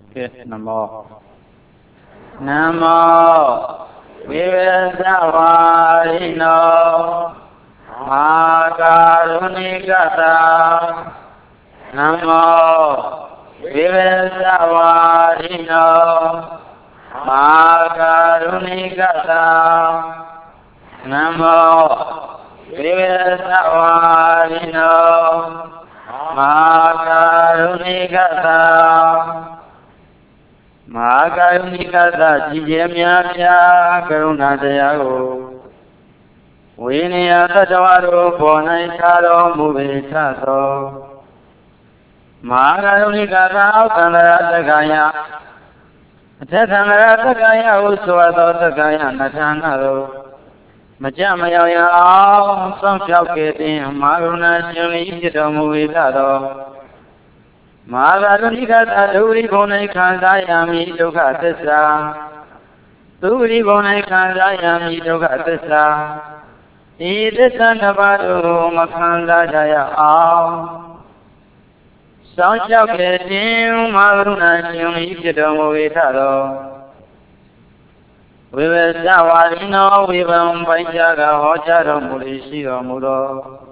Namo Namo Vivesavarino Magarunikata Namo Vivesavarino Magarunikata Namo Vivesavarino Magarunikata Magarunikata Jijemya Karunadayago Vinaya Tawaro Ponaicharo Mubitaso Magarunikata Kandaratagaya Tatanaratagaya Uswatotagaya Natanaro Majamayaya Some Chalketi Maruna Shuni Mubitado Magarunikata Duri Bonai Kandayami Dugatasa Duri Bonai Kandayami Dugatasa Idisandabadu Makanda Jaya Some Chalketi Maruna Shuni Mubitado Vivesavarino Vivam Panjaga Hojaro Murishiro Muro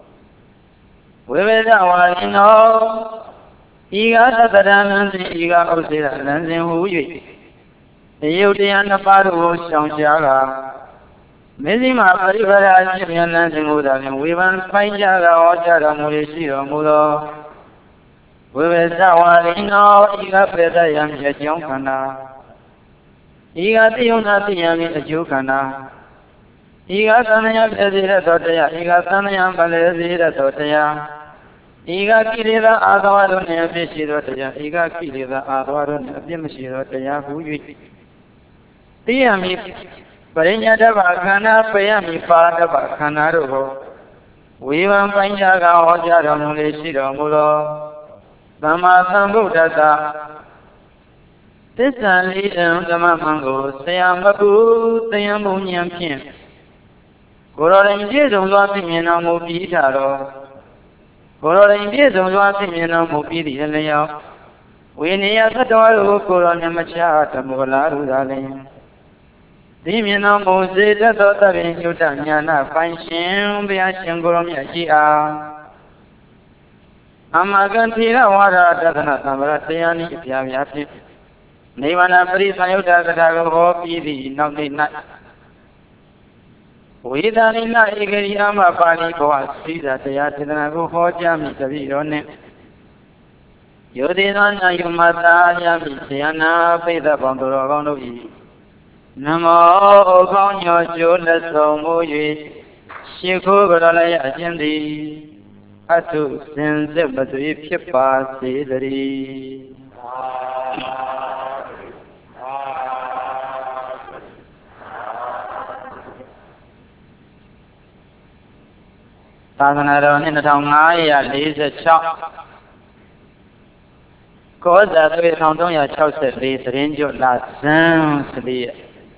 Vivesavarino Iga Tadaransi Iga Osira Nansin Huyi Yudhiana Paru Shamshaga Mizima Parivara Shimyan Nansin Udalim Vivam Panjaga Hojaro Murishiro Muro Vivesavarino Iga Predayam Yajyamkana Iga Tiyuna Tiyami Ajukana Iga Tanaya Pedira Totaya Iga Tanaya Palezira Totaya Iga Kirida Adwarune Bishirotaya Iga Kirida Adwarune Bimshirotaya Huyi Tiyami Parinya Dabakana Payami Pada Bakana Ruho Vivam Panjaga Hojara Muleshira Mulo Dhamma Sambuddhata Tisali Dhamma Mango Sayamaku Sayamunyam Pin Gororin Jizum Lwapimina Mubitaro Gororin Jizum Lwapimina Mubiri Eleo Winia Satawaru Korona Machata Mula Rudalin Dimina Mosita Totavin Yutanyana Panshin Biashin Goromia Jia Amagantira Wada Dadana Samaratiani Piaviati Nivana Parisayuta Katago Pidi Nogni Nat Vidanina Igariama Pani Koa Sida Tayatanago Hojami Savirone Yodinana Yumata Yamisiana Peda Bondorogonovi Namo Gonyo Jula Somuyi Shiku Goralaya Ajindi Atu Sense Batri Pipa Sidari Taganaro Ninatangaya Lisa Chop Koza Tui Tontoya Chowset Lisa Rinjo La Sensli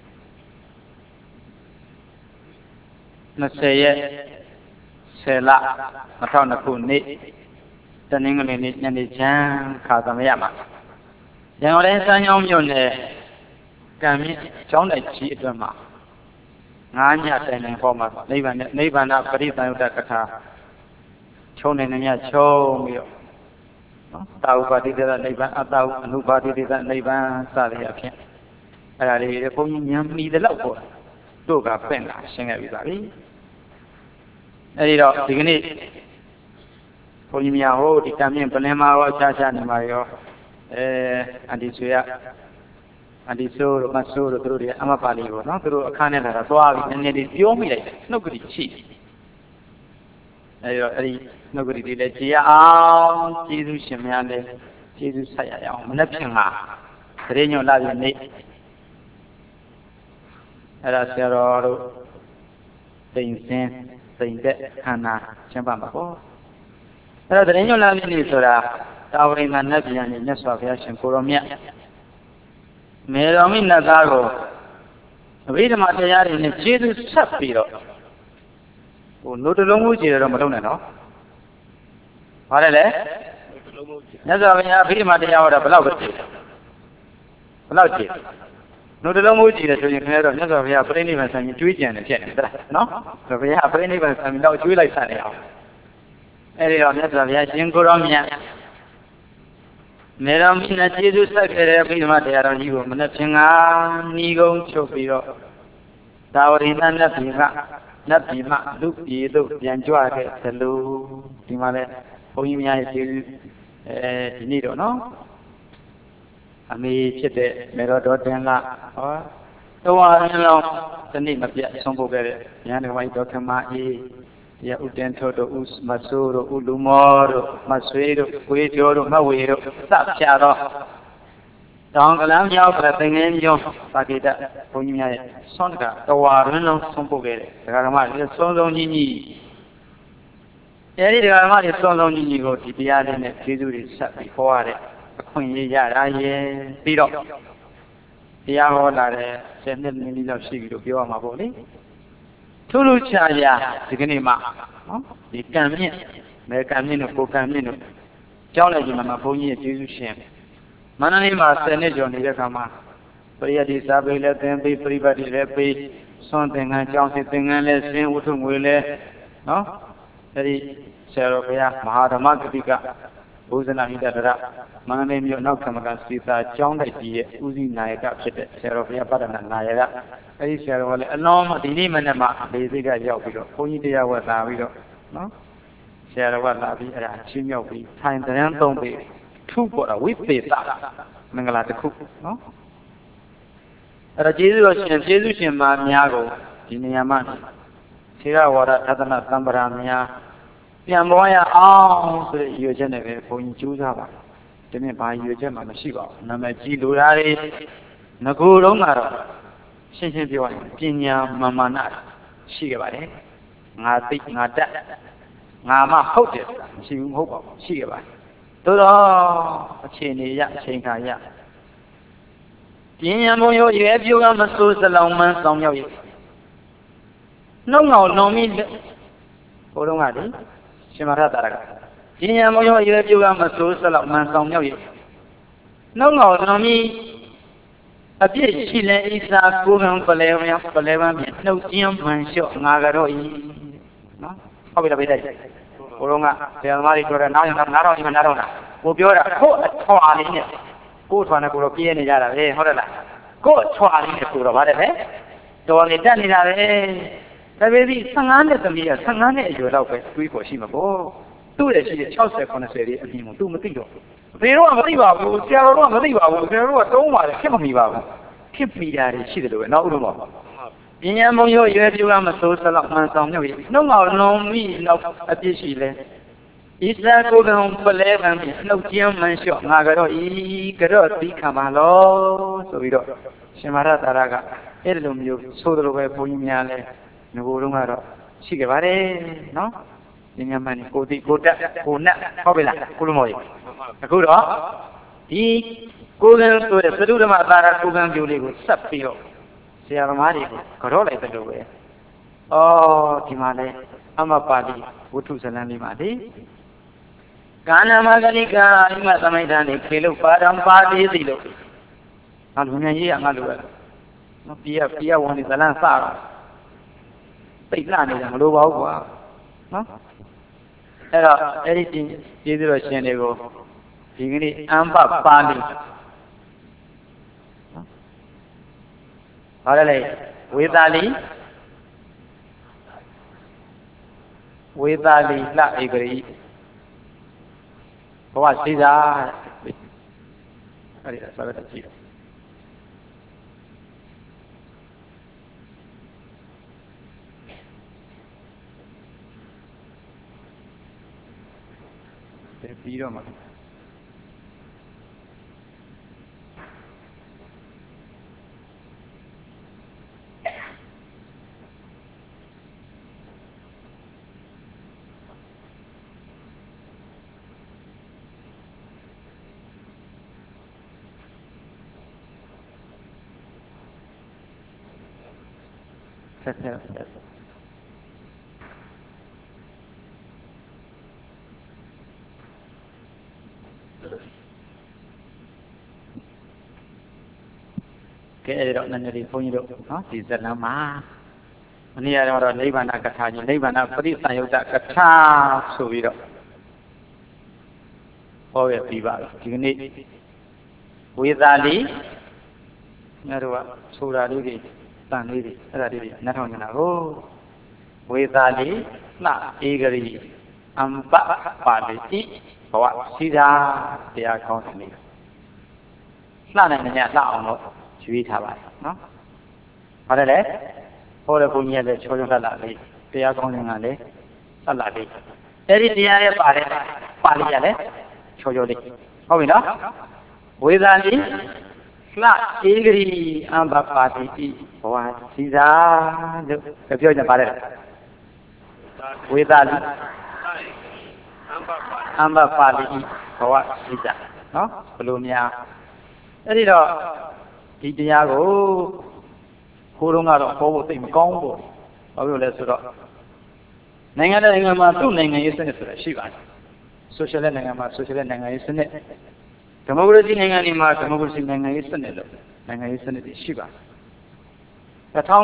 Nasaya Sela Matana Kuni Taningli Nanijan Kazamayama Yang Sanyom Yone Kami Chonda Chi Dama Nanya Tenen Homa Nivana Parisayuta Kata Chonenya Cho Tau Padida Nivan Atau Anubadida Nivan Sadia Pin Ari Yami the Lopo Doga Pena Sing everybody Arido Digni Pumia Ho Dicamian Panema Chacha Mario Andisuya Andiso Masur through the Amapali not through a Canada Suavi and it is the only nobody cheap Nobody did it. Jesus Shimande, Jesus Saya, Neptuna, Reno Lavine, Erasero, Saint Saint Hannah, Chambambo. Reno Lavine Sora, towering and Nebian in Neswafia and Kuromia. Meromin Nagago, read the material in Jesus Sapiro. No to Lomuji Ramadona, no? What? That's why we have pretty much out of love. လောက်ကြည့်နှုတ်တလုံးမူကြည့်တယ်ဆိုရင်ခင်ဗျားတို့မြတ်စွာဘုရားပြိဋိဘံဆံကြီးကျွေးကြံတယ်ဖြစ်နေတယ်နော်ဘုရားပြိဋိဘံဆံကြီးတော့ကျွေးလိုက်စတယ်အောင်အဲ့ဒီတော့မြတ်စွာဘုရားရှင်ကိုရောမြတ်နေတော်မူနဲ့ကျေးဇူးဆက်ခဲ့တဲ့ဘိဓမ္မာတရားတော်ကြီးကိုမနေ့ဖြင်ကဏီကုံချုပ်ပြီးတော့သာဝရိဏနတ်ပြည်ကနတ်ပြည်မှလူပြည်သို့ပြန်ကြွခဲ့သလိုဒီမှာလဲဘုန်းကြီးများရဲ့ကျေးဇူးဒီနေ့တော့နော်အမေဖြစ်တဲ့မေတော်တော်တင်ကဟောတော်ဝါရင်းလောင်းဒီနေ့မပြတ်ဆုံးဖို့ခဲ့တဲ့ဉာဏ်တော်ဝိုင်းတော်ခမအေးတရားဥတ္တန်ထောတို့ဥမဆိုးတို့ဥလူမောတို့မဆွေးတို့ဝေကျော်တို့မဝေတို့စဖြာတော့တောင်ကလမ်းမြောက်တဲ့သင်္ကန်းကျောင်းပါကိတဘုန်းကြီးများရဲ့ဆွမ်းတကတော်ဝါရင်းလောင်းဆုံးဖို့ခဲ့တဲ့ဒကာဓမ္မတွေဆုံးဆုံးကြီးကြီးအဲဒီဒကာဓမ္မတွေဆုံးဆုံးကြီးကြီးကိုဒီတရားလေးနဲ့ကျေးဇူးတွေဆက်ပြီးဟောရတဲ့အခွင့်အရေးရတာရဲ့ပြီးတော့တရားဟောလာတဲ့10နှစ်မိနစ်လောက်ရှိပြီလို့ပြောရမှာပေါ့လေထူးထူးခြားခြားဒီကနေ့မှနော်ဒီကံမြင့်မဲကံမြင့်တို့ကိုကံမြင့်တို့ကြောင်းလိုက်ဒီမှာဘုန်းကြီးရဲ့ကျေးဇူးရှင်မန္တလေးမှာ10နှစ်ကျော်နေတဲ့ခါမှာပရိယတ်ဒီစာပေလည်းသင်ပေးပြိပတ်တွေလည်းပေးဆွမ်းသင်္ကန်းကျောင်းစစ်သင်္ကန်းလည်းဆင်းဝတ္ထုငွေလည်းနော်အဲဒီဆရာတော်ဘုရားမဟာဓမ္မဂတိကဘုဇနာဟိတတရမန္တလေးမြို့နောက်ခမကစီသာကျောင်းတိုက်ကြီးရဲ့ဦးစီးနာယကဖြစ်တဲ့ဆရာတော်ဘုရားပဒနာနာယကအဲဒီဆရာတော်ကလည်းအလုံးမဒီနေ့မနေ့မှဒေသိကရောက်ပြီးတော့ဘုန်းကြီးတရားဝတ်လာပြီးတော့နော်ဆရာတော်ကလာပြီးအဲ့ဒါချင်းမြောက်ပြီးထိုင်တရားသုံးပြီးထုပေါ်တာဝိသေသမင်္ဂလာတစ်ခုနော်အဲ့တော့ကျေးဇူးတော်ရှင်မများကိုဒီနေရာမှာသေရဝါဒသဒ္ဒနာသံဗရာများပြန်ပေါ်ရအောင်ဆိုတဲ့ရည်ရွယ်ချက်နဲ့ပဲဘုန်းကြီးကြိုးစားပါဒီနေ့ဘာရည်ရွယ်ချက်မှမရှိပါဘူးနာမည်ကြီးလူသားတွေငကိုယ်လုံးကတော့ရှင်းရှင်းပြောရရင်ပညာမာနရှိခဲ့ပါတယ်ငါသိငါတတ်ငါမှဟုတ်တယ်မရှိဘူးမဟုတ်ပါဘူးရှိခဲ့ပါတယ်သို့တော့အခြေအနေရအချိန်ခါရပညာဘုံရောရွယ်ပြိုးကမစိုးစလောင်မှန်းဆောင်ရောက်ရနှုတ်ငေါလွန်ပြီးဘုံတော့ကလေရှင်မရတာကပညာဘုံရောရွယ်ပြိုးကမစိုးစလောင်မှန်းဆောင်ရောက်ရနှုတ်ငေါလွန်ပြီးအပြစ်ရှိလဲဣစာကိုကံပလဲဝမ်းဖြင့်နှုတ်ကျင်းမှန်လျှော့ငါကတော့ဤနော်ဟုတ်ပြီလားပြည့်တယ်ဘုံတော့ကဆရာသမားတွေပြောတယ်နားတော့နားတော့ကိုပြောတာကိုအထွာလေးနဲ့ကိုထွာနဲ့ကိုတော့ပြည့်နေကြတာပဲဟုတ်တယ်လားကိုအထွာလေးနဲ့ကိုတော့ဗါတယ်ပဲတော်နေတက်နေတာပဲဒါပေမဲ့15နှစ်သမီးက15နှစ်အရွယ်လောက်ပဲတွေးပေါ်ရှိမှာပေါ့သူ့ရဲ့ရှိတဲ့60 80လေးအပြင်ကိုသူမသိတော့ဘေတော့မသိပါဘူးဆရာတော်တို့ကမသိပါဘူးဆရာတော်တို့ကတုံးပါတယ်ဖြစ်မမီပါဘူးဖြစ်မိတာတွေရှိတယ်လို့ပဲနောက်ဥပမာပညာမုံရောရွယ်ပြူကမစိုးစလောက်မှန်ဆောင်မြောက်ရနှုတ်ငေါလွန်မိလောက်အပြစ်ရှိလဲဣစာကိုကံပလဲကံဖြင့်နှုတ်ကျင်းမှန်လျှော့ငါကတော့ဤကတော့သိခံပါလို့ဆိုပြီးတော့ရှင်မရတာရကအဲ့ဒီလိုမျိုးဆိုသလိုပဲဘုန်းကြီးများလဲငကိုယ်လုံးကတော့ရှိခဲ့ပါတယ်နော်ဉာဏ်မှန်ကိုသိကိုတက်ကိုနတ်ဟုတ်ပြီလားကိုလိုမော်ကြီးအခုတော့ဒီကိုကံဆိုတဲ့သတုဓမ္မသာရကိုကံပြိုလေးကိုဆက်ပြီးတော့ဆရာသမားတွေကိုကြော့လိုက်တယ်လို့ပဲဒီမှာလဲအမပါဠိဝတ္ထုဇလံလေးပါလေကာဏမဂလိကာအိမသမိတ်တန်နေခေလို့ပါတော်ပါသေးစီလို့ငါလူမြန်ကြီးကငါလူပဲနော်ပြရဝန်ဒီဇလံစတော့ပိတ်လှနေတယ်မလိုပါဘူးကွာနော်အဲ့တော့အဲ့ဒီကျေးဇူးတော်ရှင်တွေကိုဒီကနေ့အမ္ပပါဠိဟောတယ်လေဝေသာလီလှဧကရိဘဝရှိတာအဲ့ဒီဆက်လက်ကြည့်ပြီးတော့မှာဆက် cái đó nên đi phong độ nó thì rất là má anh ấy rồi lấy bàn cắt thà như lấy bàn có đi tay ta cắt thà suy đó ôi bị vào chỉ cái này bây giờ đi nghe rồi số ra đi tàng đi ra đi nó thôi như nào bây giờ đi là ý cái gì bác bà đi bảo xí ra thì không thành được là này nhà tạo nó chú ý thả bài nó ở đây đấy hồi đấy cũng như là cho chúng ta làm đi thì không thành ngàn đấy ta làm đi thế thì này bà đi đấy cho đi không biết đó bây giờ đi là ý cái gì bác bà đi bảo xí ra được cáiပြောnhà bà đấy bây giờ đi bác bà đi bảo xí ra nó luôn nhaအဲ့ဒီတော့ဒီတရားကိုခိုးတော့ကတော့ဟောဖို့သိမကောင်းဘူး။ဘာလို့လဲဆိုတော့နိုင်ငံနိုင်ငံမှာသူ့နိုင်ငံရေးစနစ်ဆိုတာရှိပါတယ်။ social နိုင်ငံမှာ social နိုင်ငံရေးစနစ်ဒီမိုကရေစီနိုင်ငံတွေမှာဒီမိုကရေစီနိုင်ငံရေးစနစ်လို့နိုင်ငံရေးစနစ်တွေရှိပါတယ်။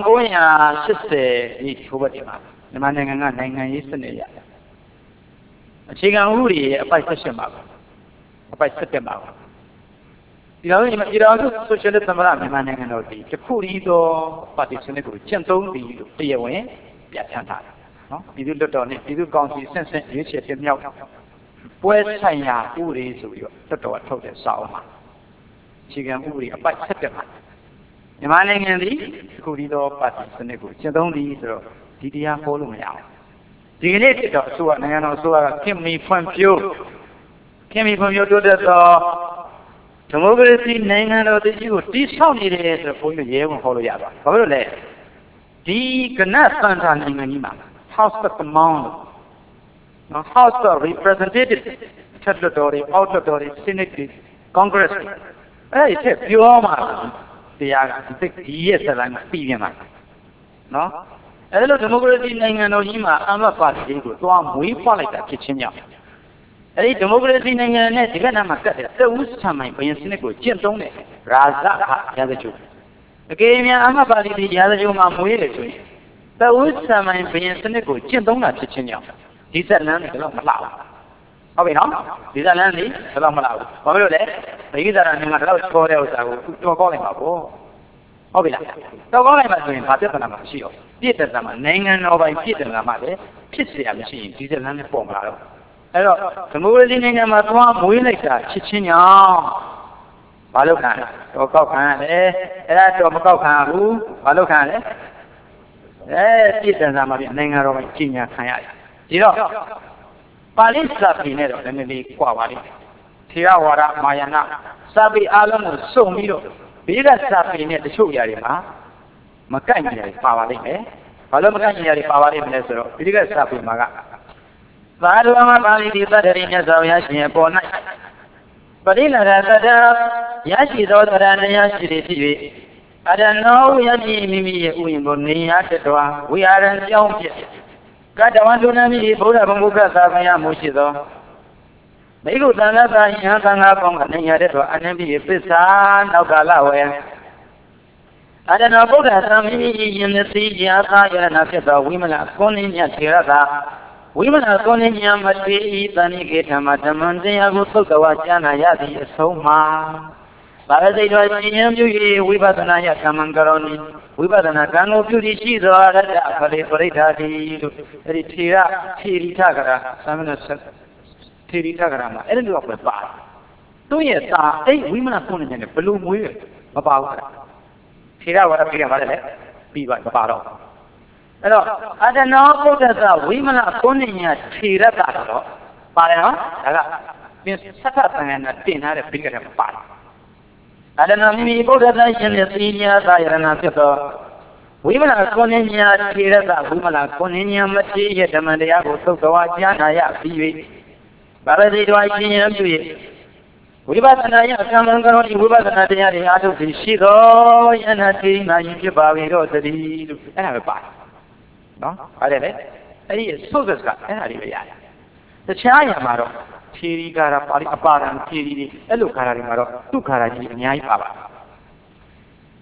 1980ဒီထိုးပတ်ဒီမှာမြန်မာနိုင်ငံကနိုင်ငံရေးစနစ်ရအခြေခံဥပဒေရဲ့အပိုက်18ပါအပိုက်17ပါဒီလိုမျိုးဒီတော့ဆိုရှယ်လစ်သမရမြန်မာနိုင်ငံတော်ဒီတစ်ခုတည်းသောပါတီစနစ်ကိုကျင့်သုံးပြီးလို့တရားဝင်ပြဋ္ဌာန်းထားတယ်နော်ပြည်သူ့လွှတ်တော်နဲ့ပြည်သူ့ကောင်စီဆင့်ရွေးချယ်တင်မြှောက်ပွဲဆိုင်ရာဥပဒေဆိုပြီးတော့လွှတ်တော်ထုတ်တဲ့စာအုပ်မှာအခြေခံဥပဒေအပိုက်17ပါမြန်မာနိုင်ငံဒီတစ်ခုတည်းသောပါတီစနစ်ကိုကျင့်သုံးပြီးဆိုတော့ဒီတရားဟောလို့မရဘူးဒီကနေ့ဖြစ်တော့အစိုးရနိုင်ငံတော်အစိုးရကခင်မီဖွံ့ဖြိုးတိုးတက်သောဒီမိုကရေစီနိုင်ငံတော်တကြီးကိုတိဆောက်နေတယ်ဆိုတော့ဘုန်းကြီးရဲဝင်ခေါ်လို့ရပါဘာလို့လဲဒီကနတ်စံထာနိုင်ငံကြီးမှာ House of Commons နော် House of Representatives ချက်လွှတ်တော်တွေအောက်လွှတ်တော်တွေ Senate တွေ Congress တွေအဲ့ဒီထက်ပြောမှာတရားကဒီရဲ့ဇာတ်လမ်းကပြီးပြန်ပါနော်အဲ့လိုဒီမိုကရေစီနိုင်ငံတော်ကြီးမှာအမတ်ပါတီကိုသွားမွေးဖွားလိုက်တာဖြစ်ချင်းကြောင့်အဲ့ဒီဒီမိုကရေစီနိုင်ငံနဲ့ဒီကနေ့မှာကတ်တဲ့တဦးဆံမိုင်ဘယင်စနစ်ကိုကျင့်သုံးတဲ့ရာဇရာဇကျုပ်အကယ်၍အမတ်ပါတီဒီရာဇကျုပ်မှာမွေးတယ်ဆိုရင်တဦးဆံမိုင်ဘယင်စနစ်ကိုကျင့်သုံးတာဖြစ်ချင်းကြောင့်ဒီဇက်လန်းတွေတော့မလှဘူးဟုတ်ပြီနော်ဒီဇက်လန်းတွေတော့မလှဘူးဘာလို့လဲဒီကိစ္စကနိုင်ငံတော်ချောတဲ့ဥစ္စာကိုတော်ကောင်းလိုက်ပါဘောဟုတ်ပြီလားတော်ကောင်းလိုက်ပါဆိုရင်ဘာပြဿနာမှမရှိတော့ပြည့်တယ်မှာနိုင်ငံတော်ပိုင်ပြည့်တယ်မှာလည်းဖြစ်เสียမရှိရင်ဒီဇက်လန်းနဲ့ပေါ်မလာတော့အဲ့တော့ဒီမိုကရေစီနိုင်ငံမှာသွားမွေးလိုက်တာချစ်ချင်းကြောင့်ဘာလို့ခံလဲတော့ကောက်ခံရတယ်အဲ့ဒါတော့မကောက်ခံဘူးဘာလို့ခံလဲပြည့်စံစာမှာပြနိုင်ငံတော်မှာကြီးညာခံရတယ်ဒီတော့ပါဠိစာပေနဲ့တော့လည်းနည်းနည်းကွာပါလိမ့်ထေရဝါဒမာယာနစာပေအားလုံးကိုစုံပြီးတော့ဘေးကစာပေနဲ့တချို့ຢာတွေမှာမကိုက်ညီတယ်ပါပါလိမ့်မယ်ဘာလို့မကိုက်ညီရတယ်ပါပါလိမ့်မလဲဆိုတော့ဘေးကစာပေမှာကသာဓုမပါဠိတိသတ္တရိမြတ်စွာဘုရားရှင်ပေါ်၌ပရိလရတတရရှိသောတရားတရားရှိသည်ဖြစ်၍အရနောယတိမိမိရဲ့ဥယျာဉ်ကိုနေရတတော်ဝိဟာရံကြောင်းဖြစ်ကတဝံဒုနမိဘုရားဘုံဘုရားသာမယမှုရှိသောမိဂုသံဃာသာယံသံဃာပေါင်းကနေရတဲ့တော်အနန္တိပစ္စာနောက်ကာလဝေအရနောဗုဒ္ဓသာမိမိယင်သိရာသာယရဏဖြစ်သောဝိမလကုဏ္ဏညထေရသာဝိမနာကုဏ္ဏညာမတိဤတဏိကေဓမ္မဓမ္မံတရားကိုသုတ်တော်ကျမ်းနာရသည့်အဆုံးမှာဘာဝစိတ်တော်ရှင်ရင်ပြု၍ဝိပဿနာယကမ္မံကရောနိဝိပဿနာကံကိုပြုပြီးရှိသောအရတ္တဖလေပရိဋ္ဌာတိလို့အဲ့ဒီထေရီထကရာသမဏထေရီထကရာမှာအဲ့ဒီလိုပဲပါသူ့ရဲ့သာအဲ့ဝိမနာကုဏ္ဏညာနဲ့ဘလို့မွေးရမပါဘူးထေရဝါဒပြေးရပါတယ်လေပြီးပါမပါတော့အဲ့တော့အတနောဗုဒ္ဓသဝိမလကုဏ္ဏညာထေရတာတော့ပါတယ်နော်ဒါကပြင်သတ္တသံဃာနဲ့တင်ထားတဲ့ပိဋကထဲမှာပါတယ်အတနောမိမိဗုဒ္ဓသရှင်ရဲ့သီညာသာယရဏဖြစ်သောဝိမလကုဏ္ဏညာထေရတာဝိမလကုဏ္ဏညာမတိရဲ့ဓမ္မတရားကိုသုတ်တော်ကြားနာရပြီး၍ဘာဝတိတော်ရှင်ရပြု၍ဝိပဿနာယကမ္မံကရောဒီဝိပဿနာတရားတွေအားထုတ်ပြီးရှိသောယန္နာတိနာယင်ဖြစ်ပါ၏တော့တည်းလို့အဲ့ဒါပဲပါတယ်နော်ဟုတ်တယ်လေအဲ့ဒီသုတ်ကအဲ့ဒါလေးပဲရတယ်တခြားညာမှာတော့သီရိကာရပါဠိအပါဒံသီရိတွေအဲ့လိုခါရတွေမှာတော့သူ့ခါရကြီးအများကြီးပါပါ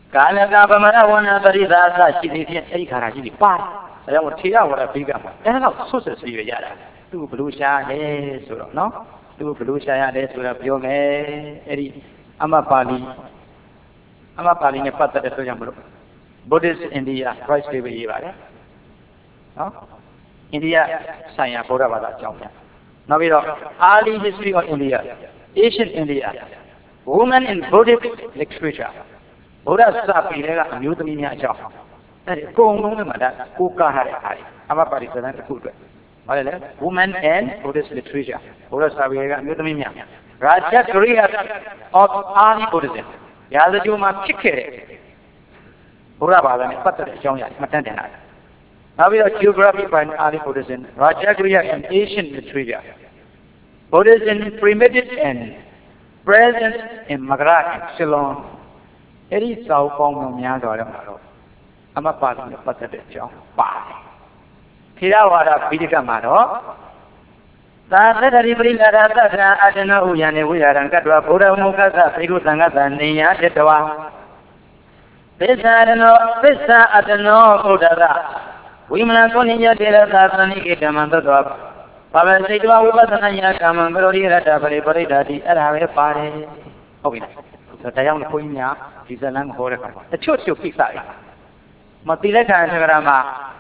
Kala pamara wana parida sa chidi ai khara chidi pa. Saya mau thiya wala biga ma. Lo sut si ya da. Tu blu sha le so do no. Tu blu sha ya le so da pyo me. Edi Amma Pali ne pattat de so jam lo. Buddhist India Christ de be yi ba le. No? India saya Buddha Bada ajaung nya. Now we early history of India, ancient India, women in Buddhist literature. Buddha sapi lega amu thami nya ajaung. That kong long ma da ko ka ha de ai. Amma Pali sadan ku twe. Ba le women and Buddhist literature. Buddha sapi lega amu thami nya. Raja Korea of early Buddhism. Yadaju ma phit khe de. Buddha Bada ne pattat de ajaung ya matan den na. Now we are geography by early Buddhism, Rajagriya and Asian literature. Buddhism primitive and present in Magara and Ceylon. It is so common in the Amma Pali Pattate Chong. Tirawara Pidika Maro. Tata Ribri Ladata Adana Uyane Uyaran Katwa Buddha Mukasa Prigutanga Nia Chetawa. Pisa Adano Buddha. Women Sonia Dela Sasani Kitamanda Dog. Papa Sidwa Ubasanaya Kaman Gloria Tabari Parida at Have a party. Oh, so Tayam Punya is a long horror. The church of Pisa. Matilaka and Rama.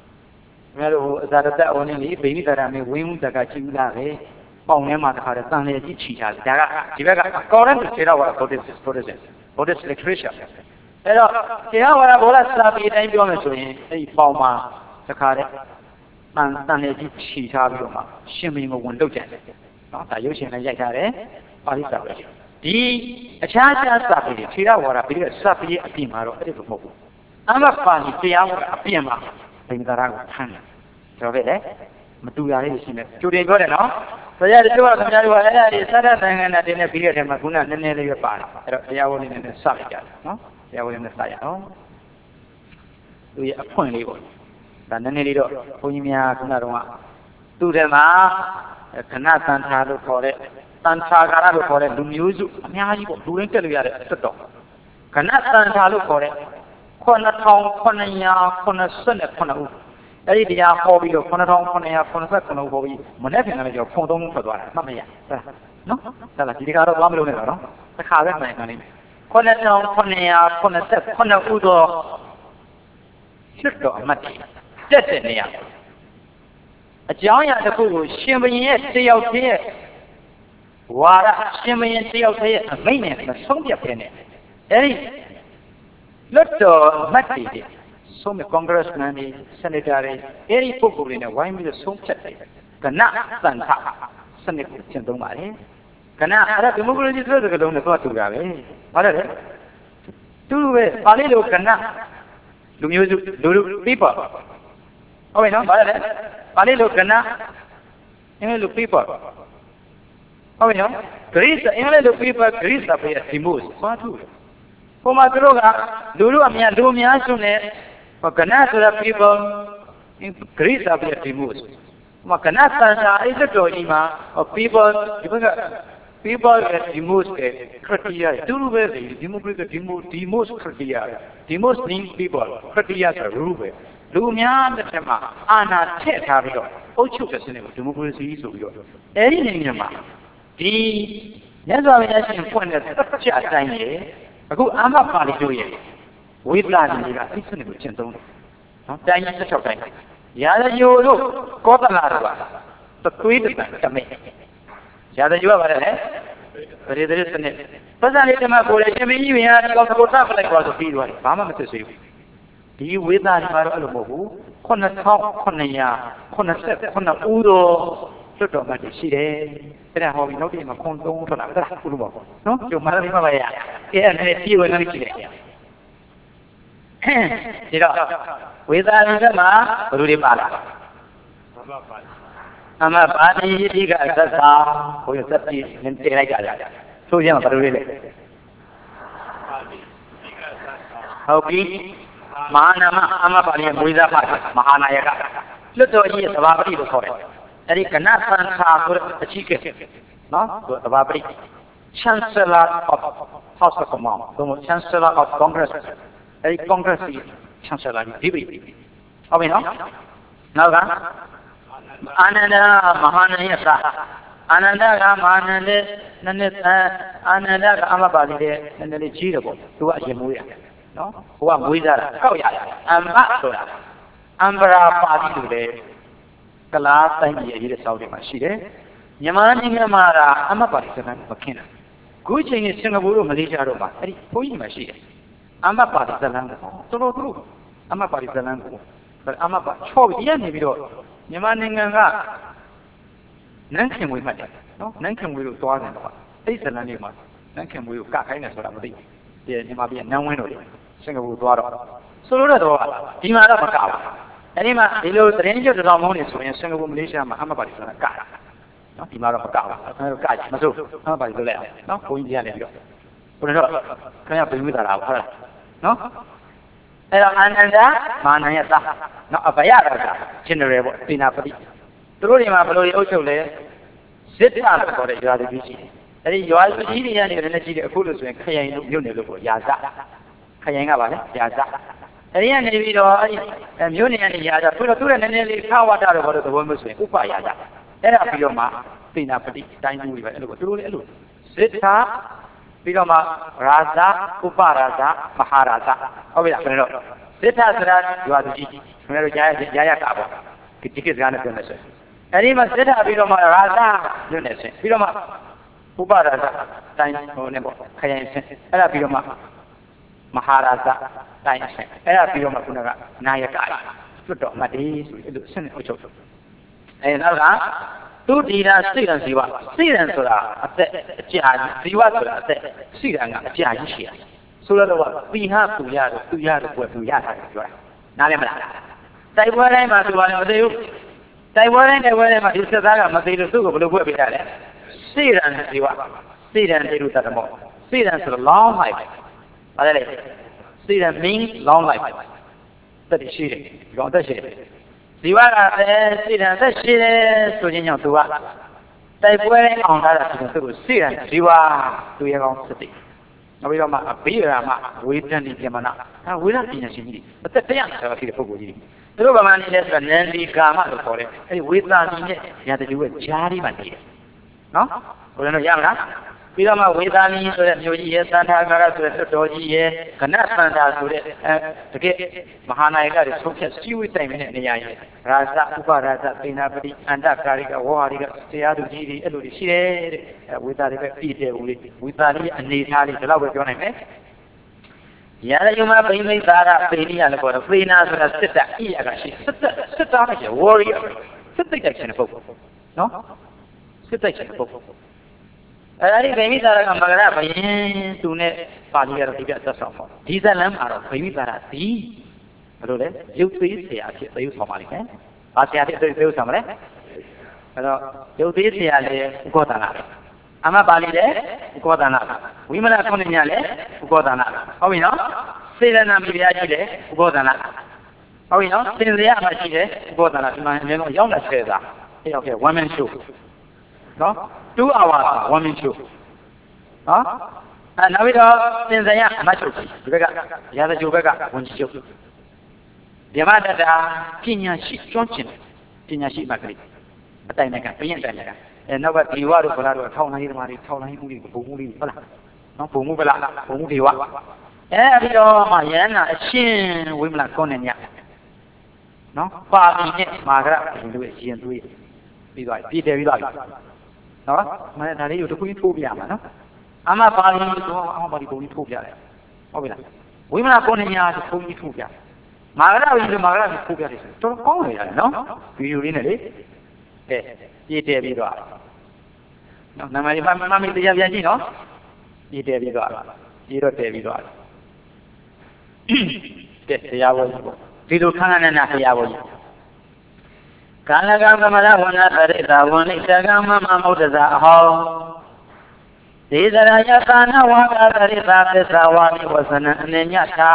Well, that only baby that I may win the Gachimla. Oh, Nema had a son, Chicha. Jivaga, according to Sira, Buddhist literature. Hello, here what I was studying, I'm going to say, Palma, the card, and Stanley Chicha, shimming a window jet. Not a using a yagare, or is that the child study, Chia, what a big suppy, a pimaro, a little more. I'm a funny, a pima, in the rag hand. So, Matua is in it. Today, got it now. So, yeah, the two of them are Saturday and I didn't appear in Maguna, and then they part. Yawon in the Savic, no? Yawon in the Saya, no? We appoint you. But then they don't. Pumia, Kunarua. To them are Kanatan Hadu for it. Tantagara for it. Do you use doing tell you at the top? Kanatan Hadu for it. Konatong, Konaya, Konasun, Konahu. Ấy thì họ bị được con rong con này con rất con đâu bị mà nếu thì là giờ không đông phải đoán mà mày nó là chỉ cái đó làm luôn này đó cái khá rất này này con này con này con nào u đồ chết đó mà chết thế này à cháu nhà nó cũng xem bây giờ chỉ yêu thế và là xem bây giờ chỉ yêu thế mấy này là sống đẹp thế này ấy lúc đó mất đi so many congressmen, senators, every people in a wine with a so much. Cannot stand up. Senate Chentomare. Cannot have a movement is rather than the thought to Gave. What are they? Two ways, Palilo cannot. Do you people? Oh, no, what are they? Palilo cannot. English people. Oh, no. Greece, English people, Greece up here, Timus. What do? Pomadroga, Duru Amia, Dumia Sune. Makanasa people in Greece are Timus. Makanasa is a doima of people at Timus, Kratia, Duru, Timus, Kratia, Timus means people, Kratia, Rube, Lumia, the Tema, Anna, Tetario, Ochukas in it, Democracy, so you. Any Yama. The Yazaway point at such a time, a good Amapali do it. We plan to get this in the Chinese shopping. Yada you look, Cotanara, the tweet to me. Yada you are but it isn't it. But I let my boy, I mean, you had a lot of stuff like what the field, Mama to see. Do you with that, Marabu? Conatop, Conaya, Conacet, Cona Udo, Sotomati, and I hope you know him a condom for that. No, your mother, yeah, and I see you in a with that, Rudimala. I'm a body, he got a who is a and Teragala. So young, but really. Okay, Manama, Amapani, Buddha, Mahanayaka. Little years of our people for it. And he cannot find a chicken, no, about Chancellor of House of Commons, the Chancellor of Congress, a Congress Chancellor, okay, no? Now, Ananda Mahanayasa, Ananda Mahananda, Ananda Amabadi, and the Chirabo, who are Yamuya, no? Who are Wizard, oh yeah, Ambra Party today, the last time he is Saudi Mashide, Yamani Yamara, Amabadi, Makina. Gucci is Singapore, Malaysia, Roma, Pui Machine. Amabadi the land, so true. Amabadi the land, but Amaba, Chow, Yanni, Yamani Nankin with my no, Nankin will do it. This is an animal. Nankin will cut kindness for the Yamabi and Nanwino, Singapore daughter. So, Timara Macau. Anima, he knows the danger of the harmonious when Singapore, Malaysia, Amabadi is a cat. Timara Macau, catch, Mazu, Amabadi the land, no, going the other. Put it up. Can I bring with her? No? And that, Manayasa, not a Bayara, general, Pinapadi. Through him, I believe also there. Sit down for the other busy. And you are eating any energy of food and Kayan Unilever, Yaza. Kayanga, Yaza. And then we and Union Yaza, put a two and nearly cow out of the woman's Upa Yaza. And up your ma, Pinapadi, dining with a sit up, Piloma, Raza, Upa Raza, Maharaza. Oh, yeah, sit as that you are the G. Jaya Kabo. Tickets gonna finish it. And he must sit up, Piloma Raza, Lunacy. Piloma, Upa Raza, Time, Nebo, Kayan, and up Piloma, Maharaza, Time, and up Piloma Punaga, Nayakai, Futo, Madis, Senate, and Allah. Two Dina students, you are students or a Jan, you are a student, a Jan. So that we have 2 years, 2 years, 2 years. Nalamana. Taiwan, I must one of you. Taiwan, I will is the Matilda Sugo, the word we had. Students, you are students, they do that more. Students are long life. Students means long life. That is shooting. You got that shit. Siwara siran shire sujinyo tuwa tai pwe ong ta da su siran siwa tu ye kong sati nabi do ma abira ma wedan ni pyamana ha wedan panya shin ji atat taya sa fi de puggo ji tu do ba ma ni le so nandi kama lo khor de ai wedan ni ne ya de lu ye jari ma ni no ko le no ya ma la ပြီးတော့မှဝေသာနီဆိုတဲ့မျိုးကြီးရဲ့သံဃာကာရဆိုတဲ့တော်ကြီးရဲ့ကနသန္တာဆိုတဲ့တကယ်မဟာနာယကတွေဆုံးဖြတ်စည်းဝေးတိုင်နေတဲ့နေရာကြီးရာဇဥပရာဇပိနာပတိအန္တကာရိကဝဟာရိကတရားသူကြီးတွေအဲ့လိုရှိတယ်တဲ့ဝေသာတွေပဲပြည်တယ်ဦးလေးဝေသာလေးအနေထားလေးဒီလောက်ပဲပြောနိုင်မယ်ရာဇယုမပိမိတ်သာရပိနိယလည်းပေါ်တော့ပိနာဆိုတာစစ်တပ်ဣယကရှိစစ်သားနဲ့ warrior စစ်တိုက်တဲ့ပုဂ္ဂိုလ်နော်စစ်တိုက်တဲ့ပုဂ္ဂိုလ်အဲ့ဒီဗိမိသာရကမဂရဘယင်းသူနဲ့ပါဠိရတော့ဒီပြသက်ဆောင်ပေါ့ဒီဇလန်မှာတော့ဗိမိသာရဒီဘယ်လိုလဲရုပ်သေးဆရာဖြစ်သေယုဆောင်ပါလိမ့်မယ်။ဘာဆရာဖြစ်သေယုဆောင်မလဲ။အဲ့တော့ရုပ်သေးဆရာလည်းဥက္ကောသနာအမပါဠိလည်းဥက္ကောသနာဝိမလခုနှစ်ညလည်းဥက္ကောသနာဟုတ်ပြီနော်စေရနာမိဖုရားကြီးလည်းဥက္ကောသနာဟုတ်ပြီနော်စင်စရာမရှိတယ်ဥက္ကောသနာဒီမှာအများဆုံးရောက်တဲ့ဆယ်သာအဲ့တော့က one man show နော်2 hours 1 minute show နော်နောက်ပြီးတော့သင်္ဇယအမတ်ချုပ်ဒီဘက်ကရာဇဂျိုဘက်ကဝန်ကြီးချုပ်ဓမ္မတတာပညာရှိကျွမ်းကျင်ပညာရှိမှကလေးအတိုင်နဲ့ကပြင်းတိုင်နဲ့ကနောက်ကဒီဝတို့ဘလားတို့ထောင်းလိုင်းဓမ္မတွေထောင်းလိုင်းဦးလေးဘုံမှုလေးဟုတ်လားနော်ဘုံမှုဗလားဘုံမှုဒီဝပြီးတော့မှယန္နာအရှင်ဝိမလကောနဲ့ညနော်ပါဠိနဲ့မာဂရဘုံတို့ရဲ့ရှင်သွေးပြီးသွားပြီပြည်တယ်ပြီးသွားပြီနော်မနေ့ဒါလေးကိုတစ်ခုကြီးထိုးပြရမှာနော်အမပါဠိတော့အမပါဠိကိုကြီးထိုးပြတယ်ဟုတ်ပြီလားဝိမလကောနဲ့ညတစ်ခုကြီးထိုးပြမာဂရဘုံတို့မာဂရကိုထိုးပြတယ်ဆိုတော့ကောင်းနေရတယ်နော်ဗီဒီယိုလေးနဲ့လေပြည်တယ်ပြီးသွားနော်နာမည်မမီတရားပြန်ကြည့်နော်ပြည်တယ်ပြီးသွားပြည်တော့တယ်ပြီးသွားတယ်တရားဘောကြီးဒီလိုခန်းခန်းနဲ့တရားဘောကြီးကာလကသမရဝဏပရိသဝဏိသကမမမௌဒဇာအဟောဒေသရာယသနာဝါကပရိသသစ္စာဝါနိဝဆနအနေညတာ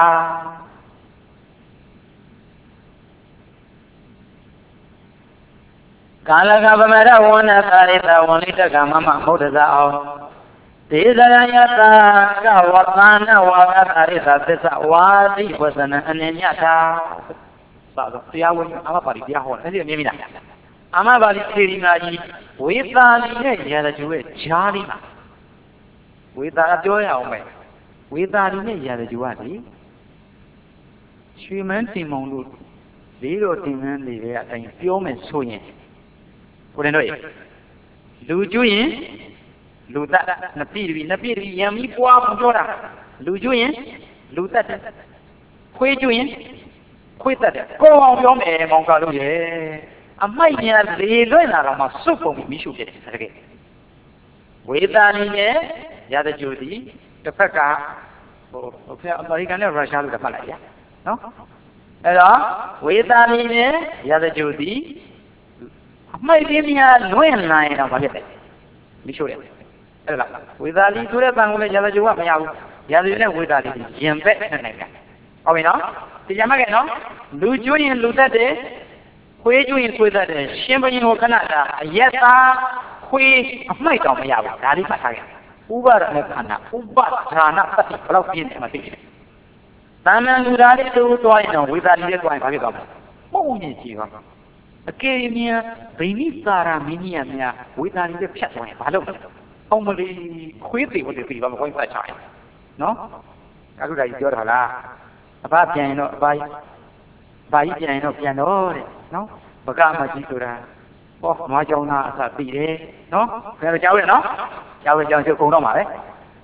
ကာလကသမရဝဏပရိသဝဏိသကမမမௌဒဇာအဟော Desarayata Kawatana Wagatari Tessa Wadi was an Anyata. Tiawan Amapari Yahon, and Yamina. Amabali Kirinaji, with the Yadajuwe, Charima. With that joy, with that Yadajuati. She meant Simon Zero Timan, the and Fiomen Swing. Put annoy. Lujuin, Luta, Napiri, Yami Pua Jora, Lujuin, Luta, Quajuin, Quita, go on your man, Mongalu. A mighty Lena, super Mishu gets again. With that in there, Yada Judy, the Pekka, American Russia, the Malaya. No? Hello? With that in there, Yada Judy. My dear, no line of it. Be sure. With Ali to the Bangla Yavajuama, Yadina with Ali, Yambet and Nega. Oh, we know? The Yamagano, Lujuin and Lutate, Quajuin with that, Shimbering or Canada, Yeta, Qui, my Tomayawa, Daddy Pataya, Uber Nakana, Uba, Rana, Pati, Matic. Taman Udali to I know with that little one, Pavicom. Oh, you. Academia, Benitara Minia, with an the Chatway, Palo. Only quickly with the people going by time. No? I would like your hala. About piano by piano, no? Bagama Jitura. Oh, my Jona Sapide, no? Very jolly, no? Shall we jump to Konoma, eh?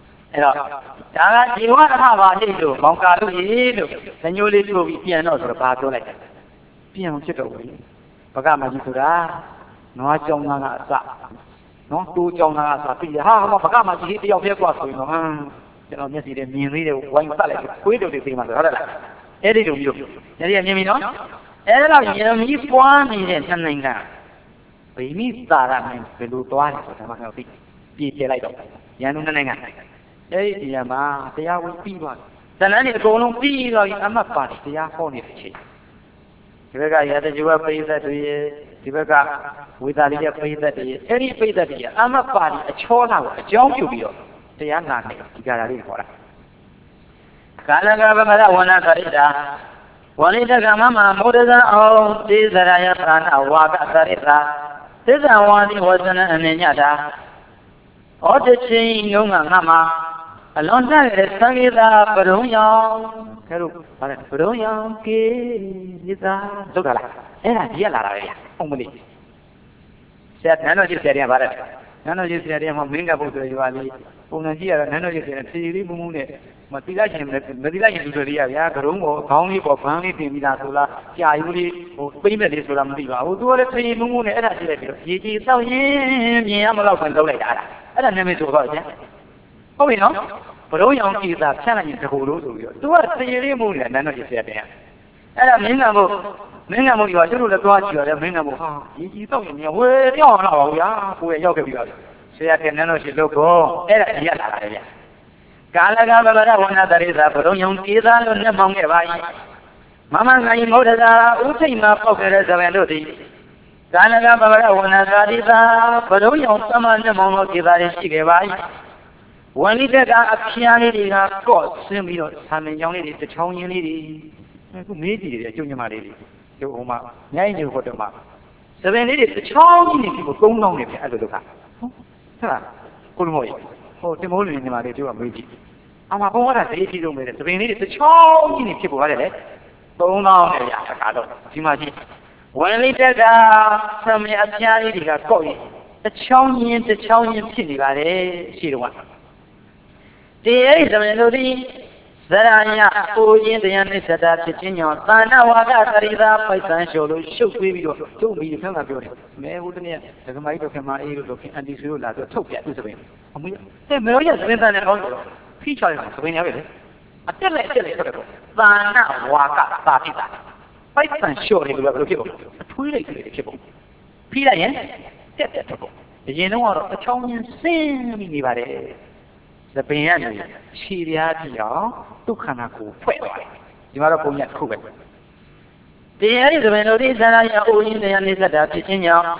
You want to have a little, Monka, then you little piano to the part of it. Piano Chito. Bagama Jitura, no Jona Sa. No, 都叫那啥对的，哈，我不干嘛，自己不要别挂水嘛，这老年是的，明日的晚上来，回头的对嘛，好了啦，哎，这种有，这里明明喏，哎，老爷们一关你的真能干，北米咋啦？ไปดูตัวนี่ทำมาเอาปีเจไล่ดอกยังนู้นนั่นไงเอ้ยเดี๋ยวมาတရားဝင်ပြီးသွားတယ်ဇလန်းတွေအကုန်လုံးပြီးတော့အမှတ်ပါတယ်တရားဟောနေတဲ့အချိန်ဒီဘက်ကရတကျွတ်ပိဿတ်တွေဒီဘက်ကဝေသာလိရဲ့ပိဿတ်တွေအဲ့ဒီပိဿတ်တွေအမှတ်ပါတယ်အချောလာကိုအကြောင်းပြုပြီးတော့တရားနာနေဒီကြတာလေးခေါ်တာကာလကဗမရဝဏခရိတာဝဏိတကမမမောဒဇံအောင်သေဇရယသနာဝါကသရိတာသစ္စာဝါဒီဝဇနအနေညတာဩတချင်းယုံငါငါမှာအလွန်တဲ့သံဃာပရုံယောင်ခဲလို့ဗါတယ်ပရုံယောင်ကေနိသာဒုက္ခလားအဲ့ဒါဒီရလာတာပဲဗျအောင်မလေးဆရာနန်းတော်ကြီးဆရာတွေကဗါတယ်နန်းတော်ကြီးဆရာတွေကမှမင်းကပုဒ်ဆိုရွာလေးပုံစံကြည့်ရတော့နန်းတော်ကြီးဆရာဖြည်းဖြည်းမူးမူးနဲ့မတိလိုက်ရင်မတိလိုက်ရင်လူတွေရဗျာကရုံးပေါ်ခေါင်းလေးပေါ်ဘန်းလေးတင်ပြီးသားဆိုလားကြာယူလေးဟိုပိမ့်မဲ့လေးဆိုလားမသိပါဘူးသူကလည်းဖြည်းဖြည်းမူးမူးနဲ့အဲ့ဒါကြည့်လိုက်ပြီးတော့ရေကြီးတောက်ရင်မြင်ရမလို့ခွင့်သုံးလိုက်တာအဲ့ဒါနာမည်ဆိုတော့ဗျာဟုတ်ပြီနော်ဘရုံးရောင်ကြည်သာဖြန့်လိုက်ရင်တကူလို့ဆိုပြီးတော့သူကသေလေးမူးနဲ့နန်းတော်ကြီးဆရာတင်အဲ့ဒါမင်းကမို့ဒီကကျတို့လည်းသွားကြည့်ရတယ်မင်းကမို့ဟာရေကြီးတောက်ရင်ဝေရောက်လာပါဘူးဗျာကိုယ်ရောက်ခဲ့ပြီပါဆရာတင်နန်းတော်ကြီးလို့ကောအဲ့ဒါရလာတာလေဗျာကာလကဗဗရဝဏတရိသာဘရုံယုံကေသာလို့မျက်မှောင်ခဲ့ပါ၏မမငါယမောဒသာဥထိတ်မှာပေါက်ခဲ့တဲ့ဇဗံတို့သည်ကာလကဗဗရဝဏတရိသာဘရုံယုံသမမျက်မှောင်လို့ကေသာရရှိခဲ့ပါ၏ဝဏိတကအဖျားလေးတွေကကော့ဆင်းပြီးတော့ဆာမင်ကြောင်းလေးတွေတချောင်းရင်းလေးတွေအခုမေးကြည့်တယ်အကျုံညမလေးတွေကျုပ်ဟိုမှာညိုင်းနေဖို့တော့မှာဇဗံလေးတွေတချောင်းကြီးနေပြီကို3လောင်းနေပြီအဲ့လိုလုပ်တာဟုတ်လားကိုလိုမောကြီးဟိုတင်မိုးလူညီမလေးကျုပ်ကမေးကြည့်အမဘုံကတည်းကလုံးပဲသပင်လေးတွေတချောင်းကြီးနေဖြစ်ပေါ်ရတယ်လေ3000နဲ့ရအခါတော့ဒီမှာချင်းဝင်လေးတက်ကဆံမအပြားလေးတွေကကောက်ရင်တချောင်းရင်ဖြစ်နေပါတယ်ရှိတော့ဒီအဲ့ဒီသမင်တို့ဒီဇရယအိုရင်တရားနိစ္စတာဖြစ်ခြင်းကြောင့်သာဏဝါကသရိသာပိုက်ဆံလျှော်လို့ရှုပ်သွေးပြီးတော့ကျုပ်ပြီးခန်းကပြောတယ်မဲဟိုတနေ့ဒကမိုက်တို့ခင်မအေးလို့ခင်အန်တီဆွေတို့လာတော့ထုတ်ပြသူစပင်အမွေတဲ့မေရောရစပင်တန်နဲ့ကောင်းတယ်ဖိချရတယ်စပင်ရပဲလေအတက်လက်ထွက်တယ်သာဏဝါကသာတိတာပိုက်ဆံလျှော်တယ်လို့ဘယ်လိုဖြစ်ပုံအထွေးလိုက်ဖြစ်ပုံဖိလိုက်ရင်တက်ထွက်ပုံအရင်တော့အချောင်းချင်းဆင်းပြီးနေပါတယ်သပင်ကနေခြေပြားပြီးတော့ဒုက္ခနာကိုဖွဲ့သွားတယ်ဒီမှာတော့ပုံရတစ်ခုပဲတရားရည်သပင်တို့ဒီဇာနာယအိုရင်းတရားနိစ္စတာဖြစ်ခြင်းကြောင့်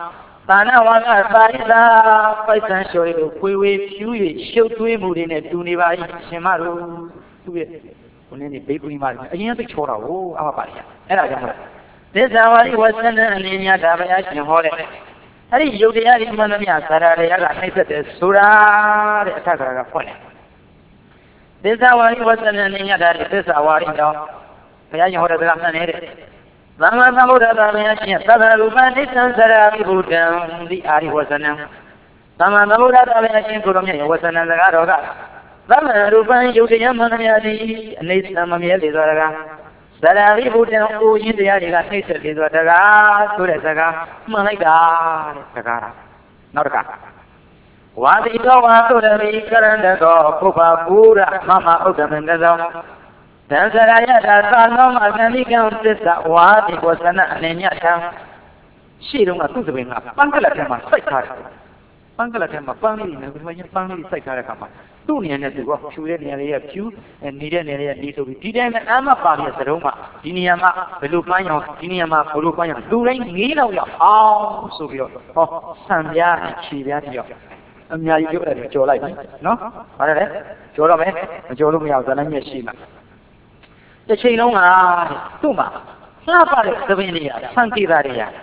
Tana wanga Parida, Paisan Shoy, Kui, Show to him in a Tuniva, Shimaru, Unini baby man, a young Chora, oh, our body. This hour was an India Davayash in Hore. Hari Yodia in Manamia, Sarah, Sura, the Takara Pone. This hour was an India that is our window. Payang Hora Ramane. Lama Mamuda Davayash, Sara Rubani, Sara Buddha, the Ari was an Lama Mamuda Davayash, Kuromia was an Araga. Lama Ruban Yodia Manamia, and Nate Namamia Lizaraga. Sarari Buddha, who in the Ariga Nature is what a Surasaga, Malaga, Sagara, Norka. What is our to the maker and the dog, Pupa, Pura, Mama, Ogan and the dog? Then Saraya, Salom, Agamican sister, what it was an Anyata. She don't want to bring up Pangalatema, Psychara. Pangalatema, family Psychara. Two near to walk to an area of you and need an area need to be Didam and Ama Pari as a Roma, Diniama, Pelupano, Diniama, Pelupano, doing Nino, oh, so you, oh, Sambia, Chivia. You Joe like no? What are they? Jolome, Jolomia, the Nameshima. The Chilonga, Tuma, Lapa, Savinia, Santi Varia.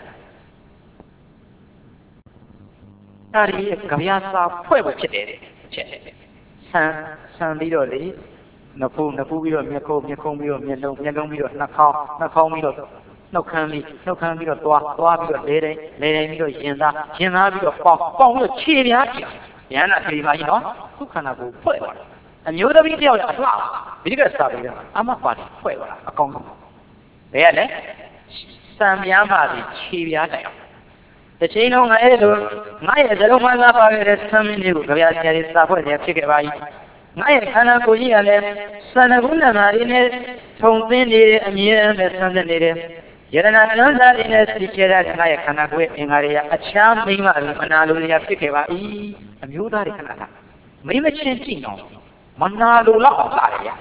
Dari, Caviasa, Pueblo Chede. San Lidoli, Napu, Mako, Milo, Nakao Milo, no candy, Toa, Lady Milo, Jina, Pong, Chivia, Yana Trivino, who can have Pueblo. And you the video as well. Bigger stuff, I'm a party, Pueblo, a Congo. There, Sam Yamadi, Chivia. The chain on my head, my Roman some new Gavias suffered their chicken by my Kanakuya, Sanaguna Marine, Tompini, and Yen, the Sunday. Yet another in a teacher that I Kanakwe in area, a charming Manaluya Pikeva, and you are Canada. Maybe Chentino, Manalula,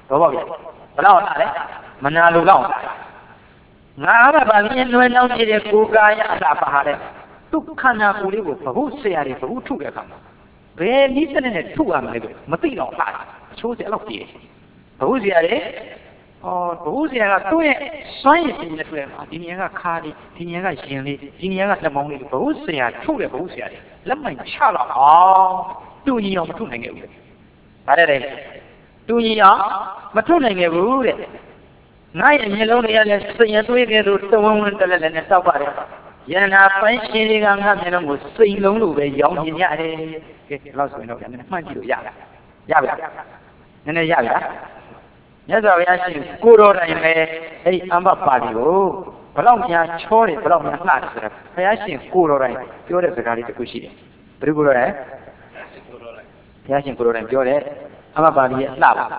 Manalula. Nada Balian went out in a Kugaya Sapahare. Two Kanakuri, who say I who took a come. Where Nissan and two amigos, Matino, chose a lot of years. Who's or who's doing science in the film? Diniaga Cardi, Diniaga Shinley, Diniaga the Moni, who's say I told a who's here. Let me chala, oh, do ye on tuning it. Are do ye are, but tuning it would. Night and yellow, saying we get to woman to let in Sabari. Yana French shading on her was saying Lulu, young in Yare. Lost window and find you, Yaga. And a Yaga. Yes, I actually good order in a Amba Party. Oh, Palomia, Chori, Palomia, Master. I actually good order. You're the Gari to Kushi. Brigura, Yashin Guru and Jore, Amba Party, Lava.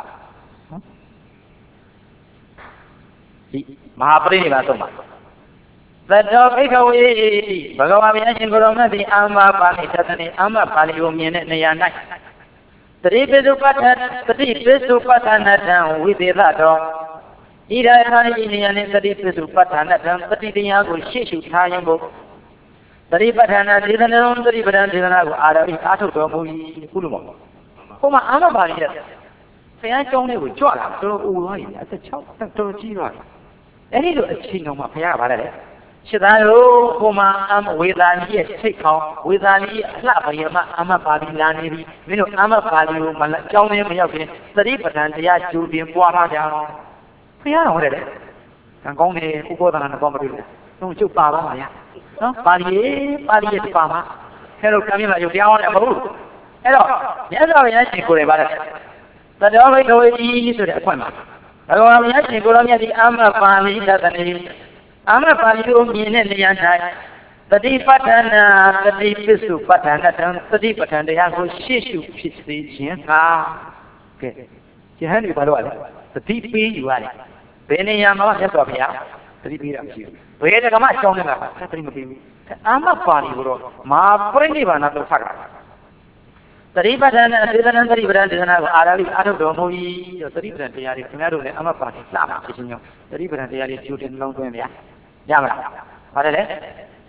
Mahabrini Vatoma. The dog take away. Bhagavan Gurama, the Amma Pali, Satani, Amma Pali, Nayana. The Ripisu Patana with the Rato. Ida Indian is the Ripisu Patana, but the Yago Shishu Tayango. The Ripatana didn't own the Ripan Arabic Atomo Pulumo. Homa Amabari. Say I only with Jola, so Uwai, as a child, Torchiro. Any little ching on my Payavare. Should I know Homa with an ear take off with an ear Lapayama Amapadi Lani, Mino Amapadi, Johnny Mayoki, the Ripatan, the Yachu, the Puara. Piano, and go me who go on the bomb. Don't you, Papa? No, Padi, Pama. Hello, Camilla, you down a boat. Hello, yes, I think good about it. But always go easy to the appointment. I will actually go on the Amma family that Amma family in the Yantai. The deep pattern, the deep pistol pattern, the deep pattern, they have a shishu pitch. Ah, okay. You hand me by the deep be you are. Penny Yama, yes, of ya. 3 feet of you. Where the Gama showing up? Amma family, Ma Prendiva, not the Saga. The Ripan and the Ripan is an out of the movie, the Ripan, they are in Amapati, the Ripan, they are shooting long to India. Yamara. What are they?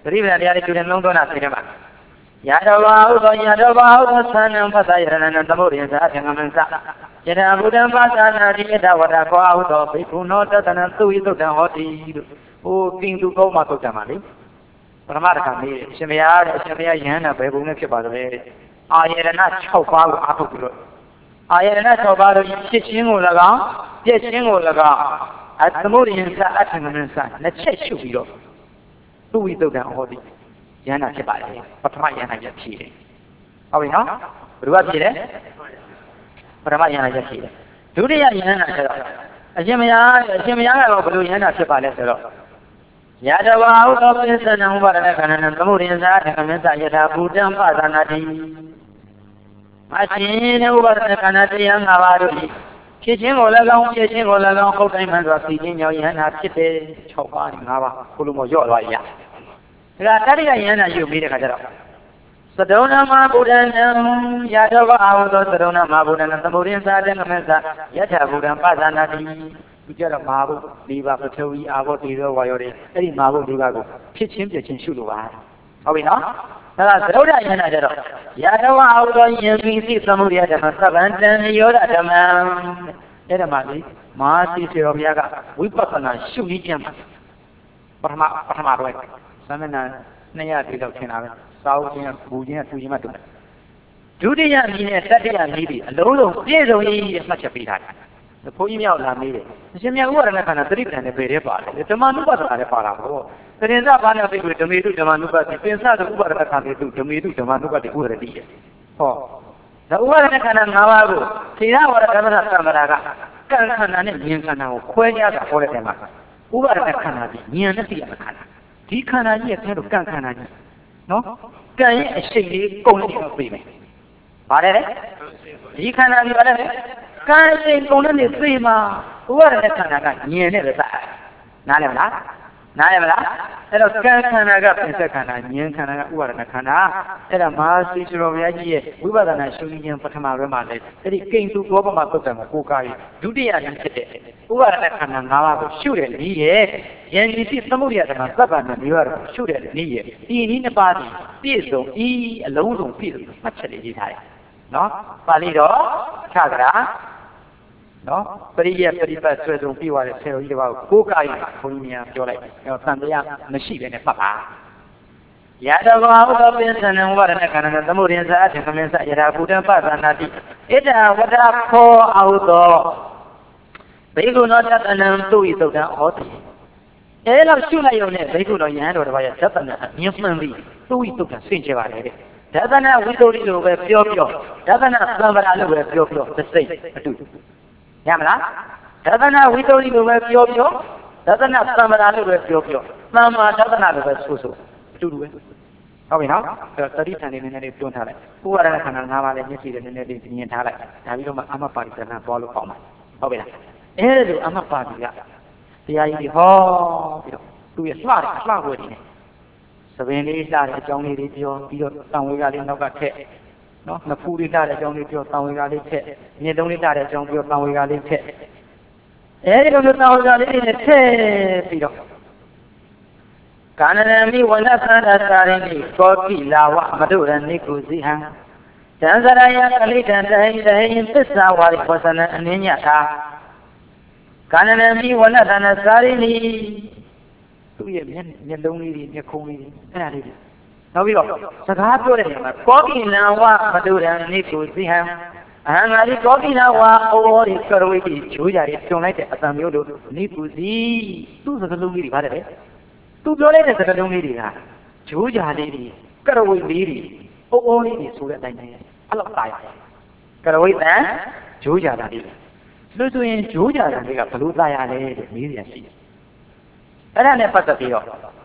တိပ္ပံတရားလေးကျူတဲ့လုံးသွင်းတာသိတယ်မှာယတော်ဘာဟုသောယတော်ဘာဟုသောသံဃံဖသယရဏံသမုဒိယသာအထင်ကမင်းစယထာဘုဒ္ဓံပါသနာတိယတဝတ္တကောဟုသောဘိက္ခုနောတတနံသုဝိသုတ်တံဟောတိလို့ဟိုကင်းသူကောင်းမှသုတ်တံပါလေပရမတ္ထကမေးတယ်အရှင်ဘုရားတဲ့အရှင်ဘုရားယဟန္တာဘယ်ပုံနဲ့ဖြစ်ပါသလဲတဲ့အာယရဏ6ပါးကိုအားထုတ်ပြီးတော့အာယရဏ6ပါးတို့ဖြစ်ခြင်းကို၎င်းပြည့်ခြင်းကို၎င်းသမုဒိယသာအထင်ကမင်းစနှစ်ချက်ရှုပြီးတော့သုဝိသုတ်တံဟောတိယန္တာဖြစ်ပါတယ်ပထမယန္တာချက်ဖြည့်တယ်ဟုတ်ပြီနော်ဘယ်သူကဖြည့်တယ်ပထမယန္တာချက်ဖြည့်တယ်ဒုတိယယန္တာကျတော့အရှင်မယားကတော့ဘယ်လိုယန္တာဖြစ်ပါလဲဆိုတော့ယတဝါဟုသောပိဿနံဥပါဒနာခန္ဓာနံသမုဒိယသာအထကမင်းစယထာဘူတံပသနာတိအရှင်ဥပါဒနာခန္ဓာတရား၅ပါးတို့ဖြစ်ခြင်းကိုလည်းကောင်းဖြစ်ခြင်းကိုလည်းကောင်းဟုတ်တိုင်းမှန်စွာသိခြင်းကြောင့်ယန္တာဖြစ်တယ်6ပါး5ပါးဘုလိုမျိုးရော့သွားရဒါကတတိယယန္တာယူပြီးတဲ့ခါကျတော့သဒုံနမဗုဒ္ဓံယတောဘအာဝသောသဒုံနမဗုဒ္ဓံသမုဒိယသာတေငမစ္ဆယထာဗုဒ္ဓံပသနာတိဒီကြတော့မဟာဘု၄ပါးပထဝီအာဘောတေရောဝါယောတွေအဲ့ဒီမဟာဘု၄ပါးကိုဖြစ်ချင်းပြချင်းရှုလို့ပါဟုတ်ပြီနော်ဒါကသဒုဒ္ဒယန္တာကျတော့ယတောဘအာဝသောယံပိစိသမုဒိယဓမ္မသဗ္ဗံတံယောဓဓမ္မံအဲ့ဒါမှလေမဟာသီစေရောဘုရားကဝိပဿနာရှုနည်းကျမ်းပထမတော့သမဏ200တိလောက်ထင်တာပဲစာအုပ်ချင်းဘူချင်းထူချင်းမှတူတယ်ဒုတိယနည်းနဲ့တတိယနည်းပြီးအလုံးစုံပြည့်စုံရေးရဲ့မှတ်ချက်ပေးထားတယ်ဘုန်းကြီးမြောက်လာမေးတယ်အရှင်မြတ်ဥပါဒနာခန္ဓာသတိပဋ္ဌာန်နဲ့ဘယ်ထဲပါလဲဓမ္မနုပဒနာနဲ့ပါတာပေါ့သရင်စဘာနဲ့သိပြီးဓမေတုဓမ္မနုပတိပင်စတို့ဥပါဒနာခန္ဓာတုဓမေတုဓမ္မနုပတိဥရတိရဲ့ဟောဒါဥပါဒနာခန္ဓာ၅ပါးကိုသီလဝရဓမ္မသံဃာကကံခန္ဓာနဲ့ဉာဏ်ခန္ဓာကိုခွဲခြားတာဟောတဲ့နေရာမှာဥပါဒနာခန္ဓာကြီးဉာဏ်နဲ့သိရတဲ့ခန္ဓာဒီခန္ဓာကြီးရဲ့အဲလိုကံခန္ဓာကြီးနော်ကံရဲ့အရှိန်လေးကုန်လေးကိုပြေးမယ်ဗါတယ်လေဒီခန္ဓာကြီးဗါတယ်လေကံအရှိန်ကုန်တဲ့နေပြေးမှာဥပါဒနာခန္ဓာကဉာဏ်နဲ့ပဲစားနားလည်မလားအဲ့တော့ကံခန္ဓာကပင်ဆက်ခန္ဓာဉာဏ်ခန္ဓာကဥပါဒနာခန္ဓာအဲ့ဒါမဟာသီစေရောဘုရားကြီးရဲ့ဝိပဿနာရှုနည်းခြင်းပထမရွယ်မှာလေအဲ့ဒီကိဉ္စုဘောပမသုတ်တံကိုကိုးကားပြီးဒုတိယနည်းဖြစ်တဲ့ဥပါဒနာခန္ဓာ၅ပါးကိုရှုတဲ့နည်းရဲ့ယဉ်ကြည်သိသမုဒိယဓမ္မသဗ္ဗံနဲ့ပြောရတော့ရှုတဲ့နည်းရဲ့ဒီနည်းနှစ်ပါးကိုပြည့်စုံဤအလုံးစုံပြည့်စုံမှတ်ချက်လေးရေးထားတယ်နော်ပါဠိတော်ခြားကြတာနော်ပရိယပရိပတ်ဆွဲဆုံးပြီးသွားတဲ့ဆယ်တော်ကြီးတစ်ပါးကိုကိုးကားရဘုန်းကြီးများပြောလိုက်တယ်။သံတရားမရှိဘဲနဲ့ပတ်ပါ။ယတဘာဥပပိသနံဝရဏခန္ဓာသမုဒိယသာအထကမင်းစယထာဘုဒ္ဓပသနာတိဣဒဝတ္တခောအာဟုသောဘိက္ခုနောတတနံသူဤသုတ်တံဟောတိအဲလောက်ရှုလိုက်ရုံနဲ့ဘိက္ခုနောယဟန်တော်တစ်ပါးရဲ့သတ္တနာမြင်မှန်ပြီးသူဤသုတ်တံဆင့်ကျပါလေတဲ့။ဒသနာဝိသုဒ္ဓိလိုပဲပြောဒသနာသံဗရာလိုပဲပြောသစိတ်အတူရမလားဒသနာဝိသုဒ္ဓိလိုပဲပြောဒသနာသံဗရာလိုပဲပြောသမ္မာဒသနာလိုပဲဆိုအတူတူပဲဟုတ်ပြီနော်သတိဌာန်လေးနည်းနည်းလေးတွန်းထားလိုက်ဥပါဒနာခန္ဓာ၅ပါးလည်းမျက်စိနဲ့နည်းနည်းလေးမြင်ထားလိုက်ဒါပြီးတော့မှအမပါဠိကဏ္ဍသွားလို့ပေါ့မှာဟုတ်ပြီလားအဲ့ဒါလိုအမပါဠိကတရားကြီးဟောပြီးတော့သူရဲ့လှွယ်နေတယ်သဘင်လေးလှတဲ့အကြောင်းလေးတွေပြောပြီးတော့သံဝေကလေးနောက်ကထက်နော်နဖူးလေးလှတဲ့အကြောင်းလေးပြောသံဝေကလေးထက်မျက်လုံးလေးလှတဲ့အကြောင်းပြောသံဝေကလေးထက်အဲဒီလိုမျိုးသံဝေကလေးနဲ့ထက်ပြီးတော့ကာနနမိဝနသန္တာစာရဏိကောကိလာဝမတုရဏိကုစီဟံတံစရယကလိတံတဟိတဟိသစ္စာဝါရိခောသနအနည်းညတာကာနနမိဝနသန္တာစာရဏိသူ့ရဲ့မျက်လုံးလေးတွေမျက်ခုံးလေးတွေအဲ့ဒါလေးတွေနောက်ပြီးတော့စကားပြောတဲ့နေရာမှာကောကိလံဝမတုရဏိကုစီဟံအဟံငါဒီကောကိလဝဩဝရိကရဝိတိဂျိုးကြတွေပြုံလိုက်တဲ့အတန်မျိုးတို့နိကုစီသူ့စကားလုံးလေးတွေပါတယ်လေသူပြောလိုက်တဲ့စကားလုံးလေးတွေကဂျိုးကြလေးတွေကရဝိလေးတွေအိုးလေးတွေဆိုတဲ့အတိုင်းပဲအဲ့လောက်တာရကရဝိတန်ဂျိုးကြတာလေးလို့ဆိုရင်ဂျိုးကြတာလေးကဘလို့တာရလဲတဲ့မေးရရှိတယ်အဲ့ဒါနဲ့ပတ်သက်ပြီးတော့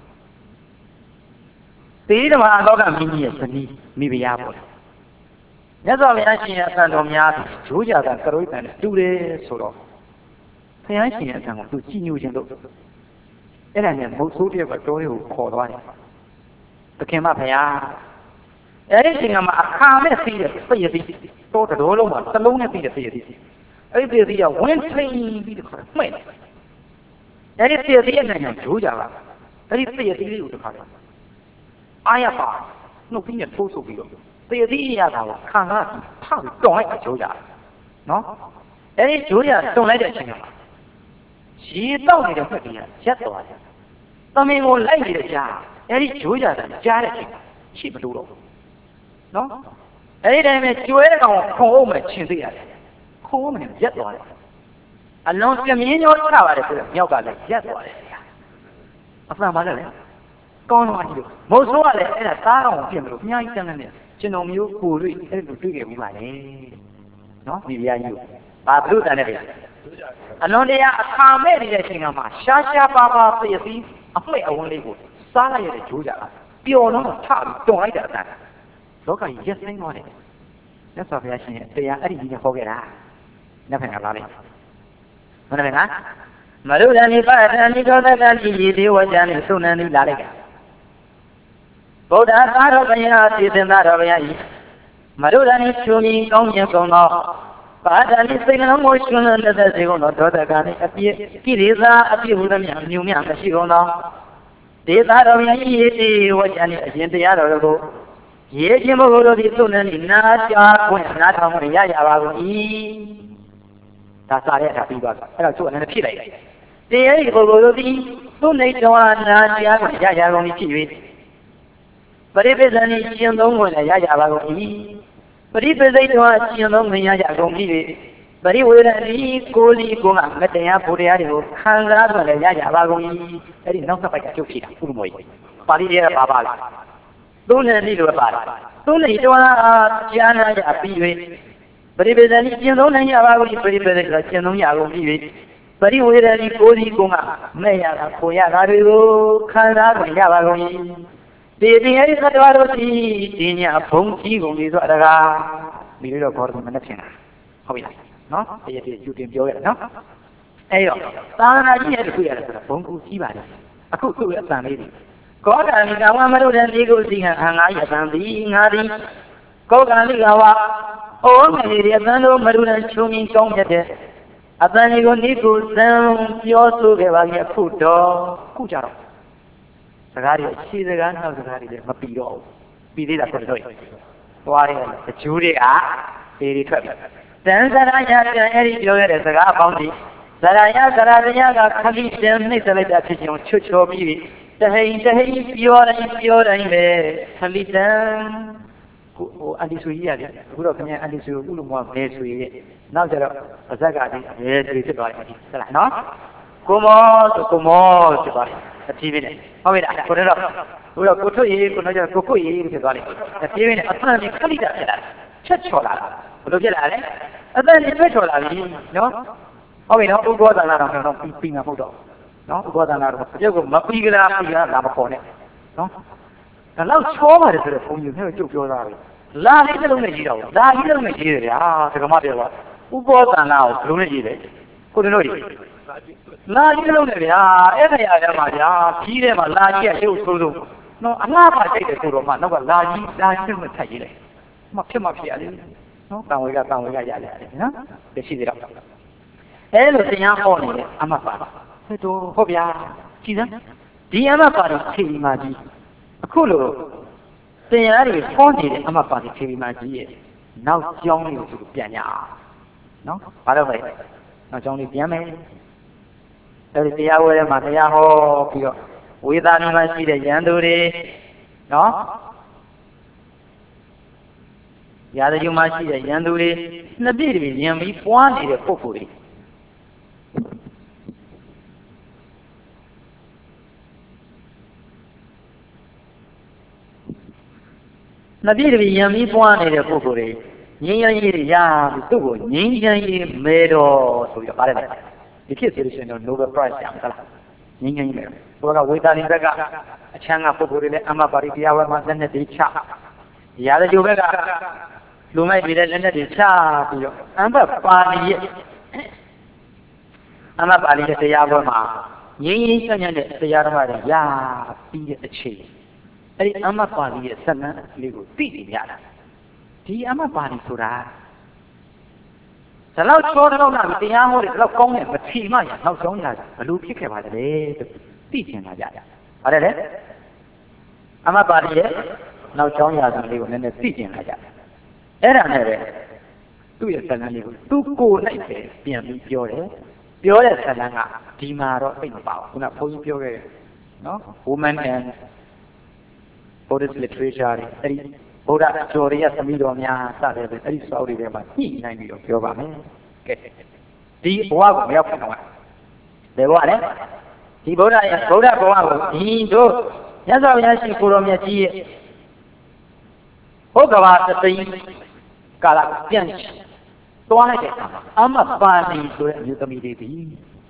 သေဓမ္မအလောကမင်းကြီးရဲ့ဇနီးမိဖုရားပေါ့မြတ်စွာဘုရားရှင်ရဲ့အသံတော်များဂျိုးကြတာကရဝိတန်နဲ့တူတယ်ဆိုတော့ဘုရားရှင်ရဲ့အသံကိုသူကြည်ညိုခြင်းလို့အဲ့ဒါနဲ့မုတ်ဆိုးတယောက်ကတိုးလေးကိုခေါ်သွားတယ်သခင်မဘုရားအဲ့ဒီအချိန်မှာအခါမဲ့စီးတယ်ပြည့်စည်တိုးတော်လုံးမှာသလုံးနဲ့ပြီးတယ်ပြည့်စည်အဲ့ဒီပြည့်စည်ကဝင်းထိန်ပြီးတော့မှဲ့အဲ့ဒီပြည့်စည်ရဲ့နိုင်ငံဂျိုးကြပါအဲ့ဒီပြည့်စည်လေးကိုတစ်ခါအားရပါနှုတ်ပြီးနဲ့ထိုးဆုပ်ပြီးတော့တည်သေးရတာကိုခံစားထပြီးတွန်လိုက်ကြိုးကြနော်အဲ့ဒီကြိုးကြတွန်လိုက်တဲ့အချိန်မှာရေတောက်နေတဲ့ဖက်ကြီးကရက်သွားတယ်သမင်ကိုလိုက်နေတဲ့ကြားအဲ့ဒီကြိုးကြတယ်ကြားတဲ့အချိန်ရှိမလို့တော့နော်အဲ့ဒီတိုင်းပဲကျွဲကောင်ခုံအောင်မှချင်းသိရတယ်ခုံအောင်မှရက်သွားတယ်အလုံးပြမြင်းညောချပါတယ်ဆိုတော့မြောက်ကလည်းရက်သွားတယ်အမှန်ပါလေကောင်းတော့ကြည့်လို့မဟုတ်ဆိုးကလည်းအဲ့ဒါသားကောင်ကိုပြင်မလို့အများကြီးတန်းနေကျွန်တော်မျိုးကိုတွေ့အဲ့လိုတွေ့ခဲ့ဘူးပါလေနော်ဒီပြားကြီးကိုဘာဘုဒ္ဓနဲ့ပဲအလွန်တရာအခါမဲ့နေတဲ့အချိန်ကမှရှားရှားပါပါပြည့်စည်အမှိတ်အဝန်းလေးကိုစားလိုက်ရတဲ့ဂျိုးကြတာပျော်တော့ထပြီးတွန်လိုက်တဲ့အတန်းလောကကြီးရက်သိမ်းသွားတယ်မြတ်စွာဘုရားရှင်ရဲ့တရားအဲ့ဒီကြီးနဲ့ဟောခဲ့တာနှစ်ဖက်ကလာလိုက်ဟုတ်တယ်နော်မရုဒ္ဓနိပါဒနိကောသကတိရေဒီဝကြနဲ့သုဏ္ဏိလာလိုက်တာဗုဒ္ဓသာတော်ဘုရားစေတနာတော်ဘုရားဤမရုဒ္ဓနိချူမီကောင်းမြတ်ကုန်သောပါဒနိစိတ်နှလုံးကိုရှင်လက်သက်စေကုန်သောဒေါသကနိအပြည့်ကိလေသာအပြည့်ဟုသမျှမြုံမြမရှိကုန်သောဒေသတော်ဘုရားဤရေဒီဝကြနဲ့အရှင်တရားတော်တို့ကိုရေခြင်းဘုရားတို့သည်သုဏ္ဏိနာကြားခွင့်နားထောင်ခွင့်ရကြပါကုန်၏ဒါစားရတာပြီးသွားတာအဲ့တော့သူ့အနေနဲ့ဖြည့်လိုက်တယ်တရားဤပုဂ္ဂိုလ်တို့သည်သုဏ္ဏိတော်နာကြားခွင့်ရကြကုန်၏ဖြစ်၍ပရိပိသဏိကျင့်သုံးခွင့်လည်းရကြပါကုန်၏ပရိပိစိတ်တော်ကျင့်သုံးခွင့်ရကြကုန်ပြီပရိဝေဒတိကိုလီကိုကမတရားဘုရားတွေကိုခံစားခွင့်လည်းရကြပါကုန်၏အဲ့ဒီနောက်နှစ်ပိုက်ကကျုပ်ဖြည့်တာဥပမောကြီးပါဠိတွေကဘာပါလဲသုဏ္ဏိလိုပါတယ်သုဏ္ဏိတော်ကြားနာကြပြီး၍ပရိပိသဏိကျင့်သုံးနိုင်ကြပါကုန်၏ပရိပိစိတ်တော်ကျင့်သုံးရကုန်ပြီပရိဝေဒတိကိုလီကိုကမဲ့ရတာကိုရတာတွေကိုခံစားခွင့်ရပါကုန်၏ဒီတရားဤသတ္တဝါတို့သည်ဒီညဘုံကြီးကုန်ပြီဆိုအတကားဒီလိုတော့ခေါ်တယ်မနဲ့ဖြစ်တာဟုတ်ပြီလားနော်တရားယူတင်ပြောရတယ်နော်အဲ့တော့သာသနာကြီးရဲ့တစ်ခုရတယ်ဆိုတော့ဘုံကူကြီးပါတယ်အခုသူ့ရဲ့အတန်လေးတွေကောတာမိကဝမရုဒ္ဓတိကိုစီဟံငါ၏အတန်သည်ငါသည်ကောကံလိကဝအိုးငယ်လေးအတန်တို့မရုဒ္ဓချုံမြင်ကောင်းမြတ်တဲ့အတန်လေးကိုနိကုသံပြောဆိုခဲ့ပါပြီအခုတော့ခုကြတော့စကားတွေရှည်စကားနောက်စကားတွေလည်းမပြီးတော့ဘူးပြီးသေးတာဆိုတော့သွားတယ်အကျိုးတွေကပေတွေထွက်ပြီတန်စရာရပြန်အဲ့ဒီပြောရတဲ့စကားအပေါင်းကြီးဇရာယဇရာတရားကခလိတင်နှိမ့်စလိုက်တာဖြစ်ခြင်းချွတ်ချော်ပြီးတဟိန်ပြောတိုင်းပဲခလိတန်ဟိုအန်တီဆွေကြီးရတယ်အခုတော့ခင်ဗျအန်တီဆွေကိုဥလို့မဘဲဆွေရဲ့နောက်ကျတော့အဇက်ကဒီဘဲဆွေဖြစ်သွားတယ်ဟုတ်လားနော်ကိုမောဆိုကိုမောဖြစ်သွားတယ်အပြေးနဲ့ဟုတ်ပြီလားကိုတော့ဟိုတော့ကိုထွတ်ရေးကိုတော့ကျကိုခွတ်ရေးဖြစ်သွားတယ်အပြေးနဲ့အဖန်ကြီးခလိတာဖြစ်လာချက်ချော်လာတာဘယ်လိုဖြစ်လာလဲအသက်ကြီးထွက်ချော်လာပြီနော်ဟုတ်ပြီနော်ဥပ္ပောသနာတော်တော့ပြီးမှာမဟုတ်တော့နော်ဥပ္ပောသနာတော်ပြုတ်ကိုမပြီးကြလားပြီးလားလာမခေါ်နဲ့နော်ဒါတော့ချောပါတယ်ဆိုတော့ဘုံကြီးနဲ့ကျုပ်ပြောသားပဲလာလေးတစ်လုံးနဲ့ကြီးတော့လာကြီးတစ်လုံးနဲ့ကြီးတယ်ဗျာဒကမပြောပါဥပ္ပောသနာကိုဘယ်လိုနဲ့ကြီးလဲကိုတို့တို့လာကြီးတစ်လုံးနဲ့ဗျာအဲ့ခရာထဲမှာဗျာကြီးထဲမှာလာကြီးကရုပ်ဆိုးဆိုးနော်အလားပါစိတ်တယ်ဆိုတော့မှနောက်ကလာကြီးနဲ့ထပ်ကြီးလိုက်မဖြစ်ရလေနော်တန်ဝေကရတယ်နော်တရှိသေးတော့အဲ့လိုတရားဟောနေတယ်အမပါဟဲ့တော့ဟုတ်ဗျာကြည်စမ်းဒီအမပါတော့ခေဒီမာကြီးအခုလိုတရားတွေဟောနေတယ်အမပါတဲ့ခေဒီမာကြီးရဲ့နောက်ကြောင်းလေးကိုသူပြန်ရအောင်နော်ဘာလို့လဲနောက်ကြောင်းလေးပြန်မယ်အဲ့ဒီတရားဝဲထဲမှာတရားဟောပြီးတော့ဝေသာနိမှာရှိတဲ့ယန္တုတွေနော်ရာဇဂုမှာရှိတဲ့ယန္တုတွေနှစ်ပြည့်တွေယံပြီးပွားနေတဲ့ပုဂ္ဂိုလ်တွေနှစ်ပြည့်တွေယံပြီးပွားနေတဲ့ပုဂ္ဂိုလ်တွေငြိမ်းချမ်းရေးရပြီးသူ့ကိုငြိမ်းချမ်းရေးမဲတော်ဆိုပြီးတော့ပါတယ်ဒီဖြစ်ဆိုလို့ရှိရင်တော့ Nobel Prize ရမှာလားငြိမ်းချမ်းရေးမဲဘုရားကဝေသာနိဘက်ကအချမ်းကပုဂ္ဂိုလ်တွေလည်းအမပါရိတရားဝဲမှာလက်နဲ့တေးချရာဇဂုဘက်ကလူမိုက်ပြီးတဲ့လက်နဲ့တွေချပြီးတော့အမပါဠိရဲ့တရားပွဲမှာငြိမ်းချမ်းတဲ့တရားတော်တွေရပြီးတဲ့အချိန်အဲ့ဒီအမပါဠိရဲ့ဆက်နန်းလေးကိုသိနေရတာဒီအမပါဠိဆိုတာဒါတော့ချောတော့လာပြီးတရားဟောတယ်ဒါတော့ကောင်းတယ်မထီမှရနောက်ဆုံးရဘယ်လိုဖြစ်ခဲ့ပါလဲသိချင်လာကြတယ်ဟုတ်တယ်လေ Ama Padi, now Chong Yasan and the teaching like that. Era never. သူ့ရဲ့ဇာတ်လမ်းလေးကိုသူကိုယ်လိုက်ပဲပြန်ပြီးပြောတဲ့ဇာတ်လမ်းကဒီမှာတော့သိမပါဘူးခုနဘုန်းကြီးပြောခဲ့နော် woman and Buddhist literature တွေအဲ့ဒီဗုဒ္ဓကျော်တွေကသမီးတော်များစတယ်ပဲအဲ့ဒီစောက်တွေထဲမှာညှိနှိုင်းပြီးတော့ပြောပါမယ်ကဲဒီဘဝကိုမရောက်ခင်တော့ဘယ်ဘဝလဲဒီဗုဒ္ဓရဲ့ဗုဒ္ဓဘဝကိုဒီတို့မြတ်စွာဘုရားရှင်ကိုတော်မြတ်ကြီးရဲ့ဘုရားဘာတသိန်းကာလပြန်သွားလိုက်တဲ့အခါမှာအမပါဠိဆိုတဲ့အမျိုးသမီးလေးသည်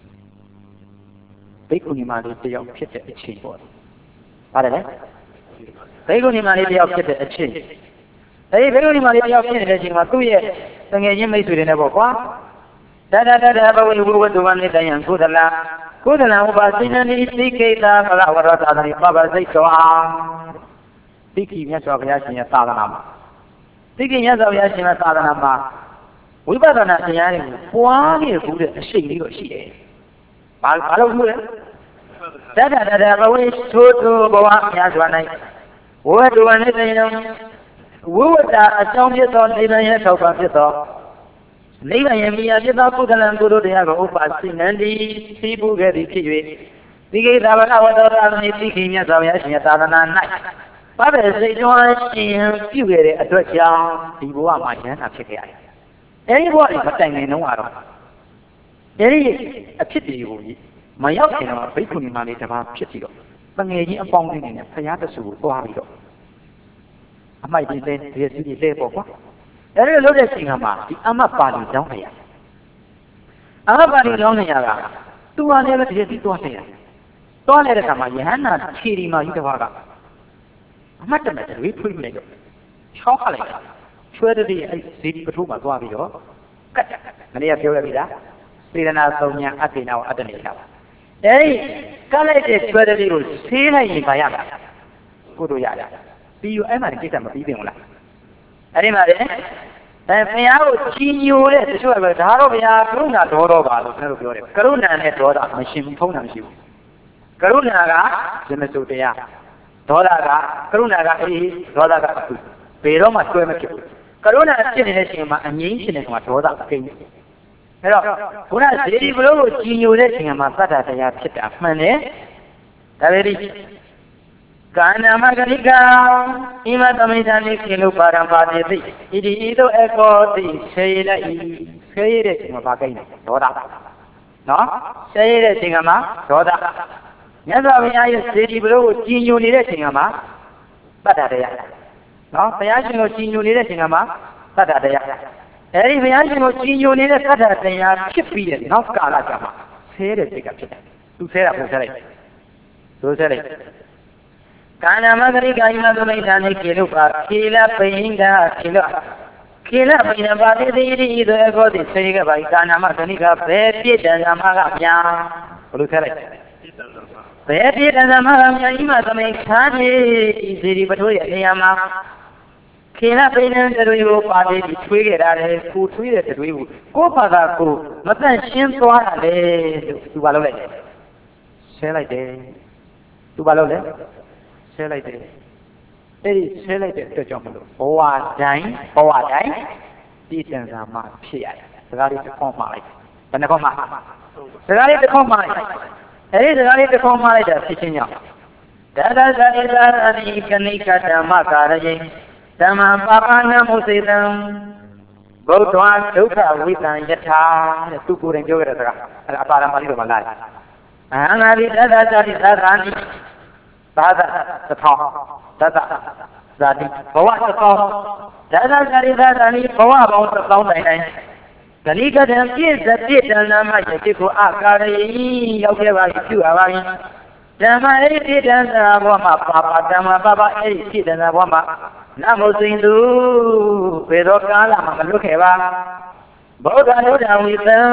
ဘိက္ခုနီမလေးတယောက်ဖြစ်တဲ့အချိန်ပေါ့။ပါတယ်လေ။ဘိက္ခုနီမလေးတယောက်ဖြစ်တဲ့အချိန်အဲဒီဘိက္ခုနီမလေးတယောက်ဖြစ်နေတဲ့အချိန်မှာသူ့ရဲ့တငယ်ချင်းမိတ်ဆွေတွေနဲ့ပေါ့ကွာ။တဘဝေဝဝတ္တဝနေတယံကုသလဥပစိနနိသိကိတာကလဝရသာတိပပစိတ်သောသိကိမြတ်စွာဘုရားရှင်ရဲ့သာသနာမှာသိကိမြတ်စွာဘုရားရှင်ရဲ့သာသနာမှာဝိပဿနာတရားတွေကိုပွားခဲ့ဘူးတဲ့အရှိန်လေးတော့ရှိတယ်။ဘာလို့လဲ။တဘဝေထိုးဘဝများစွာ၌ဝဝတ္တဝနေတယံဝဝတ္တအကြောင်းဖြစ်သောနိဗ္ဗာန်ရဲ့ထောက်ပံ့ဖြစ်သောနိဗ္ဗာန်ရဲ့မြတ်ဖြစ်သောကုသလံကုသိုလ်တရားကိုဥပါစိနန္တိသိပုခဲ့သည်ဖြစ်၍ဒီကိသာဘဂဝတ္တရာနိသိခိမြတ်စွာဘုရားရှင်သာသနာ၌ပပ္ပစိတ်တော်ရှင်ပြုခဲ့တဲ့အတွက်ကြောင့်ဒီဘဝမှာဉာဏ်သာဖြစ်ခဲ့ရတယ်။အဲဒီဘဝတွေမတိုင်ခင်တုန်းကတော့အဲဒီအဖြစ်တွေကိုမရောက်ခင်တော့ဘိက္ခုနီမလေးတစ်ပါးဖြစ်ပြီးတော့တငယ်ချင်းအပေါင်းလေးနဲ့ဖရာတဆူကိုသွားပြီးတော့အမိုက်တွေလဲဒီစီတွေလဲပေါ့ကွာ။အဲဒီလိုလုပ်တဲ့အချိန်မှာဒီအမတ်ပါဠိတောင်းနေရ။အမတ်ပါဠိတောင်းနေရတာသူကလည်းဒီစီသွားနေရ။သွားနေတဲ့အခါမှာယဟန္တာခြေဒီမာကြီးတစ်ပါးကအမတ်တမဲ့တွေဖွင့်လိုက်တော့ချောင်းခလိုက်တာချွဲတဲ့အဲ့ဇီဒီပထိုးမှာသွားပြီးတော့ကတ်မနေ့ကပြောရပြီလားစေရနာသုံးညာအတ္တိနာကိုအတ္တနေထားပါအဲ့ဒီကတ်လိုက်တဲ့ချွဲတဲ့ကိုဆေးလိုက်ရင်ပါရတာကိုတို့ရတယ်ပြီးရောအဲ့မှာကိစ္စမပြီးသင့်ဘူးလားအဲ့ဒီမှာလေဘုရားကိုချီးညိုတဲ့တချို့ကဒါတော့ဘုရားကရုဏာဒေါတော့ပါလို့ကျွန်တော်ပြောတယ်ကရုဏာနဲ့ဒေါသမရှင်ဘူးဖုံးတာမရှိဘူးကရုဏာကဇမစုတရားဒေါသကကရုဏာကအေးဒေါသကဘယ်တော့မှဆွဲမဖြစ်ဘူးကရုဏာဖြစ်နေတဲ့အချိန်မှာအငြိမ်းဖြစ်နေမှာဒေါသအကိန်းအဲ့တော့ခုနဇေဒီဘလို့ကိုကြီးညိုတဲ့အချိန်မှာသတ္တတရားဖြစ်တာမှန်တယ်ဒါပေမဲ့ကာဏမဂရိကာဣမသမိသနိခေလုပါရမပါတိဣတိဣတုအကောတိဆေရလိုက်ဆေရတဲ့အချိန်မှာဘာကိန်းဒေါသနော်ဆေရတဲ့အချိန်မှာဒေါသမြတ်စွာဘုရားရဲ့ဇေဒီဘလို့ကိုကြီးညိုနေတဲ့အချိန်မှာသတ္တတရားနော်ဘုရားရှင်ကိုကြီးညိုနေတဲ့အချိန်မှာသတ္တတရားအဲဒီဘုရားရှင်ကိုကြီးညိုနေတဲ့သတ္တတရားဖြစ်ပြီးတဲ့နောက်ကာလကျမှဆဲတဲ့စိတ်ကဖြစ်တယ်သူဆဲတာပုံဆဲလိုက်သူဆဲလိုက်ကာဏမဂရိကာယမသုမိဌာနိခေလုပါခေလပိဉ္ဒခေလပိဉ္ဒပါတိတိဣတိသောအကောတိဆေကပါကာဏမဂရိကာဘယ်ပြည့်တယ်သမကများဘလို့ဆဲလိုက်ဘယ်ပြည့်တယ်သမကများဣမသမိဌာနိဇေဒီပထိုးရဲ့နေရာမှာခေလပိဉ္ဒတွေကိုပါတိတိထွေးခဲ့တာလေကိုထွေးတဲ့တွေးကိုဘာသာကိုမတန့်ရှင်းသွားတာလေလို့သူဘာလုပ်လိုက်ဆဲလိုက်တယ်သူဘာလုပ်လဲဆဲလိုက်တယ်အဲ့ဒီဆဲလိုက်တဲ့အတွက်ကြောင့်မလို့ဘဝတိုင်းဒီတန်စာမှဖြစ်ရတယ်စကားလေးတစ်ခေါက်မှလိုက်ဘယ်နှခေါက်မှစကားလေးတစ်ခေါက်မှလိုက်အဲ့ဒီစကားလေးတစ်ခေါက်မှလိုက်တာဖြစ်ချင်းကြောင့်ဒါသဇာတိသာအနိကနိကဓမ္မကာရယိဓမ္မပါပနမုစေတံဘုဒ္ဓဒုက္ခဝိသံယထာတဲ့သူကိုယ်တိုင်ပြောခဲ့တဲ့စကားအဲ့အပါရမလေးတော့မလိုက်အဟံငါဒီဒါသဇာတိသာသနိသာသတစ်ထောင်သတ္တဇာတိဘဝတစ်ထောင်ဒါသဇာတိသာသနိဘဝပေါင်းတစ်ထောင်တိုင်ဂလိကတံပြည့်စပြည့်တဏ္ဍမယတိကိုအကာရယိရောက်ခဲ့ပါပြီပြုပါပါရင်ဓမ္မအဲ့ဒီတဏ္ဍဘဝမှာပါပါဓမ္မပါပါအဲ့ဒီပြည့်တဏ္ဍဘဝမှာနမုစိန်သူဘယ်တော့ကာလမှာမလွတ်ခဲ့ပါဗုဒ္ဓဒုဋ္ဌဝိသံ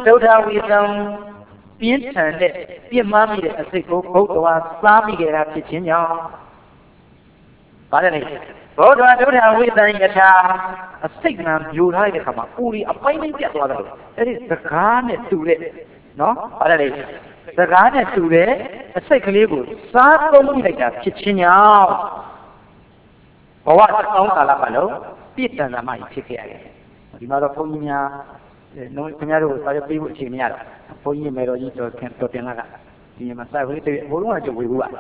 ပြင်းထန်တဲ့ပြစ်မှားမိတဲ့အစိတ်ကိုဘုဒ္ဓဝါစားမိခဲ့တာဖြစ်ခြင်းကြောင့်ဗါတယ်လေဘုဒ္ဓဒုဋ္ဌဝိသံယထာအစိတ်ကမြူထားတဲ့ခါမှာပူရီအပိုင်းပိုင်းပြတ်သွားတယ်အဲ့ဒီစကားနဲ့တူတဲ့နော်ဗါတယ်လေ The garden today, a cycle, Sarko like a kitchen out. Or what on Alapalo, Pit and the might take care. The mother Pomia, no Pinaro, by a people Chimiara, Pomia Merolito, Cantopiana. The Masai will want to we were.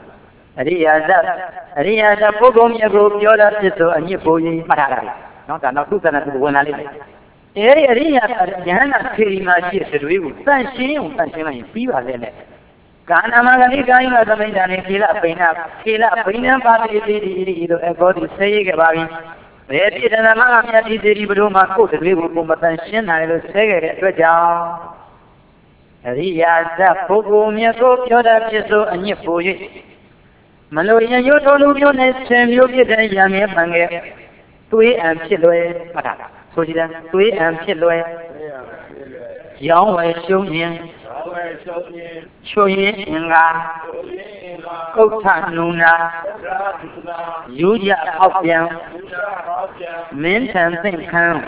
Aria, Pogomia group, Yoda, and you boy, Matara. Not enough to one alive. Area, Yana, pretty much is a real fancy, fancy, fever than it. Kana magani gaina the main kila pena, party, body saying about it. Where did an amount is the Ribuma coat, the river Pumbatan, I will say it to John. Ria, that Pogomia group, Yoda, Jesu, and you for it. Maloya, you don't know your next time you get a young man. 对岸撇落，嘛他，说起来，对岸撇落，阳外小人，秋云啊，狗产农啊，有家好边，门前正看，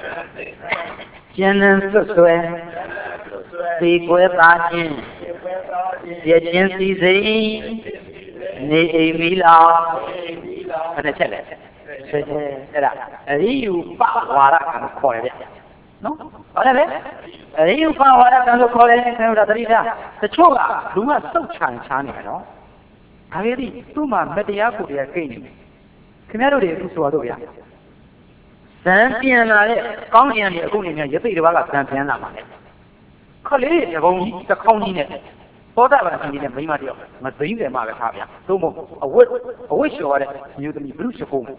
见人说说，对国大金，别见谁谁，你米老，看得起来。 အဲ့ဒါအရိယပဝါဒကံခေါ်ရတယ်နော်ဟုတ်တယ်လေအရိယပဝါဒကံလို့ခေါ်တယ်ခင်ဗျာတတိယတချို့ကလူကစုတ်ချန်ချားနေတယ်နော်ဒါပေမဲ့သူ့မှာမတရားကိုယ်တွေကကိနေခင်ဗျားတို့တွေအခုဆိုတော့ဗျာဇန်ပြန်လာတဲ့ကောင်းကင်ကနေအခုနေမြရသိတစ်ပါးကဇန်ပြန်လာမှာလေခလေးတကုံကြီးတစ်ခေါင်းကြီးနဲ့သောတာပန်အရှင်ကြီးနဲ့မိန်းမတယောက်မသိတယ်မှာပဲထားဗျာသို့မဟုတ်အဝိလျှော်ရတဲ့မျိုးသမီးဘုရုရှကုံ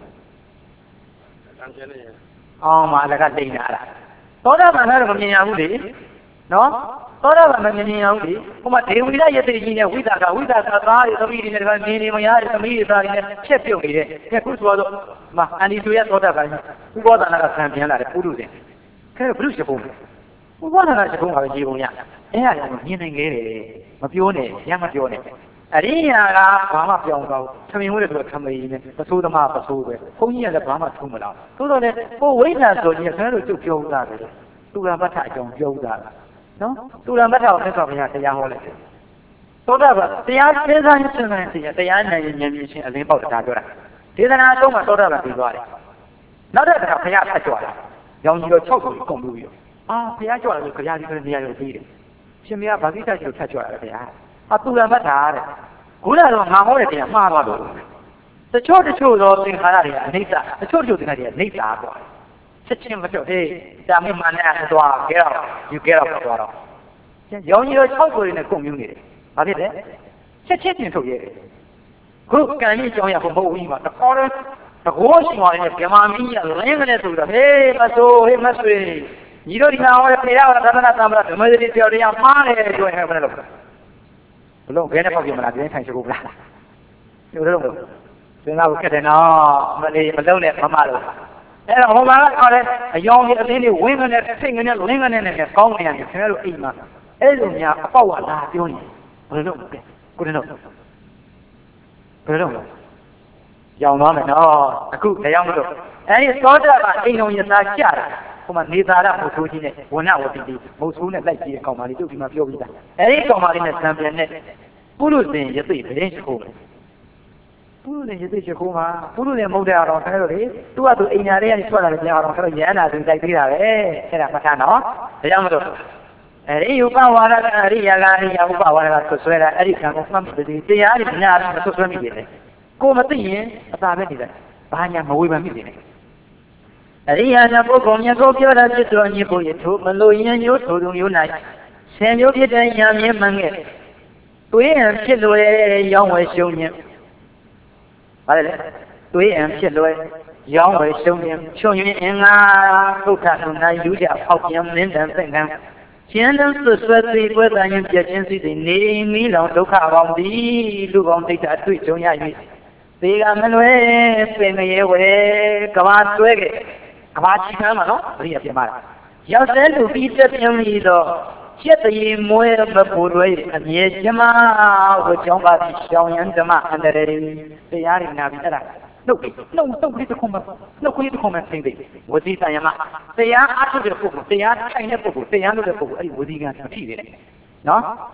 အောင်မှာလည်းကတိတ်လာတာသောတာပန်ကတော့မမြင်ရဘူးလေနော်သောတာပန်မမြင်ရဘူးလေဟိုမှာဒေဝိရယတိကြီးနဲ့ဝိသကာသားတွေသမီးတွေနဲ့ကမြင်နေမရတဲ့သမီးတွေသားတွေနဲ့ချက်ပြုတ်နေတယ်ခုဆိုတော့မအန်ဒီဆိုရသောတာပန်ဥပောဒနာကဆံပြန်လာတယ်ပုရုဇဉ်ခဲဘုရုရှကုံဥပောဒနာရှကုံကပဲခြေပုံရအဲ့ဒါလည်းမြင်နိုင်ခဲ့တယ်မပြောနဲ့ရမပြောနဲ့အရိယာကဘာမှပြောင်းတော့သမင်ဝဲတယ်ဆိုတော့သမီးနဲ့ပစိုးသမားပစိုးပဲဘုန်းကြီးကလည်းဘာမှထုံးမလားသို့တော်လည်းဟိုဝိဇ္ဇာဆိုရင်ခင်ဗျားတို့ကျုပ်ပြောဦးတာပဲသူရပဋ္ဌအကြောင်းပြောဦးတာနော်သူရပဋ္ဌကိုသက်တော်ဘုရားတရားဟောလိုက်တယ်သောတာပန်တရားစဉ်းစားရင်စဉ်းစားရင်တရားနိုင်ရင်ဉာဏ်မြင်ခြင်းအလင်းပေါက်တရားပြောတာဒေသနာအဆုံးမှာသောတာပန်ပြီးသွားတယ်နောက်တစ်ခါဘုရားထပ်ကြွလာရောင်ကြီးတော့6ခုကုန်ပြီးရောဘုရားကြွလာလို့ကြရားကြီးကနေရာကိုပြီးတယ်ရှင်မရဗာကိတ္တကြီးကိုထပ်ကြွလာတယ်ဘုရားသူရမတ်တာတဲ့ခုနကတော့ငါဟောတဲ့တရားမှားသွားတော့တချို့သောသင်္ခါရတွေကအနိစ္စတချို့သင်္ခါရတွေကအနိစ္စกว่าချက်ချင်းမပြောဟေးဒါမှမနဲ့သွားခဲ့တော့ယူခဲ့တော့သွားတော့ရောင်ကြီးတော့6ကိုရင်းနဲ့ကုန်မြူးနေတယ်ဘာဖြစ်လဲချက်ချင်းတင်ထုတ်ရဲတယ်ခုကံကြီးကြောင်းရဖို့မဟုတ်ဘူးမှာတခေါ်တော့တကောရှိမှလည်းဗြဟ္မာမင်းကြီးကလင်းကနေဆိုတော့ဟေးမဆိုးဟေးမဆွေညီတို့ဒီမှာဟောတဲ့ဖေရဝရသနာသမ္မာဓမ္မတိပြောတရားမှားတယ်ပြောရင်ဘယ်လိုလုပ်ဘလုံးဘယ်နဲ့ပေါက်ပြမလားပြင်းထိုင်ရှိဖို့လားဒီလိုတော့စဉ်းစားဖို့ခက်တယ်နော်မလေးမလုံးနဲ့မမလို့အဲ့တော့ဟိုမှာကခေါ်တဲ့အယောင်ကြီးအသေးလေးဝင်းကနေဖိတ်ကနေလင်းကနေနဲ့ကောင်းနေရတယ်ခင်ဗျားတို့အိမ်မှာအဲ့လိုများအပေါက်ကလာပြောနေဘယ်လိုလုပ်လဲကိုရင်းတို့ဘယ်လိုလုပ်ရောင်သွားမယ်နော်အခုတရားမလို့အဲ့ဒီသောတာပန်အိမ်တော်ရသားကြတာဟိုမှာနေသာရမဟုတ်သေးနဲ့ဝဏဝတိတိမဟုတ်ဆိုးနဲ့လိုက်ကြည့်တဲ့ကောင်မလေးတို့ဒီမှာပြောပြီးသားအဲ့ဒီကောင်မလေးနဲ့ဇံပြန်နဲ့ပုရုဇဉ်ယသိဗရင်ရှိခိုးမယ်ပုရုဇဉ်ယသိရှိခိုးမှာပုရုဇဉ်မဟုတ်တဲ့အောင်ခင်ဗျားတို့လေသူကသူအိမ်ညာလေးကနေထွက်လာတဲ့ပြန်အောင်ခင်ဗျားတို့ရဟန္တာဆိုတိုက်သေးတာပဲအဲ့ဒါမှတ်ထားနော်ဒါကြောင့်မလို့အဲ့ဒီဥပဝါဒကအရိယာကအရိယာဥပဝါဒကဆွဆွဲတာအဲ့ဒီကံကိုမှတ်ပြီးတရားတွေညာပြီးဆွဆွဲမိတယ်ကိုမသိရင်အသာပဲနေတယ်ဘာညာမဝေဖန်မိတယ်အရိယာပုဂ္ဂိုလ်မြတ်ကိုပြောတာဖြစ်တော်ညီကိုရထိုးမလို့ရင်ရိုးထိုးသူမျိုး၌ဆင်မျိုးဖြစ်တဲ့ညာမြင်မှန်ခဲ့တွေးရန်ဖြစ်လွယ်ရောင်းဝယ်ရှုံးခြင်းဘာလဲတွေးရန်ဖြစ်လွယ်ရောင်းဝယ်ရှုံးခြင်းချွန်ရင်အင်္ဂါဒုက္ခသူနာယူကြဖောက်ပြန်မင်းတန်သင်္ကန်းခြင်းလုံးဆွဆွဲသေးပွဲတန်ရင်ပြည့်ချင်းစီသည်နေမီလောင်ဒုက္ခပေါင်းသည်လူပေါင်းဒိဋ္ဌအတွေ့ကြုံရ၍သေကမလွဲပင်ရဲဝဲကဘာဆွဲခဲ့ကဘာချီခံမှာနော်အရိယာပြန်ပါလားရောက်တဲ့လူပြီးတက်ပြန်ပြီးတော့ချက်တည်းမွဲမပူတွေအမြဲကျမဝကြောင်းပါပြီးရှောင်းရန်ဓမ္မအန္တရာယ်တရားရည်နာပြီးအဲ့ဒါနှုတ်ကလေးတစ်ခုမှသိသိဝစီတန်ယမတရားအားထုတ်တဲ့ပုဂ္ဂိုလ်တရားထိုင်တဲ့ပုဂ္ဂိုလ်တရားလုပ်တဲ့ပုဂ္ဂိုလ်အဲ့ဒီဝစီကံဖြစ်တယ်နော်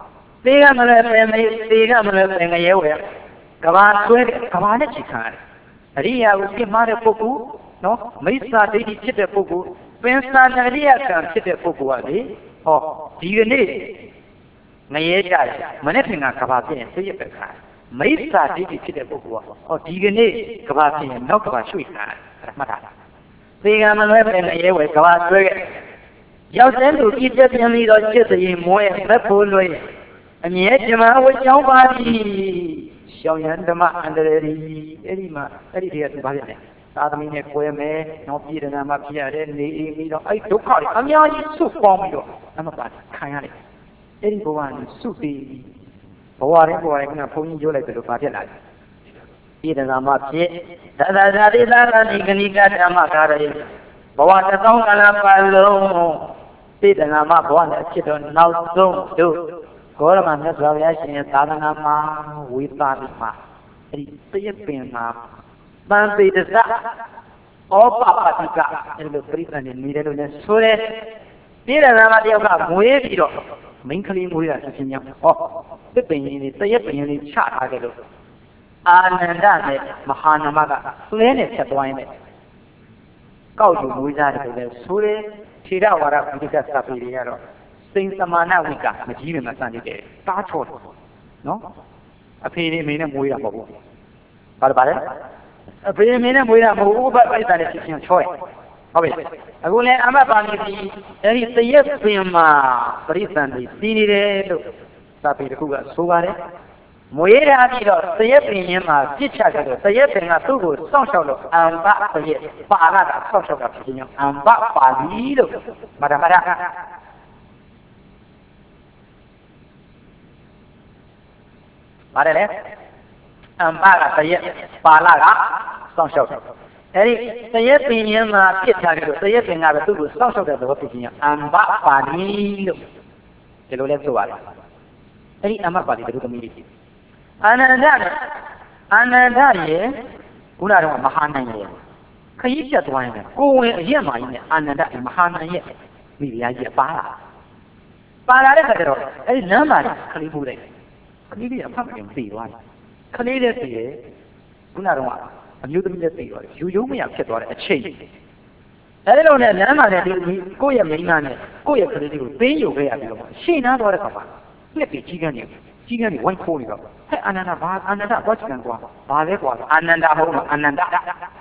သေကမလွယ်ပင်သေကမလွယ်ပင်ငရဲဝဲကဘာဆွဲကဘာနဲ့ချခံရတယ်အရိယာကိုပြစ်မှားတဲ့ပုဂ္ဂိုလ်နော်မိစ္ဆာဒိဋ္ဌိဖြစ်တဲ့ပုဂ္ဂိုလ်ပင်စာနရိယကံဖြစ်တဲ့ပုဂ္ဂိုလ်ကလေဟောဒီကနေ့ငရဲကြတယ်မနေ့ကကဘာပြည့်ရင်သိရပဲခါမိစ္ဆာဒိဋ္ဌိဖြစ်တဲ့ပုဂ္ဂိုလ်ကဟောဒီကနေ့ကဘာပြည့်ရင်နောက်ကဘာရွှေ့ခါမှတ်တာသေကမလွဲပင်ငရဲဝဲကဘာဆွဲခဲ့ရောက်တဲ့လူကြည့်တဲ့ပြန်ပြီးတော့จิตရင်မွဲမဖို့လွဲအမြဲဓမ္မဝိကျောင်းပါသည်ရှောင်းရန်ဓမ္မအန္တရာယ်အဲ့ဒီမှာအဲ့ဒီတည်းကဘာဖြစ်လဲသာသမီနဲ့ကွဲမယ်နော်ပြည်ဒနာမှာဖြစ်ရတဲ့နေအိမ်ပြီးတော့အဲ့ဒုက္ခတွေအများကြီးဆုပေါင်းပြီးတော့အမှတ်ပါခံရတယ်အဲ့ဒီဘဝနဲ့ဆုပြီးဘဝတိုင်းကဘုန်းကြီးပြောလိုက်တယ်လို့ဘာဖြစ်လာလဲပြည်ဒနာမှာဖြစ်သာသာတိသာသနိကဏိကဓမ္မကာရယေဘဝတစ်သောင်းကလာပါလုံးပြည်ဒနာမှာဘဝနဲ့အဖြစ်တော့နောက်ဆုံးတို့ဂေါရမမြတ်စွာဘုရားရှင်ရဲ့သာသနာမှာဝိပါတိမှာအဲ့ဒီတရပင်မှာပန်ပေတစဩပပတိကအဲ့လိုပြိဿနဲ့နေတယ်လို့လည်းဆိုတယ်ပြည်ဒနာမှာတယောက်ကမွေးပြီးတော့မိန်းကလေးမွေးတာဖြစ်ချင်းကြောင့်ဟောပြပင်ရင်းလေးတရပင်ရင်းလေးချထားကြလို့အာနန္ဒနဲ့မဟာနမကလဲနဲ့ဖြတ်သွားရင်လည်းကောက်ယူမွေးကြတယ်လို့လည်းဆိုတယ်ခြေရဝါဒပုဒ်ကစာပေတွေကတော့စိန်သမာနဝိကမကြီးတယ်မစနေတယ်တားချော်နော်အဖေနဲ့အမေနဲ့မွေးတာမဟုတ်ဘူးဘာလဲအဖေအမေနဲ့မွေးတာမဟုတ်ဘူးဥပပိဿာနဲ့ဖြစ်ချင်းချော်ဟုတ်ပြီအခုလည်းအမတ်ပါနေပြီအဲဒီတရက်ပင်မှာပရိသန္တိစီးနေတယ်လို့စာပေတစ်ခုကဆိုပါတယ်မွေးရပြီးတော့တရက်ပင်ရင်းမှာပြစ်ချခဲ့တော့တရက်ပင်ကသူ့ကိုစောင့်ရှောက်လို့အံပပရက်ပါလာတာစောင့်ရှောက်တာဖြစ်ချင်းအံပပါဠိလို့မတမရပါတယ်လေအံပါကတရက်ပါလာကစောင့်ရှောက်တယ်အဲဒီတရက်ပင်ရင်းမှာပြစ်ထားကြလို့တရက်ပင်ကပဲသူ့ကိုစောင့်ရှောက်တဲ့သဘောဖြစ်ခြင်းအံပါပါဠိလို့ဒီလိုလဲဆိုပါတယ်အဲဒီအံပါပါဠိဘယ်လိုသမီးလေးအာနန္ဒရဲ့ခုနကတော့မဟာနန်ရဲ့ခရီးပြတ်သွားရင်ကိုဝင်အရက်မာကြီးနဲ့အာနန္ဒမဟာနန်ရဲ့မိဖုရားကြီးပါလာတဲ့ခါကျတော့အဲဒီလမ်းမှာခလေးပို့တယ်ခလေးလေးအဖတ်ပြန်ပြေးသွားတယ်ခလေးလေးပြေးခုနကတော့အမျိုးသမီးလေးပြေးသွားတယ်ယူယုံမရဖြစ်သွားတဲ့အချိန်အဲဒီလိုနဲ့လမ်းမှာလည်းကိုယ့်ရဲ့မိန်းမနဲ့ကိုယ့်ရဲ့ခလေးလေးကိုသိယုံခဲ့ရပြီးတော့ရှင်းနာသွားတဲ့ခါမှာနှစ်ပြီးကြီးကန်းနေဝိုင်းခိုးနေတော့ဟဲ့အာနန္ဒဘာအာနန္ဒသွားချင်ကွာဘာလဲကွာအာနန္ဒဟုတ်လားအာနန္ဒအဲ့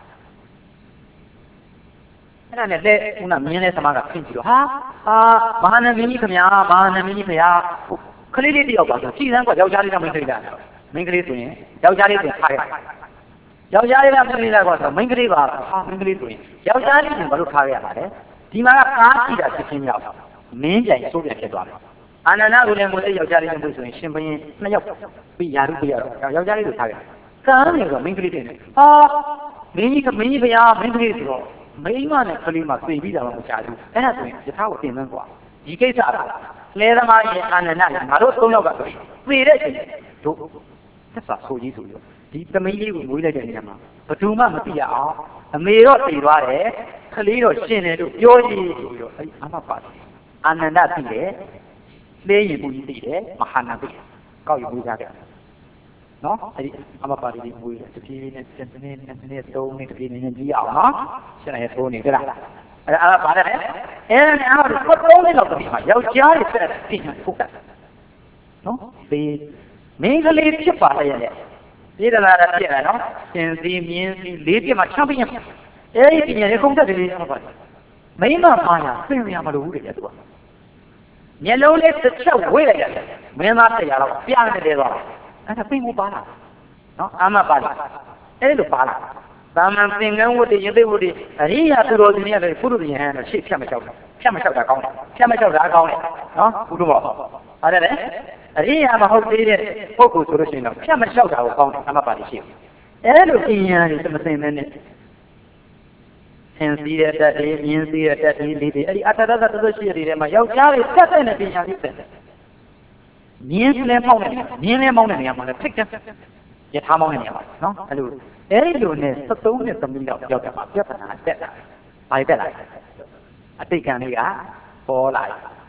ဒါနဲ့လက်ခုနမြင်းတဲ့သမားကဖြစ်ပြီးတော့ဟာမဟာနမင်းကြီးခင်ဗျာမဟာနမင်းကြီးခင်ဗျာခလေးလေးတယောက်ပါဆိုကြည်စမ်းကွာယောက်ျားလေးကမိန်းကလေးလားမိန်းကလေးဆိုရင်ယောက်ျားလေးဆိုရင်ခါရယောက်ျားလေးကမိန်းကလေးလားကွာဆိုမိန်းကလေးပါမိန်းကလေးဆိုရင်ယောက်ျားလေးကဘာလို့ခါရရပါလဲဒီမှာကကားကြည့်တာဖြစ်ချင်းမြောက်မင်းကြိုင်စိုးပြန်ဖြစ်သွားတယ်အာနန္ဒကိုလည်းမွေးယောက်ျားလေးနဲ့မွေးဆိုရင်ရှင်ဘရင်နှစ်ယောက်ပြီးယာရုပြရတော့ယောက်ျားလေးကိုထားရတယ်။ကားနေတော့မိန်းကလေးတွေနဲ့မင်းကြီးဘုရားမင်းကလေးဆိုတော့မိန်းမနဲ့ကလေးမှသိပြီးတာမှမချဘူး။အဲ့ဒါဆိုရင်ယထာကိုသင်မှန်းကွာဒီကိစ္စကလဲသမားရဲ့အာနန္ဒနဲ့ငါတို့၃ယောက်ကဆိုရင်သေတဲ့အချိန်တို့သက်သာဆိုကြီးဆိုရောဒီသမီးလေးကိုမွေးလိုက်တဲ့နေရာမှာဘယ်သူမှမသိရအောင်အမေတော့တည်သွားတယ်ကလေးတော့ရှင်တယ်လို့ပြောကြည့်ဆိုရောအဲ့အမပါတယ်အာနန္ဒသိတယ်လေးရင်ပူကြီးသိတယ်မဟာနာသိကောက်ယူပေးကြတယ်နော်အဲ့ဒီအမပါရီမွေးတပြေးနဲ့စနေနဲ့သုံးနေတပြေးနေကြီးအောင်နော်ရှင်းရသုံးနေကြလားအဲ့ဒါပါတယ်အဲ့ဒါနဲ့အားတော့သုံးနေတော့ဒီမှာယောက်ျားတွေဆက်သိနေဖုတ်တာနော်ဒီမင်းကလေးဖြစ်ပါရဲ့ပြည်ဒနာရပြည့်တယ်နော်ရှင်စီမြင်းစီလေးပြမှာချမ်းပြင်းအဲ့ဒီပြင်ရခုံးသက်တယ်အမပါမိမပါရဆင်းရမလို့ဘူးတဲ့သူကမျက်လုံးလေးတစ်ချက်ဝေးလိုက်တယ်မင်းသား100လောက်ပြနေတယ်သွားအဲ့ဒါပင်ကိုပါလာနော်အာမပါလာအဲ့လိုပါလာသာမန်သင်္ကန်းဝတ္တယသိဝတ္တအရိယာသူတော်စင်ရတယ်ပုရုษယဟန်တော့ရှေ့ဖြတ်မလျှောက်တာဖြတ်မလျှောက်တာကောင်းတယ်ဖြတ်မလျှောက်တာကောင်းတယ်နော်ဘုရားပေါ့ဟုတ်တယ်လေအရိယာမဟုတ်သေးတဲ့ပုဂ္ဂိုလ်ဆိုလို့ရှိရင်တော့ဖြတ်မလျှောက်တာကိုကောင်းတယ်အာမပါလိရှိအဲ့လိုအင်ညာတွေမစင်မဲနဲ့ဆင်းစည်းတဲ့တက်တွေမြင်းစည်းတဲ့တက်တွေလေးတွေအဲ့ဒီအတ္တရသတ္တရှိရတဲ့မှာယောက်ျားတွေတက်တဲ့နဲ့ပညာရှိတဲ့မြင်းလည်းမောင်းတယ်မြင်းလည်းမောင်းတဲ့နေရာမှာလည်းဖိတ်တယ်ယထာမောင်းတဲ့နေရာမှာနော်အဲ့လိုနဲ့73နှစ်သမီးလောက်ရောက်တယ်မှာပြဿနာတက်တာဘာတက်လာအတိတ်ကံလေးကပေါ်လာတယ်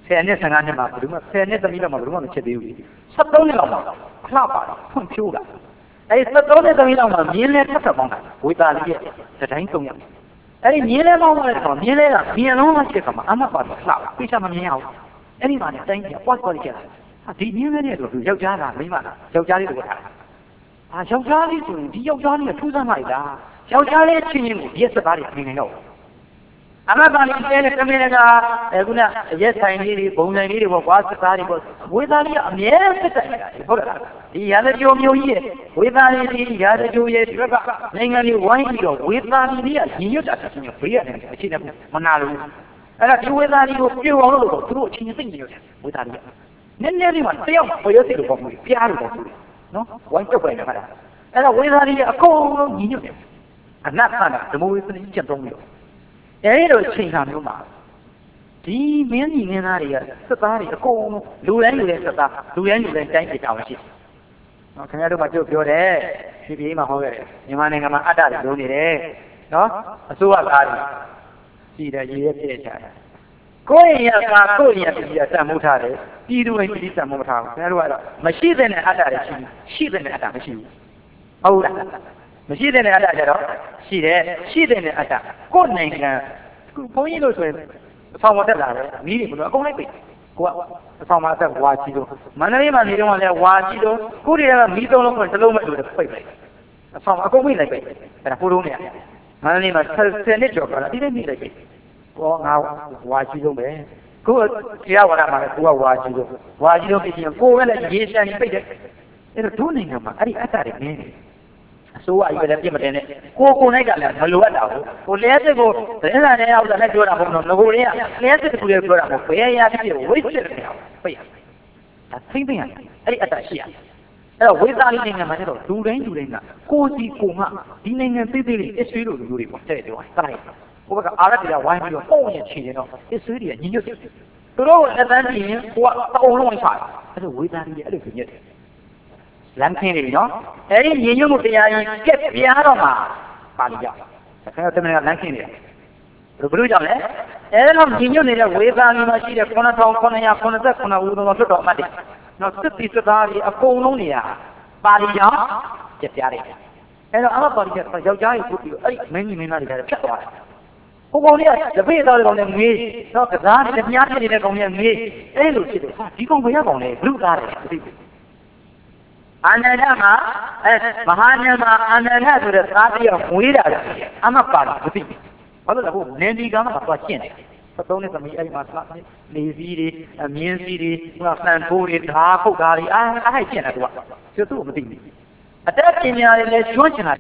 10 15 နှစ်မှာဘယ်သူမှ10နှစ်သမီးတော့မှဘယ်သူမှမချစ်သေးဘူး73နှစ်လောက်မှာခလာပါဖွံ့ဖြိုးလာအဲဒီ73နှစ်သမီးလောက်မှာမြင်းလဲထပ်ပေါင်းတာဝေသာလီရဲ့တတိုင်း3ရက်အဲ့ဒီမြင်းလဲပေါင်းသွားတဲ့အခါမြင်းလဲကမြင်းလုံးမရှိတဲ့အခါမှာအမတ်ပါတော့ခလာပိချာမမြင်အောင်အဲ့ဒီမှာလည်းတိုင်းပြပွားပွားကြည့်တာဒီမြင်းလဲတဲ့ဆိုသူယောက်ျားလားမိန်းမလားယောက်ျားလေးတို့ထားတာယောက်ျားလေးဆိုရင်ဒီယောက်ျားလေးကထူးဆန်းလိုက်တာယောက်ျားလေးချင်းချင်းကိုဒီစကားတွေအမြင်နေတော့အမပါလိတဲနဲ့တမင်ကခုနရက်ဆိုင်လေးတွေဘုံဆိုင်လေးတွေပေါ့ကွာစကားတွေပေါ့ဝေသားလေးကအမြဲတက်တက်နေတာဟုတ်လားဒီရာဇကြိုမျိုးကြီးရဲ့ဝေသားလေးဒီရာဇကြိုရဲ့ဒီဘက်ကနိုင်ငံလေးဝိုင်းပြီးတော့ဝေသားလေးကညီညွတ်တာချင်းဘေးရတယ်အခြေအနေမနာလို့အဲ့ဒါဒီဝေသားလေးကိုပြုံအောင်လို့သူတို့အချင်းချင်းသိနေရတယ်ဝေသားလေးကနည်းနည်းလေးမှတယောက်ပေါ်ရစီလို့ပေါ့ဘူးပြားလို့ပေါ့ဘူးနော်ဝိုင်းပြုတ်ပဲနေမှာအဲ့ဒါဝေသားလေးကအကုန်လုံးညီညွတ်တယ်အနတ်ကဓမ္မဝေသနီးချက်သုံးလို့အဲဒီလိုချိန်ခါမျိုးမှာဒီမင်းကြီးမင်းသားတွေကစစ်သားတွေအကုန်လူတိုင်းလူတိုင်းစစ်သားလူတိုင်းလူတိုင်းတိုင်းပြည်တောင်းရှိ။နော်ခင်ဗျားတို့ကပြောတယ်ဒီပြည်မှာဟောခဲ့တယ်မြန်မာနိုင်ငံမှာအတ္တတွေလုံးနေတယ်နော်အစိုးရသားတွေရှိတယ်ရေရဲပြည့်ချတယ်။ကိုယ့်ရင်ကကိုယ့်ရင်ပြည်စံမှုထားတယ်ပြည်သူ့ရင်ပြည်စံမှုမထားဘူးခင်ဗျားတို့ကတော့မရှိတဲ့အတ္တတွေရှိတဲ့အတ္တမရှိဘူးဟုတ်လားမရှိတဲ့အတ္တကြတော့ရှိတယ်ရှိတဲ့အတ္တကိုယ်နိုင်ငံဘုန်းကြီးလို့ဆိုရင်အဆောင်မတက်လာတယ်မီးတွေဘယ်လိုအကုန်လိုက်ပိတ်ကိုကအဆောင်မတက်ဝါကြီးတော့မန္တလေးမှာနေတော့လည်းဝါကြီးတော့ကိုတွေကမီးသုံးလုံးကိုတစ်လုံးမဲ့လို့ပိတ်လိုက်အဆောင်အကုန်ပိတ်လိုက်ပိတ်အဲ့ဒါကိုလုံးနေရတယ်မန္တလေးမှာ10နှစ်ကျော်ကလာဒီနေ့မိလိုက်ပိတ်ဘောငါဝါကြီးဆုံးပဲကိုတရားဝါဒမှာလည်းကိုကဝါကြီးတော့ဝါကြီးတော့ပြည်ချင်းကိုပဲလည်းရေရှမ်းပိတ်တယ်အဲ့တော့ဒုနိုင်ငံမှာအဲ့ဒီအတ္တတွေနည်းနေအစိုးရအကြီးလည်းပြစ်မတင်နဲ့ကိုနိုင်ကလည်းမလိုအပ်တာဘူးကိုလျှက်စစ်ကိုသတင်းစာနဲ့အောက်တာနဲ့ပြောတာမဟုတ်တော့ငကိုရင်းကလျှက်စစ်ကူလည်းပြောတာမဟုတ်ဘယ်ရဖြစ်ဝိတ်စစ်တယ်ပိတ်ရဒါသိမ့်သိမ့်ရအဲ့ဒီအတ္တရှိရအဲ့တော့ဝေသာလီနိုင်ငံမှာကျတော့လူတိုင်းကကိုစီကိုငါဒီနိုင်ငံသေးသေးလေးအစ္စရေးလိုလူမျိုးတွေပေါ့တဲ့တယ်ဝိုင်းတိုင်းကိုဘက်ကအာရဗ်တွေကဝိုင်းပြီးတော့ပုံရင်ချင်တော့အစ္စရေးတွေကညညွတ်တယ်သူတို့ကအတန်းကြည့်ရင်ကိုကတောင်းလုံးဝိုင်းပါတယ်အဲ့ဒါဝေသာလီရဲ့အဲ့လိုဖြစ်နေတယ်လမ်းခင်းနေပြီနော်အဲ့ဒီညီညွတ်မှုတရားရင်ကက်ပြားတော့မှာပါဠိကြောင့်ခင်ဗျားတို့တမန်ကလမ်းခင်းနေတယ်ဘယ်လိုကြောင့်လဲအဲ့တော့ညီညွတ်နေတဲ့ဝေသာလီမှာရှိတဲ့9989ဦးတော့လွတ်တော်အမှတ်တွေနော်စစ်တီစစ်သားတွေအကုန်လုံးနေရပါဠိကြောင့်ကက်ပြားတယ်အဲ့တော့အမပါဠိကယောက်ျားကြီးပုတ်ပြီးအဲ့ဒီမင်းကြီးမင်းသားတွေကဖြတ်သွားတယ်ဟိုကောင်လေးကတပိတ်သားတွေကောင်နဲ့ငေးနော်ကစားနေတဲ့မြားဖြစ်နေတဲ့ကောင်နဲ့ငေးအဲ့လိုဖြစ်တယ်ဒီကောင်ဘယ်ရောက်ကောင်လဲဘလူသားတယ်မသိဘူးအာနန္ဒမှာမဟာနန္ဒအာနန္ဒဆိုတဲ့သားပြောင်းဝေးတာအမပါတာမသိဘူးဘာလို့လဲဟိုနန္ဒီကမှသွားရှင်းတယ်73နှစ်သမီးအဲ့ဒီမှာနေစည်းတွေအမြင်းစည်းတွေဟိုဆန်ဖိုးတွေဓာတ်ခုတ်ဓာတ်တွေအဲ့ရှင်းတယ်သူကသူ့မသိဘူးအတက်ပညာတွေလည်းကျွမ်းကျင်တာ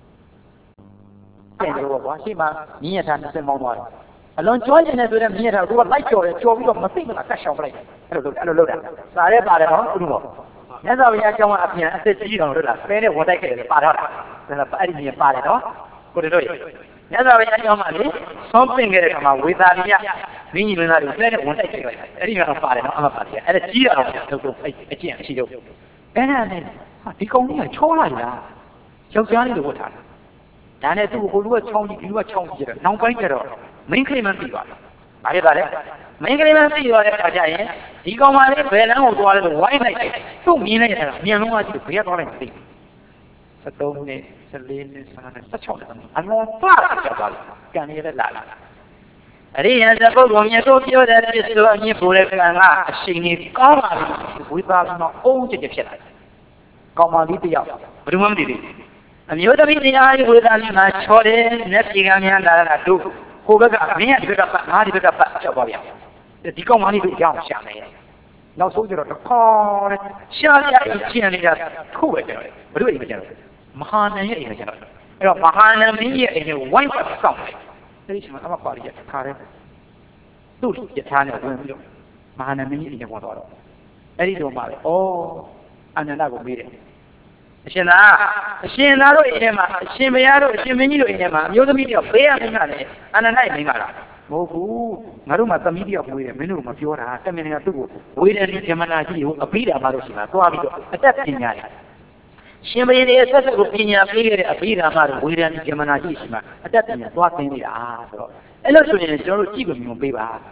ကျင်တယ်ကွာရှေ့မှာမြင်းရထား20မောင်းသွားတယ်အလွန်ကျွမ်းကျင်တယ်ဆိုတဲ့မြင်းရထားကလိုက်ကြော်တယ်ကြော်ပြီးတော့မသိမလားကတ်ရှောင်ပလိုက်အဲ့လိုလုပ်တာစားရဲပါတယ်နော်သူတို့မြတ်စွာဘုရားကျောင်းကအပြန်အသက်ကြီးတော်တို့လားပဲနဲ့ဝန်တိုက်ခဲ့တယ်ပါတော့တာအဲ့ဒီမြင်ပါတယ်နော်ကိုတို့မြတ်စွာဘုရားကျောင်းမှာလေဆုံးပင်ခဲ့တဲ့ခါမှာဝေသာလီယမင်းကြီးမင်းသားတွေပဲနဲ့ဝန်တိုက်ခဲ့တယ်အဲ့ဒီကတော့ပါတယ်နော်အမှပါတယ်အဲ့ဒါကြီးတာတော့တို့အကျင့်အရှိတို့အဲ့ဒါနဲ့ဒီကောင်ကြီးကချောလိုက်လားယောက်ျားလေးလိုဝတ်ထားတာဒါနဲ့သူ့ကိုလူကချောင်းကြီးဒီလူကချောင်းကြီးတယ်နောက်ပိုင်းကျတော့မင်းခိမ့်မှန်းပြီးသွားတယ်ဘာဖြစ်ပါလဲမင်းကလေးမှသိရတဲ့အခါကျရင်ဒီကောင်မလေးဘယ်လမ်းကိုသွားလဲလို့ဝိုင်းလိုက်တယ်သူ့မြင်လိုက်ရတာမြန်လုံးကကြည့်ဘယ်သွားလိုက်မသိဘူး73နှစ်14နှစ်15နှစ်16နှစ်အလုံးသွားကြပါလားကံရတဲ့လာအရိယသပုဂ္ဂိုလ်မြတ်တို့ပြောတဲ့ပြစ္ဆောအမြင့်ဖို့တဲ့ကံကအရှင်ကြီးကောင်းပါပြီဝိပါပြီးတော့အုံးကျဖြစ်လာတယ်ကောင်မလေးတယောက်ဘယ်သူမှမသိဘူးအမျိုးသမီးတရားကြီးဝေဒနာမှာချောတယ်နဲ့ပြေကံများလာတာတို့ဟိုဘက်ကမင်းကဒီဘက်ကပတ်ငါဒီဘက်ကပတ်ချက်သွားပြန်ဒီကောင်မလေးတို့ကြောင်းရှာနေတယ်နောက်ဆုံးကျတော့တခေါ်တဲ့ရှားရအချင်းလေးကထုတ်ပဲကျတော့ဘယ်လိုအိမ်မကျတော့မဟာနန်ရဲ့အိမ်ကကျတော့အဲ့တော့မဟာနန်မင်းရဲ့အိမ်ကိုဝိုင်းပတ်စောင့်တယ်အဲ့ဒီချိန်မှာအမပါရီရခါတယ်သူ့ရထားနဲ့ဝင်ပြီးတော့မဟာနန်မင်းရဲ့အိမ်ကိုသွားတော့အဲ့ဒီတော့မှလေဩအာနန္ဒကိုမေးတယ်အရှင်သာတို့အိမ်ထဲမှာအရှင်ဘုရားတို့အရှင်မင်းကြီးတို့အိမ်ထဲမှာအမျိုးသမီးတယောက်ဘေးရမင်းကလည်းအာနန္ဒရဲ့မင်းကလားမဟုတ်ဘူးငါတို့မှသမီးတယောက်မွေးတယ်မင်းတို့မပြောတာတမင်ကသူ့ကိုဝေဒန်ဒီဇမနာကြီးကိုအပိဓာမလို့ရှိမှာသွားပြီးတော့အသက်ပညာရရှင်ဘုရင်ရဲ့ဆက်ဆက်ကိုပညာပေးခဲ့တဲ့အပိဓာမတို့ဝေဒန်ဒီဇမနာကြီးရှိမှာအသက်ပညာသွားသင်နေတာဆိုတော့အဲ့လိုဆိုရင်ကျွန်တော်တို့ကြည့်လို့မြင်ပေးပါ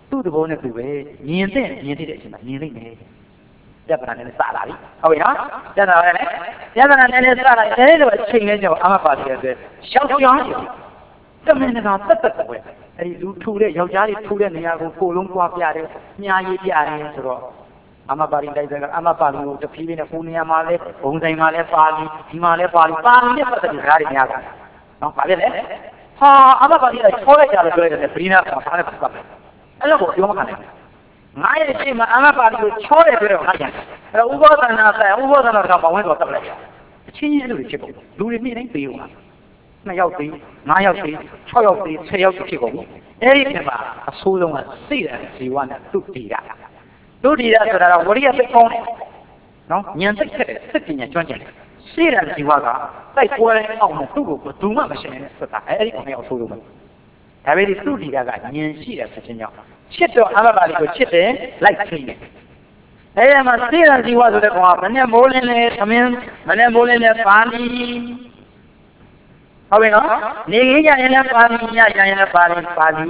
သူ့သဘောနဲ့သူပဲမြင်တဲ့အချိန်မှာမြင်လိုက်မယ်ပြဿနာနဲ့စလာပြီဟုတ်ပြီနော်ပြဿနာနဲ့စလာတယ်လို့အချိန်နဲ့ကြောင့်အာမပါတိရဲ့ရှောက်ကြောင်းတမင်ကတက်ပဲအဲဒီလူထူတဲ့ယောက်ျားတွေထူတဲ့နေရာကိုကိုလုံးပွားပြတယ်မြားရေးပြတယ်ဆိုတော့အာမပါတိတိုက်တဲ့အမပါတိကိုတဖြည်းဖြည်းနဲ့ကိုနေရာမှာလဲဘုံဆိုင်မှာလဲပါလီဒီမှာလဲပါလီနဲ့ပတ်သက်တဲ့ဓာတ်တွေများတာနော်ဘာဖြစ်လဲဟာအာမပါတိကချောလိုက်ကြတယ်ပြောရတယ်ဗီနာကဘာလဲပတ်တယ်အဲ့လိုကိုပြောမှခံတယ်ငါရဲ့ရှိမှအာမပါတိကိုချောတယ်ပြောတော့ငါပြန်အဲ့ဥပဒနာဆိုင်ဥပဒနာကဘာဝင်တော့တက်လိုက်အချင်းချင်းအဲ့လိုဖြစ်ကုန်လူတွေမိတိုင်းပေးဦးမှာ2 ယောက်သေး5 ယောက်သေး6 ယောက်သေး10 ယောက်ဖြစ်ကုန်ပြီအဲ့ဒီထဲမှာအဆိုးဆုံးကစိတ်ဓာတ်ဇီဝနဲ့သူတည်တာဆိုတာကဝရိယသိကောင်းတယ်နော်ဉာဏ်သိခက်တယ်စိတ်ပညာကျွမ်းကျင်တယ်စိတ်ဓာတ်ဇီဝကတိုက်ပွဲအောင်နဲ့သူ့ကိုဘယ်သူမှမရှင်းနဲ့ဆိုတာအဲ့ဒီကောင်ကအဆိုးဆုံးပဲဒါပေမဲ့သူတည်တာကဉာဏ်ရှိတယ်ဖြစ်ခြင်းကြောင့်ချစ်တော့အမပါလိကိုချစ်တယ်လိုက်သိတယ်အဲ့ဒီမှာစိတ်ဓာတ်ဇီဝဆိုတဲ့ကောင်ကမနဲ့မိုးလင်းလေသမင်းမနဲ့မိုးလင်းလေပါဠိဟုတ်ပြီနော်နေကြီးကြရင်လည်းပါဠိညကြရင်လည်းပါဠိဒါမ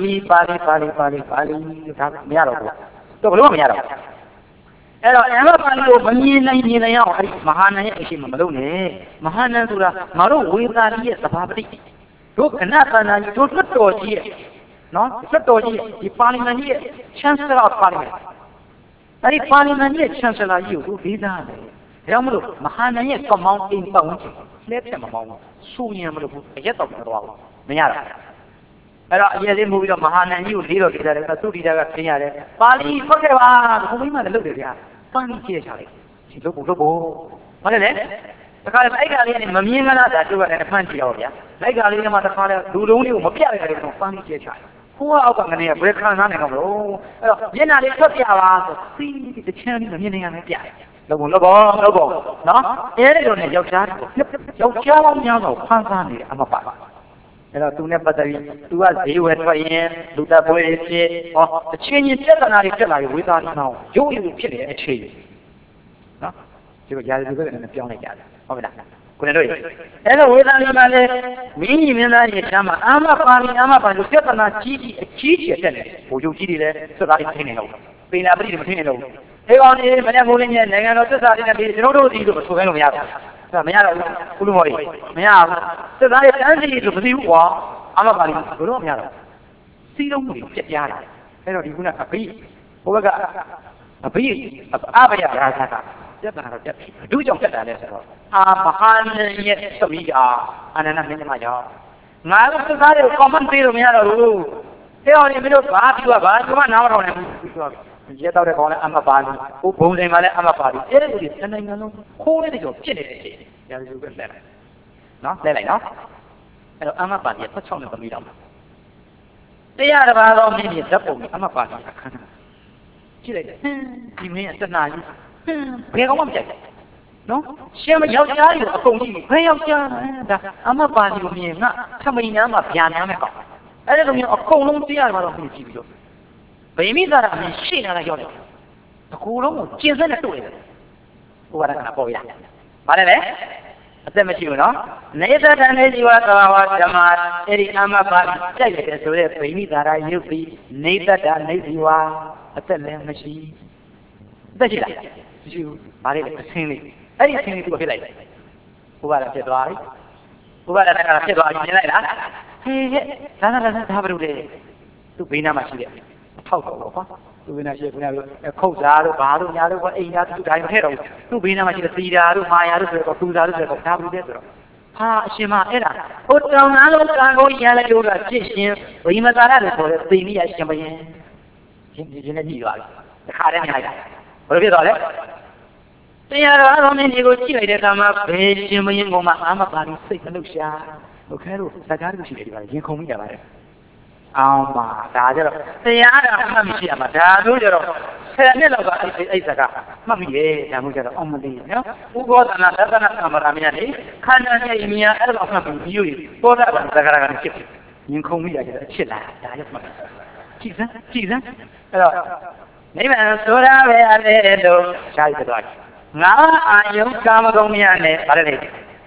ရတော့ဘူးတော့ဘလို့မရတော့အဲ့တော့အမပါဠိကိုမမြင်နိုင်အောင်အဲ့ဒီမဟာနန်ရဲ့အရှိမလုပ်နဲ့မဟာနန်ဆိုတာငါတို့ဝေသာရီရဲ့သဘာပတိတို့ခဏခဏကြီးတို့လွတ်တော်ကြီးရဲ့နော်လွတ်တော်ကြီးဒီပါဠိမန်ကြီးရဲ့ Chancellor of Parliament အဲ့ဒီပါဠိမန်ကြီးရဲ့ Chancellor ကြီးကိုဒေသတယ်ဒါကြောင့်မလို့မဟာနန်ရဲ့ကမောင်းအိမ်ပတ်ဝန်းကျင်လက်ဖြတ်မမောင်းဘူးစူရင်မလို့ဘူးအရက်တော့မတော်ဘူးမရတာအဲ့တော့အရက်လေးမူပြီးတော့မဟာနန်ကြီးကိုလေးတော်ကြည့်တယ်သုတိတာကသင်ရတယ်ပါဠိဖတ်ခဲ့ပါဘုံမိမလည်းလုပ်တယ်ဗျာပန်းကြီးကြည့်ရချလိုက်ဒီလုပ်ဖို့ဟုတ်တယ်လေတခါလေအဲ့ကလေးကနေမမြင်ကလားဒါတို့ကလည်းဖမ်းကြည့်တော့ဗျာလိုက်ကလေးကမှတခါလေလူလုံးလေးကိုမပြရတဲ့ကောင်ပန်းကြီးကြည့်ချလိုက်ကိုကအောက်ကငနေကဘယ်ခံစားနိုင်တော့မလို့အဲ့တော့မျက်နှာလေးထွက်ပြပါဆိုစီးတချမ်းလေးမမြင်နိုင်ရမယ်ပြရတယ်လုပ်ဖို့နော်အဲ့ဒီလိုနဲ့ယောက်ျားကောင်းများတော့ဖန်ဆန်းနေတယ်အမပါအဲ့တော့သူနဲ့ပတ်သက်ပြီးသူကဈေးဝယ်ထွက်ရင်လူသက်ပွဲတွေဖြစ်အချင်းချင်းပြဿနာတွေတက်လာပြီးဝေသားနှောင်းရုပ်ရည်ဖြစ်နေတဲ့အချိန်နော်ဒီကရားလူတွေလည်းပြောင်းလိုက်ကြတယ်ဟုတ်ပြီလားကိုယ်တို့အဲ့တော့ဝေသားလေးမှလည်းမင်းကြီးမင်းသားရဲ့ချမ်းမှာအာမပါလို့ပြဿနာကြီးအကြီးတက်နေဘိုလ်ချုပ်ကြီးတွေလည်းစွတ်သားတွေထင်းနေလို့ပင်နာပရိတွေမထင်းနေလို့ဒီကောင်ကြီးမနေ့မိုးလင်းရဲ့နိုင်ငံတော်သစ္စာတွေနဲ့ပြီးကျွန်တော်တို့ဒီလိုဆိုခိုင်းလို့မရဘူး။မရတော့ဘူးကုလူမော်ကြီးမရဘူး။သစ္စာရဲ့တန်းစီဆိုမသိဘူးကွာ။အမပါလိဘယ်တော့မရတော့။စီးလုံးမှုတွေပြက်ပြားတယ်။အဲ့တော့ဒီကုနာအဘိဟိုဘက်ကအဘိအဘယရာဇာကပြက်တာတော့ပြက်ပြီ။ဘုကြောင့်ပြက်တာလဲဆိုတော့အာမဟာနရဲ့သမီးအာနန္ဒမင်းမကြောင့်ငါတို့သစ္စာတွေကို comment ပေးလို့မရတော့ဘူး။အဲ့တော့ဒီမင်းတို့ဘာပြောဘာမှနားမထောင်နိုင်ဘူးပြောရက်တော့တဲ့ကောင်လည်းအမပါလိဟိုဘုံဆိုင်မှာလည်းအမပါလိအဲ့ဒီလိုနိုင်ငံလုံးခိုးနေတဲ့ကြောဖြစ်နေတဲ့အချိန်ရာဇူပဲလက်လိုက်နော်လက်လိုက်နော်အဲ့တော့အမပါလိ16နဲ့သမီးတော့တရားတစ်ပါးသောမင်းကြီးဓာတ်ပုံအမပါလိအခန်းကြည့်လိုက်ဒီမင်းကတနာကြီးဘယ်ကောင်မှမကြိုက်နော်ရှင်မယောက်ျားကြီးအကုန်ကြီးဘယ်ယောက်ျားဒါအမပါလိကိုမြင်ငါထမိန်နားမှာဗျာနားမဲ့ကောင်အဲ့ဒါလိုမျိုးအကုန်လုံးတရားတစ်ပါးသောမင်းကြီးပြီးတော့ဗိမိသာရအမြင်ရှိနေတာရောက်တယ်။အကူလုံးကိုကျင်စက်နဲ့တို့ရတယ်။ဘုရားကပေါ်ရ။ဗါတယ်လေအသက်မရှိဘူးနော်။နေသတ္တနေဇီဝသဘာဝဓမ္မအဲ့ဒီအမပါကြိုက်တယ်ဆိုတဲ့ဗိမိသာရရုပ်ပြီးနေသတ္တနေဇီဝအသက်လည်းမရှိ။အသက်ရှိလား။မရှိဘူး။ဗါတယ်လေအဆင်းလေး။အဲ့ဒီအဆင်းလေးသူ့ကိုဖြစ်လိုက်တယ်။ဘုရားကဖြစ်သွားပြီ။ဘုရားကဖြစ်သွားပြီမြင်လိုက်လား။ဟေးဒါဘာလို့လဲ။သူ့ဘေးနားမှာရှိတယ်။ထောက်တော့ကွာသူ့ဘေးနားရှိခုနကခုတ်စားတို့ဘာတို့ညာတို့အိမ်သားသူတိုင်းမထည့်တော့သူ့ဘေးနားမှာရှိတဲ့သီတာတို့မာယာတို့ဆိုတော့သူစားတို့ဆိုတော့ဒါဘူးတဲ့ဆိုတော့ဟာအရှင်မအဲ့ဒါဟိုတောင်သားလုံးကံကိုရန်လည်းတို့ကဖြစ်ရှင်ဝိမသာရလို့ဆိုတဲ့သိမိရရှင်ဘရင်ရှင်နဲ့ကြည့်ပါလားတခါတည်းမြင်လိုက်တာဘယ်လိုဖြစ်သွားလဲတရားတော်မင်းကြီးကိုကြည့်လိုက်တဲ့အခါမှာဘယ်ရှင်ဘရင်ကမှအာမပါလို့စိတ်နှုတ်ရှာဟိုခဲတို့စကားတို့ရှိတယ်ဒီပါရင်ခုန်မိကြပါတယ်အောင်ပါဒါကြတော့တရားတော်မှတ်မရှိရမှာဒါတို့ကြတော့10နှစ်လောက်ကအဲ့စကားမှတ်မိရဲ့ဒါမျိုးကြတော့အောင်မသိဘူးနော်ဥဘောဒနာသဒ္ဒနာကမ္မရာမညာလေခန္ဓာနဲ့မြာအဲ့လိုမှတ်ပြီးပြီးရပေါ်တာကစကားကနေဖြစ်ရင်ခုန်မိရကြတော့ချစ်လာဒါရမှတ်ကြည်စမ်းအဲ့တော့နိဗ္ဗာန်ဆိုတာပဲအဲ့လိုရှားရတော့ငါအာယုကာမဂုဏ်များနဲ့ဗါတယ်လေ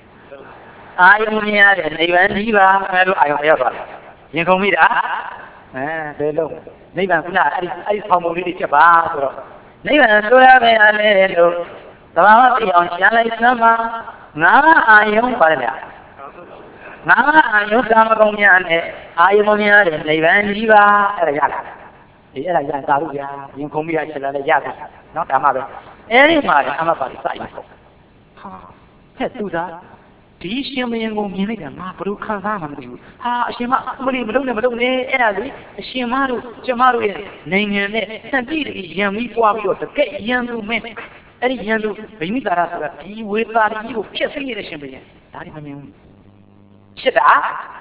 အာယုများတဲ့နိဗ္ဗာန်ကြီးပါအဲ့လိုအာယုရောက်သွားတယ်ရင်ခုန်မိတာဘယ်လုံးနိဗ္ဗာန်ခုနအဲ့ဆောင်းပုံလေးတွေချက်ပါဆိုတော့နိဗ္ဗာန်ဆိုရမယ်လေလို့သဘာဝသိအောင်ရှားလိုက်စမ်းပါငါးအာယုံပါတယ်ဗျာငါးအာယုံကာမဂုဏ်များနဲ့အာယုံများတဲ့နိဗ္ဗာန်ကြီးပါအဲ့ဒါရတာအဲ့ဒါရတာလို့ဗျာရင်ခုံပြီးရချက်လာလဲရတယ်နော်ဒါမှပဲအဲ့ဒီမှာအမှတ်ပါလိစိုက်ပါဟာဟဲ့သူသားဒီရှင်မင်းကိုမြင်လိုက်တာငါဘယ်လိုခံစားမှမသိဘူးဟာအရှင်မမလို့မလုပ်နဲ့အဲ့ဒါလေအရှင်မတို့ကျမတို့ရဲ့နိုင်ငံနဲ့စံပြည့်ရံပြီးပွားပြီးတော့တကယ်ရံသူမင်းအဲ့ဒီရံသူဗိမိတာရဆိုတာဒီဝေသာကြီးကိုဖြစ်စိနေတဲ့ရှင်မင်းဒါဒီမမြင်ဘူးဖြစ်တာ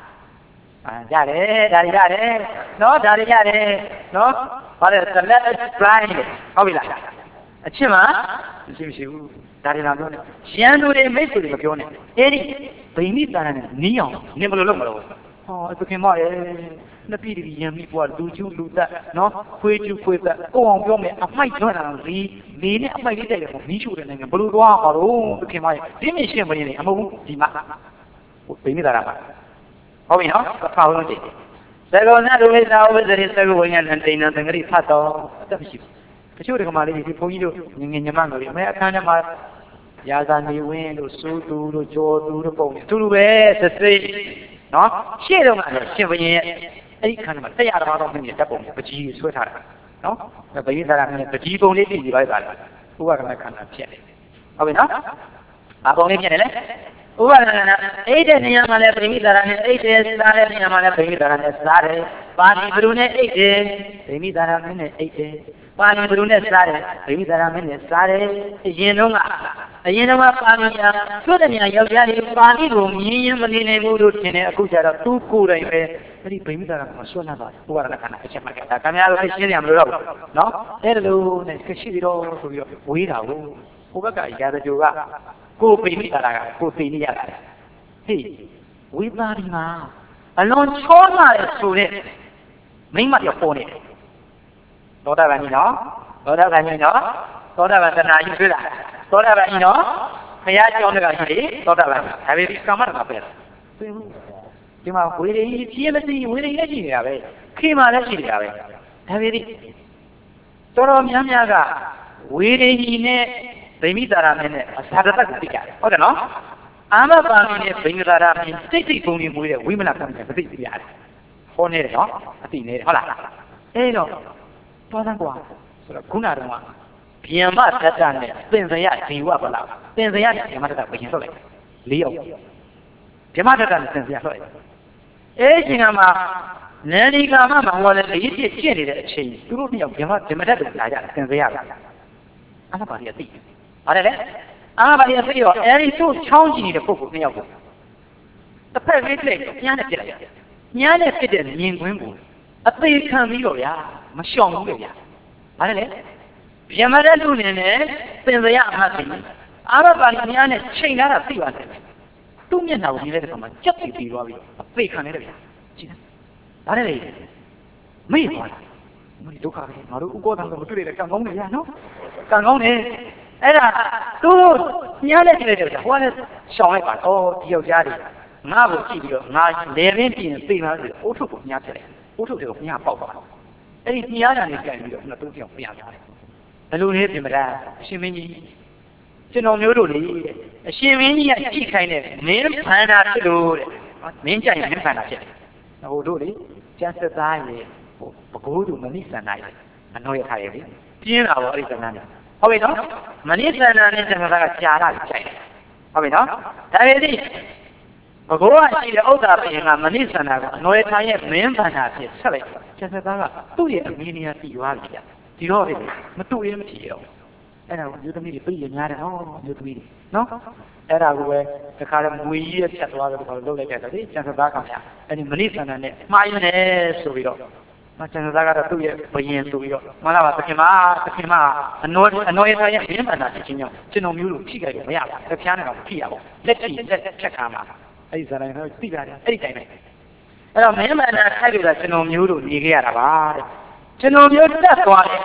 ရတယ်ဒါတွေရတယ်နော်ဒါတွေရတယ်နော်ဘာလဲ select blind ဟုတ်ပြီလားအချစ်မှာမရှိဘူးဒါတွေလာပြောနေရန်သူတွေမိတ်ဆွေတွေမပြောနဲ့အဲ့ဒီဗိမိတာရနဲ့နီးအောင်နင်ဘယ်လိုလုပ်မလို့ဟောသခင်မရဲ့နှစ်ပြည်ရန်မိပွားလူကျူးလူသက်နော်ခွေးကျူးခွေးသက်ကိုအောင်ပြောမယ်အမိုက်ကျွမ်းတာလေနဲ့အမိုက်လေးတိုက်တယ်ပေါ့နီးချိုတဲ့နိုင်ငံဘယ်လိုသွားမှာတော့သခင်မရဲ့ဒီမြင့်ရှင်းမင်းနေအမဟုတ်ဘူးဒီမှာဗိမိတာရပါဟုတ်ပြီနော်အဖောင်းလုံးကြည့်သကောနာဒုဝိသာဝိသရိသကောဝိညာဏတိဏံသံဃိဖတ်တော်အသက်မရှိဘူးတချို့ဒီကမာလေးဒီဘုန်းကြီးတို့ငငယ်ညမတို့အမေအခန်းထဲမှာရာဇာနေဝင်းတို့စိုးသူတို့ကြောသူတို့ပုံနေအတူတူပဲသစိနော်ရှေ့တော့ကရှင်ဘုရင်ရဲ့အဲ့ဒီခန်းထဲမှာ100တော်တော်မြင့်တက်ပုံပကြီးဆွဲထားတာနော်ဗိဓာရနဲ့ပကြီးပုံလေးပြည့်ပြီးပါလားဥပကမခန္ဓာဖြစ်တယ်ဟုတ်ပြီနော်အပုံလေးဖြစ်တယ်လေဥပဒနာအဲ့တဲ့နေရာမှာလည်းဗိမိတာရနဲ့အဲ့တဲ့စားတဲ့နေရာမှာလည်းဗိမိတာရနဲ့စားတယ်ပါဠိဘုရုနဲ့အဲ့တဲ့ဗိမိတာရမင်းနဲ့အဲ့တဲ့ပါဠိဘုရုနဲ့စားတယ်ဗိမိတာရမင်းနဲ့စားတယ်အရင်တော့ကပါဠိယာသွတ်တဲ့နေရာယောက်ျားလေးပါဠိကိုမြင်ရင်မနေနိုင်ဘူးလို့ထင်တယ်အခုကျတော့သူ့ကိုယ်တိုင်ပဲအဲ့ဒီဗိမိတာရမှာဆွတ်လာပါတယ်ဥပဒနာခန္ဓာအချက်မှတ်တာခင်ဗျားတို့ရှင်းရမလို့တော့နော်အဲ့ဒါလို့နဲ့ရှိပြီးတော့ဆိုပြီးတော့ဝေးတာကိုဟိုဘက်ကရာဇဂိုကကိုပိမိတာကကိုသိနေရတယ်ဟေးဝိပါရီမှာအလွန်ချောလာတဲ့ဆိုတဲ့မိမပြောပေါ်နေတယ်သောတာပန်ကြီးနော်သောတာပန်ကြီးနော်သောတာပန်တဏှာကြီးတွေ့လားသောတာပန်ကြီးနော်ဘုရားကျောင်းတကကြီးသောတာပန်ဒါပေမဲ့ကာမတကပဲသိဘူးဒီမှာဝေဒိဖြည်းမသိဝေဒိလည်းရှိနေတာပဲခေမာလည်းရှိနေတာပဲဒါပေမဲ့တော်တော်များများကဝေဒိနဲ့ဗိမိတာရမင်းနဲ့အသာတတ်ကိုသိကြတယ်ဟုတ်တယ်နော်အာမပါမင်းနဲ့ဗိမိတာရမင်းစိတ်ပုံနေမွေးတဲ့ဝိမလကံနဲ့မသိပြရတယ်ဟောနေတယ်နော်အသိနေတယ်ဟုတ်လားအဲ့တော့သွားသမ်းကွာဆိုတော့ခုနတုန်းကဗျံမတတ္တနဲ့သင်္ဇယဇီဝပလာသင်္ဇယနဲ့ဗျံမတတ္တဘယင်ထွက်လိုက်၄ယောက်ဗျံမတတ္တနဲ့သင်္ဇယထွက်လိုက်အဲ့ဒီချိန်မှာနန္ဒီကာမမှာဟောလဲရည်ပြည့်ကျင့်နေတဲ့အချိန်သူတို့နှစ်ယောက်ဗျံမတတ္တလာကြသင်္ဇယကအာမပါရီအသိဟုတ်တယ်လေအာမပါရီအသိရောအဲ့ဒီသူ့ချောင်းကြည့်နေတဲ့ပုဂ္ဂိုလ်နှစ်ယောက်ကိုတစ်ဖက်လေးလိုက်ညှားနဲ့ပြစ်လိုက်ညှားနဲ့ပြစ်တဲ့မြင်ကွင်းကိုအသေးခံပြီးတော့ဗျာမရှောင်ဘူးလေဗျာဘာလဲလေဗျမတဲ့လူနေနဲ့သင်္ဇယအမှတ်သိအာမပါရီများနဲ့ချိန်လာတာသိပါတယ်သူ့မျက်နှာကိုမြင်တဲ့အခါမှာကြက်ပြီးသွားပြီးအသေးခံနေတယ်ဗျာကြည့်ဘာလဲလေမေ့သွားတာမင်းဒုက္ခပဲငါတို့ဥကောတံကိုတွေ့ရတယ်ကံကောင်းတယ်ဗျာနော်ကံကောင်းတယ်အဲ့ဒါသူညှားလက်ကြည့်လိုက်တယ်ဟိုကလည်းရှောင်လိုက်ပါတော့ဒီယောက်ျားတွေငါ့ကိုကြည့်ပြီးတော့ငါလေရင်းပြင်သိလားဆိုအိုးထုတ်ကိုညှားပြတယ်အိုးထုတ်တွေကိုညှားပေါက်သွားအဲ့ဒီညှားတာနေကြိုင်ပြီးတော့သူ့ပြောင်းပြန်သွားတယ်ဘယ်လိုလဲပြင်မလားအရှင်မင်းကြီးကျွန်တော်မျိုးတို့လေအရှင်မင်းကြီးကကြည့်ခိုင်းတယ်မင်းဖန်တာဖြစ်လို့တဲ့မင်းကြိုင်မင်းဖန်တာဖြစ်တယ်ဟိုတို့လေကျန်းသက်သားရေဘကိုးသူမနိစန္ဒာရေအနှောရထားရေလေပြင်းတာပေါ့အဲ့ဒီသဏ္ဍာန်ဟုတ်ပြီနော်မနိစန္ဒာနဲ့သဏ္ဍာန်ကကြာတာကြိုက်တယ်ဟုတ်ပြီနော်ဒါပေမဲ့ဘကိုးကရှိတဲ့ဥစ္စာပြင်ကမနိစန္ဒာကအနှောရထားရဲ့မင်းဖန်တာဖြစ်ဆက်လိုက်ကျန်းသက်သားကသူ့ရဲ့အမင်းနေရာတည်သွားပြီဗျဒီတော့မတူရင်မထီတော့အဲ့ဒါကိုမျိုးသမီးတွေပြည့်ရများတယ်နော်မျိုးသမီးတွေနော်အဲ့ဒါကိုပဲတခါတော့ငွေကြီးရဖြတ်သွားတယ်ဆိုတော့လုပ်လိုက်တယ်လေကျန်စသားကဗျာအဲ့ဒီမနိစန္ဒာနဲ့မှားရနေဆိုပြီးတော့ကျန်စသားကတော့သူ့ရဲ့ဘယင်ဆိုပြီးတော့မှန်လားပါသခင်မအနောရထားရဲ့ရင်းမှန်တာဖြစ်ချင်းကြောင့်ကျွန်တော်မျိုးလိုထိကြတယ်မရပါဘူးဖျားနေတော့ထိရပါဘူးလက်ဖြတ်ခါမှာအဲ့ဒီဇာတ်တိုင်းတော့သိပါတယ်အဲ့ဒီတိုင်းပဲအဲ့တော့မင်းမှန်တာခိုက်လို့လားကျွန်တော်မျိုးလိုနေခဲ့ရတာပါတဲ့ကျွန်တော်မျိုးတက်သွားတယ်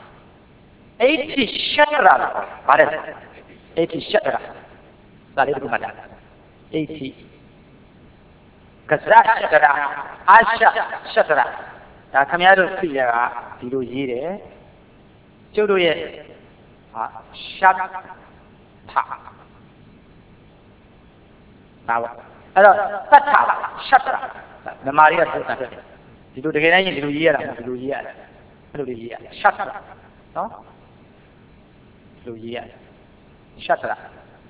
80 shatra ပါတယ်80 shatra ဒါလေးကမှတ်တာ80ကဇာ shatra အာရှ shatra ဒါခမရတို့သိရကဒီလိုရေးတယ်ကျုပ်တို့ရဲ့ရှတ်ထာဒါပါအဲ့တော့တတ်ထာရှတ်ထာဓမ္မရီကသုတ်တာဒီလိုတကယ်တမ်းရင်ဒီလိုရေးရတာဒီလိုရေးရတယ်အဲ့လိုလေးရေးရတယ်ရှတ်ထာနော်ဒီလိုရေးရတယ်ရှတ်ထာ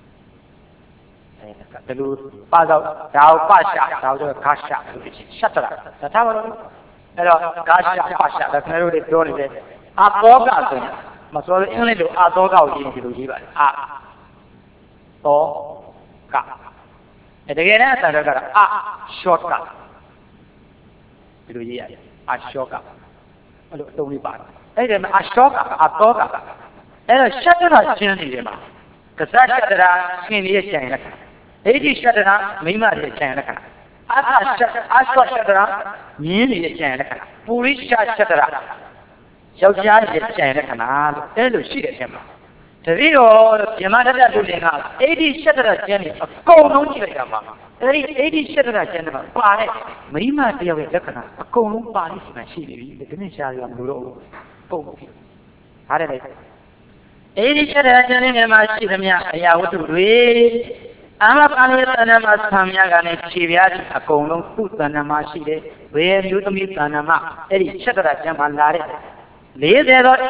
ဒီလိုပါတော့ဒါကိုပါရှာဒါကိုခါရှာလို့ရှတ်ထာဒါထားပါတော့အဲ့တော့ခါရှာပါရှာဒါခင်ဗျားတို့တွေပြောနေတယ်အာသောကဆိုရင်မဆိုလို့အင်္ဂလိပ်လိုအာသောကကိုရေးဒီလိုရေးပါတယ်အာသောကတကယ်တမ်းအတန်တော့ကအရှော့ကဒီလိုရေးရတယ်အရှော့ကအဲ့လိုအတုံးလေးပါတယ်အဲ့ဒီမှာအရှော့ကအသောကအဲ့တော့ရှတ်တရာရှင်းနေတယ်မှာကစားရှတ်တရာရှင်းရဲ့ကြံရက်အဲ့ဒီရှတ်တရာမိမရဲ့ကြံရက်အရှော့ရှတ်တရာမြင်းရဲ့ကြံရက်ပူရိရှတ်တရာယောက်ျားရဲ့ကြံရက်လို့အဲ့လိုရှိတဲ့အချိန်မှာတတိတော့မြမတတ်လူတွေကအဲ့ဒီရှတ်တရာကျန်းနေအကုန်လုံးကြည့်လိုက်တာမှာအဲ့ဒီရှတ်တရာကျန်းမှာပါတဲ့မိမတယောက်ရဲ့လက္ခဏာအကုန်လုံးပါလိမ့်မယ်ရှိနေပြီဒီနေ့ရှားရမလို့တော့ပုံပြီဟာတယ်လေအဲ့ဒီရှတ်တရာကျန်းနေမှာရှိသမျှအရာဝတ္ထုတွေအာမပါဠိသဏ္ဍာန်မှာဆံမြကနဲ့ခြေပြားအကုန်လုံးသူ့သဏ္ဍာန်မှာရှိတယ်ဘယ်မျိုးသမီးသဏ္ဍာန်မှာအဲ့ဒီရှတ်တရာကျန်းမှာလာတဲ့40တော့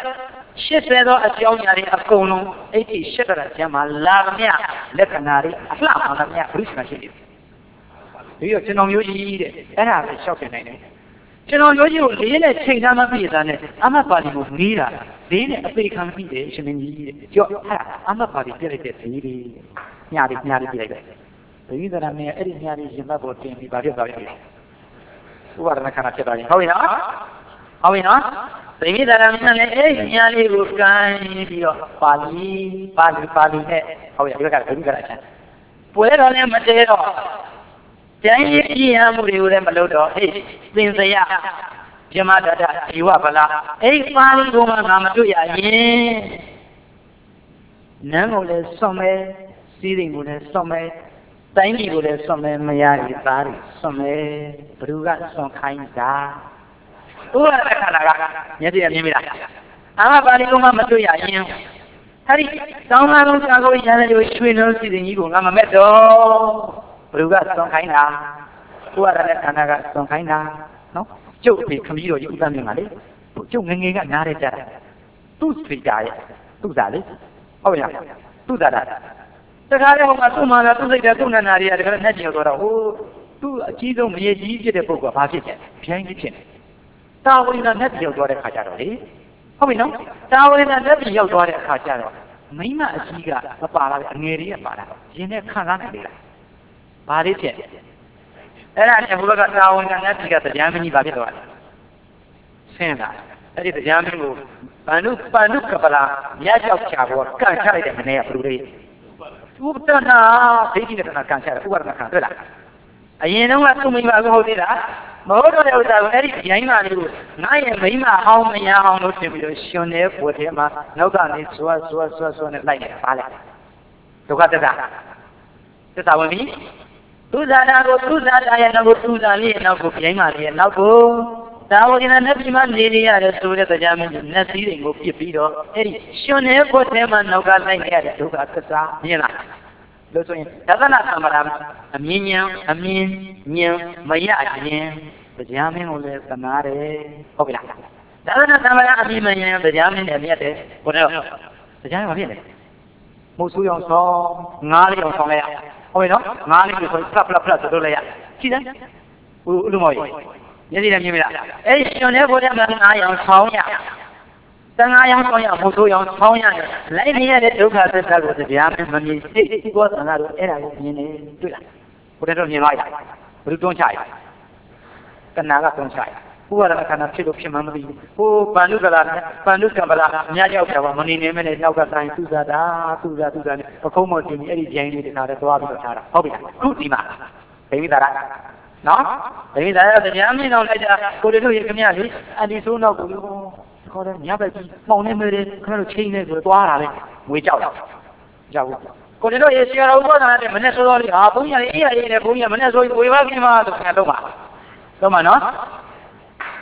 80တော့အကြောင်းအရာတွေအကုန်လုံးအဲ့ဒီရှက်တရကျမ်းမှာလာမြလက္ခဏာတွေအလှမှန်သမျှဘုရားရှိတယ်ဒီတော့ကျွန်တော်မျိုးကြီးတဲ့အဲ့ဒါပဲရှောက်ပြနိုင်တယ်ကျွန်တော်မျိုးကြီးကိုလေးနဲ့ချိန်ထားမှပြည့်သားနဲ့အမတ်ပါဠိကိုနီးတာလေးနဲ့အပေခံပြီးတယ်ရှင်မင်းကြီးတဲ့ကြောက်အဲ့အမတ်ပါဠိပြလိုက်တဲ့ဈေးတွေညာတွေပြလိုက်တယ်ဘုရားကလည်းအဲ့ဒီညာတွေရင်ဘတ်ပေါ်တင်ပြီးပါပြသွားပြီဥပါဒနာခဏဖြစ်သွားရင်ဟုတ်ပြီနော်ဟုတ်ပြီနော်သိမိတာကလည်းအဲ့ညာလေးကိုကိုင်းပြီးတော့ပါဠိနဲ့ဟုတ်ရဒီဘက်ကဘုရားကအချမ်းပွဲတော်လည်းမတဲတော့ကျန်ရည်အရာမှုတွေကိုလည်းမလုပ်တော့ဟေးသင်စရာပြမတတဇီဝဗလာအဲ့ပါဠိကိုမှငါမတွေ့ရရင်နန်းကိုလည်းစွန့်မယ်စီးရင်ကိုလည်းစွန့်မယ်တိုင်းပြည်ကိုလည်းစွန့်မယ်မရည်သားတွေစွန့်မယ်ဘ누구ကစွန့်ခိုင်းတာဥပဒခန္ဓာကမျက်စိရမြင်ပြီလားအာမပါဠိကမှမတွေ့ရရင်ဟာဒီတောင်းလာလုံးစာကိုရန်တဲ့ရွှေနှုံးစီစဉ်ကြီးကိုငါမမဲ့တော့ဘ누구ကစွန့်ခိုင်းတာဥပဒနဲ့ခန္ဓာကစွန့်ခိုင်းတာနော်ကျုပ်အဖေခမကြီးတော်ကြီးဥပ္ပမြင်ပါလေကျုပ်ငငယ်ကနားရဲကြတာသူ့စိတ်ဓာတ်ရဲ့သူ့သားလေဟုတ်ရဲ့သူ့သားတာတခါလေဟိုမှာသူ့မှာသူ့စိတ်ဓာတ်သူ့နာနာတွေကတခါနဲ့နှက်ကျင်တော့ဟိုသူ့အကြီးဆုံးမရေကြီးဖြစ်တဲ့ပုဂ္ဂိုလ်ကဘာဖြစ်လဲဖြိုင်းကြီးဖြစ်တာဝိညာဉ်နဲ့ပြောက်သွားတဲ့ခါကျတော့လေဟုတ်ပြီနော်တာဝိညာဉ်နဲ့ပြောက်သွားတဲ့အခါကျတော့မိမအကြီးကမပါလာဘူးအငယ်လေးကပါလာရင်နဲ့ခံစားနိုင်လေလားဘာလေးဖြစ်အဲ့ဒါနဲ့ဘုရားကတာဝိညာဉ်နဲ့ကတရားမင်းကြီးဘာဖြစ်သွားလဲဆင်းလာအဲ့ဒီတရားမင်းကိုပန္နုကပလာမြတ်ကြောက်ချဘောကန်ချလိုက်တဲ့မနေ့ကဘယ်လိုလဲဥပဒနာဒိဋ္ဌိနဲ့ကန်ချတယ်ဥပဒနာခံတွေ့လားအရင်တော့ကသူ့မိမကဟုတ်သေးလားမဟုတ်တော့တဲ့ဥစ္စာကိုအဲ့ဒီရိုင်းမာလေးကိုငါရဲ့မိမဟောင်းမရအောင်လို့ထင်ပြီးတော့ရှင်နေပွက်ထဲမှာနောက်ကနေဆွတ်နဲ့လိုက်နေတာပါလေဒုက္ခတစ္ဆာဝင်ပြီသူဇာတာကိုသူဇာတာရဲ့နောက်ကိုသူဇာလေးရဲ့နောက်ကိုရိုင်းမာလေးရဲ့နောက်ကိုသာဝတိနာနဲ့ပြမနေရတဲ့ဆိုတဲ့တရားမင်းနတ်စည်းတွေကိုပြစ်ပြီးတော့အဲ့ဒီရှင်နေပွက်ထဲမှာနောက်ကလိုက်နေရတဲ့ဒုက္ခတစ္ဆာမြင်လားလို့ဆိုရင်သဒ္ဒနာသမ္မာအမြင်ဉာဏ်အမြင်ဉာဏ်မရခြင်းတရားမင်းကိုလည်းသနာတယ်ဟုတ်ပြီလားသဒ္ဒနာသမ္မာအမြင်ဉာဏ်တရားမင်းနဲ့မြတ်တယ်ဘုရားတရားမဖြစ်နဲ့မုတ်ဆူအောင်ဆောင်ငားလေးအောင်ဆောင်လိုက်ရဟုတ်ပြီနော်ငားလေးကိုဆိုဖလတ်ဆိုလို့လိုက်ရကြည့်စမ်းဦးလူမော်ကြီးမျက်စိနဲ့မြင်ပြီလားအဲ့ဒီရှင်တဲ့ဘုရားမှာငားအောင်ဆောင်ရတန်ငါးရောင်းဆောင်ရမို့ဆိုရောင်းဆောင်ရလိုက်နေရတဲ့ဒုက္ခသစ္စာကိုတရားမမြင်စိတ်ဘောသနာတို့အဲ့ဒါကိုမြင်နေတွေ့လားဘုရားတို့မြင်လိုက်တာဘယ်လိုတွန်းချရတဏှာကတွန်းချရဥပါဒနာခန္ဓာဖြစ်လို့ဖြစ်မှမသိဘူးဟိုပန္နုကံပလာအများကြောက်ကြပါမနေနေမဲ့နဲ့နောက်ကတိုင်းသူစားနဲ့ပခုံးမတင်ပြီးအဲ့ဒီဂျိုင်းလေးတခါတည်းသွားပြီးတော့ထားတာဟုတ်ပြီလားခုဒီမှာဒိဋ္ဌိတာနော်ဒိဋ္ဌိတာတရားမင်းတော်လိုက်ကြကိုတို့ရေခမရလေအန်ဒီဆိုးနောက်ကိုခေါ်တယ်ညဘက်ကြီးမှောင်နေမေးတယ်ခဏတို့ချိန်နေဆိုသွားတာလေငွေကြောက်ဘူးကိုတို့ရေဆရာတော်ဥပဒနာတဲ့မနဲ့စောစောလေးဟာဘုန်းကြီးလေးအေးအေးနဲ့ဘုန်းကြီးမနဲ့စောဝေဘာကိမဆိုခံတော့မှာနော်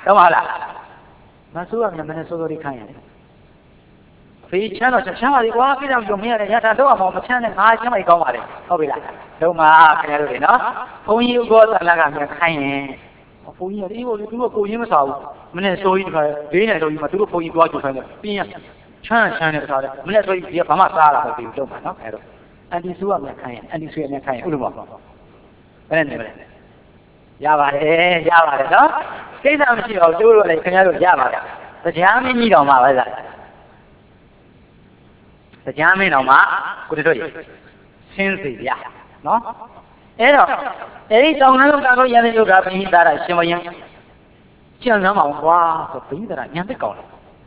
đúng không là mà số là mình số đi khai vì chán rồi chán mà đi quá cái nào dùng như này ta đâu mà chán này ai chán mày câu mà đi không bị lại đâu mà cái này nó không yêu có là làm như khai này phụ yêu đi vô chúng phụ yêu mà sao mình số gì phải vì này rồi mà chúng phụ yêu quá chụp phải bây giờ chán này sao đấy mình số gì phải mà sao là phải đâu mà nó phải rồi anh đi xuống nhà khai anh đi xuống nhà khai đúng không cái này ra bài đó cái sao mà chịu chú rồi cái này rồi ra bài tôi chán mấy gì đâu mà bây giờ tôi chán mấy đâu mà cái đó gì xin gì vậy nó ấy rồi ấy trong nó lúc đó giờ này lúc đó mình ta là xem bao nhiêu chuyện nó mà qua rồi tính ra nhắn tới còn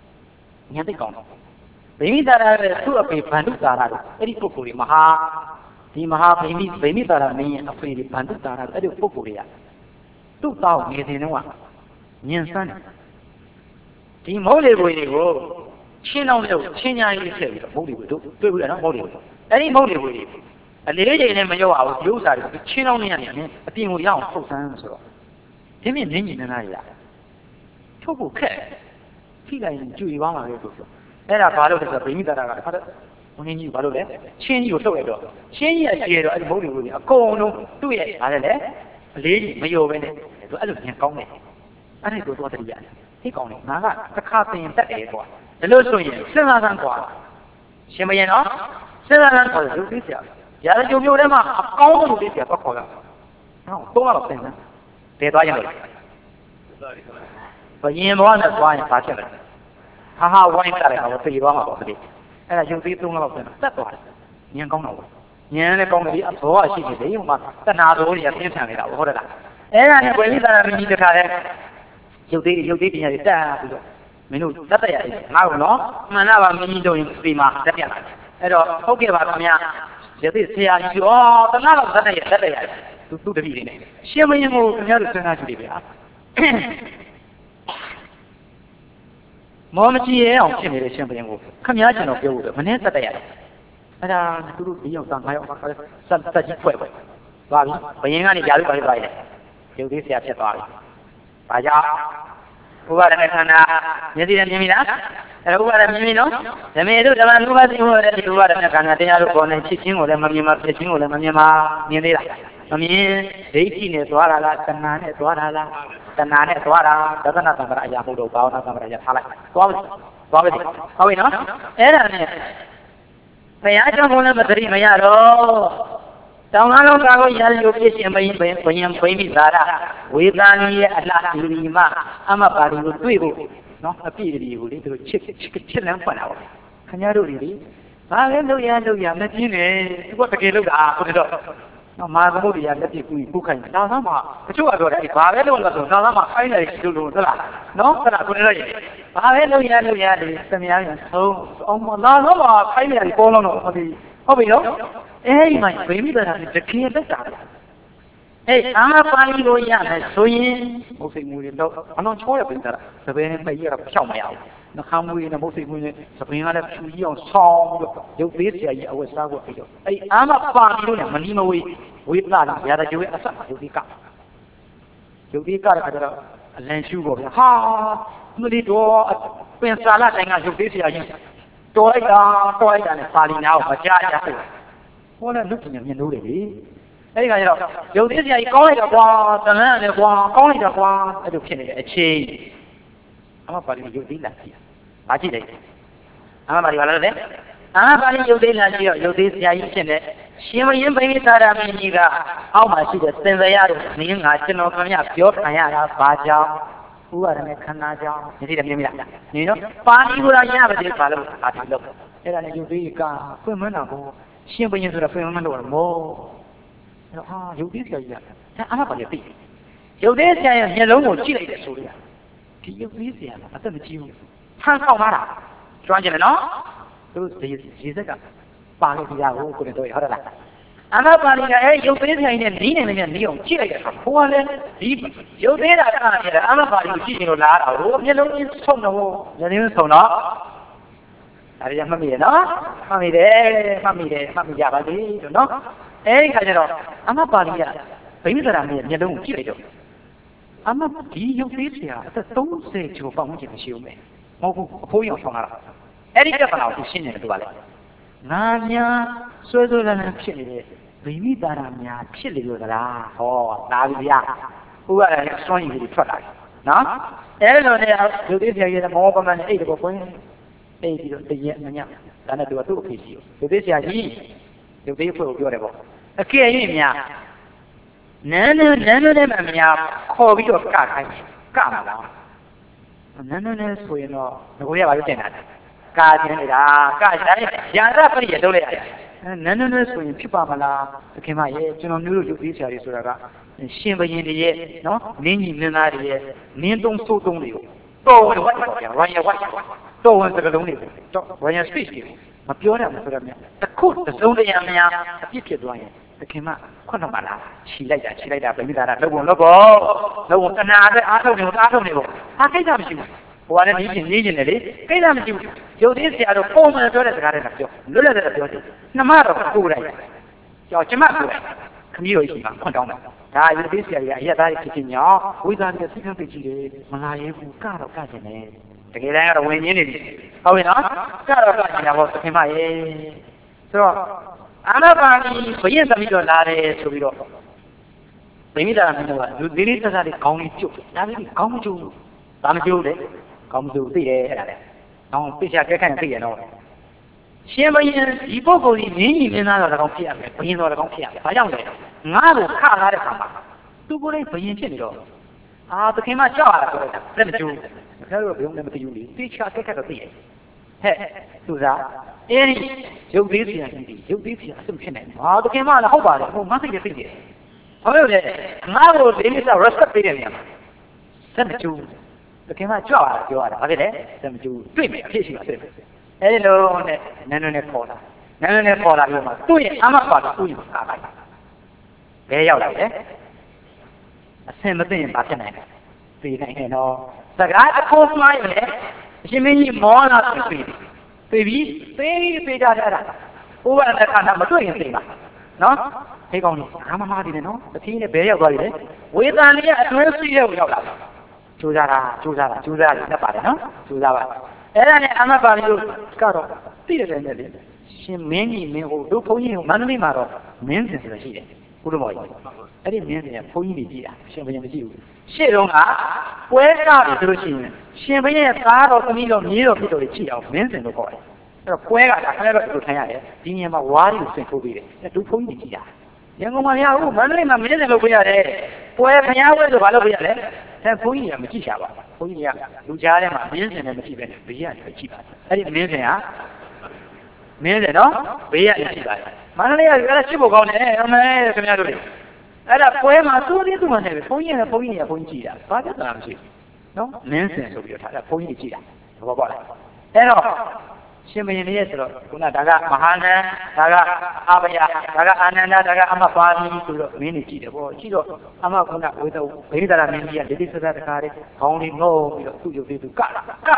mình ta là tu ở bên phần đức ta là ấy đi phục vụ thì maha mình ta là mình ở bên phần đức ta là ấy đi phục vụ đi à tu tao nghe thế nào nhân sinh thì mỗi người vui đi vôချင်းအောင်လို့ချင်းညာကြီးဆက်ပြီးတော့မုတ်တွေကိုတွေ့ဘူးလေနော်မုတ်တွေကိုအဲ့ဒီမုတ်တွေကိုအလေးချိန်နဲ့မရောက်အောင်ဒီဥစ္စာတွေချင်းအောင်နေရတယ်အပြင်ကိုရအောင်ထုတ်စမ်းဆိုတော့ဒီမြင့်မြင့်နေနာရထုတ်ဖို့ခက်ထိလိုက်ရင်ကြွေပါမှာလေဆိုအဲ့ဒါဘာလို့လဲဆိုတော့ဗိမိတာကဘုန်းကြီးဘာလို့လဲချင်းကြီးကိုထုတ်လိုက်တော့ချင်းကြီးအကျေတော့အဲ့ဒီမုတ်တွေကိုအကုန်လုံးသူ့ရဲ့ဗါလဲအလေးကြီးမယိုပဲနဲ့သူအဲ့လိုပြန်ကောင်းတယ်အဲ့ဒီကိုသွားတည်းရတယ်ဟိကောင်းတယ်ငါကတစ်ခါသင်တက်တယ်ကွာဒါလို့ဆိုရင်စဉ်းစားစမ်းကွာရှင်မရင်နော်စဉ်းစားစမ်းခေါ်တယ်လူသိစရာရာဇဂျုံမျိုးထဲမှာအကောင်းဆုံးလူသိစရာတော့ခေါ်တာဟုတ်တော့စဉ်းစားတယ်သွားရင်လို့ဘယင်ဘဝနဲ့သွားရင်ဘာဖြစ်လဲဟာဝိုင်းတာလည်းဟောပြေသွားမှာပေါ့ဒီအဲ့ဒါရုပ်သေးသုံးလောက်ပြန်တက်သွားတယ်ဉာဏ်ကောင်းတော့ဉာဏ်လည်းကောင်းတယ်ဒီအဘောရှိနေတယ်ဟိုမှာတဏှာတော်တွေကပြင်းထန်နေတာဟုတ်တယ်လားအဲ့ဒါနဲ့ဝိမိတာမင်းကြီးတခါလဲရုပ်သေးပညာတွေတက်ပြီးတော့မင်းတို့တက်ရတယ်ငါ့ကိုနော်မှန်လားပါမင်းကြီးတို့ရင်ဒီမှာတက်ရတာအဲ့တော့ဟုတ်ကဲ့ပါခင်ဗျာရုပ်သေးဆရာကြီးဩတလားတော့တက်ရတယ်သူတပည့်နေတယ်ရှင်မင်းကိုခင်ဗျားတို့စဉ်းစားကြည့်လေဗျာမောမကြည့်ရအောင်ဖြစ်နေတဲ့ရှင်မင်းကိုခင်ဗျားကျွန်တော်ပြောဖို့မနေ့တက်ရတယ်အဲ့ဒါသူတို့ဒီရောက်5ရောက်ဆက်ကြီးဖွဲ့ပဲသွားပြီဘယင်းကနေကြာလို့ပါသွားတယ်ရုပ်သေးဆရာဖြစ်သွားပြီဘာကြောင့်ဥပါဒณะခန္ဓာမျက်စိနဲ့မြင်ပြီလားအဲ့ဒါဥပါဒမြင်ပြီနော်ဓမေတို့ဓမ္မနုပါတိဟောတဲ့ဒီဥပါဒณะခန္ဓာတရားတို့ပေါ်နေဖြစ်ခြင်းကိုလည်းမမြင်ပါဖြစ်ခြင်းကိုလည်းမမြင်ပါမြင်သေးလားမမြင်ဒိဋ္ဌိနဲ့သွားတာလားတဏှာနဲ့သွားတာလားတဏှာနဲ့သွားတာသဒ္ဒနာသံဃာအရာဘုဒ္ဓဘာဝနာသံဃာအရာထားလိုက်သွားပြီဟုတ်ပြီနော်အဲ့ဒါနဲ့ဘုရားကြောင့်ဘုန်းလည်းမသိမရတော့တောင်းလာတော့ကာကိုရရုပ်ဖြစ်ရှင်ဘယင်းဘိမိသာရဝေဒာနီရဲ့အလားတူဒီမှာအမပါရီကိုတွေ့ဖို့နော်အပြည့်တွေကိုလေသူတို့ချစ်လန်းဖွင့်တာပေါ့ခင်ဗျားတို့တွေဘာလဲလုပ်ရမပြင်းနဲ့သူကတကယ်လုပ်တာဟုတ်တော့နော်မာသမုဒ္ဒရာလက်ပြကူခိုင်းတာသာမှာတချို့ကပြောတယ်ဘာပဲလုပ်လို့ဆိုသာမှာခိုင်းတယ်လို့ဟုတ်လားနော်ဟုတ်လားကိုနေတော့ဘာပဲလုပ်ရလေသမီးရဆုံးအောင်မလာတော့မှာခိုင်းတယ်ပေါ်လုံးတော့ဟုတ်ပြီနော်အဲ့ဒီမှာဗိမိတာကတကယ်လက်တာအဲ့အာပါဠိကိုရမယ်ဆိုရင်မုတ်စိတ်မူတွေတော့အလုံးချောရပြင်တာသဘယ်နဲ့မရတော့ဖြောက်မရဘူးနှခမ်းမူတွေနဲ့မုတ်စိတ်မူတွေသဘင်ကလည်းဖြူကြီးအောင်ဆောင်းပြီးတော့ရုပ်သေးဆရာကြီးအဝတ်စားဖို့ပြီးတော့အဲ့အာမပါဠိလို့နဲ့မနီးမဝေးဝိပလာရာဇဂျွေအဆက်ရုပ်သေးကတဲ့အခါကျတော့အလန်ရှူပေါ့ဗျာဟာမလီတော့ပင်စာလာတိုင်းကရုပ်သေးဆရာကြီးတော်လိုက်တာနဲ့ပါဠိနာကိုမကြားရဘူးဟောလည်းလူပညာမြင်လို့လေအဲ့ဒီခါကျတော့ရုပ်သေးဆရာကြီးကောင်းလိုက်တော့ကွာတဏှာနဲ့ကွာကောင်းလိုက်တော့ကွာအဲ့လိုဖြစ်နေတဲ့အချိန်အမပါဠိရုပ်သေးလာကြည့်ဘာကြည့်လဲအမပါဠိဘာလို့လဲအမပါဠိရုပ်သေးလာကြည့်တော့ရုပ်သေးဆရာကြီးဖြစ်နေရှင်မင်းဘိမိသာရမင်းကြီးကအောက်မှာရှိတဲ့သင်္ဇယတို့နင်းငါကျွန်တော်ခင်ဗျပြောခံရတာဘာကြောင့်ဥပါဒနဲ့ခန္ဓာကြောင့်ဒီလိုမြင်မိလားနေနော်ပါဠိကိုတော့ရပါသေးဘာလို့အာတိလို့အဲ့ဒါနဲ့ရုပ်သေးကဖွင့်မနာကိုရှင်ဘုရင်ဆိုတာဖွင့်မလို့မောအဲ့တော့ဟာရုပ်သေးဆရာကြီးကအဲ့အမပါဠိသိရုပ်သေးဆရာရဲ့မျက်လုံးကိုကြည့်လိုက်တယ်ဆိုလို့ဒီရုပ်သေးဆရာကအသက်မကြီးဘူးဖန်ဆောင်လာတာကျွမ်းကျင်တယ်နော်သူဒီရေစက်ကပါလို့ဒီရကိုကိုယ်တို့ဟုတ်လားအမပါဠိကအဲ့ရုပ်သေးဆရာကြီးနဲ့နီးနေနေနီးအောင်ကြည့်လိုက်တယ်ဆိုဘုရားလည်းဒီရုပ်သေးတာကလည်းအမပါဠိကိုကြည့်ရင်လို့လာတာဟိုမျက်လုံးကြီးဆုံးတော့မျက်လုံးဆုံးတော့ဒါရမှတ်မိတယ်နော်မှတ်မိကြပါစေလို့နော်အဲ့ဒီခါကျတော့အမပါဠိကဗိမိသရာမင်းမျက်လုံးကိုကြည့်လိုက်တော့ 아마 이 용대시야 동세 저 방문지 시우메 뭐고 보여 통하라 에리 때가 신내는 또 발에 나냐 쇠소라는 필리에 비미다라냐 필리로라 나비야 우아래 소인들이ထွက်လာနော်အဲ့လိုနဲ့ရုပ်သေးဆရာကြီးကမောပမနဲ့အဲ့ဒီကိုပွင့်အဲ့ဒီတော့တည့်ရမညဒါနဲ့သူကသူ့အဖေရှိရုပ်သေးဆရာကြီးရုပ်သေးဖွဲ့ကိုပြောတယ်ပေါ့အကယ်၍များနန်းနဲ့မများခေါ်ပြီးတော့ကခိုင်းကမလားနန်းနဲ့ဆိုရင်တော့ငကိုရပါလို့တင်တာကာခြင်းနေတာကရှာရင်ရာဇပရိယလုပ်လိုက်ရတယ်နန်းနဲ့ဆိုရင်ဖြစ်ပါမလားသခင်မရဲ့ကျွန်တော်မျိုးတို့ရုပ်သေးဆရာကြီးဆိုတာကရှင်ဘရင်တွေရဲ့နော်နင်းကြီးမင်းသားတွေရဲ့နင်းသုံးဆိုးသုံးတွေကိုတော်ဝင်ဝတ်ပါဗျာရိုင်းဝတ်တော်ဝင်စကလုံးတွေကိုတော့ရိုင်း speech တွေမပြောရဘူးဆိုတော့များအခုသုံးတရားများအပြစ်ဖြစ်သွားရင်သခင်မခွတ်တော့ပါလားခြိလိုက်တာဗမိသားတာလုပ်ပုံတဏှာအတွက်အားထုတ်နေပေါ့ဟာကိစ္စမရှိဘူးဟိုကလည်းနေနေတယ်လေကိစ္စမရှိဘူးရုပ်သေးဆရာတို့ပုံမှန်ပြောတဲ့စကားတွေကပြောလွတ်လပ်တဲ့ပြောတယ်နှမတော့ကိုယ်တိုင်ကြောက်ကျမကိုယ်တိုင်ခမီးတို့ရှိမှာခွတ်တောင်းတယ်ဒါရုပ်သေးဆရာကြီးအရက်သားကြီးဖြစ်ခြင်းကြောင့်ဝိဇ္ဇာနဲ့စိတ်ကပိတ်ကြီးတယ်မလာရဲဘူးကတော့ကကျင်တယ်တကယ်တမ်းကတော့ဝင်ရင်းနေပြီဟုတ်ပြီနော်ကတော့ကကျင်တာပေါ့သခင်မရဲ့ဆိုတော့အာနာပါဏီဘယင်းသမီးတော်လာတယ်ဆိုပြီးတော့ဗိမိတာမင်းတို့ကလူသေးလေးသက်သက်လေးခေါင်းလေးကျုပ်ဒါပေမဲ့ခေါင်းမကျုပ်ဘူးဒါမကျုပ်လေခေါင်းမကျုပ်သိတယ်အဲ့ဒါလေအောင်းသိချာကဲခိုင်းသိရတော့ရှင်ဘယင်းဒီပုဂ္ဂိုလ်ကြီးမြင်းကြီးမင်းသားတော်ကောင်ဖြစ်ရမယ်ဘယင်းတော်ကောင်ဖြစ်ရမယ်ဘာကြောင့်လဲငါ့ကိုခထားတဲ့ခါမှာသူကိုယ်လေးဘယင်းဖြစ်နေတော့သခင်မကြောက်ရတာပြောတာလက်မကျုပ်ခင်ဗျားတို့ဘယင်းလည်းမသိဘူးလေသိချာကဲတော့သိတယ်ဟဲ့သူစားအဲ့ဒီရုပ်သေးဆရာကြီးရုပ်သေးဆရာအဆင့်ဖြစ်နေတယ်ဟာသခင်မလည်းဟုတ်ပါတယ်ဟိုမသိတယ်သိတယ်ဟုတ်လို့လေငါ့ကိုဒီနေ့က respect ပေးတယ်နေရာမှာလက်မကျုပ်သခင်မကြောက်ရတာပြောရတာဘာဖြစ်လဲလက်မကျုပ်တွေ့မယ်အဖြစ်ရှိပါသေးတယ်အဲ့ဒီလိုနဲ့နန်းနဲ့ခေါ်လာပြီးမှသူ့ရဲ့အမပါတော့သူ့ရဲ့ကားလိုက်ဘယ်ရောက်လာလဲအဆင်မသိရင်ဘာဖြစ်နိုင်လဲသိနိုင်ရင်တော့စကားတစ်ခုမှရင်လေအရှင်မင်းကြီးမောလာသိပြီးသိကြတာဥပဒေခါမတွေ့ရင်သိပါနော်ဒီကောင်ကြီးဘာမှမသိနဲ့နော်တတိနဲ့ဘယ်ရောက်သွားပြီလဲဝေသန်လေးအတွင်းစီးတဲ့ကိုရောက်လာကြိုးစားနေပါတယ်နော်ကြိုးစားပါအဲ့ဒါနဲ့အမပါဠိတို့ကတော့သိတယ်နဲ့လေရှင်မင်းကြီးမင်းဟိုတို့ဘုန်းကြီးဟိုမန္တလေးမှာတော့မင်းစင်ဆိုတာရှိတယ်ဘုရားမော်ကြီးအဲ့ဒီမင်းစင်ကဘုန်းကြီးတွေကြည့်တာရှင်ဘုရင်မကြည့်ဘူးရှေ့တုန်းကပွဲကားတယ်ဆိုလို့ရှိရင်ရှင်ဘုရင်ရဲ့သားတော်သမီးတော်မြေးတော်ဖြစ်တော်တွေကြည့်အောင်မင်းစင်လို့ခေါ်တယ်အဲ့တော့ပွဲကဒါခဏတော့ဒီလိုထိုင်ရတယ်ဒီညမှာဝါးတွေကိုဆင်ထိုးပေးတယ်အဲ့ဒုဘုန်းကြီးတွေကြည့်တာရန်ကုန်မှာမရဘူးမန္တလေးမှာမင်းစင်လို့ပြရတယ်ပွဲခရပွဲဆိုဘာလို့ပြရလဲဘုန်းကြီးကမကြည့်ချပါဘူးဘုန်းကြီးကလူကြားထဲမှာမင်းစင်နဲ့မကြည့်ပဲဘေးကနေကြည့်ပါအဲ့ဒီမင်းစင်ကမင်းစင်နော်ဘေးကနေကြည့်ပါမန္တလေးကလည်းချစ်ဖို့ကောင်းတယ်အမေခင်ဗျားတို့လေအဲ့ဒါပွဲမှာသူ့လေးသူ့မှာနေပဲဘုန်းကြီးကဘုန်းကြီးကြည့်တာဘာပြဿနာမရှိဘူးနော်မင်းစင်ဆိုပြီးတော့ထားတာဘုန်းကြီးကြည့်တာဘောပေါက်လားအဲ့တော့ရှင်ဘုရင်ရဲ့ဆိုတော့ခုနဒါကမဟာနန္ဒါကအဘယဒါကအာနန္ဒဒါကအမပါမီဆိုတော့မင်းကြီးကြည့်တယ်ပေါ့ကြည့်တော့အမခုနဝေဒဗိဓာရမင်းကြီးကဒိဋ္ဌိစသတခါလေးခေါင်းလေးငုံပြီးတော့သူ့ရုပ်သေးသူက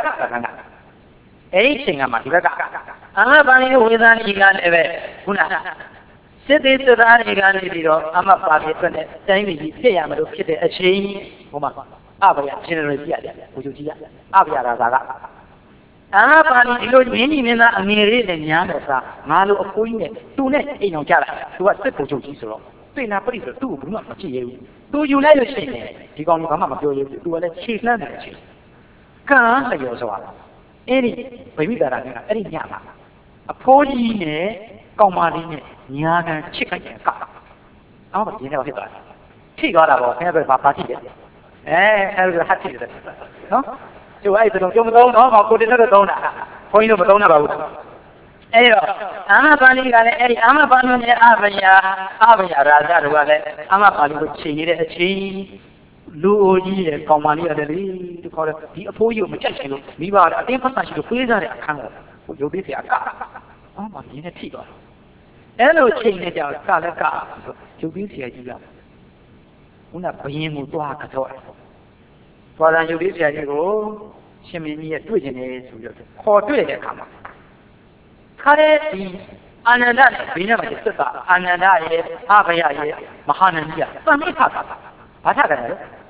အဲ့ဒီချိန်ကမှဒီဘက်ကအမပါမီဝေဒာကြီးကလည်းပဲခုနစစ်သေးစသားတွေကနေပြီးတော့အမပါမီအတွက်နဲ့တိုင်းပြည်ကြီးဖြစ်ရမလို့ဖြစ်တဲ့အချိန်ဟိုမှာအဘယ general ကြီးရတယ်ဘုချုပ်ကြီးကအဘယရာဇာကအာပါဠိဒီလိုမင်းကြီးမင်းသားအငယ်လေးနဲ့ညားတယ်စားငါလိုအဖိုးကြီးနဲ့သူနဲ့အိမ်အောင်ကြလာသူကစစ်ပုံချုပ်ကြီးဆိုတော့သိနာပရိဆိုသူ့ကိုဘယ်မှမကြည့်ရဘူးသူယူလိုက်လို့ရှိရင်ဒီကောင်ကဘာမှမပြောရဘူးသူကလည်းခြေလှမ်းတယ်ခြေကန်းလျော်ဆိုတာအဲ့ဒီဗိမိတာရကအဲ့ဒီညမှာအဖိုးကြီးနဲ့ကောင်မလေးနဲ့ညာကန်ချစ်ခိုက်တယ်ကအော်ဘာဒီနေ့ဖြစ်သွားထိသွားတာပေါ့ခင်ဗျားတို့ဘာကြည့်လဲအဲ့ဒါဟတ်ကြည့်တယ်နော်ကျိုးအဲ့ဒါတော့ကျုံမသုံးတော့ကိုတင်တော့သုံးတာဘုန်းကြီးတို့မသုံးတာပါဘူးအဲ့တော့အာမပါဠိကလည်းအဲ့ဒီအာမပါဠိနဲ့အဘယရာဇတို့ကလည်းအာမပါဠိကိုချိန်နေတဲ့အချိန်လူအိုကြီးရဲ့ကောင်မလေးရတယ်လေဒီခေါ်တယ်ဒီအဖိုးကြီးကိုမကြိုက်ချင်လို့မိဘကအတင်းဖတ်ရှိလို့ခွေးစားတဲ့အခန်းကိုရုပ်သေးဆရာကအော်မင်းနဲ့ထိသွားအဲ့လိုချိန်နေကြကလည်းကရုပ်သေးဆရာကြီးကခုနဘယင်းကိုသွားကတော့သွားလာရုပ်သေးဆရာကြီးကိုရှင်မင်းကြီးရဲ့တွေ့ကျင်နေဆိုပြီးတော့ခေါ်တွေ့တဲ့အခါမှာခါတဲ့ဒီအာနန္ဒနဲ့ဘေးနဲ့မှာစစ်တာအာနန္ဒရဲ့အဘယရဲ့မဟာနန္ဒကြီးကသံမိထတာဘာထကြလဲ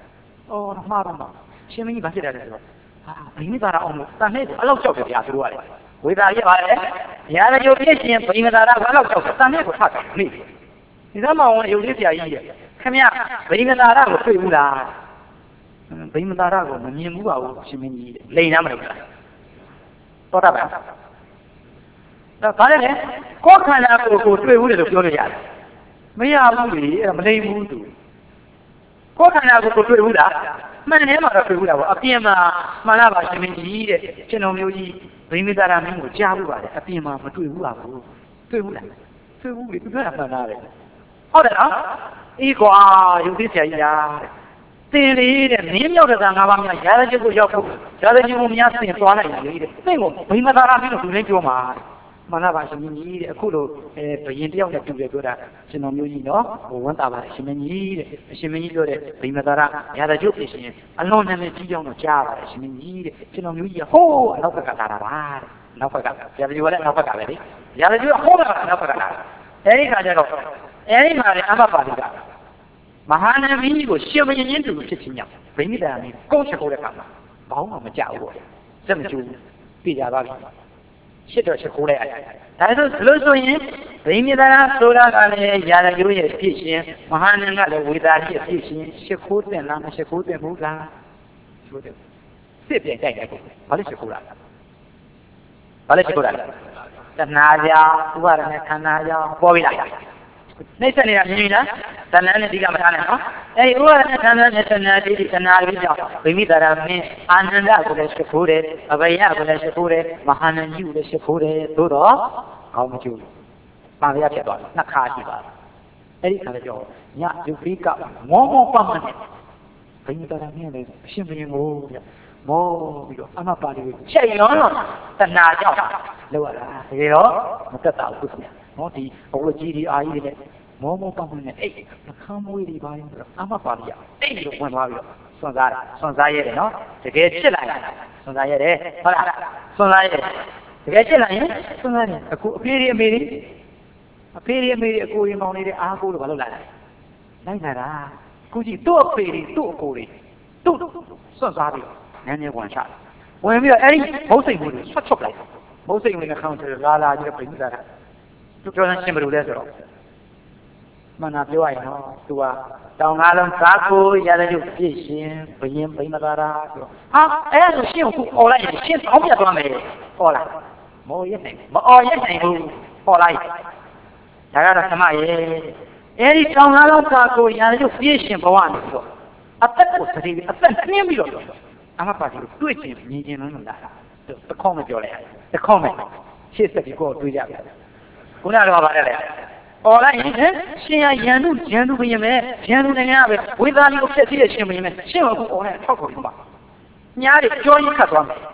အော်မှားတော့မှာရှင်မင်းကြီးဘာဖြစ်တယ်လဲဆိုတော့ဟာဘိမိသာရအောင်လို့တန်နဲ့အလောက်ကြောက်တယ်ဗျာသူတို့ကလေဝေသာရပါလေရာဇဂုပြည့်ရှင်ဘိမိသာရဘာလောက်ကြောက်တယ်တန်နဲ့ကိုထပ်တယ်မိဒီသားမအောင်ရုပ်လေးဆရာကြီးရဲ့ခင်ဗျဗိမသာရကိုတွေ့ဘူးလားဗိမသာရကိုမမြင်ဘူးပါဘူးရှင်မင်းကြီးလိန်နာမလို့လားတော်တာပါဒါဘာလဲကိုယ်ခန္ဓာကိုတွေ့ဘူးလေလို့ပြောလို့ရတယ်မရဘူးလေအဲ့မလိန်ဘူးသူကိုယ်ခန္ဓာကိုတွေ့ဘူးလားမှန်တယ်မှာတော့တွေ့ဘူးလားပေါ့အပြင်မှာမှန်လားပါရှင်မင်းကြီးတဲ့ရှင်တော်မျိုးကြီးဗိမသာရမင်းကိုကြားဘူးပါလေအပြင်မှာမတွေ့ဘူးပါဘူးတွေ့ဘူးလားတွေ့ဘူးလေသူပြောတာမှန်လားလေဟုတ်တယ်နော်အေးကွာရုပ်သိဆရာကြီးလားတင်လေးတဲ့မင်းမြောက်တဲ့ငါးပါးများရာဇကျုပ်ကိုရောက်ဖို့ရာဇကျုပ်ကိုများဆင်သွားနိုင်တယ်လေတဲ့သင်ကိုဘိမသာရမင်းတို့သူလည်းပြောမှာမှန်လားပါရှင်မင်းကြီးတဲ့အခုလိုဘယင်တယောက်နဲ့တူတယ်ပြောတာရှင်တော်မျိုးကြီးနော်ဟိုဝန်တာပါရှင်မင်းကြီးတဲ့အရှင်မင်းကြီးပြောတဲ့ဗိမသာရရာဇကျုပ်ဖြစ်ရှင်အလုံးနဲ့ကြီးကြောင်းတော့ကြားပါတယ်ရှင်မင်းကြီးတဲ့ရှင်တော်မျိုးကြီးကဟိုးအနောက်ဘက်ကလာတာပါတဲ့နောက်ဘက်ကရာဇကျုပ်ကလည်းနောက်ဘက်ကပဲလေရာဇကျုပ်ကဟိုးကနောက်ဘက်ကလာအဲဒီခါကျတော့အဲဒီမှာလည်းအမပါဠိကမဟာနမင်းကြီးကိုရှင်မင်းချင်းတူဖြစ်ချင်းညဗိမိတာမင်းကုန်းချက်ခိုးတဲ့ခါမှာဘောင်းမှမကြောက်ဘူးစက်မကျူပြကြပါပြီရှစ်တော့ချက်ခိုးလိုက်ရတယ်ဒါဆိုဘလို့ဆိုရင်ဗိမိတာဆိုတာကလည်းရာဇဂုရဲ့ဖြစ်ရှင်မဟာနကလည်းဝေသာရဲ့ဖြစ်ရှင်ရှစ်ခိုးတဲ့လားမရှစ်ခိုးတဲ့ဘူးလားဆိုတဲ့စစ်ပြိုင်တိုက်တယ်ဘာလို့ရှစ်ခိုးတာဘာလို့ရှစ်ခိုးတာလဲတဏှာကြောင့်ဥပါဒနဲ့ခန္ဓာကြောင့်ပေါ်ပြီလားနှိမ့်ဆက်နေတာမြင်ပြီလားတဏှာနဲ့ဒီကမထားနဲ့နော်အဲဒီဥပါဒနဲ့ခန္ဓာနဲ့တဏှာဒီတဏှာလေးကြောင့်ဗိမိတာရမင်းအာနန္ဒကိုလည်းရှိခိုးတယ်အဘယကိုလည်းရှိခိုးတယ်မဟာနန္ကြီးကိုလည်းရှိခိုးတယ်သို့တော့ကောင်းမကျူးပန်ရဖြစ်သွားတယ်နှစ်ခါရှိသွားတယ်အဲဒီခါလည်းကြောညယုတ်ဖိကမောမောပမနဲ့ဗိမိတာရမင်းလည်းအရှင်ဘုရင်ကိုမောပြီးတော့အမပါဠိကိုချက်ရောတော့တဏှာကြောင့်လောက်ရတာတကယ်တော့မတက်တာဘူးခင်ဗျာနော်ဒီအဝတ်ကြီးဒီအာကြီးတွေနဲ့မောမောပမနဲ့အဲ့နှခမ်းမွေးတွေပါရင်တော့အမပါဠိရအဲ့ဒီလိုဝင်သွားပြီးတော့စွန့်စားရတယ်နော်တကယ်ဖြစ်လာရင်စွန့်စားရတယ်ဟုတ်လားစွန့်စားရတယ်တကယ်ဖြစ်လာရင်စွန့်စားရတယ်အခုအဖေတွေအမေတွေအကိုရင်မောင်လေးတွေအားကိုးလို့ဘာလို့လာလဲလိုက်လာတာအခုကြည့်သူ့အဖေတွေသူ့အကိုတွေသူ့စွန့်စားပြီးနည်းနည်းဝင်ချဝင်ပြီးတော့အဲ့ဒီမုတ်စိတ်မှုတွေဆွတ်ချုပ်လိုက်မုတ်စိတ်ဝင်တဲ့ခေါင်းထဲလာကြီးပြိနေတာသူပြောနေရှင်ဘယ်လိုလဲဆိုတော့မနာပြောရရင်တော့သူကတောင်ကားလုံးစားကိုရတဲ့ရုပ်ဖြစ်ရှင်ဘယင်ဘိမသာရာဆိုတော့ဟာအဲ့ဒါဆိုရှင်ကိုអော်လိုက်ရင်ရှင်တောင်းပြသွားမယ်ဟောလားမရက်နိုင်မអော်ရက်နိုင်ဘူးဟောလိုက်ဒါကတော့သမရဲ့အဲ့ဒီတောင်ကားလုံးစားကိုရတဲ့ရုပ်ဖြစ်ရှင်ဘဝနဲ့ဆိုတော့အသက်ကိုသတိအသက်နှင်းပြီးတော့အမပါတီကိုတွေ့ချင်မြင်ချင်လို့လာတာတခေါက်မပြောလိုက်ရတခေါက်မဲ့ရှေ့ဆက်ပြီးကိုတွေ့ကြတယ်ခုနကတော့ပါတယ်လေអော်လိုက်ရင်ရှင်ရရန်သူဘယင်ပဲရန်သူနိုင်ငံပဲဝေသာလီကိုဖျက်ဆီးရရှင်ဘယင်ပဲရှင်ကအခုអော်လိုက်ထောက်ခေါ်ပါညားတွေကြောရင်းခတ်သွားမယ်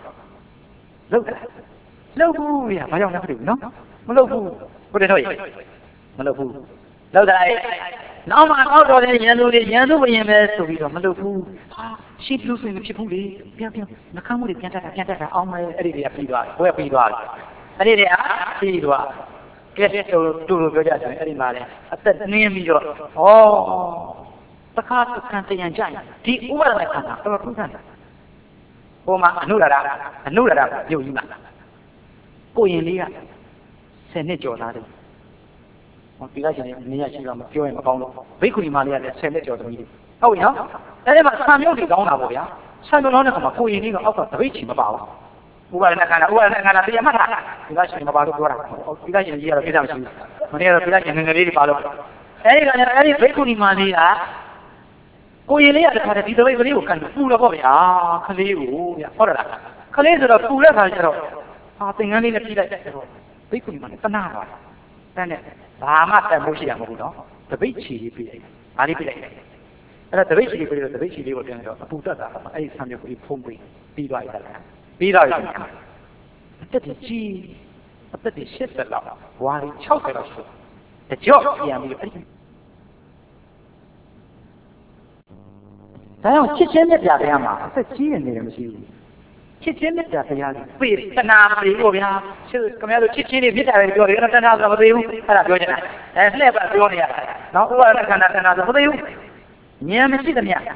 လုတ်ဘူးဗျာဘာကြောင့်လဲမသိဘူးနော်မလုတ်ဘူးဘုရားတော်ကြီးမလုတ်ဘူးလောက်တာနောက်မှအောက်တော်တဲ့ရန်သူဘယင်ပဲဆိုပြီးတော့မလုတ်ဘူးဟာရှိလို့ဆိုရင်မဖြစ်ဘူးလေပြန်နှခမ်းမှုတွေပြန်တက်တာအောင်းမဲအဲ့ဒီတွေကပြီးသွားတယ်ဘွဲပြီးသွားတယ်အဲ့ဒီတွေကပြီးသွားကဲတူလို့ပြောကြတယ်အဲ့ဒီမှာလေအသက်နှင်းပြီးတော့သခါသခံတရံကြိုင်ဒီဥပါဒနဲ့ခန္ဓာတော်ထုံးတယ်ဟိုမှာအနုရဒပြုတ်ကြီးမှာကိုရင်လေးက10နှစ်ကျော်သားတယ်ဟောဒီကရှင်နေရရှိတော့မပြောရင်မကောင်းတော့ဘိက္ခုနီမလေးကလည်း10နှစ်ကျော်သမီးလေးဟုတ်ပြီနော်အဲ့ဒီမှာဆံမြုပ်တွေကောင်းတာပေါ့ဗျာဆံမြုပ်လောင်းတဲ့ခါမှာကိုရင်လေးကအောက်ကတပိတ်ချီမပါဘူးဥပါဒနဲ့ခန္ဓာတရားမှတ်တာဒီကရှင်မပါလို့ပြောတာဒီကရှင်ကြီးကတော့ပြတာမရှိဘူးမနေ့ကတော့ဒီကရှင်ငငယ်လေးတွေပါလို့အဲ့ဒီကလည်းအဲ့ဒီဘိက္ခုနီမလေးကကိုရင်လေးကတခါတည်းဒီတပိတ်ကလေးကိုကန်ပူတော့ပေါ့ဗျာခလေးကိုဗျာဟုတ်တယ်လားခလေးဆိုတော့ပူတဲ့ခါကျတော့သင်္ကန်းလေးနဲ့ပြလိုက်တဲ့တော့ဘိက္ခုနီမလေးတနာပါတဲ့နဲ့ဘာမှတတ်ဖို့ရှိရမဟုတ်ဘူးနော်တပိတ်ချီလေးပြလိုက်ဘာလေးပြလိုက်အဲ့ဒါတပိတ်ချီလေးပြလို့တပိတ်ချီလေးကိုပြန်တော့အပူတက်တာအဲ့ဒီဆံမြုပ်ကိုဖုံးပြီးသွားပြီလားပြီးတော့အသက်ကြီးအသက်80လောက်ဘွားကြီး60လောက်ရှိတကြော့ပြန်ပြီးအဲ့ဒီဒါကြောင့်ချစ်ချင်းမြတ်ပြတရားမှာအသက်ကြီးနေတယ်မရှိဘူးချစ်ချင်းမြတ်ပြတရားကြီးပြေတဏှာမပြေဘူးဗျာခင်ဗျားတို့ချစ်ချင်းတွေမြတ်တာတွေပြောတယ်တဏှာဆိုမသေးဘူးအဲ့ဒါပြောချင်တာလှည့်ပါပြောနေရတာနော်ဥပါဒခန္ဓာတဏှာဆိုမသေးဘူးဉာဏ်မရှိသမျှ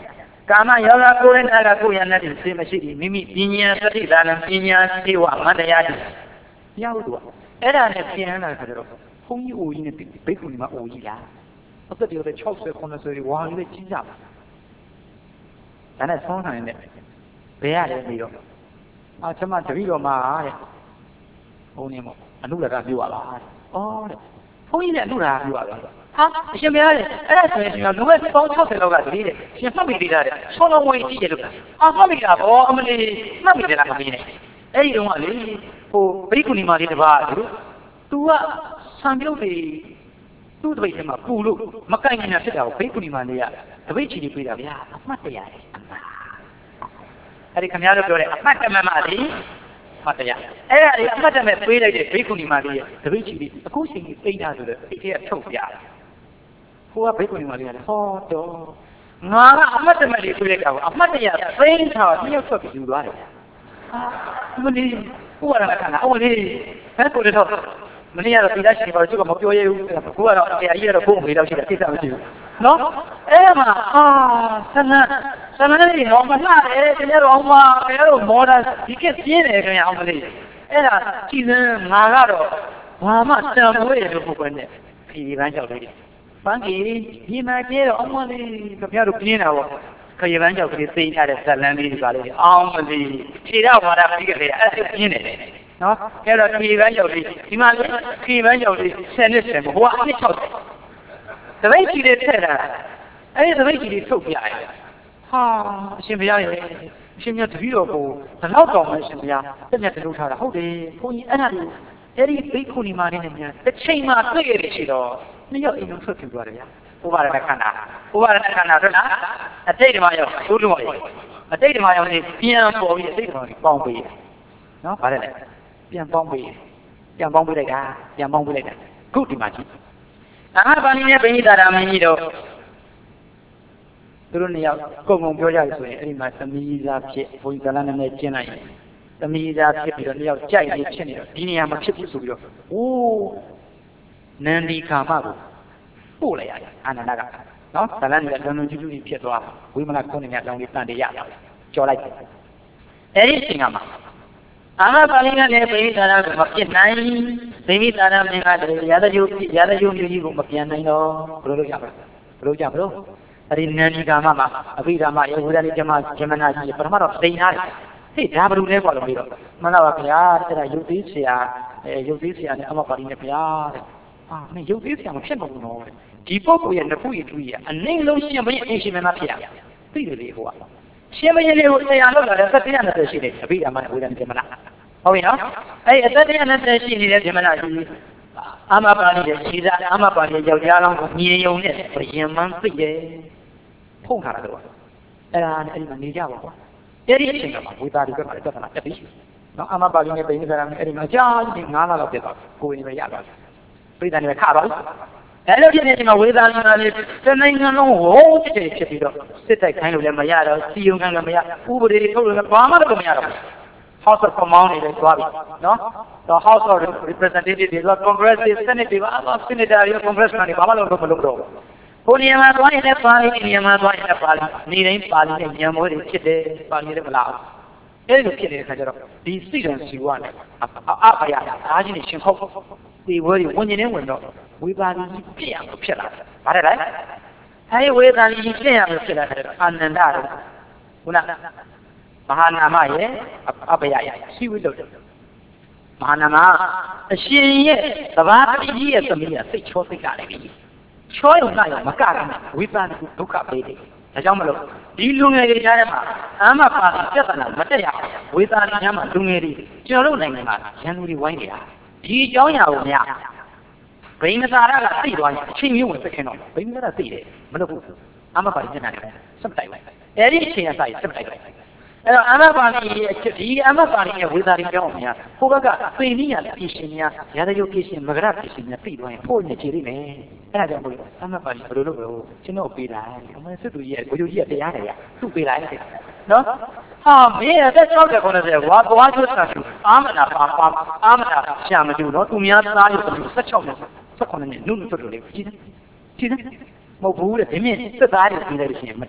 ကာမယောဂကိုယ်နဲ့ကိုယ်ရတဲ့စိတ်မရှိဘူးမိမိပညာသတိဒါနဲ့ပညာစေဝမတရားတွေရောက်တော့အဲ့ဒါနဲ့ပြန်လာကြတော့ဘုန်းကြီးအိုကြီးနဲ့ဘိက္ခုနီမအိုကြီးလားအသက်တွေ60 90ဝါလေးကြီးကြပါဒါနဲ့ဆောင်းနိုင်တဲ့ဘယ်ရလဲပြီးတော့ကျွန်မတပည့်တော်မှာတဲ့ဘုန်းကြီးမို့အနုရကပြောပါလားတဲ့တဲ့ဘုန်းကြီးနဲ့အနုရကပြောပါလားဟာအရှင်ဘုရားတဲ့အဲ့ဒါဆိုရင်ကျွန်တော်လူမဲ့ပေါင်း60လောက်ကတည်းတဲ့ရှင်မှတ်မိသေးတာတဲ့ဆောင်းလုံးဝင်ကြည့်ရလို့မှတ်မိတာဘောအမလေးမှတ်မိတယ်လားမမင်းနဲ့အဲ့ဒီတုန်းကလေဟိုဘိက္ခုနီမလေးတစ်ပါးသူကဆံပြုတ်တွေသူ့တပိတ်ထဲမှာပူလို့မကိုင်နေတာဖြစ်တာကိုဘိက္ခုနီမလေးကတပိတ်ချီလေးပြေးတာဗျာအမှတ်တရတယ်အဲ့ဒီခင်ဗျားတို့ပြောတဲ့အမှတ်တမဲ့မှလေမှတ်တရအဲ့ဒါလေးအမှတ်တမဲ့ပြေးလိုက်တဲ့ဘိက္ခုနီမလေးရဲ့တပိတ်ချီလေးအခုချိန်ကြီးသိတာဆိုတော့အိတ်ထဲကထုတ်ပြတာဟိုကဘိက္ခုနီမလေးကလည်းဟောတော့ငါကအမှတ်တမဲ့လေးပြေးလိုက်တာကိုအမှတ်တရသိမ်းထားတော့ညှောက်ထွက်ပြီးယူသွားတယ်မလေးဟိုကလည်းခဏအော်လေးဘယ်ကိုလဲတော့မနေ့ကတော့ပြည်သားရှင်ပါတော့သူကမပြောရဘူးကိုကတော့ဆရာကြီးကတော့ဘုံမေးတော့ရှိတယ်ကိစ္စမရှိဘူးနော်အဲ့မှာဆန္ဒလေးဟောမလှတယ်တကယ်တော့အောင်မဘယ်တော့မော်ဒယ်ဒီကပြင်းတယ်ခင်ဗျာအောင်မလေးအဲ့ဒါကြည်စမ်းငါကတော့ဘာမှတန်ဖိုးရလို့ပုဂ္ဂိုလ်နဲ့ဖြီးပန်းကြောက်လိုက်ပန်းကြီးဒီမှာကျဲတော့အောင်မလေးခင်ဗျားတို့ပြင်းတာပေါ့ခရီးပန်းကြောက်ကလေးသိမ်းထားတဲ့ဇလန်းလေးပါလေအောင်မလေးခြေတော့ဝါဒပြီးကြတယ်အဲ့ဒါပြင်းတယ်နော်အဲ့တော့ခရီးပန်းကြောက်လေးဒီမှာလေခရီးပန်းကြောက်လေး10နှစ်10ဘိုးကအနှစ်60တပိတ်ကြီးလေးထည့်တာအဲ့ဒီတပိတ်ကြီးလေးထုတ်ပြရတယ်ဟာအရှင်ဘုရားရဲ့အရှင်မြတ်တပည့်တော်ကိုဘယ်တော့တောင်းလဲအရှင်ဘုရားတက်မြတ်တလို့ထားတာဟုတ်တယ်ဘုန်းကြီးအဲ့ဒါကိုအဲ့ဒီဘိက္ခုနီမလေးနဲ့များတစ်ချိန်မှတွေ့ရတဲ့ရှိတော့နှစ်ယောက်အိမ်လုံးထွက်ပြသွားတယ်ဗျာဥပါဒณခန္ဓာထွက်လာအတိတ်ဓမ္မရောက်ဒုလုံးရောက်အတိတ်ဓမ္မရောက်နေပြန်ပေါ်ပြီးအတိတ်ဓမ္မပေါင်းပေးနော်ဗါတယ်ပြန်ပေါင်းပေးလိုက်တာခုဒီမှာကြည့်အာပါဠိနဲ့ဗိညိတာရမင်းကြီးတို့သူတို့နှစ်ယောက်ကုန်ပြောကြရဆိုရင်အဲ့ဒီမှာသမီးသားဖြစ်ဘုန်းကြီးကလည်းနည်းနည်းကျင်းလိုက်ရင်သမီးသားဖြစ်ပြီးတော့နှစ်ယောက်ကြိုက်နေဖြစ်နေတော့ဒီနေရာမှာဖြစ်ဘူးဆိုပြီးတော့အိုးနန္ဒီကာမကိုပို့လိုက်ရတယ်အာနန္ဒကနော်ဇလန်ကြီးကလုံလုံကျူးကျူးကြီးဖြစ်သွားဝိမလကုန်းနေမြတ်တောင်းလေးတန်တရားကြော်လိုက်တယ်အဲ့ဒီအချိန်ကမှာအာမပါဠိကလည်းဗိဓာရကိုမပြစ်နိုင်ဗိဓာရမင်းကတည်းကရာဇယုမျိုးကြီးကိုမပြန်နိုင်တော့ဘယ်လိုလုပ်ကြမလဲအဲ့ဒီနန္ဒီကာမမှာအဘိဓမ္မာယေဝဒလိဇမနာကြီးပထမတော့သိထားတယ်ဟေ့ဒါဘယ်လိုလဲကွာလို့ပြီးတော့မှန်ပါဗျာအဲ့ဒါရုပ်သေးဆရာနဲ့အမပါဠိနဲ့ဗျာတဲ့မင်းရုပ်သေးဆရာမဖြစ်ဘူးနော်ဒီပုဂ္ဂိုလ်ရဲ့နှစ်ခုရည်သူကြီးအနိုင်လုံးရှင်ဘုရင်အရှင်မင်းဖြစ်ရသိတယ်လေဟိုကရှင်ဘုရင်လေးကိုဆရာလောက်လာတဲ့သက်120ရှိတယ်အဘိဓမ္မာနဲ့ဝေဒနာဇမနာဟုတ်ပြီနော်အဲ့အသက်120ရှိနေတဲ့ဇမနာကြီးအာမပါဠိရဲ့ခြေစားအာမပါဠိယောက်ျားလောင်းကိုမြင်ယုံနဲ့ဘုရင်မှန်းသိတယ်ဖုံးထားတာတော့အဲ့ဒါနဲ့အဲ့ဒီမှာနေကြပါကွာအဲ့ဒီအချိန်ကမှဝေသာဒီဘက်မှာတက်တာတက်ပြီနော်အာမပါဠိနဲ့ပိဋကရာနဲ့အဲ့ဒီမှာကြာကြီး9လလောက်ပြတ်သွားကိုယ်ရင်ပဲရသွားပိဋကနဲ့ခါသွားပြီအဲ့လိုဖြစ်နေချိန်မှာဝေသာလနာလေးတနိုင်ငံလုံးဝုန်းတိတ်ဖြစ်ပြီးတော့စစ်တိုက်ခိုင်းလို့လည်းမရတော့စီယုံခံလည်းမရဥပဒေတွေထုတ်လို့လည်းဘာမှလုပ်မရတော့ House of Commons တွေသွားပြီနော် The House of Representatives တွေ Congress တွေ Senate တွေSenator တွေ Congressman တွေဘာမှလုပ်မလုပ်တော့ဘုရားမှာသွားရင်လည်းပါဠိနေရာမှာသွားရင်လည်းပါဠိနေတိုင်းပါဠိနဲ့ဉာဏ်မိုးတွေဖြစ်တယ်ပါဠိလည်းမလားအဲ့လိုဖြစ်နေတဲ့အခါကျတော့ဒီစိတ်ဓာတ်စီဝါနဲ့အဘယအားကြီးနေရှင်ခုတ်ဒီဝဲကြီးဝင်နေဝင်တော့ဝေပါဠိကြီးပြည့်အောင်ဖြစ်လာတယ်ဗါတယ်လားအဲဒီဝေပါဠိကြီးပြည့်အောင်ဖြစ်လာတယ်အာနန္ဒတို့ခုနမဟာနာမရဲ့အဘယရဲ့စီဝိလို့မဟာနာမအရှင်ရဲ့သဘာဝကြီးရဲ့သမီးကစိတ်ချောစိတ်ကလည်းပြီချောရုံနဲ့မကရဘူးဝိပါဠိဒုက္ခပေးတယ်ဒါကြောင့်မလို့ဒီလူငယ်တွေကြားထဲမှာအာမပါဠိပြဿနာမတက်ရအောင်ဝေသာလီများမှာလူငယ်တွေကျွန်တော်တို့နိုင်ငံမှာရန်သူတွေဝိုင်းနေတာဒီအကြောင်းအရာကိုများဗိမသာရကသိသွားရင်အချိန်မျိုးဝင်သိခင်တော့ဗိမသာရသိတယ်မလုပ်ဘူးအာမပါဠိမျက်နှာနဲ့စက်တိုက်လိုက်အဲ့ဒီအချိန်ကစစက်တိုက်လိုက်အဲ့တော့အာမပါဠိရဲ့ဒီအာမပါဠိရဲ့ဝေသာလီပြောင်းအောင်များဟိုဘက်ကသိနည်းရပြည်ရှင်များရာဇယုတ်ပြည်ရှင်မဂရပြည်ရှင်များသိသွားရင်ဖို့နေချေလိမ့်မယ်အဲ့ဒါကြောင့်မို့လို့အာမပါဠိဘယ်လိုလုပ်လို့ကျွန်တော်ပေးလိုက်အမေစစ်သူကြီးရဲ့ကိုကြီးရဲ့တရားတွေကသူ့ပေးလိုက်နော်ဟာမင်းအသက်60 90ဝါကွာကျွတ်တာအာမနာပါအာမနာရှာမကျူနော်သူများသားရုပ်16နဲ့18နဲ့နုနုထွက်လို့လေကြည့်တယ်မဟုတ်ဘူးတဲ့ဒီမြင့်သက်သားတွေပြီးလိုက်လို့ရှိရင်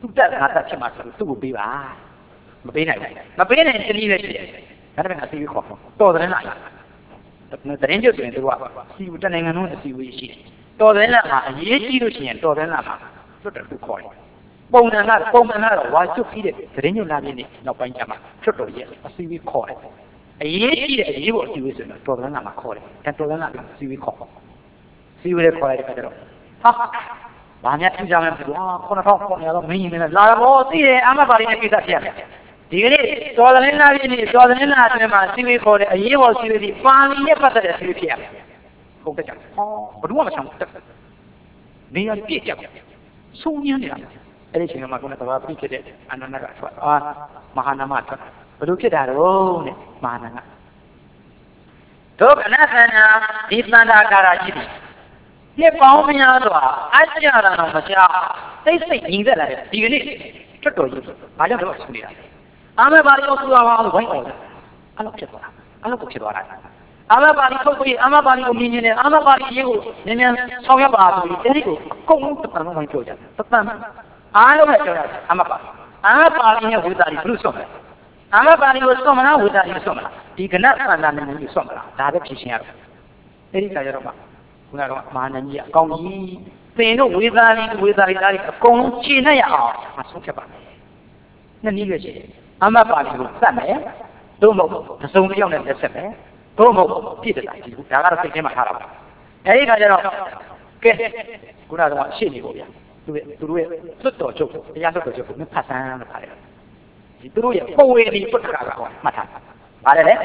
သူတက်ငါတက်ဖြစ်မှာဆိုသူ့ကိုပေးပါမပေးနိုင်ဘူးမပေးနိုင်တနည်းလည်းရှိတယ်ဒါပေမဲ့အစီအခေါ်တော်တယ်လားတရင်ကျဆိုရင်သူကစီဝတနိုင်ငံလုံးအစီအဝေးရှိတယ်တော်တယ်လားအရေးကြီးလို့ရှိရင်တော်တယ်လားလွတ်တယ်သူခေါ်တယ်ပုံမှန်ကတော့ဝါကျွတ်ပြီးတဲ့တရင်ကျလာပြင်းနေနောက်ပိုင်းကျမှချွတ်တော်ရဲ့အစီအဝေးခေါ်တယ်အရေးကြီးတဲ့အရေးပေါ်အစီအဝေးဆိုတော့တော်တယ်လားခေါ်တယ်ဒါတော်တယ်လားအစီအဝေးခေါ်စီဝေးခေါ်လိုက်တဲ့အခါကျတော့ဟာဘာများထူးခြားမှမဖြစ်ဘူး9000တော့မင်းရင်လည်းလာတော့သိတယ်အမပါလေးနဲ့ကိစ္စဖြစ်ရတယ်ဒီကနေ့တော်တယ်လားပြင်းနေတော်တယ်လားအတွင်းမှာစီဝေးခေါ်တယ်အရေးပေါ်စီဝေးဒီပါလီနဲ့ပတ်သက်တဲ့စီဝေးဖြစ်ရတယ်ဟုတ်ကဲ့ကြောင့်ဘယ်သူမှမဆောင်ဘူးနေရာပြည့်ကြဆုံးညံ့နေတာအဲ့ဒီချိန်မှာကိုယ်ကဘာပြည့်ဖြစ်တဲ့အနန္တကထွက်မဟာနာမထွက်ဘယ်လိုဖြစ်တာတော့နဲ့မဟာနာကဒုက္ခနာခန္ဓာဒီသန္တာကာရရှိတယ်နှစ်ပေါင်းများစွာအကြရတာတော့မကြောက်စိတ်ညီသက်လာတယ်ဒီကနေ့တွတ်တော်ကြီးဘာကြောင့်တော့ဆူနေတာအာမေပါရီကိုဆူပါအောင်ဝိုင်းအောင်အဲ့လိုဖြစ်သွားတာအဲ့လိုဖြစ်သွားတာအာမေပါရီထုတ်ပြီးအာမေပါရီကိုမြင်နေတယ်အာမေပါရီရေးကိုနည်းနည်းဆောင်ရွက်ပါဆိုပြီးအဲဒီကိုအကုန်လုံးတပံလုံးဝိုင်းပြောကြတယ်တပံအားလုံးနဲ့ပြောရတယ်အာမေပါရီရဲ့ဝိသရီဘုလို့ဆုံးတယ်အာမေပါရီကိုဆုံးမလားဝိသရီဆုံးမလားဒီကနသန္တာနဲ့မျိုးဆုံးမလားဒါပဲဖြစ်ရှင်းရတော့အဲဒီကကြတော့ခုနကတော့မဟာနကြီးအကောင်ကြီးသင်တို့ဝေသာရီသားတွေအကုန်လုံးခြေနဲ့ရအောင်မဆုံးဖြတ်ပါနဲ့နှစ်နည်းပဲရှိတယ်အမပါရီကိုစက်မယ်တို့မဟုတ်သစုံတစ်ယောက်နဲ့လက်ဆက်မယ်တို့မဟုတ်ပြည့်တယ်ဒီဒါကတော့စိတ်ထဲမှာထားတာပါအဲဒီခါကျတော့ကဲခုနကတော့ရှေ့နေပေါ့ဗျာသူတို့ရဲ့သွတ်တော်ချုပ်တရားသွတ်တော်ချုပ်ကိုမဖတ်ဆန်းလို့ပါတယ်ဒီသူတို့ရဲ့ပုံဝေဒီပုတ္တရာကမှတ်ထားပါတယ်လေ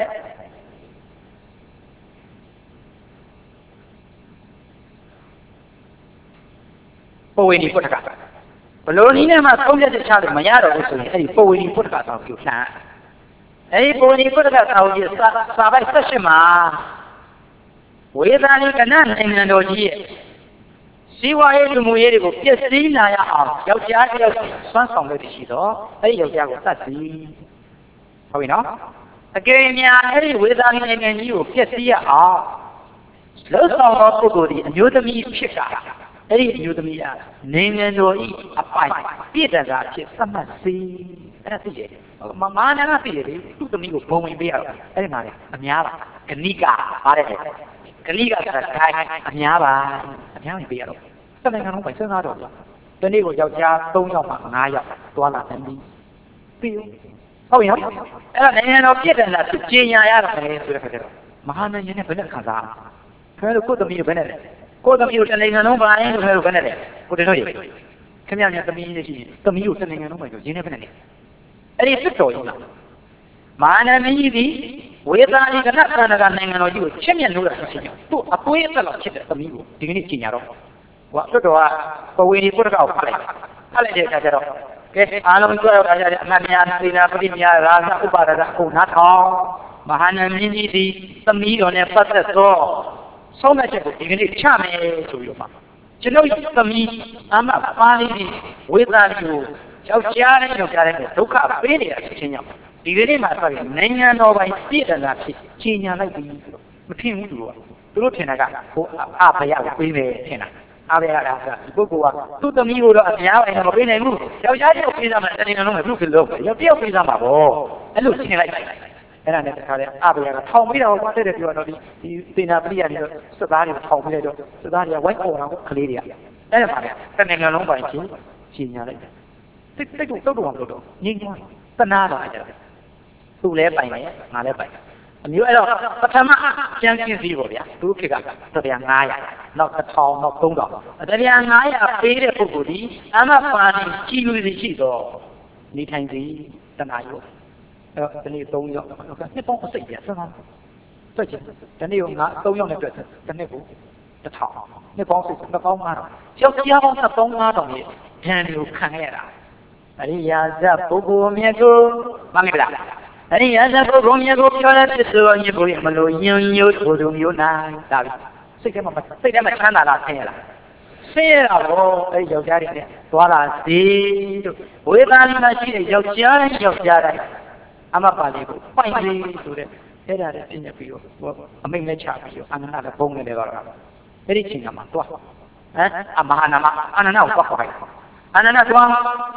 ပဝေဒီပုတ္တကဘလို့နည်းနဲ့မှသုံးချက်ချလို့မရတော့ဘူးဆိုရင်အဲ့ဒီပဝေဒီပုတ္တကဆောင်ကိုလှမ်းအဲ့ဒီပဝေဒီပုတ္တကဆောင်ကြီးစာပိုက်18မှာဝေသာလိကနနိုင်ငံတော်ကြီးရဲ့စီဝါရေးလူမှုရေးတွေကိုပြည့်စည်လာရအောင်ယောက်ျားတယောက်စွမ်းဆောင်လို့ရှိတော့အဲ့ဒီယောက်ျားကိုသတ်စီဟုတ်ပြီနော်အကယ်၍အဲ့ဒီဝေသာလိနိုင်ငံကြီးကိုပြည့်စည်ရအောင်လှဆောင်သောပုဂ္ဂိုလ်ဒီအမျိုးသမီးဖြစ်တာအဲ့ဒီအမျိုးသမီးကနိုင်ငံတော်ဤအပိုင်ပြည့်တတ်တာဖြစ်သတ်မှတ်စီအဲ့ဒါသိတယ်မနာကသိတယ်လေသူ့သမီးကိုဘုံဝင်ပေးရတော့အဲ့ဒီမှာလေအများပါဂဏိကပါတယ်ဂဏိကဆိုတာဂိုင်းအများပါအများကြီးပေးရတော့စတဲ့နိုင်ငံလုံးပဲစဉ်းစားတော့တနေ့ကိုယောက်ျား3ယောက်မှ5ယောက်သွားလာတယ်ပြီးဟုတ်ရောအဲ့ဒါနိုင်ငံတော်ပြည့်တတ်တာသူကြေညာရတာပဲဆိုတဲ့ခါကျတော့မဟာနိုင်ငံနဲ့ဘယ်နဲ့ခံစားခဲလို့ကိုယ့်သမီးကိုဘယ်နဲ့ကိုယ်သမီးကိုတနိုင်ငံလုံးပါရင်လို့ခဲလို့ဘယ်နဲ့လဲကိုတတို့ရေခင်ဗျားများသမီးရှိရင်သမီးကိုတနိုင်ငံလုံးပါဆိုရင်းနေဘယ်နဲ့လဲအဲ့ဒီစစ်တော်ကြီးလားမဟာနာမင်းကြီးဒီဝေသာလိကနသန္တာကနိုင်ငံတော်ကြီးကိုချစ်မြတ်လို့တာဖြစ်တယ်သူ့အပွေးအသက်လောက်ဖြစ်တဲ့သမီးကိုဒီကနေ့ကျင်ညာတော့ဟိုတွတ်တော်ကပဝေဒီပုတ္တကကိုဖတ်လိုက်တဲ့အခါကျတော့ကဲအားလုံးကြွရောက်လာကြတဲ့အမှတ်များသီနာပရိမြာရာဇဥပါဒကကိုနားထောင်မဟာနာမင်းကြီးဒီသမီးတော်နဲ့ပတ်သက်သောဆုံးမချက်ကိုဒီကနေ့ချမယ်ဆိုပြီးတော့မှကျွန်တော်သမီးအမပါလေးဒီဝေသာလိကိုယောက်ျားနဲ့ယောက်ျားနဲ့ဒုက္ခပေးနေတာဖြစ်ချင်းကြောင့်ဒီကနေ့မှာဆိုရင်နိုင်ငံတော်ပိုင်းပြည့်တနာဖြစ်ကြီးညာလိုက်ပြီးမထင်ဘူးသူတို့ထင်တာကဟိုအဘယကိုပေးမယ်ထင်တာအဘယကဒီပုဂ္ဂိုလ်ကသူ့သမီးကိုတော့အများပိုင်းမပေးနိုင်ဘူးယောက်ျားတယောက်ပေးစားမှတနေ့လုံးမပြုတ်ဖြစ်လို့ယောက်ျားပေးစားမှာပေါ့အဲ့လိုထင်လိုက်အဲ့ဒါနဲ့တခါတည်းအဘယကထောင်ပြီးတော့ဘာတဲ့ပြောတော့ဒီသေနာပရိယာတွေစစ်သားတွေထောင်ပြီးလိုက်တော့စစ်သားတွေကဝိုင်းအော်တာကလေးတွေကအဲ့ဒါပါလေတနိုင်ငံလုံးပိုင်းကြီးညာလိုက်တိတ်တုတ်တော့ငြိမ်းချမ်းသနာတော့အဲ့ဒါသူလည်းပိုင်တယ်ငါလည်းပိုင်အမျိုးအဲ့တော့ပထမကျန်းကျင်စီပေါ့ဗျာသူခေတ်ကတရား900နောက်1000နောက်3000တရား900ပေးတဲ့ပုဂ္ဂိုလ်ဒီအမပါနေကြီးလူစီရှိတော့နေထိုင်စီတနာရောအဲ့တော့ဒီနေ့3ယောက်နှစ်ပေါင်းအစိတ်ပြဆက်သွားတွက်ချင်ဒီနေ့က3ယောက်နဲ့တွက်တစ်နှစ်ကို1000နှစ်ပေါင်းစိတ်နှစ်ပေါင်း9000ယောက်ျားပေါင်း1500ရဲ့ဒဏ်တွေကိုခံရတာအရိယာဇပုဂ္ဂိုလ်မြတ်ကိုမှန်ပြီလားအရိယာဇပုဂ္ဂိုလ်မြတ်ကိုပြောတဲ့ပစ္စည်းညစ်ကိုမလို့ညင်ညို့ဘုသူမျိုးနာဒါပြီစိတ်ထဲမှာချမ်းသာလားဆင်းရလားဆင်းရတာဘောအဲ့ယောက်ျားတွေနဲ့သွားလာစီတို့ဝေသာလိမှာရှိတဲ့ယောက်ျားတိုင်းအမပါလေးကိုပိုင်လေးဆိုတဲ့အဲ့ဒါလည်းပြည့်ပြီးတော့အမိတ်နဲ့ချပြီးတော့အာနန္ဒလည်းဘုံနေတယ်တော့အဲ့ဒီချိန်ကမှသွားအမဟာနာမအာနန္ဒကိုသွားခေါ်လိုက်အာနန္ဒသွား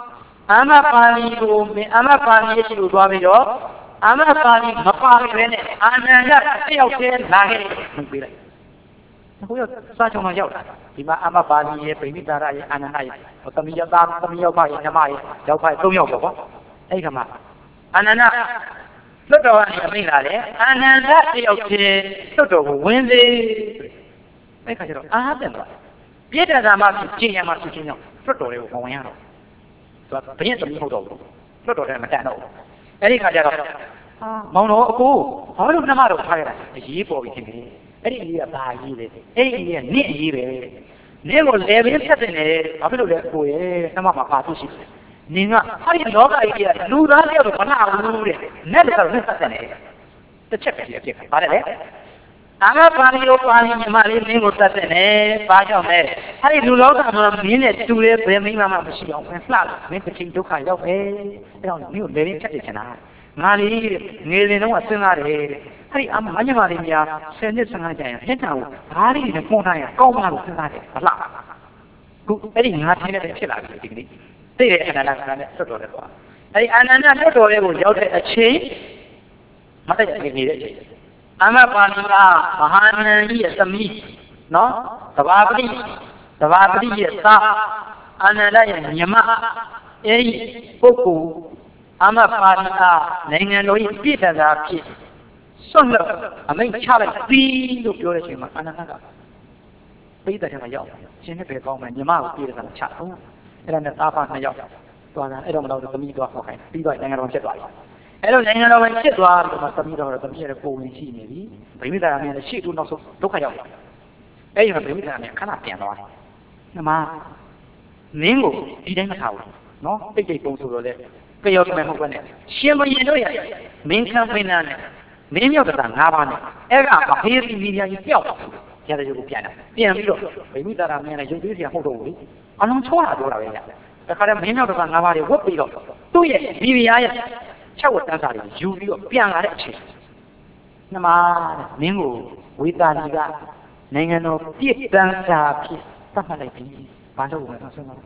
အာမပါဠိကိုအာမပါဠိရဲ့ရှိလို့သွားပြီးတော့အာမပါဠိမပါဘဲနဲ့အာနန္ဒတယောက်တည်းလာခဲ့မှုပေးလိုက်အခုရောက်စားချုံတော့ရောက်လာဒီမှာအာမပါဠိရဲ့ဗိမိတာရရဲ့အာနန္ဒရဲ့သမီးယောက်သားသမီးယောက်ဖရဲ့ညီမရဲ့ယောက်ဖ3ယောက်ပေါ့ကွာအဲ့ဒီကမှာအာနန္ဒလွတ်တော်ကနေအမိန့်လာတယ်အာနန္ဒတယောက်တည်းလွတ်တော်ကိုဝင်စေအဲ့ခါကျတော့အာပြန်သွားပြည့်တဲ့ကမှကျင့်ရမှာသူချင်းကြောင့်လွတ်တော်လေးကိုဝင်ရတော့သူကဘယ်သမီးဟုတ်တော့ဘူးလွတ်တော်တယ်မတန်တော့ဘူးအဲ့ဒီခါကျတော့မောင်တော်အကိုဘာလို့နှမတော်ထားရတာအရေးပေါ်ပြီခင်ဗျအဲ့ဒီအရေးကဘာအရေးလဲအဲ့ဒီအရေးကနင့်အရေးပဲနင့်ကိုလေပင်ဆက်တင်တယ်ဘာဖြစ်လို့လဲအကိုရဲ့နှမမှာပါသူရှိတယ်နင်ကဟာဒီလောကကြီးကလူသားတယောက်တော့မလှဘူးတဲ့နဲ့တည်းကတော့နဲ့ဆက်တင်တယ်တစ်ချက်ပဲဒီအဖြစ်ပါလေအာမပါဠိလိုပါဠိညီမလေးမင်းကိုဆက်တင်တယ်ဘာကြောင့်လဲဟာဒီလူလောကမှာမင်းနဲ့တူတယ်ဘယ်မိမမှမရှိအောင်ဖန်လှတယ်မင်းတစ်ချိန်ဒုက္ခရောက်ပဲအဲ့တော့မင်းကိုလေပင်ဆက်တင်ချင်တာငါလေးငယ်စဉ်တုန်းကစဉ်းစားတယ်အဲ့ဒီအမညီမလေးများ10နှစ်15ကျရင်ဟင်းတာကိုဘာလေးနဲ့ပုံထားရကောင်းမှလို့စဉ်းစားတယ်မလှခုအဲ့ဒီငါထိုင်နေတဲ့ဖြစ်လာပြီဒီကနေ့သိတဲ့အာနန္ဒကလည်းဆွတ်တော်တယ်ကွာအဲ့ဒီအာနန္ဒဆွတ်တော်လေးကိုရောက်တဲ့အချိန်မတည့်ရနေတဲ့အချိန်အာမပါဠိကမဟာနန္ဒရဲ့သမီးနော်သဘာပတိရဲ့သားအာနန္ဒရဲ့ညီမအဲ့ဒီပုဂ္ဂိုလ်အာမပါဠိကနိုင်ငံတော်ရဲ့ပြည့်တသာဖြစ်ဆွတ်လို့အမိန့်ချလိုက်ပြီးလို့ပြောတဲ့အချိန်မှာအာနန္ဒကပိဋကထဲမှာရောက်ရှင်နဲ့ပဲကောင်းမယ်ညီမကိုပြည့်တသာချတော့အဲ့ဒါနဲ့သားဖာ2ယောက်သွားတာအဲ့တော့မလို့သမီးသွားခေါ်ခိုင်းပြီးတော့နိုင်ငံတော်ဖြစ်သွားပြီအဲ့တော့နိုင်ငံတော်ဖြစ်သွားပြီးတော့သမီးတော်သမီးရဲ့ပုံဝင်ရှိနေပြီဗိမိတာရမင်းလည်းရှေ့တူနောက်ဆုံးဒုက္ခရောက်အဲ့ဒီမှာဗိမိတာရမင်းခဏပြန်သွားတယ်နမမင်းကိုဒီတိုင်းမထားဘူးနော်တိတ်တိတ်ပုံဆိုတော့လေကြောက်မယ်မဟုတ်ဘူးနဲ့ရှင်ဘုရင်တို့ရဲ့မင်းခံဖိနာနဲ့မင်းမြောက်တာ5ပါးနဲ့အဲ့ကမဖေးပြီးမိညာကြီးပြောက်ရတဲ့ရုပ်ကိုပြန်ပြီးတော့ဗိမိတာရမင်းလည်းရုပ်သေးစရာမဟုတ်တော့ဘူးလေအလုံးချောတာပြောတာပဲညတခါတည်းမင်းမြောက်တာ5ပါးတွေဝတ်ပြီးတော့သူ့ရဲ့မိဖုရားရဲ့6ဝတ်တန်းစာတွေယူပြီးတော့ပြန်လာတဲ့အချိန်နမမင်းကိုဝေတာလီကနိုင်ငံတော်ပြည့်တန်းစာဖြစ်သတ်မှတ်လိုက်ပြီဘာလို့လဲဆိုတော့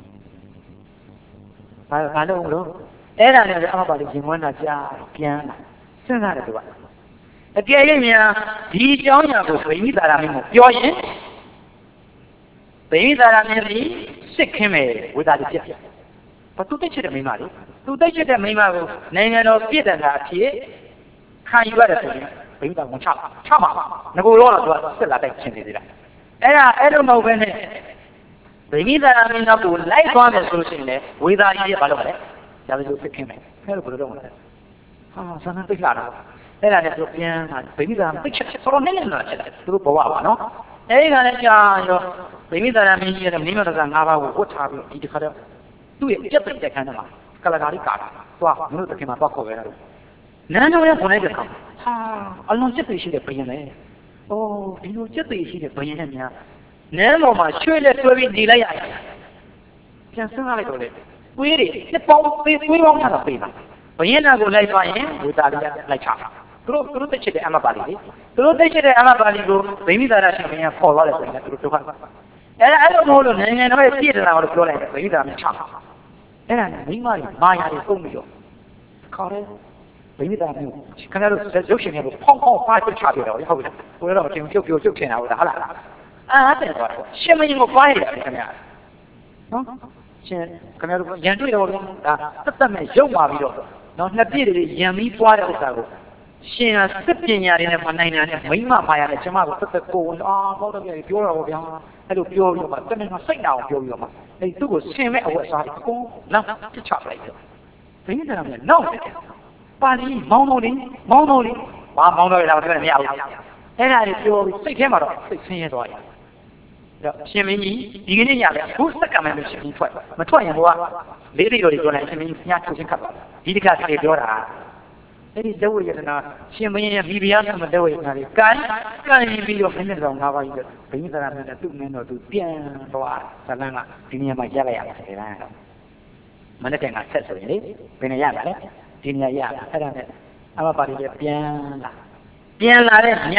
ဘာလို့လို့အဲ့ဒါနဲ့အမပါလေးရင်ဝန်းတာကြာပြန်လာစဉ်းစားတယ်သူကအကယ်၍များဒီအကြောင်းအရာကိုဗိမိတာရမင်းကိုပြောရင်ဗိမိတာရမင်းဒီစစ်ခင်းမယ်ဝေတာလီဖြစ်ဘာသူတိတ်ချတဲ့မိန်းမလေးသူတိတ်ချတဲ့မိန်းမကိုနိုင်ငံတော်ပြည့်တန်တာဖြစ်ခံယူရတယ်ဆိုရင်ဗိမိတာဝန်ချပါငကိုတော့သူကစစ်လာတိုက်ချင်းနေသေးလားအဲ့လိုမဟုတ်ဘဲနဲ့ဗိမိတာရမင်းကိုလိုက်သွားမယ်ဆိုလို့ရှိရင်လေဝေတာလီရဲ့ဘာလို့လဲဒါလည်းစစ်ခင်းမယ်အဲ့လိုဘယ်လိုလုပ်မလဲဆန်းတိတ်လာတာအဲ့ဒါနဲ့သူပြန်လာဗိမိတာပိတ်ချက်ဆိုတော့နည်းနည်းလာချက်သူတို့ဘဝပါနော်အဲ့ဒီကလည်းကြာရောဗိမိတာရမင်းကြီးရဲ့မင်းမတော်က5ပါးကိုဝတ်ထားပြီးဒီတစ်ခါတော့သူ့ရဲ့ပြတ်တဲ့ခန်းထဲမှာကလကာရီကာတာသွားမလို့တခင်မှာသွားခေါ်ခဲ့ရတယ်နန်းတော်ရဲ့ဝင်လိုက်တဲ့အခါအလုံးချက်သိရှိတဲ့ဘယင်လေဒီလိုချက်သိရှိတဲ့ဘယင်နဲ့များနန်းတော်မှာရွှေလက်ဆွဲပြီးနေလိုက်ရပြန်စဉ်းစားလိုက်တော့လေတွေးတွေတစ်ပေါင်းတွေးပေါင်းတာပေးပါဘယင်နာကိုလိုက်သွားရင်ဝေတာလီကလိုက်ချသူတို့သိချစ်တဲ့အမပါလီလေသူတို့သိချစ်တဲ့အမပါလီကိုဗိမိတာရရှင်ဘုရားခေါ်သွားတယ်ဆိုရင်သူတို့ဒုက္ခအဲ့လိုမဟုတ်လို့နိုင်ငံတော်ရဲ့ပြည့်တနာကိုပြောလိုက်တယ်ဗိမိတာနဲ့ချပါအဲ့ဒါနဲ့မိမတွေမာယာတွေကုန်ပြီးတော့ခေါ်တယ်ဗိမိတာမျိုးခင်ဗျားတို့ရုပ်ရှင်တွေကိုဖောင်းဖားချပြတယ်ဟုတ်ပြီကိုလည်းတော့မတင်ပြုတ်ထင်တာဟုတ်လားဟုတ်လားအဲ့ဒါတော့ရှင်မင်းကိုပါရတယ်ခင်ဗျာနော်ရှင်ခင်ဗျားတို့ရန်တွေ့တော့ဒါသက်မဲ့ရုပ်မာပြီးတော့နော်နှစ်ပြည့်တွေရန်ပြီးပွားတဲ့ဥစ္စာကိုရှင်ကစစ်ပညာတွေနဲ့မနိုင်တာနဲ့မိမမာယာနဲ့ကျမကိုသက်ကိုဝင်ဟုတ်တော့ပြောတော့ဗျာအဲ့လိုပြောပြီးတော့တမင်ကစိတ်နာအောင်ပြောပြီးတော့မှအဲ့သူ့ကိုဆင်မဲ့အဝတ်စားကိုနောက်တစ်ချလိုက်တယ်ဘယ်နဲ့လဲနောက်ပါဠိမောင်းလို့လေဘာမောင်းတော့ရတာမပြောနဲ့မရဘူးအဲ့ဒါတွေပြောပြီးစိတ်ထဲမှာတော့စိတ်ဆင်းရဲသွားတယ်ရှင်မင်းကြီးဒီကနေ့ညလည်းအခုစက္ကန့်မှလို့ရှင်မင်းထွက်မထွက်ရင်ဟိုကလေးတွေပြောလိုက်ရှင်မင်းကြီးညထုတ်ချင်းခတ်သွားဒီတခါတည်းပြောတာအဲ့ဒီဒဝိယနာရှင်မင်းရဲ့မိဖုရားသမဒဝိယနာလေးကန်ပြီးတော့ခင်းနေတော့၅ပါးကြီးတော့ဘိမိသရနဲ့သူ့မင်းတော့သူပြန်သွားဇလန်းကဒီနေရာမှာရက်လိုက်ရတယ်ဒီလားမနေ့ကငါဆက်ဆိုရင်လေဘယ်နေရပါလဲဒီနေရာရအဲ့ဒါနဲ့အမပါရီပြန်လာတဲ့ည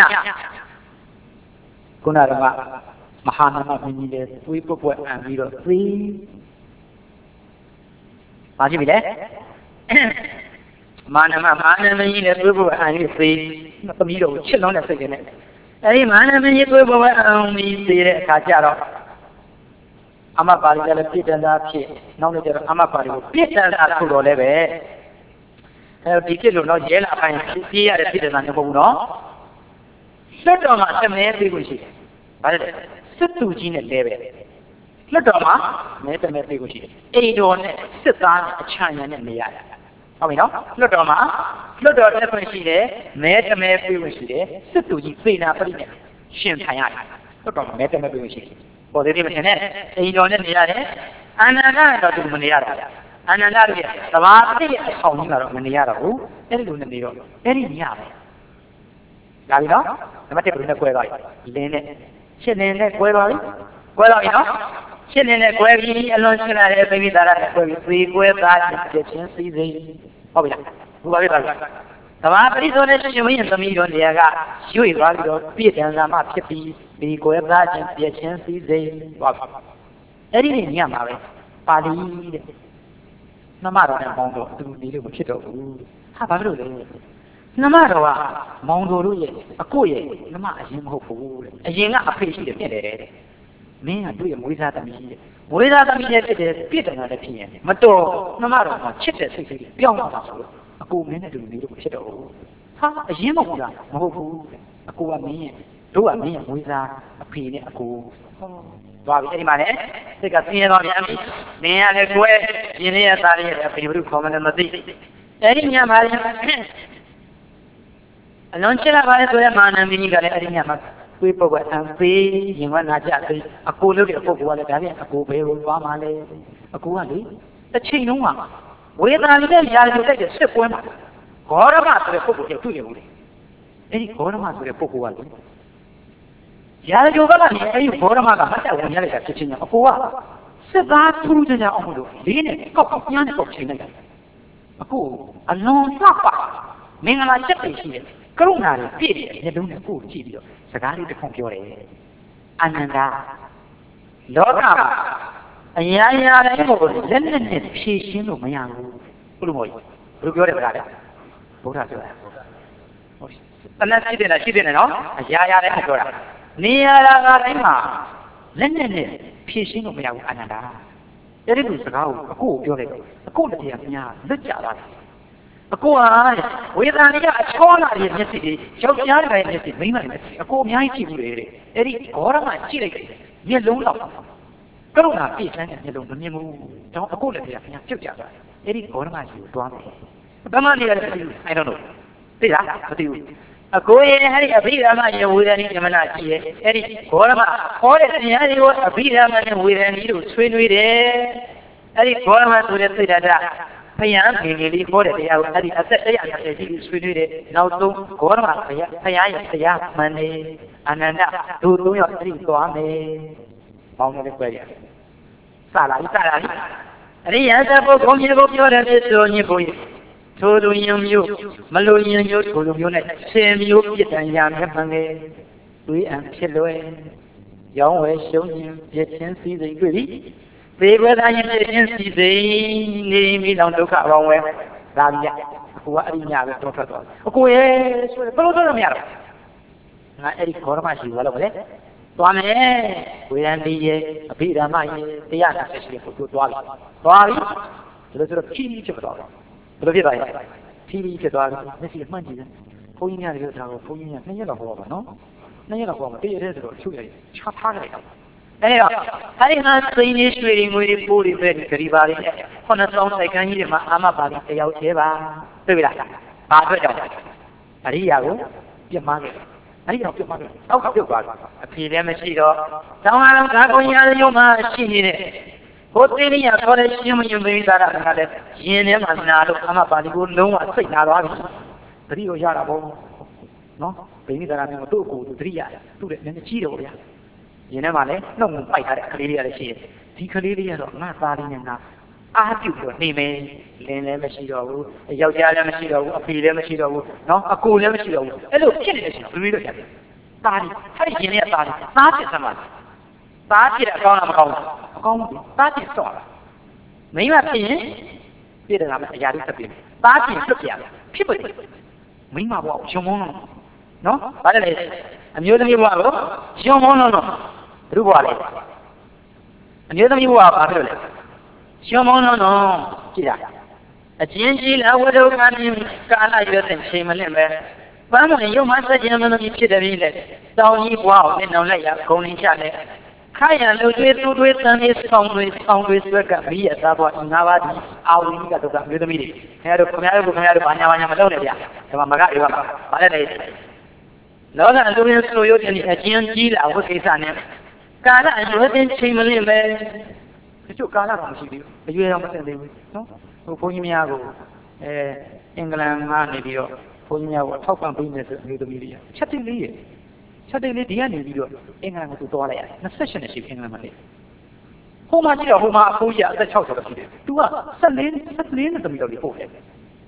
ခုနကမဟာနာမမင်းကြီးလည်းသွေးပွက်အံပြီးတော့သွေးဘာဖြစ်ပြီလဲမာနမကြီးနဲ့သွေးဖို့အန်ကြီးသေးသမီးတော်ကိုချစ်လုံးတဲ့စိတ်နဲ့အဲဒီမာနမကြီးသွေးဖို့အန်ကြီးသေးတဲ့အခါကျတော့အမပါရီကလည်းပြည့်တန်တာဖြစ်နောက်လည်းကျတော့အမပါရီကိုပြည့်တန်တာဆိုတော့လည်းပဲအဲဒီဖြစ်လို့တော့ရဲလာပိုင်းပြေးရတဲ့ပြည့်တန်တာမဟုတ်ဘူးနော်လွတ်တော်မှာတမဲပေးကိုရှိတယ်ဘာလဲစစ်သူကြီးနဲ့လဲပဲလွတ်တော်မှာမဲတမဲပေးကိုရှိတယ်အိမ်တော်နဲ့စစ်သားနဲ့အချမ်းရံနဲ့နေရတယ်ဟုတ်ပြီနော်လွတ်တော်မှာလွတ်တော်တက်ခွင့်ရှိတယ်မဲတမဲပေးခွင့်ရှိတယ်စစ်သူကြီးစေနာပရိနဲ့ရှင်ထိုင်ရတယ်လွတ်တော်မှာမဲတမဲပေးခွင့်ရှိတယ်ပေါ်သေးတယ်မထင်နဲ့အိမ်တော်နဲ့နေရတယ်အာနန္ဒကတော့သူမနေရတော့အာနန္ဒရဲ့သဘာဝတိရဲ့အဆောင်ကြီးကတော့မနေရတော့ဘူးအဲ့ဒီလိုနဲ့နေတော့အဲ့ဒီညပဲဒါပြီနော်နံပါတ်1ဘယ်နဲ့ကွဲသွားပြီလင်းနဲ့ရှင်းလင်းနဲ့ကွဲသွားပြီကွဲသွားပြီနော်ရှင်းလင်းနဲ့ကွဲပြီအလွန်ရှင်းလာတဲ့သိမိသားရနဲ့ကွဲပြီသေကွဲသားဖြစ်ချင်းစီစိဟုတ်ပြီလားဘုရားပြပါလားသဘာပရိသောနဲ့ရှင်မင်းသမီးတော်နေရာကရွေ့သွားပြီးတော့ပြည့်တန်စာမှဖြစ်ပြီးဒီကွဲသားချင်းပြည့်ချင်းစီစိသွားပြီအဲ့ဒီညမှာပဲပါဠိတဲ့နှမတော်နဲ့ပေါင်းတော့သူနေလို့မဖြစ်တော့ဘူးဟာဘာဖြစ်လို့လဲနှမတော်ကမောင်တော်တို့ရဲ့အကိုရဲ့နှမအရင်မဟုတ်ဘူးတဲ့အရင်ကအဖေရှိတယ်ဖြစ်တယ်တဲ့မင်းကသူ့ရဲ့မွေးစားသမီးတဲ့မွေးစားသမီးနဲ့ဖြစ်တယ်ပြည့်တယ်လည်းဖြစ်ရင်မတော်နှမတော်ကချစ်တဲ့စိတ်ကလေးပြောင်းသွားတာဆိုတော့အကိုမင်းနဲ့တူနေလို့မဖြစ်တော့ဘူးဟာအရင်မဟုတ်လားမဟုတ်ဘူးအကိုကမင်းရဲ့တို့ကမင်းရဲ့မွေးစားအဖေနဲ့အကိုသွားပြီအဲ့ဒီမှာလည်းစိတ်ကဆင်းရဲသွားပြန်ပြီနင်းရလည်းကွဲပြင်းလေးရသားလေးရအဖေဘုရားခေါ်မှလည်းမသိအဲ့ဒီညမှာလည်းအလွန်ချစ်လာပါလေဆိုရမာနမင်းကြီးကလည်းအဲ့ဒီညမှာသွေးပုတ်ကအံသေးရင်ကနာကြသေးအကိုလုပ်တဲ့အပုတ်ကလည်းဒါပြန်အကိုဘယ်ကိုသွားမှလဲအကိုကလေတစ်ချိန်လုံးကဝေဒနာလေးနဲ့ရာဇူတိုက်တဲ့စစ်ပွဲမှာဂေါရမဆိုတဲ့ပုဂ္ဂိုလ်ကိုတွေ့ရဘူးလေအဲ့ဒီဂေါရမဆိုတဲ့ပုဂ္ဂိုလ်ကလေရာဇူကလည်းအဲ့ဒီဂေါရမကမတ်တက်ဝင်ရလိုက်တာဖြစ်ချင်းအကိုကစစ်သားထူးကြအောင်လို့လေးနဲ့ကောက်ညမ်းနဲ့ကောက်ချိန်လိုက်တာအကိုအလွန်လှပမင်္ဂလာချက်တွေရှိတယ်ကရုဏာနဲ့ပြည့်တယ်မျက်လုံးနဲ့ကိုယ်ကြည့်ပြီးတော့စကားလေးတစ်ခုပြောတယ်အာနန္ဒလောကမှာအရာရာတိုင်းကိုလက်နဲ့ဖြည့်ရှင်းလို့မရဘူးဘုလိုမျိုးဘယ်လိုပြောတယ်ဗျာလဲဘုရားဆိုတာဟုတ်တဏှာရှိတယ်လားရှိတယ်နော်အရာရာတိုင်းပြောတာနေရာရာတိုင်းမှာလက်နဲ့ဖြည့်ရှင်းလို့မရဘူးအာနန္ဒအဲ့ဒီလိုစကားကိုအကိုပြောလိုက်အကိုတည်းကများလွတ်ကြတာအကိုဟာဝေဒနာတွေကအချောလာတဲ့မျက်စိတွေယောက်ျားတွေရဲ့မျက်စိမိန်းမတွေမျက်စိအကိုအများကြီးကြည့်ဘူးလေတဲ့အဲ့ဒီဂေါရမကြည့်လိုက်တယ်မျက်လုံးတော့ကရုဏာပြည့်စမ်းတဲ့မျက်လုံးမမြင်ဘူးတောင်းအကိုလည်းတရားပြန်ပြုတ်ကြတာအဲ့ဒီဂေါရမကြီးကိုတွားမယ်ဘယ်မှနေရလဲ I don't know သိလားမသိဘူးအကိုရဲ့အဲ့ဒီအဘိဓမ္မာရဲ့ဝေဒနာညမနာကြည့်ရဲ့အဲ့ဒီဂေါရမခေါ်တဲ့တရားတွေကိုအဘိဓမ္မာနဲ့ဝေဒနာကိုဆွေးနွေးတယ်အဲ့ဒီဂေါရမဆိုတဲ့သိတ္တဖယားငယ်ငယ်လေးဟောတဲ့တရားကိုအဲ့ဒီအသက်120ရှိပြီးဆွေးနွေးတဲ့နောက်ဆုံးဂေါရမဖယားရဲ့တရားမှန်နေအာနန္ဒတို့3ယောက်အဲ့ဒီသွားမယ်။ပေါင်းနေတဲ့ကွဲရ။စလာအရိယသဘုံဘုံမျိုးကိုပြောတယ်ဆိုရင်ဘုန်းကြီးထိုလူယဉ်မျိုးမလူယဉ်မျိုးထိုလူမျိုးနဲ့10မျိုးပြစ်ဒဏ်ရမယ်မှန်တယ်။တွေးအံဖြစ်လွယ်ရောင်းဝယ်ရှုံးခြင်းပြည့်ချင်းစည်းစိမ်တွေ့ပြီ။သေဝသာရင်ပြည့်ချင်းစည်းစိမ်နေမိလောင်ဒုက္ခအပေါင်းဝဲဒါကြီးအကူကအရိညာပဲတော့ထွက်သွားတယ်။အကူရဲ့ဆိုဘယ်လိုတော့မရတော့ငါအဲ့ဒီခေါ်ရမရှိဘူးလို့လေသွားမယ်ဝေဒန်ဒီရဲ့အဘိဓမ္မာရဲ့တရားနာဆက်ရှိဖို့သွားပြီဒီလိုဆိုတော့ဖြီးဖြစ်သွားတော့ဘယ်လိုဖြစ်သွားလဲဖြီးဖြစ်သွားတယ်မျက်စိမှန်ကြည့်တယ်ဘုန်းကြီးများတွေကတော့ဘုန်းကြီးများ2ရက်လောက်ဟောပါနော်2ရက်လောက်ဟောမှာတည့်ရဲဆိုတော့ချုပ်ရတယ်ချားထားလိုက်တော့အဲ့တော့အဲဒီမှာသိနေရွှေတွေငွေတွေပိုးတွေပဲဂရီပါလေး9000စိုက်ကန်းကြီးတွေမှာအာမပါပြီးတယောက်သေးပါတွေ့ပြီလားဘာအတွက်ကြောင့်အရိယာကိုပြတ်မှားခဲ့အဲ့ဒီတော့ပြတ်မှားတယ်အောက်ပြုတ်သွားတယ်အဖေလည်းမရှိတော့တောင်းအားလုံးကာကွန်ရာရုံမှာရှိနေတဲ့ဘုသေရိယခေါ်တဲ့ရှင်မယုံသိသားတာကလည်းရင်ထဲမှာနာလို့အမပါဠိကိုလုံးဝစိတ်နာသွားပြီတတိကိုရတာပေါ့နော်ဗိမိသားတာမျိုးတို့ကိုတတိရသူ့ရဲ့နည်းနည်းကြီးတယ်ဗျာရင်ထဲမှာလည်းနှုတ်ငုံပိုက်ထားတဲ့ကလေးလေးရလည်းရှိတယ်ဒီကလေးလေးကတော့ငါသားလေးနဲ့ငါအားပြုပြီးနေမယ်လင်းလည်းမရှိတော့ဘူးယောက်ျားလည်းမရှိတော့ဘူးအဖေလည်းမရှိတော့ဘူးနော်အကိုလည်းမရှိတော့ဘူးအဲ့လိုဖြစ်နေတယ်ရှင်ဘယ်လိုလုပ်ရလဲသားလေးအဲ့ဒီရင်ထဲကသားလေးသားဖြစ်စမ်းပါသားဖြစ်တဲ့အကောင်းလားမကောင်းဘူးအကောင်းဘူးသားဖြစ်တော့လားမိမဖြစ်ရင်ပြတဲ့ကမှအရာတွေတက်ပြီသားပြင်လွတ်ပြရဖြစ်ပြီမိမဘွားကိုရှင်မုန်းလို့နော်ဘာလဲအမျိုးသမီးဘွားကိုရှင်မုန်းလို့ဘုဘွားလေအမျိုးသမီးဘွားဘာဖြစ်လို့လဲရှင်မုန်းလို့ကြည့်တာအချင်းကြီးလာဝဒုက္ခနိကာလရွယ်တဲ့ချိန်မလင့်ပဲပန်းမွန်ရုပ်မှစကြင်မလို့ဖြစ်တယ်ပြီလေတောင်းကြီးဘွားကိုနှောင်လိုက်ရဂုံလင်းချတယ်ခိုင်ရလူတွေသူတွေတန်လေးဆောင်တွေဆွဲကပြီးရသားဘွားငါးပါးဒီအာဝိကဒုက္ခမျိုးသမီးတွေခင်ဗျားတို့ဘာညာမလုပ်နဲ့ဗျာဒီမှာမကတွေပါဘာလဲလေလောကလူရင်းဆိုရုပ်တင်အချင်းကြီးလာဝိကိစ္စနဲ့ကာလရွယ်တဲ့ချိန်မလင့်ပဲတချို့ကာလတော့မရှိသေးဘူးအရွယ်တော့မသိသေးဘူးနော်ဟိုဘုန်းကြီးများကိုအင်္ဂလန်ကနေပြီးတော့ဘုန်းကြီးများကိုထောက်ပံ့ပေးနေတဲ့အမျိုးသမီးတွေကချက်တိလေးဒီကနေပြီးတော့အင်္ဂလန်ကိုသူသွားလိုက်ရတယ်28နှစ်ရှိအင်္ဂလန်မှာလေဟိုမှာကြည့်တော့ဟိုမှာအဖိုးကြီးအသက်60လောက်ရှိတယ်သူက14နှစ်သမီးတော်လေးပို့တယ်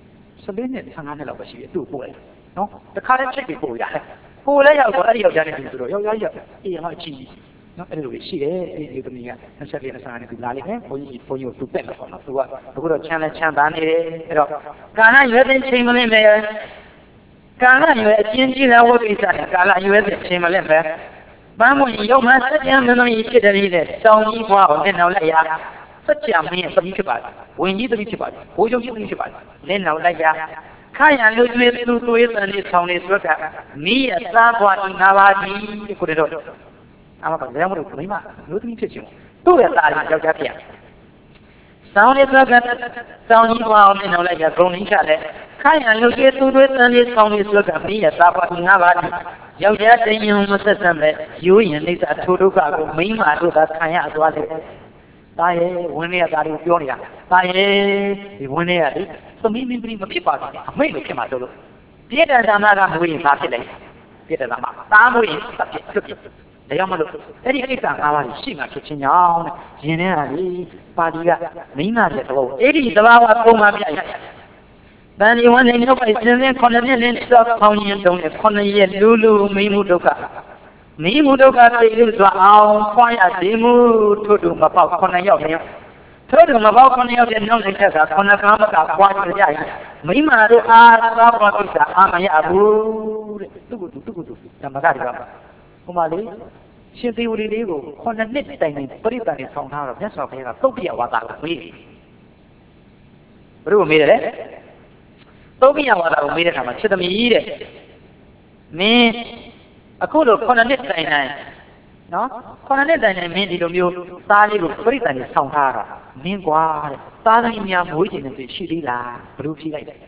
14နှစ်15နှစ်လောက်ပဲရှိတယ်သူ့ပို့တယ်နော်တခါတည်းချက်ပြီးပို့ရတယ်ပို့လဲရောက်တော့အဲ့ဒီယောက်ျားနဲ့သူဆိုတော့ယောက်ျားကြီးအေးငါအချီနော်အဲ့လိုရှိတယ်အဲ့ဒီသမီးက24 25နဲ့သူလာလိမ့်မယ်ဘုန်းကြီးကိုသူတက်လာပေါ့နော်သူကအခုတော့ချမ်းသာနေတယ်အဲ့တော့ကာလရွယ်တဲ့ချိန်မလင့်ပဲကာလရွယ်အချင်းကြီးလာဝိကိစ္စနဲ့ကာလရွယ်တဲ့ချိန်မလင့်ပဲပန်းမွန်ရုပ်မှစကြင်မလို့ဖြစ်တယ်လေတောင်းကြီးဘွားကိုနှောင်လိုက်ရစကြမင်းရဲ့သမီးဖြစ်ပါတယ်ဝင်ကြီးသမီးဖြစ်ပါတယ်ဘိုးချုပ်ကြီးသမီးဖြစ်ပါတယ်နှောင်လိုက်ရခိုင်ရလူတွေသူတွေတန်လေးဆောင်လေးဆွဲကမိရသားဘွားဒီငါးပါးဒီကိုတည်းတော့အမကလည်းမလို့မိမလူသမီးဖြစ်ချင်သူ့ရဲ့သားလေးယောက်ျားဖြစ်ရဆောင်းလေးဆွဲကတောင်းကြီးဘွားကိုနှောင်လိုက်ရဂုံလင်းချတယ်ခိုင်ရလူတွေသူတွေတန်လေးဆောင်လေးဆွဲကမိရသားဘွားဒီငါးပါးဒီယောက်ျားတင်ယုံမဆက်ဆံမဲ့ရိုးရင်နှိမ့်စာထိုးဒုက္ခကိုမိမတို့သာခံရသွားတယ်။ဒါရဲ့ဝင်းလေးကဒါတွေကိုပြောနေတာ။ဒါရဲ့ဒီဝင်းလေးကလေသမီးမင်းသမီးမဖြစ်ပါဘူး။အမိတ်လို့ဖြစ်မှာဆိုလို့ပြည့်တဲ့ဓမ္မကမွေးရင်ဘာဖြစ်လဲ။ပြည့်တဲ့ဓမ္မသားမွေးရင်သတ်ဖြစ်ဖြစ်။ဒါကြောင့်မလို့အဲ့ဒီအိဋ္ဌာ၅ပါးရှိမှဖြစ်ချင်းကြောင့်တဲ့ရင်ထဲကလေပါဠိကမိမတဲ့သဘောအဲ့ဒီသဘာဝပုံမှန်ပြရတန်ဒီဝန်းနေနှုတ်ပိုက်စင်းစင်း9နှစ်လင်းစောက်ခေါင်းရင်တုံးနဲ့9ရက်လူမိမှုဒုက္ခသိလို့ဆိုအောင်ခွာရစီမှုထို့တူမပေါက်9ရောက်နေထို့တူမပေါက်9ရောက်တဲ့နောက်တစ်ခါက9ကားမကခွာရရမိမတို့အားသာဘာကိစ္စအာမရဘူးတဲ့သူ့ကိုဓမ္မကတွေပါဟိုမှာလေရှင်သေဝရီလေးကို9နှစ်တိုင်ပရိသတ်နဲ့ဆောင်ထားတော့မြတ်စွာဘုရားကသုတ်ပြဝါဒကိုမေးတယ်ဘယ်လိုမေးတယ်လဲသုံးပြရဝါဒကိုမေးတဲ့အခါမှာချစ်သမီးတဲ့မင်းအခုလို9နှစ်တိုင်နော်9နှစ်တိုင်မင်းဒီလိုမျိုးသားလေးကိုပြိတ္တန်နဲ့ဆောင်ထားတာမင်းကွာတဲ့သားသမီးများမွေးချင်တဲ့ရှိသေးလားဘယ်လိုဖြေလိုက်လဲ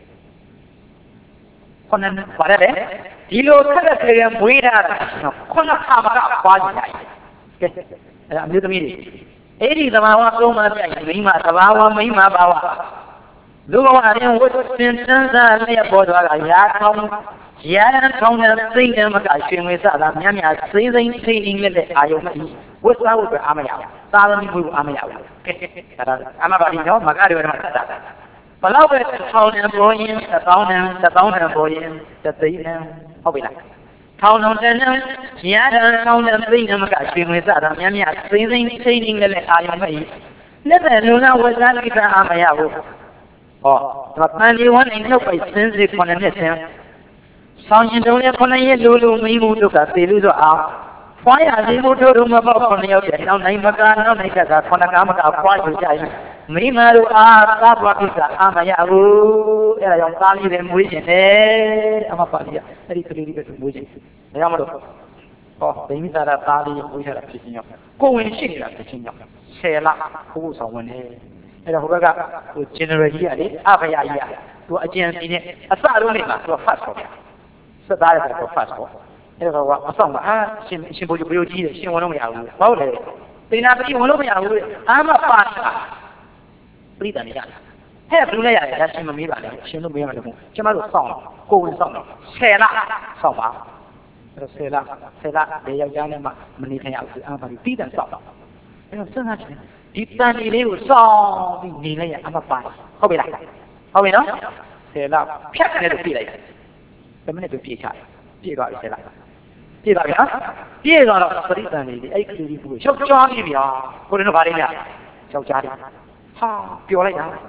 9နှစ်ပါတယ်ဒီလိုခက်ခဲခဲမွေးထားတာ9ခါမှခွာကြည့်တယ်ကဲအဲ့ဒါအမျိုးသမီးတွေအဲ့ဒီသဘာဝသုံးပါးပြရင်မိမသဘာဝမိမဘာဝလူဘဝရင်ဝတ်စင်စမ်းစားလျက်ပေါ်သွားတာရာထောင်းတဲ့သိတဲ့မကရွှေငွေစတာများများစိမ့်ထိန်လက်အာယုံမရှိဝတ်စားဖို့အားမရဘူးသာသမီမွေးဖို့အားမရဘူးဒါအမပါဒီတော့မကားတွေမှာဆက်တာဘလောက်ပဲထောင်းတယ်ပေါ်ရင်1000တန်ပေါ်ရင်သိန်းဟုတ်ပြီလားထောင်းတဲ့ရာထောင်းတဲ့သိတဲ့မကရွှေငွေစတာများများစိမ့်ထိန်လက်အာယုံမရှိလက်တဲ့လူနာဝတ်စားကိစ္စအားမရဘူးဟောဒါပန်ဒီဝန်းနေနှုတ်ပိုက်စင်းစီ9နှစ်ဆင်းဆောင်းရင်တုံးနဲ့9ရက်လူမိမှုဒုက္ခသေလို့ဆိုအောင်ဖွားရစီမှုထို့မပေါ့9ရောက်တဲ့နောက်နိုင်မကနောက်နိုင်က9ကားမကဖွားယူကြရင်မိမတို့အားသာဘွားကိစ္စအာမရဘူးအဲ့ဒါကြောင့်သားလေးတွေမွေးခြင်းတယ်အမပါလိအဲ့ဒီကလေးလေးပဲမွေးခြင်းဒါကြောင့်မလို့ဟောဗိမိသာရသားလေးမွေးရတာဖြစ်ခြင်းကြောင့်ကိုဝင်ရှိနေတာဖြစ်ခြင်းကြောင့်10လခိုးဆောင်ဝင်နေအဲ့တော့ဟိုဘက်ကဟို general ကြီးကလေအဖယာကြီးကသူအကျဉ်းစီနဲ့အစလုံးနေမှာသူက fast ပေါ့စသားရတယ်သူ fast ပေါ့အဲ့တော့ကအဆောင်ကရှင်ဘိုးကြီးတယ်ရှင်ဝင်လို့မရဘူးဟုတ်တယ်သေနာပတိဝင်လို့မရဘူးအာမပါပြိတ္တနေရတယ်ဟဲ့ဘယ်လိုလဲရတယ်ဒါရှင်မမေးပါနဲ့ရှင်တို့မေးမှလည်းကျမတို့စောင့်ကိုဝင်စောင့်တော့10လစောင့်ပါအဲ့တော့10လလေယောက်ျားနဲ့မှမနေထိုင်ရဘူးအာမပါပြိတ္တစောင့်တော့အဲ့တော့စဉ်းစားကြည့်ဒီတန်ဒီလေးကိုစောင့်ပြီးနေလိုက်ရအမပါဟုတ်ပြီလားဟုတ်ပြီနော်10လဖြတ်တယ်လို့ပြလိုက်တယ်10မိနစ်ပဲပြည့်ချတယ်ပြည့်သွားပြီ10လပြည့်သွားပြီနော်ပြည့်သွားတော့ပရိသန်လေးအဲ့ကလေးလေးကိုရှောက်ကြားပြီဗျာကိုယ်တို့ဘာလေးလဲရှောက်ကြားတယ်ဟာပျော်လိုက်တာ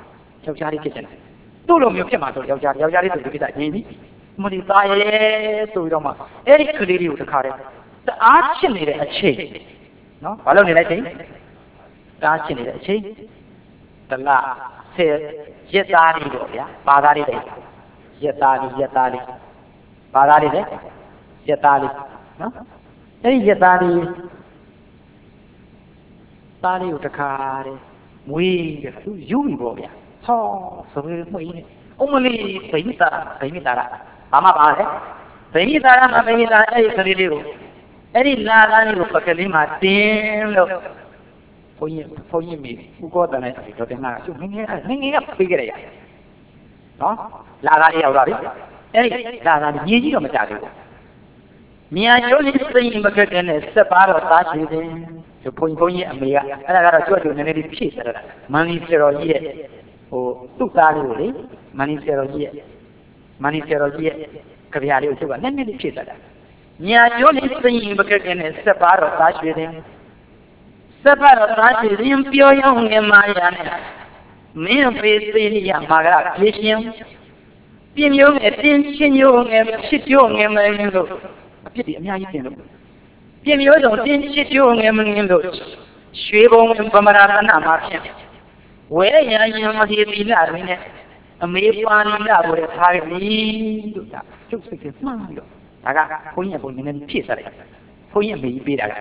ယောက်ျားလေးဖြစ်တယ်သူ့လိုမျိုးဖြစ်မှာဆိုယောက်ျားလေးဆိုဒီကိစ္စရင်းပြီမလီသားရဲဆိုပြီးတော့မှအဲ့ဒီကလေးလေးကိုတခါတည်းတအားချစ်နေတဲ့အချိန်နော်ဘာလို့နေလိုက်ချိန်တအားချစ်နေတဲ့အချိန်တလား10ရက်သားလေးပေါ့ဗျာဘာသားလေးလဲရက်သားလေးဘာသားလေးလဲရက်သားလေးနော်အဲ့ဒီရက်သားလေးကိုတခါတည်းမွေးတယ်သူယူပြီပေါ့ဗျာဟောဆိုပြီးမွေးနေအမလေးဗိမိတာဘာမှပါလဲဗိမိတာအဲ့ဒီကလေးလေးကိုအဲ့ဒီလာသားလေးကိုပကလေးမှာတင်းလို့ဘုန်းကြီးမိဥကောတန်နဲ့တော့တင်လာကျုပ်ငငယ်ကပြေးကြရနော်လာသားလေးရောက်လာပြီအဲ့ဒီလာသားကြီးကြီးတော့မကြသေးဘူးမြန်ရိုးလေးစိတ်မကတဲ့နဲ့စက်ပါတော့သားရှိတယ်ဒီဘုန်းကြီးအမေကအဲ့ဒါကတော့ကြွတ်ကြွနည်းနည်းလေးဖြည့်ဆက်တာမန်လီဆရာကြီးရဲ့သူ့သားလေးကိုလေမန်လီဆရာကြီးရဲ့ကြပြားလေးကိုသူကနည်းနည်းလေးဖြည့်ဆက်တာမြန်ရိုးလေးစိတ်မကတဲ့နဲ့စက်ပါတော့သားရှိတယ်စက်ပါတော့သားရှိရင်ပြောရောင်းငယ်မာရနဲ့မင်းပေးသေးရမှာကပြေးရှင်ပြင်းမျိုးငယ်တင်းချင်းမျိုးငယ်ဖြစ်ပြောငယ်မင်းလို့အပြစ်တွေအများကြီးပြင်လို့ပြင်းမျိုးစုံတင်းချစ်ကျိုးငယ်မင်းလို့ရွှေဘုံဗမရာသနာမှာဖြစ်ဝဲရရင်မဒီသီလရင်းနဲ့အမေပါဠိလာကိုထားရပြီလို့ဒါကျုပ်စိတ်ကမှန်းပြီးတော့ဒါကဘုန်းကြီးကဘုန်းကြီးနည်းနည်းဖြည့်ဆက်လိုက်ဘုန်းကြီးအမေကြီးပေးတာက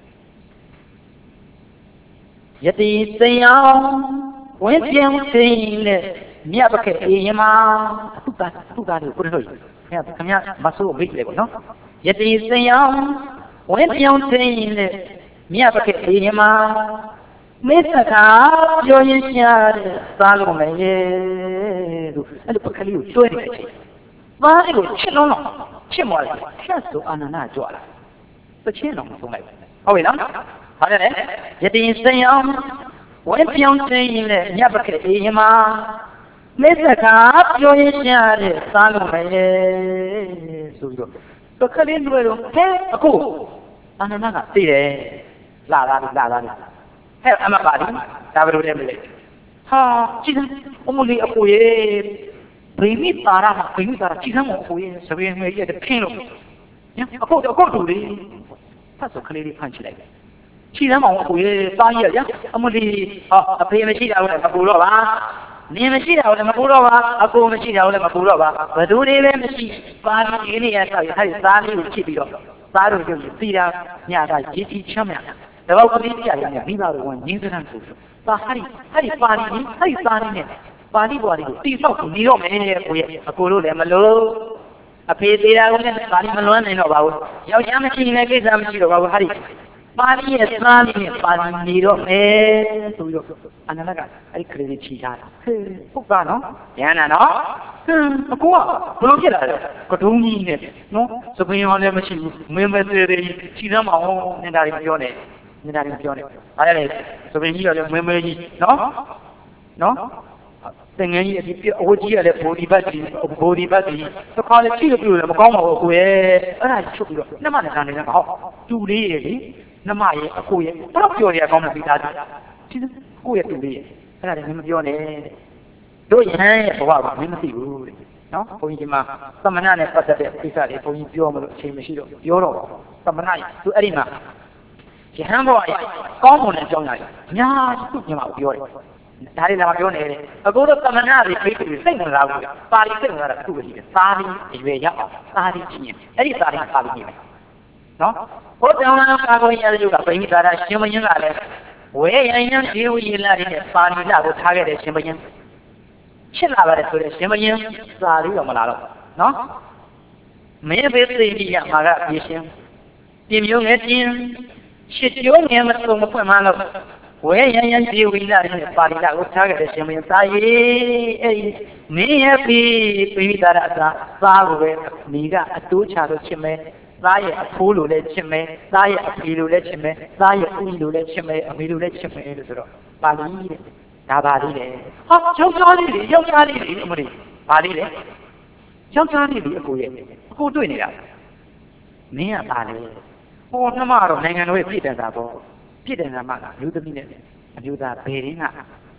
ယတိစိန်အောင်ဝင်းပြင်းစိန်နဲ့မြတ်ပခေအေးရမသူ့သားကိုကိုလို့ခင်ဗျာမဆိုးမိတ်လေပေါ့နော်ယတိစိန်အောင်ဝင်းပြောင်းသိရင်လေမြတ်ပခေအေးရမမေတ္တာပြောရင်ရှားတဲ့သားလုံးမယ်လို့အဲ့လိုပကလေးကိုကျွဲနေတယ်သားလေးကိုချစ်လုံးချစ်မော်လိုက်ဖြတ်ဆိုအာနန္ဒကြွလာသချင်းလုံးဆုံးလိုက်ဟုတ်ပြီနော်ဟာတယ်လေယတိစိန်အောင်ဝင်းပြောင်းသိရင်လေမြတ်ပခေအေးရမမေတ္တာပြောရင်ရှားတဲ့သားလုံးမယ်ဆိုပြီးတော့ပကလေးတွေတော့ဟဲအခုအာနန္ဒကသိတယ်လာသားဟဲ့အမပါလိဒါဘယ်လိုလဲမလဲဟာကြည့်စမ်းအမလေးအကိုရဲ့ဗိမိတာရမှာကြည့်စမ်းအကိုရဲ့စပင်းငယ်ရဲ့ခင်းလို့ညအကိုတူလေးဖတ်ဆိုကလေးလေးဖန်ချလိုက်ကြည့်စမ်းမအောင်အကိုရဲ့သားကြီးရအမလေးအဖေမရှိတာလည်းမပူတော့ပါနင်မရှိတာလည်းမပူတော့ပါအကိုမရှိတာလည်းမပူတော့ပါဘသူတွေလည်းမရှိပါဒီနေ့ရဆောက်ရထားသားလေးကိုချစ်ပြီးတော့သားတို့ကျစီတာညတာရေးကြီးချမ်းမြတဘောကလေးကြရတယ်မိဘတို့ကငင်းစမ်းဆိုပါဟာဒီပါဠိသားလေးနဲ့ပါဠိပွားလေးကိုတိဆောက်ပြီးနေတော့မယ်ကိုရဲ့အကိုတို့လည်းမလို့အဖေသေးတာကလည်းပါဠိမလွမ်းနိုင်တော့ပါဘူးယောက်ျားမရှိရင်လည်းကိစ္စမရှိတော့ပါဘူးဟာဒီပါဠိရဲ့သားလေးနဲ့ပါဠိနေတော့မယ်ဆိုပြီးတော့အနန္ဒကအဲ့ဒီကလေးချီထားတာဟုတ်ပါနော်ဉာဏ်နာနော်အကိုကဘလို့ဖြစ်လာလဲကတုံးကြီးနဲ့နော်စပင်းရောလည်းမရှိဘူးမင်းမသေးသေးချီသမ်းမအောင်နေတာတွေပြောနေအားရလေစပင်းကြီးရောလည်းမင်းမဲကြီးနော်တငယ်ကြီးအဒီအဝတ်ကြီးရလည်းဘောဒီဘတ်ကြီးတစ်ခါလေချိလို့ပြလို့လည်းမကောင်းပါဘူးအကိုရဲ့အဲ့ဒါချုပ်ပြီးတော့နှမနဲ့ကနေကဟောတူလေးရဲ့လေနှမရဲ့အကိုရဲ့တော့ပြောရကောင်းတယ်ပြီးသားဒီကိုရဲ့တူလေးရဲ့အဲ့ဒါလည်းမပြောနဲ့တို့ရဟန်းရဲ့ဘဝကမင်းမသိဘူးတဲ့နော်ဘုန်းကြီးမှာသမဏနဲ့ပတ်သက်တဲ့ကိစ္စတွေဘုန်းကြီးပြောမလို့အချိန်မရှိတော့ပြောတော့သမဏသူအဲ့ဒီမှာယဟန်ဘဝရဲ့ကောင်းမွန်တဲ့အကြောင်းအရာတွေအများကြီးသူ့မြန်မာကိုပြောတယ်ဒါတွေလည်းမပြောနဲ့အခုတော့သမဏတွေဖိတ်ပြီးစိတ်ဝင်စားဘူးပါဠိစိတ်ဝင်စားတာသူ့ပဲရှိတယ်သာလီအရွယ်ရောက်အောင်သာလီချင်းအဲ့ဒီသာလီပါဠိချင်းနော်ဘုရားနာကာကိုရတဲ့ယူကဗိမိသာရရှင်မင်းကလည်းဝဲရရင်ဒီဝီလာတဲ့ပါဠိလာကိုထားခဲ့တဲ့ရှင်မင်းချစ်လာပါတယ်ဆိုတဲ့ရှင်မင်းစာလေးတော့မလာတော့နော်မင်းဘေးသိရမှာကပြေရှင်ပြင်မျိုးငယ်တင်းရှစ်ကျိုးငယ်မဆုံးမဖွင့်မှလို့ဝဲရရင်ဒီဝီလာတဲ့ပါဠိလာကိုထားခဲ့တဲ့ရှင်မင်းစာရေးအဲ့ဒီမင်းရဲ့ပြီးဗိမိသာရအစာသားကိုပဲမိကအတိုးချလို့ချစ်မယ်သားရဲ့အဖိုးလိုလည်းချစ်မယ်သားရဲ့အဖေလိုလည်းချစ်မယ်သားရဲ့ဦးလိုလည်းချစ်မယ်အမေလိုလည်းချစ်မယ်လို့ဆိုတော့ပါဠိတဲ့ဒါပါလိလေဟာယောက်ျားလေးတွေအမလေးပါလိလေယောက်ျားလေးတွေအကိုရဲ့အကိုတွေ့နေတာမင်းကပါလေဟောနှမတော့နိုင်ငံတော်ရဲ့ပြည်တယ်တာပေါ့ပြည်တယ်တာမှလားလူသမီးနဲ့အမျိုးသားဘယ်ရင်းက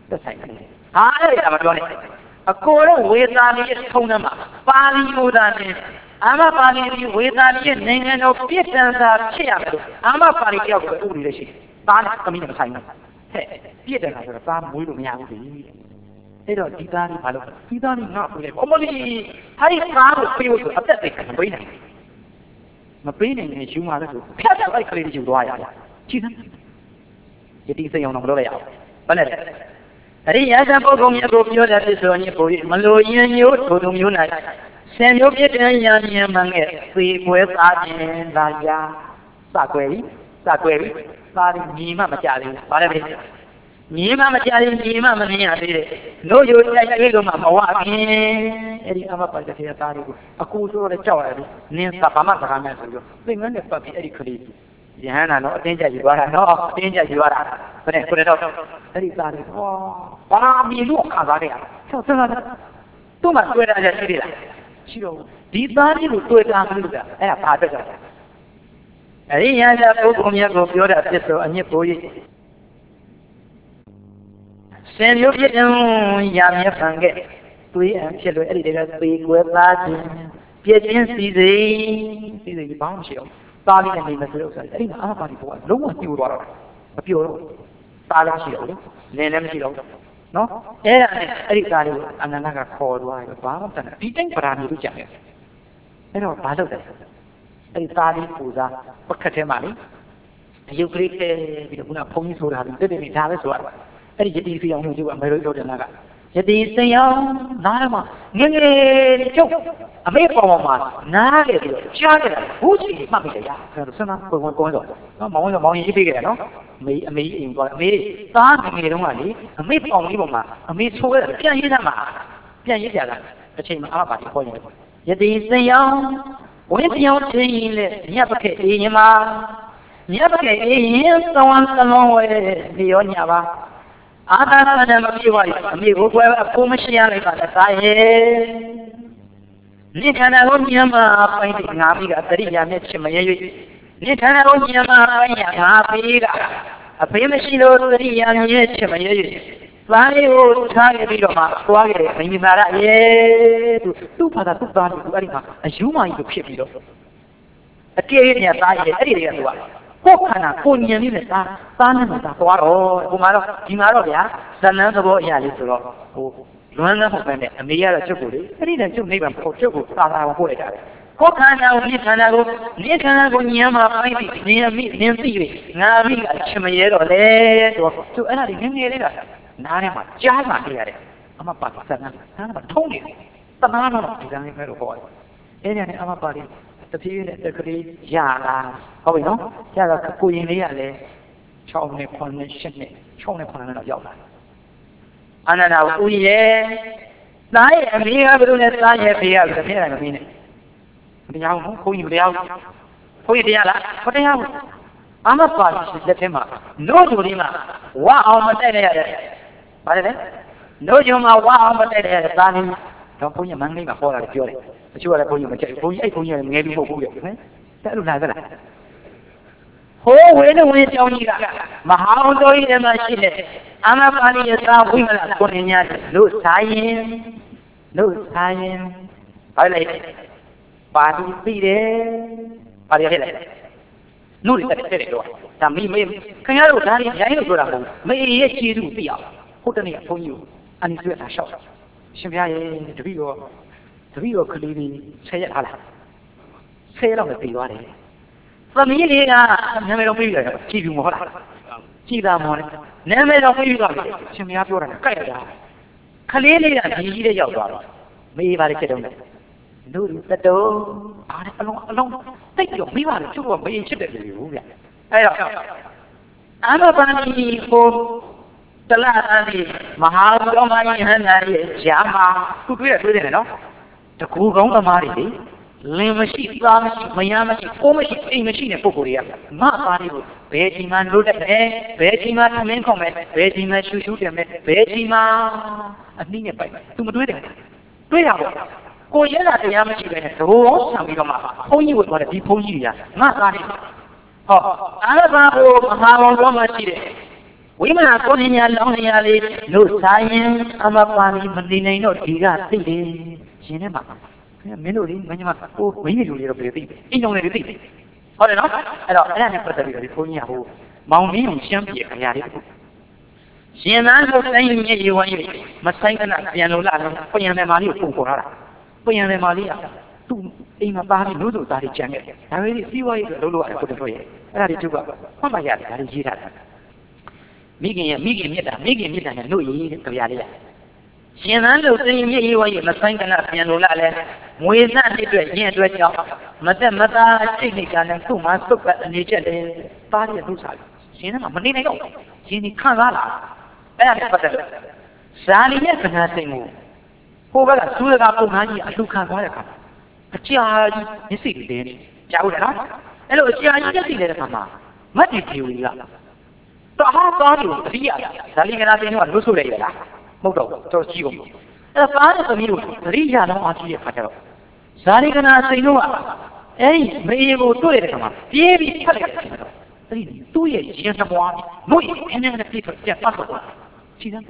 သက်ဆိုင်တယ်ဟာအဲ့ဒါမှပြောနေအကိုတော့ဝေသာလီရဲ့ထုံးထဲမှာပါဠိလိုသာနဲ့အာမပါဠိဝေသာလီရဲ့နိုင်ငံတော်ပြည့်တန်စာဖြစ်ရမယ်လို့အာမပါဠိတယောက်ကိုဥပဒေလေးရှိသားနဲ့သမီးနဲ့မဆိုင်ဘူးဟဲ့ပြည့်တန်စာဆိုတော့သားမွေးလို့မရဘူးလေအဲ့တော့ဒီသားလေးဘာလို့ဒီသားလေးငါ့ကိုလေအမလီအဲ့ဒီကားကိုပြေလို့ဆိုအသက်သိမပေးနိုင်မပေးနိုင်ရင်ယူမှာလို့ဆိုဖြတ်ဖြတ်အဲ့ကလေးတွေယူသွားရတယ်ကြည့်စမ်းယတိစိတ်အောင်တော့မလုပ်လိုက်ရအောင်ဘာလဲအရိယာသပုဂ္ဂိုလ်မြတ်ကိုပြောတဲ့ဆိုရင်ပို့မလို့ရင်မျိုးထိုသူမျိုး၌ဆယ်မျိုးပြည့်တဲ့ရာမြင်မှငဲ့သေကွဲသားခြင်းသာယာစကွယ်ပြီသားညီမမကြသေးဘူးဘာလဲပဲညီမမကြသေးညီမမမြင်ရသေးတယ်လို့ယူတိုက်တွေ့လို့မှမဝခင်အဲ့ဒီအမပါတဲ့ထေရသားတွေကိုအကူဆိုတော့ကြောက်ရတယ်နင်းသဘာမစကားများဆိုပြီးသိငန်းနဲ့ပတ်ပြီးအဲ့ဒီကလေးယဟန်နာတော့အတင်းကျပ်ယူသွားတာနော်အတင်းကျပ်ယူသွားတာဘယ်နဲ့ကိုရတော့အဲ့ဒီသားတွေဟောဘာမီလို့ခါသားတယ်ဆောက်စမ်းတာသူ့မှာတွေ့တာကြရှိသေးလားရှိတော့ဒီသားလေးကိုတွေ့တာမလို့ကအဲ့ဒါဘာအတွက်လဲအဲ့ဒီရဟန်းပုဂ္ဂိုလ်များကိုပြောတာဖြစ်ဆိုအညစ်ပိုးကြီးဆယ်မျိုးဖြစ်တဲ့ရာမြတ်ဖန်ခဲ့သွေးအံဖြစ်လို့အဲ့ဒီတည်းကသွေးကွယ်သားခြင်းပြည့်ချင်းစီစိဘာမှမရှိတော့သားလေးနဲ့နေမဆိုလို့ဆိုအဲ့ဒီမှာအာပါတီပေါ်ကလုံးဝညှို့သွားတော့မပြောတော့သားလည်းမရှိတော့ဘူးလင်းလည်းမရှိတော့နော်အဲ့ဒါနဲ့အဲ့ဒီသားလေးကိုအနန္ဒကခေါ်သွားတယ်ဘာမှမတတ်ဘူးဒီတိုင်းပဓာမီလို့ကြံတယ်အဲ့တော့ဘာလုပ်တယ်အဲ့ဒီသားလေးပူစားပကတ်ထဲမှာလေအယုတ်ကလေးထဲပြီးတော့ခုနဖုန်းကြီးဆိုတာပြီးတက်နေဒါပဲဆိုရအဲ့ဒီယတိစီအောင်လို့ကျုပ်အမေတို့ပြောတယ်လားကယတိစင်အောင်နားမှာငငယ်ကျုပ်အမေပေါ်မှာနားတယ်ပြီးတော့ကြားတယ်ဘူးချီမှတ်မိတယ်ရဆိုတော့ဆန္ဒကိုကောင်းတော့နော်မောင်ရေးပေးခဲ့တယ်နော်အမေအိမ်သွားအမေသားငငယ်တုန်းကလေအမေပေါင်လေးပေါ်မှာအမေဆိုးရပြန်ရေးသားမှာပြန်ရေးကြတာအချိန်မှာအပါတီခေါ်နေတယ်ယတိစင်အောင်ဝင်းပြောင်းချင်းရင်လေညပခဲ့အေးရင်မှာညပခဲ့အေးရင်သဝံသလုံးဝဲဒီရောညပါအာသာနဲ့မပြေပါဘူးအမေကိုကွယ်အကိုမရှိရလိုက်ပါနဲ့သားရဲ့နိခန္ဓာကိုမြင်မှာပိုင်းတိငါမိကအတရိယာနဲ့ချစ်မရွေ့နိခန္ဓာကိုမြင်မှာပိုင်းရငါဖေးကအဖေးမရှိလို့တရိယာနဲ့ချစ်မရွေ့သားလေးကိုထားခဲ့ပြီးတော့မှသွားခဲ့တယ်မိမိမာရရဲ့သူ့ဘာသာသူ့သားသူအဲ့ဒီမှာအယူမာကြီးကိုဖြစ်ပြီးတော့အကယ်၍ညာသားရဲ့အဲ့ဒီတွေကသူကကိုယ်ခန္ဓာကိုဉာဏ်လေးနဲ့သားနဲ့သားသွားတော့ဟိုမှာတော့ဒီမှာတော့ဗျာဇဏ္ဍသဘောအရာလေးဆိုတော့ဟိုလွမ်းနဲ့ဟုတ်ပဲနဲ့အမေကတော့ကျုပ်ကိုလေအဲ့ဒီနဲ့ကျုပ်နိဗ္ဗာန်ဖို့ကျုပ်ကိုသာပို့လိုက်ကြတယ်ကိုယ်ခန္ဓာကိုနိခန္ဓာကိုဉာဏ်မှာပိုင်းပြီးဉာဏ်သိ၍ငါမိကအချင်မရဲတော့လေတော့သူအဲ့ဒါဒီငငယ်လေးကနားထဲမှာကြားမှတွေ့ရတယ်အမပါဇဏ္ဍမှာထုံးနေတယ်တနာတော့ဒီကံလေးပဲတော့ဟောတယ်အဲ့ဒီနဲ့အမပါလေးတဖြည်းနဲ့တက်ကလေးရလာဟုတ်ပြီနော်ရတော့ကိုရင်လေးကလည်း6နဲ့9နဲ့10နဲ့6နဲ့9နဲ့တော့ရောက်လာအနန္ဒာဦးရဲ့သားရဲ့အမေကဘယ်လိုလဲသားရဲ့ဖေကဘယ်လိုလဲမမင်းနဲ့တရားဟုတ်ဘုန်းကြီးတရားဟုတ်ဘုန်းကြီးတရားလားဟောတရားဟုတ်အမပါလက်ထဲမှာနို့ဂျူလေးမှာဝအောင်မတိုက်ရရတယ်ဘာလဲနို့ဂျူမှာဝအောင်မတိုက်ရရတယ်သားနေတော့ဘုန်းကြီးမန်းလေးမှာပေါ်လာတယ်ပြောတယ်တချို့ကလည်းဘုန်းကြီးမကြိုက်ဘုန်းကြီးအဲ့ဘုန်းကြီးကငယ်ပြီးမဟုတ်ဘူးလေဟဲ့တဲ့လိုလာသလားဟိုးဝင်းဝင်းကြောင်းကြီးကမဟာဝတော်ကြီးထဲမှာရှိတဲ့အမပါဠိယသာဝိမလကိုနေညာလို့စားရင်ဘာလဲပါဠိသိတယ်ပါဠိဟဲ့လေနို့တွေတက်တယ်တော့ဒါမေးခင်ဗျားတို့ဒါတွေရိုင်းလို့ပြောတာမဟုတ်မေးရဲ့ခြေသူသိအောင်ဟုတ်တယ်နေဘုန်းကြီးကိုအနိဆွေတာရှောက်ရှင်ဗျာရဲ့တပည့်တော်ကလေးလေး10ရက်ထားလား10လောက်နဲ့ပြေးသွားတယ်သမီးလေးကနာမည်တော့ပြေးရတယ်ကြည်ပြီမဟုတ်လားကြည်တာမော်တယ်နာမည်တော့ပြေးသွားပြီရှင်မရပြောတာနဲ့ကြိုက်ရတာကလေးလေးကဒီကြီးလေးရောက်သွားတော့မေးပါလေချက်တုံးတယ်လူတတုံးအားအလုံးတိတ်တော့မေးပါလေကျုပ်ကမေးချစ်တယ်လေဘူးဗျအဲ့တော့အမပန်ဒီကိုတလာတိမဟာသောမယဟန္တာရဲ့ဂျာမာသူတွေ့တယ်နော်တကူကောင်းသမားတွေလင်းမရှိသားမရှိမယားမရှိကိုမရှိအိမ်မရှိတဲ့ပုဂ္ဂိုလ်တွေကငါသားတွေကိုဘယ်ချိန်မှလွတ်တတ်တယ်ဘယ်ချိန်မှသမင်းခုံမယ်ဘယ်ချိန်မှရှူရှူတယ်မယ်ဘယ်ချိန်မှအနှိမ့်နဲ့ပိုက်သူမတွေးတယ်တွေးရပါကိုရဲတာတရားမရှိပဲနဲ့သဘောဆံပြီးတော့မှဘုန်းကြီးဝင်သွားတယ်ဒီဘုန်းကြီးတွေကငါသားတွေဟောအားဘာကိုမဟာဘောမှာရှိတယ်ဝဝိမလာကိုနေညာလောင်းနေရလေလို့စားရင်အမပါမီမနေနိုင်တော့ဒီကသိတယ်ရှင်ထဲမှာမင်းတို့လေမင်းမဟိုမင်းကြီးလူတွေတော့ပြေသိအင်းကြောင့်လည်းသိဟုတ်တယ်နော်အဲ့တော့အဲ့ဒါနဲ့ပတ်သက်ပြီးတော့ဒီဘုန်းကြီးကဟိုမောင်မင်းကိုရှမ်းပြေခင်ဗျာလေးရှင်သားလို့တိုင်းမြေရေဝိုင်းမဆိုင်ကနာပြန်လို့လာတော့ပြန်တယ်မာလေးကိုပုံပေါ်လာတာပြန်တယ်မာလေးကသူ့အိမ်မှာပါပြီးလို့ဆိုတာတွေကြံခဲ့တယ်ဒါပေမဲ့စီးပွားရေးအတွက်လုပ်လို့ရတယ်ကိုတို့ရဲ့အဲ့ဒါတွေသူကမှတ်မှရတယ်ဒါတွေရေးထားတာမိခင်ရဲ့မိခင်မြတ်တာနဲ့လို့ရေးကြပြလေးရရှင်သားလို့တိုင်းမြေရေဝိုင်းမဆိုင်ကနာပြန်လို့လာလဲငွေစတဲ့အတွက်ရင်အတွက်ကြောင့်မသက်မသားစိတ်နေကြတဲ့သူ့မှာစုပ်ပတ်အနေချက်တယ်ပါရတဲ့သူစားရှင်ကမနေနိုင်တော့ရှင်ဒီခံစားလာအဲ့ဒါနဲ့ပတ်သက်လို့ဇာလီရဲ့ခဏစိတ်ကိုဟိုဘက်ကသူ့ကပုံမှန်ကြီးအလှခံသွားတဲ့အခါအကြာကြီးမျက်စိတွေတင်းနေကြားဦးတယ်နော်အဲ့လိုအကြာကြီးမျက်စိတွေတဲ့အခါမှာမတ်တီဖြူကြီးကတအားကားလို့တတိယဇာလီကနာစိတ်ကလွတ်ဆို့လိုက်ရလားမဟုတ်တော့တော်ကြီးကုန်အဲ့ဒါကားတဲ့သမီးကိုတတိယလုံးအားကြီးတဲ့အခါကျတော့ဇာလီကနာစိတ်တို့ကအဲ့ဒီမေကိုတွေ့တဲ့အခါမှာပြေးပြီးဖတ်လိုက်တယ်တော့အဲ့ဒီသူ့ရဲ့ရင်သဘောလို့အင်းနဲ့ပြည့်ပြတ်ပတ်တော့ရှိတယ်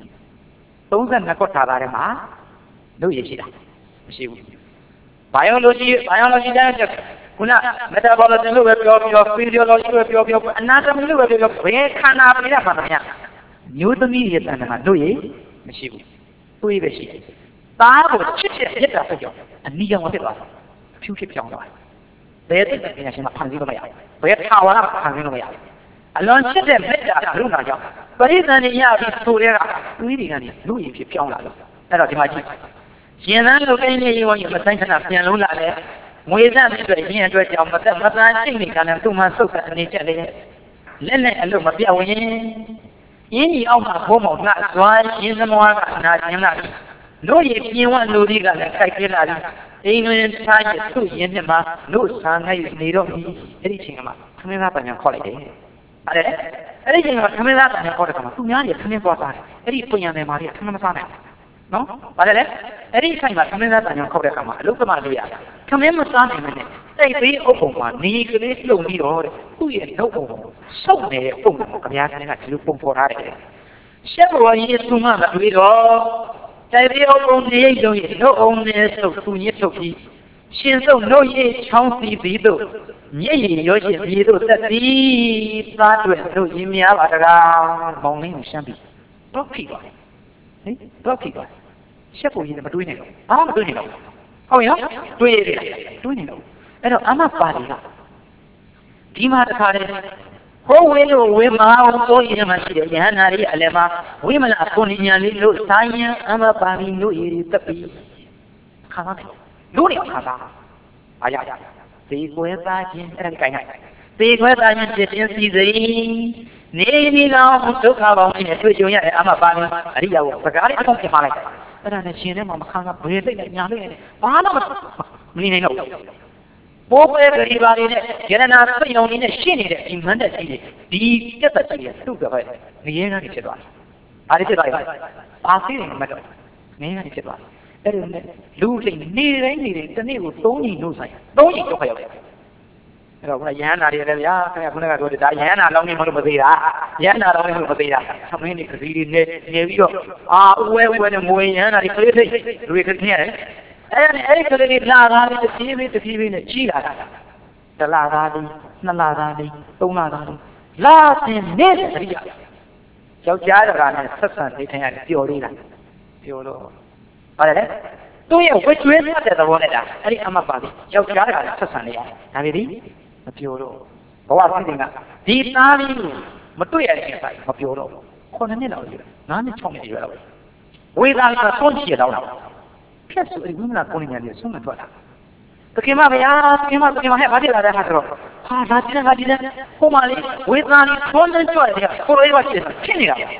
32ခွက်ထားတာထဲမှာလို့ရရှိတာမရှိဘူးဘိုင်ယိုလိုဂျီတဲ့ခုနမက်တာဘောလဂျီလို့ပဲပြောဖီဇီယိုလိုဂျီလို့ပဲပြောအနာတိုမီလို့ပဲပြောဘယ်ခန္ဓာပြရမှာမများမျိုးသမီးရဲ့တဏ္ဍာမှာလို့ရမရှိဘူးတွေးပဲရှိတယ်သားကိုချစ်မြတ်တာဆိုကြောင့်အနီးရောင်ဖြစ်သွားတယ်ဖြူဖြစ်ပြောင်းသွားတယ်ဘယ်သိတဲ့ပညာရှင်ကဖန်ဆင်းလို့မရဘူးဘယ်ထာဝရဖန်ဆင်းလို့မရဘူးအလွန်ချစ်တဲ့မေတ္တာကလုံနာကြောင့်ပရိသန္တိရပြီးဆိုတဲ့ကတွေးတွေကနေလူရည်ဖြစ်ပြောင်းလာလို့အဲ့တော့ဒီမှာကြည့်ရှင်သန်လို့တိုင်းနေရောမဆိုင်ခဏပြန်လုံးလာတယ်ငွေစတဲ့အတွက်ရင်းအတွက်ကြောင့်မသက်မသားစိတ်နေကြတယ်သူ့မှာစုပ်တဲ့အနေချက်လေးလက်နဲ့အလုပ်မပြောင်းရင်ရင်းကြီးအောက်မှာဘုံမောင်နှစွာရင်းသမောကနာကျင်လာတယ်တို့ရပြင်ဝလူတွေကလည်းခိုက်ပြလာတယ်အိမ်တွင်ထားရသူ့ရင်းနဲ့မှာလို့စားငိုက်နေတော့ပြီအဲ့ဒီအချိန်ကမှသမင်းသားပညာခေါ်လိုက်တယ်အဲ့ဒီအချိန်ကသမင်းသားပညာခေါ်တဲ့အခါမှာသူများတွေသမင်းသွားစားတယ်အဲ့ဒီပညာနယ်မှာတွေသမင်းမစားနိုင်နော်ဘာလဲအဲ့ဒီအချိန်မှာသမင်းသားပညာခေါ်တဲ့အခါမှာအလုသမားလို့ရတယ်သမင်းမစားနိုင်နဲ့တိတ်သေးအုပ်ပုံမှာနေကလေးလှုပ်ပြီးတော့သူ့ရဲ့နှုတ်ပုံဆုပ်နေတဲ့ပုံကိုကြပြားကနေကဒီလိုပုံပေါ်ထားတယ်ရှက်ဘောကြီးသူမှမတွေ့တော့တိုက်ပြီးအောင်ပုံနေရုံရဲ့နှုတ်အောင်နဲ့ဆုပ်သူညစ်ထုတ်ပြီးရှင်စုံနှုတ်ရည်ချောင်းစီပြီးတော့မျက်ရည်ရောရှင်ပြီးတော့တက်ပြီးသားတွေ့တို့ရင်များပါတကားမောင်လေးကိုရှမ်းပြီးတော့ဖိသွားတယ်ဟင်တော့ဖိသွားရှက်ဖို့ရင်မတွေးနဲ့တော့ဘာမှမတွေးနဲ့တော့ဟုတ်ရောတွေးရတယ်တွေးနေတော့အဲ့တော့အမပါလီကဒီမှာတခါတည်းဟိုဝေးလို့ဝေးမအောင်ကိုရင်မှရှိတယ်ယဟန္တာလေးအလည်းမှာဝိမလာကိုဉာဏ်လေးလို့ဆိုင်ရင်အမပါလီလို့ရည်တက်ပြီးခါတယ်လို့ရခါတာအားရသေခွဲသားခြင်းအဲ့ဒါကိုင်နိုင်သေခွဲသားခြင်းဖြစ်ခြင်းစီစိနေဒီကောင်ဒုက္ခပေါင်းနဲ့တွေ့ကြုံရတဲ့အမပါလီအရိယာကိုစကားလေးအကုန်ပြင်ပါလိုက်အဲ့ဒါနဲ့ရှင်ထဲမှာမခံကဘယ်သိနဲ့ညာလေးနဲ့ဘာမှမနေနိုင်တော့ပိုးပဲဂရီပါလေးနဲ့ရတနာစိတ်ယုံလေးနဲ့ရှင်းနေတဲ့ဒီမန်းတက်ကြီးတွေဒီပြတ်သက်ကြီးတွေသူ့ပဲငရဲကနေဖြစ်သွားတယ်။ဘာတွေဖြစ်သွားလဲ။ဘာသိနေမှတော့ငရဲကနေဖြစ်သွားတယ်။အဲ့ဒါနဲ့လူစိတ်နေတိုင်းတနေ့ကို3ညီလို့ဆိုင်3ညီတော့ခရောက်တယ်။အဲ့တော့ခုနရဟန္တာတွေလည်းဗျာခင်ဗျာခုနကပြောတယ်ဒါရဟန္တာလောင်းနေမလို့မသေးတာရဟန္တာလောင်းနေလို့မသေးတာသမင်းတွေခစီတွေနေပြီးတော့ဝဲနဲ့ငွေရဟန္တာတွေကလေးထိတ်တွေခင်းရတယ်အဲ့ဒီကလေးလာသားလေးတဖြည်းဖြည်းနဲ့ကြီးလာတာတလာသားလေးနှစ်လာသားလေးသုံးလာသားလေးလာတင်နေတဲ့တရိယာယောက်ျားတကာနဲ့ဆက်ဆံနေထိုင်ရတယ်ပျော်လေးလားပျော်လို့ဘာလဲသူ့ရဲ့ဝှကျွေးတဲ့သဘောနဲ့ဒါအဲ့ဒီအမပါလေးယောက်ျားတကာနဲ့ဆက်ဆံနေရတယ်ဒါပေမဲ့မပျော်တော့ဘဝသိတဲ့ကဒီသားလေးကိုမတွေ့ရတဲ့အချိန်မပျော်တော့9နှစ်လောက်อยู่9နှစ်6နှစ်อยู่แล้วဝေသာကသွန်ချီတော့ဖြတ်ဆိုဝိမလာကိုနေရတယ်ဆုံးမထွက်တာတကယ်မဗျာတကယ်မဟဲ့ဘာဖြစ်လာတဲ့ဟာဆိုတော့ဟာဒါတိနဲ့ဟိုမှာလေဝေသာလေးသွန်သွန်ကြွတယ်ကိုရိုးပါဖြစ်နေတာဟင်း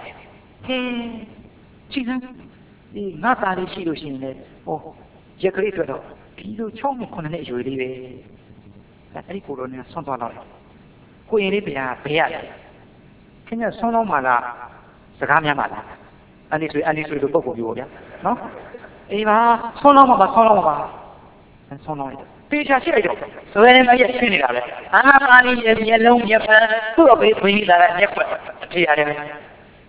ချိစမ်းဒီငါသားလေးရှိလို့ရှိရင်လေဟိုရက်ကလေးတွေ့တော့ဒီလို6နှစ်9နှစ်အရွယ်လေးပဲအဲ့ဒီကိုရိုနဲ့ဆွန့်သွားတော့ကိုရင်လေးဗျာဘယ်ရလဲခင်ဗျဆွန့်တော့မှလားစကားများမှလားအန်ဒီဆွေတို့ပုတ်ကိုပြောဗျာနော်အေးပါဆွန့်တော့မှပါဆွန့်တော့လိုက်ပေချာရှိလိုက်တော့ဆိုရင်လည်းရက်ဖြစ်နေတာပဲအာပါလီရဲ့မျက်လုံးရက်ဖန်သူ့အပေးသွင်းလာတဲ့ရက်ွက်အထေရတယ်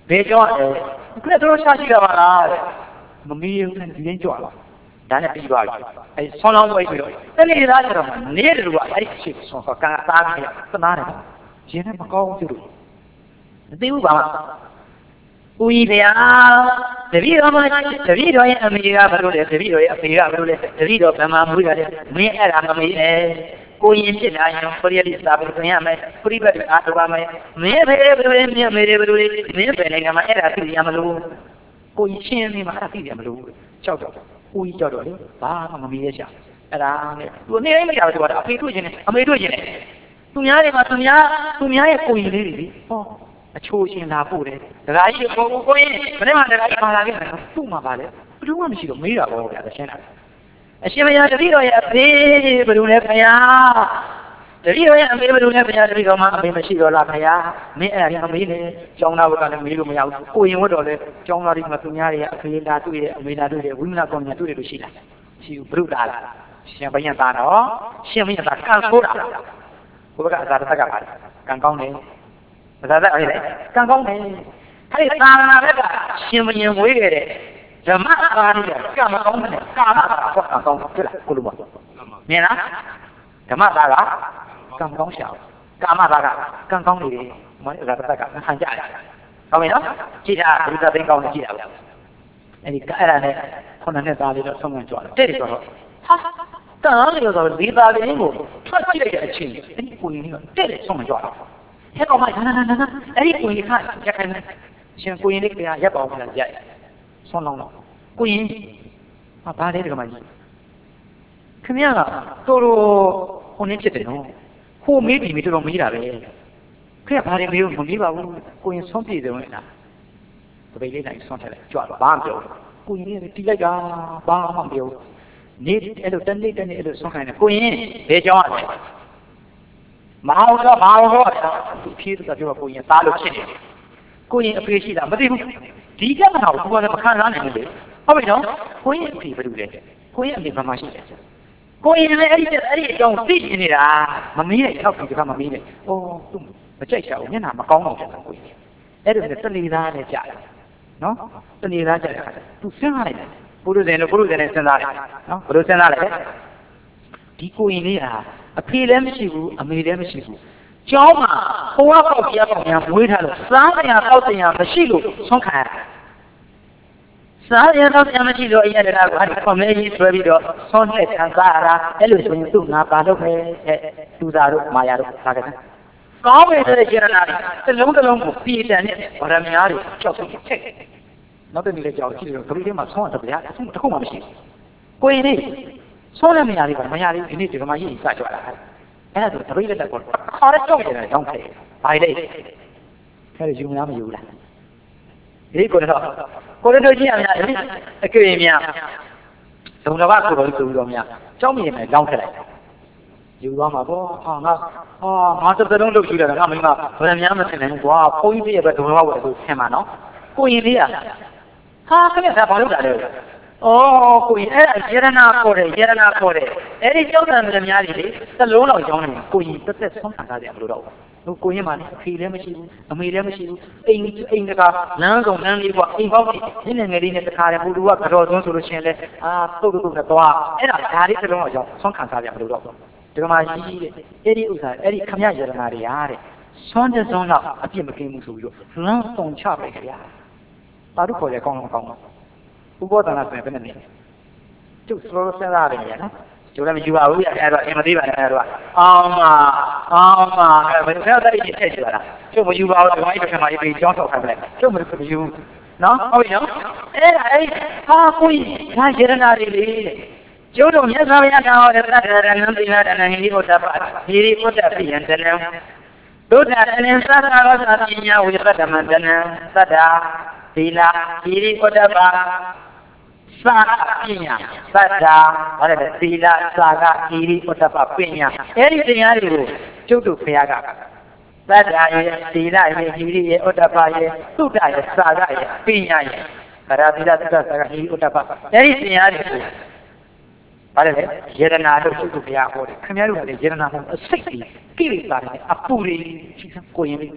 别叫可都是下去了吧？没有人今天叫了，咱也比吧，哎，上浪我一个，那你哪知道嘛？你这个哎，去说说刚打的，不哪里？现在不高就。对不吧？乌伊的呀，这边我们这边多也没个不了，这边多也没个不了，这边多干嘛没个的，没爱他们没的，过年节那样，过年的啥不这样没，过年不啊都没，没别不了，没别不了，没别那个嘛，爱他自己也没路，过年前面嘛他自己也没路，叫叫，乌伊叫叫的，爸妈没也想，哎啦，我那也没叫叫的，没多钱呢，没多钱呢，东家的嘛，东家也过年的哦。秋心他不的，这个一我也，不然嘛这个一把那个不嘛罢了，不中我们是个没了我家的现在，现在这里头也没不中来看呀，这里头也没不中来看呀，这里头嘛没么许多拉看呀，没哎呀没呢，将那我干的没有没有，过年我找的将那里嘛东家的可以拿对的，没拿对的，我们那光年对的都是了，是不大了，先不要打了，先不要打，干错了，我不干啥都干嘛的，干刚的。在刚刚呢，还有那个新闻员回来的，怎么干的？干嘛搞的？干嘛搞？干嘛搞？对了，咕噜嘛，明了？干嘛打个？刚刚小，干嘛打个？刚刚的，我那个打个寒假呀，搞没有？记得，你这边搞的记得不？哎，你改了呢？可能那打的都送人做了，这里说，哈，当然了，就是离打的那个，他记得也清，哎，故意那个，这里送人做了。一個咪睇，誒固然看一看，像固然呢邊一個咪就係雙浪咯，固然啊把呢個咪，咁樣啊，到到後年節點咯，後面邊咪都冇啦呗，佢又把呢冇冇話固然雙邊就冇啦，特別呢嚟雙出嚟，抓把唔到，固然呢啲嚟㗎，把唔到，你喺度等你喺度雙開呢，固然別講啊。马我批这个就故意打了起来，故意飞起的，没对不？第一个好，不过他们看上两个人，好没成？故意批不对不对？故意没办法写的，故意呢，用自己的啦，没的，要批就干嘛没的？哦，对，我这下我们哪么搞弄这个故意？哎，这个这里哪来假的？喏，这里哪假的？都生下来的，不如在那生下来，喏，不如生下来的，ဒီကိုရင်လေးကအဖေလည်းမရှိဘူးအမေလည်းမရှိဘူးကျောင်းမှာဟိုကပေါက်ပြပေါက်များမွေးထားလို့စားတရားတောက်တရားမရှိလို့ဆုံးခံရတယ်စားတရားတောက်တရားမရှိလို့အရင်ကကွာဒီကွန်မဲကြီးဆွဲပြီးတော့ဆုံးနဲ့ခံစားရတာအဲ့လိုဆိုရင်သူ့ငါပါလို့ပဲသူသားတို့မာယာတို့သာကတည်းကောင်းပြီဆိုတဲ့ရှင်နာတွေတစ်လုံးကိုပြည်တန်နဲ့ဗရမများတွေကြောက်ပြီးချက်နောက်တစ်နေ့လည်းကြောက်ကြည့်လို့ခရီးထဲမှာဆုံးရတော့ဗျာတစ်ခုမှမရှိဘူးကိုရင်လေးဆုံးလည်းမရသေးပါဘူးမရသေးဘူးဒီနေ့ဒီကမှရေးစကြွလာအဲ့ဒါဆိုတပိတ်လက်ကောခါရကြောက်နေတာတောင်းခဲ့ဘာလဲခဲယူများမယူလားဒီကိုတော့ကြည့်ရများအကြွေများဒုံတော်ကကိုတော်ဆိုတော်များကြောက်မြင်နေတောင်းခဲ့လိုက်ယူသွားမှာပေါ့ငါတစ်လုံးလုပ်ကြည့်တယ်ငါမင်းကဘယ်များမထင်နိုင်ဘူးကွာဘုန်းကြီးပြည့်ပဲဒုံတော်ကဝယ်ဆိုထင်မှာနော်ကိုရင်လေးဟာခင်ဗျာဘာလုပ်တာလဲကိုရင်အဲ့ဒါယေရနာခေါ်တယ်အဲ့ဒီကြောက်တယ်လည်းများတယ်လေတစ်လုံးလောက်ကြောင်းနေကိုရင်တက်တက်ဆုံးခံစားကြမလို့တော့ဘူးကိုရင်မှလည်းအဖေလည်းမရှိဘူးအမေလည်းမရှိဘူးအိမ်တကာလမ်းဆောင်လမ်းလေးကအိမ်ပေါက်ကြီးနည်းငယ်လေးနဲ့တခါတည်းဟိုလူကကြော်သွန်းဆိုလို့ရှိရင်လည်းတုတ်နဲ့သွားအဲ့ဒါဓာတ်လေးတစ်လုံးလောက်ကြောင်းဆုံးခံစားကြမလို့တော့ဒီမှာကြီးတဲ့အဲ့ဒီဥစ္စာအဲ့ဒီခမရယေရနာတွေဟာတဲ့ဆွမ်းတဲ့ဆွမ်းတော့အပြစ်မကင်းဘူးဆိုပြီးတော့လမ်းဆောင်ချပဲခင်ဗျာဘာလို့ခေါ်လဲကောင်းတော့ဥပဒနာဆိုရင်ဘယ်နဲ့လဲကျုပ်စလောစဉ်းစားရတယ်နော်ကျုပ်လည်းမယူပါဘူးအဲ့တော့အင်မသိပါနဲ့အဲ့တော့အောင်မအဲ့ဘယ်လိုလဲတိချက်ရှိပါလားကျုပ်မယူပါဘူးဒီမှာအိမ်မှာရေးကြောင်းထောက်ခိုင်းပလိုက်ကျုပ်မယူနော်ဟုတ်ပြီနော်အဲ့ဒါအဲ့ကိုကြီးဒါယေရနာတွေလေကျုပ်တို့မြတ်စွာဘုရားတော်ဟောတဲ့သတ္တရဏံသီလတဏ္ဍဟိရိဥဒ္ဒပဟိရိဥဒ္ဒပိယံတနံဒုဒ္ဒတနံသတ္တရောသပညာဝိပဿမတနံသတ္တသီလဟိရိဥဒ္ဒပစာပညာသတ္တာဘာလဲသီလစာကဟိရိဥဒ္ဒပပညာအဲ့ဒီတရားတွေကိုကျုပ်တို့ဖရာကသတ္တာရဲ့သီလရဲ့ဟိရိရဲ့ဥဒ္ဒပရဲ့သုဒ္ဓရဲ့စာကရဲ့ပညာရဲ့ဗရာသီလသုဒ္ဓစာကဟိရိဥဒ္ဒပအဲ့ဒီတရားတွေကိုဘာလဲယေရနာတို့ကျုပ်တို့ဖရာဟောတယ်ခင်ဗျားတို့ကလည်းယေရနာမှာအစိတ်ကြီးကိလေသာတွေအပူတွေကိုရင်လေး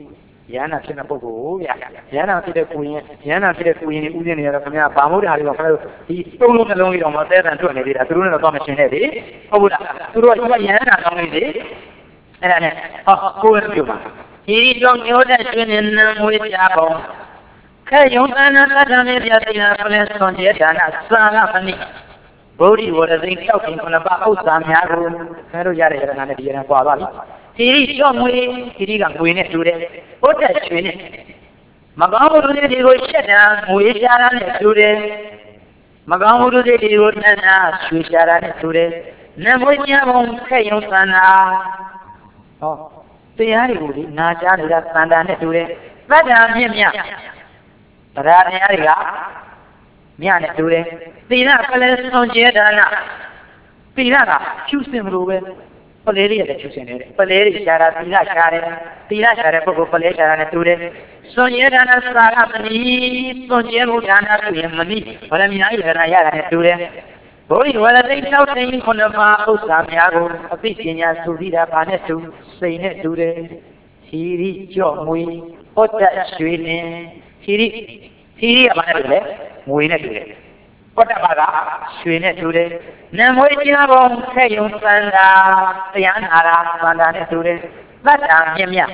Yana China Pogo, Yana Peter Queen, Yana Peter Queen, Udian, Bamu, he stole along with Omar and to a through a commission heavy. Oh, Yana only and who is you? He don't know that in with Yabo. Body was a thing talking on about some Yaro and the Yana Quali. He is young way, he didn't win it today. What does she win it? Magamu did was shut down, we shall on it today. Magamu did was not we shall on it today. Never won't pay on Sana. Oh, the Ari, not that Sandana today. Madame, him, Rania, Miana today. Pina Palace on Jedana. Pina, choose him, Ruben. Valeria the choosing it. Valeria Shara, Pina Shara, Population today. So Yedana Saramani, so Yemudana to Yemani, but I mean, I had today. Boy, well, they tell things on the Mao Samiago, a big genius to read up on it to say it today. He read your way, what that swing. He about it, win it today. What about that? Swing it today. Never won't pay you, Sanda, Yanara, Sanda today. But I'm him,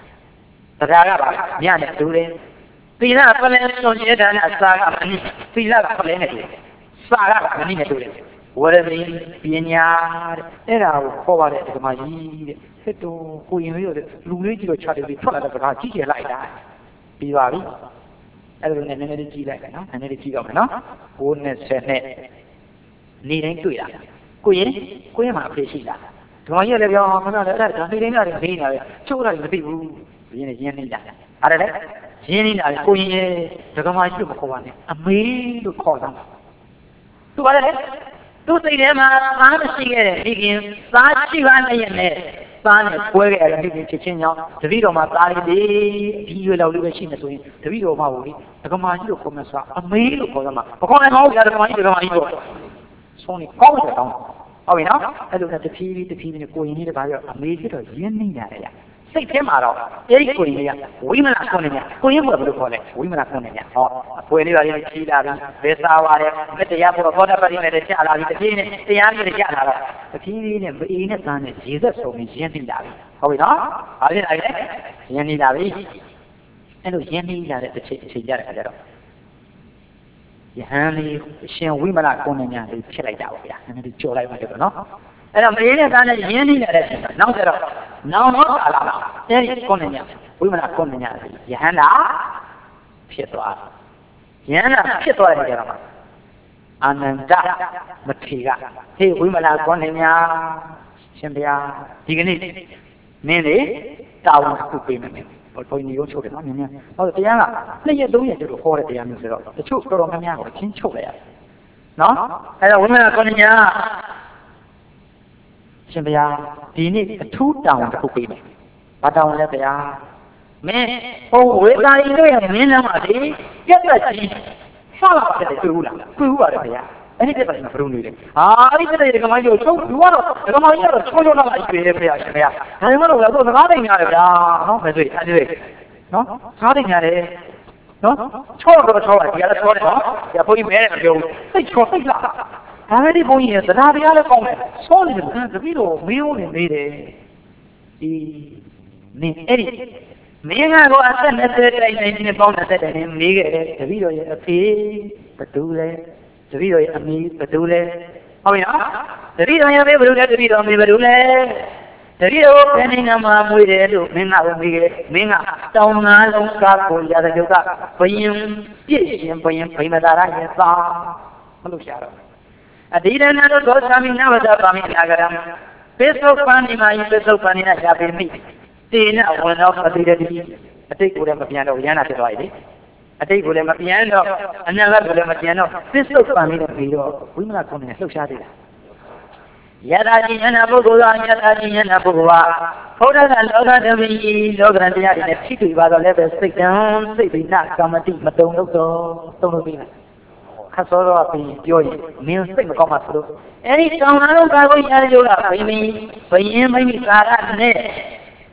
Ragaba, Yana today. Pina Palace on Yedana Saramani, Pila Palace. Saga, Manina today. What a mean, Pinyard, and I'll forward it to my head to who you know the Luigi or Charlie be product of our teacher like that. Bivari. I don't know an energy like that, an energy of no? Wouldn't say needing to it. Queen, my appreciate that. To my year, I'm feeling out of being a children, the people being a Jenny. I don't know. Jenny, I'm going to come out to one. I'm made to call them. To what? To say them, I'm seeing it, begin, Sachi Van San, where I live in Chechnya, the video of my body, you will live in the video of my way, the command you come as a mail for them. Upon all the other money, Sony called it on. Oh, enough? I look at the TV going in about a major Yenny area. Say them out. Very good. Women are coming in. Women will call it. Women are coming in. When you are in Chila, Vesa, let the Yapo, whatever in the Chala, the Yami, the Yala, the TV in a son, Jesus, so means Yenny Davi. Oh, we know? I didn't like that. Yenny Davi. And Yenny Davi, the Chijara. Yanni, she women are coming in and chill like that. And the Jola, no? And I'm really done a Yenny. Now there are. No, not there is Conia. Women are Conia. Yana Pietra. Yana Pietra. And then that Matiga. Hey, women are Conia. Shambia. Dignity. Mainly, down to payment. But for you, children, oh, the Yana. Let you do it to hold the answer. The truth from Mania or Chinchola. No? And a woman are Conia. Shambia, you need a 2 down to be me. But down there they are. Me, oh, where are you doing? Minamati, get that. Follow up the Kula, who are there? Any difference in Brunei? Ah, I didn't come on your show. You want to come on your show. You know, like, I want to go to nothing out of that. No, nothing at it. No, Choro, the other one, they're putting me in your face. Already going here, the Nadia comment. Solid, the video, we made Eddie. May I go at the bonus at him, the video appear, but do they? The video is me, but do they? Oh, yeah, the video I have ever looked at the video, me, but do they? The video pending a mom with it, Minga, down, long car for the other yoga, for him, yes, for him, prima dara, hello, shadow. I didn't know those coming now as a family Nagaram. Peso funny, my peso funny, I have me. Tina, one of the I take with a piano, Yana to ride it. I take with a piano, another with a piano. Peso funny, the video. Women are coming, so shabby. Yadadi and Abugula, Yadadi and Abugua. Hoda and Loga, the Logan, in a city by the level, stick down, sleeping, not come and eat, but don't be. Solo up in joy, means thing come up through. Any song I don't go in Yoga, maybe Sarah,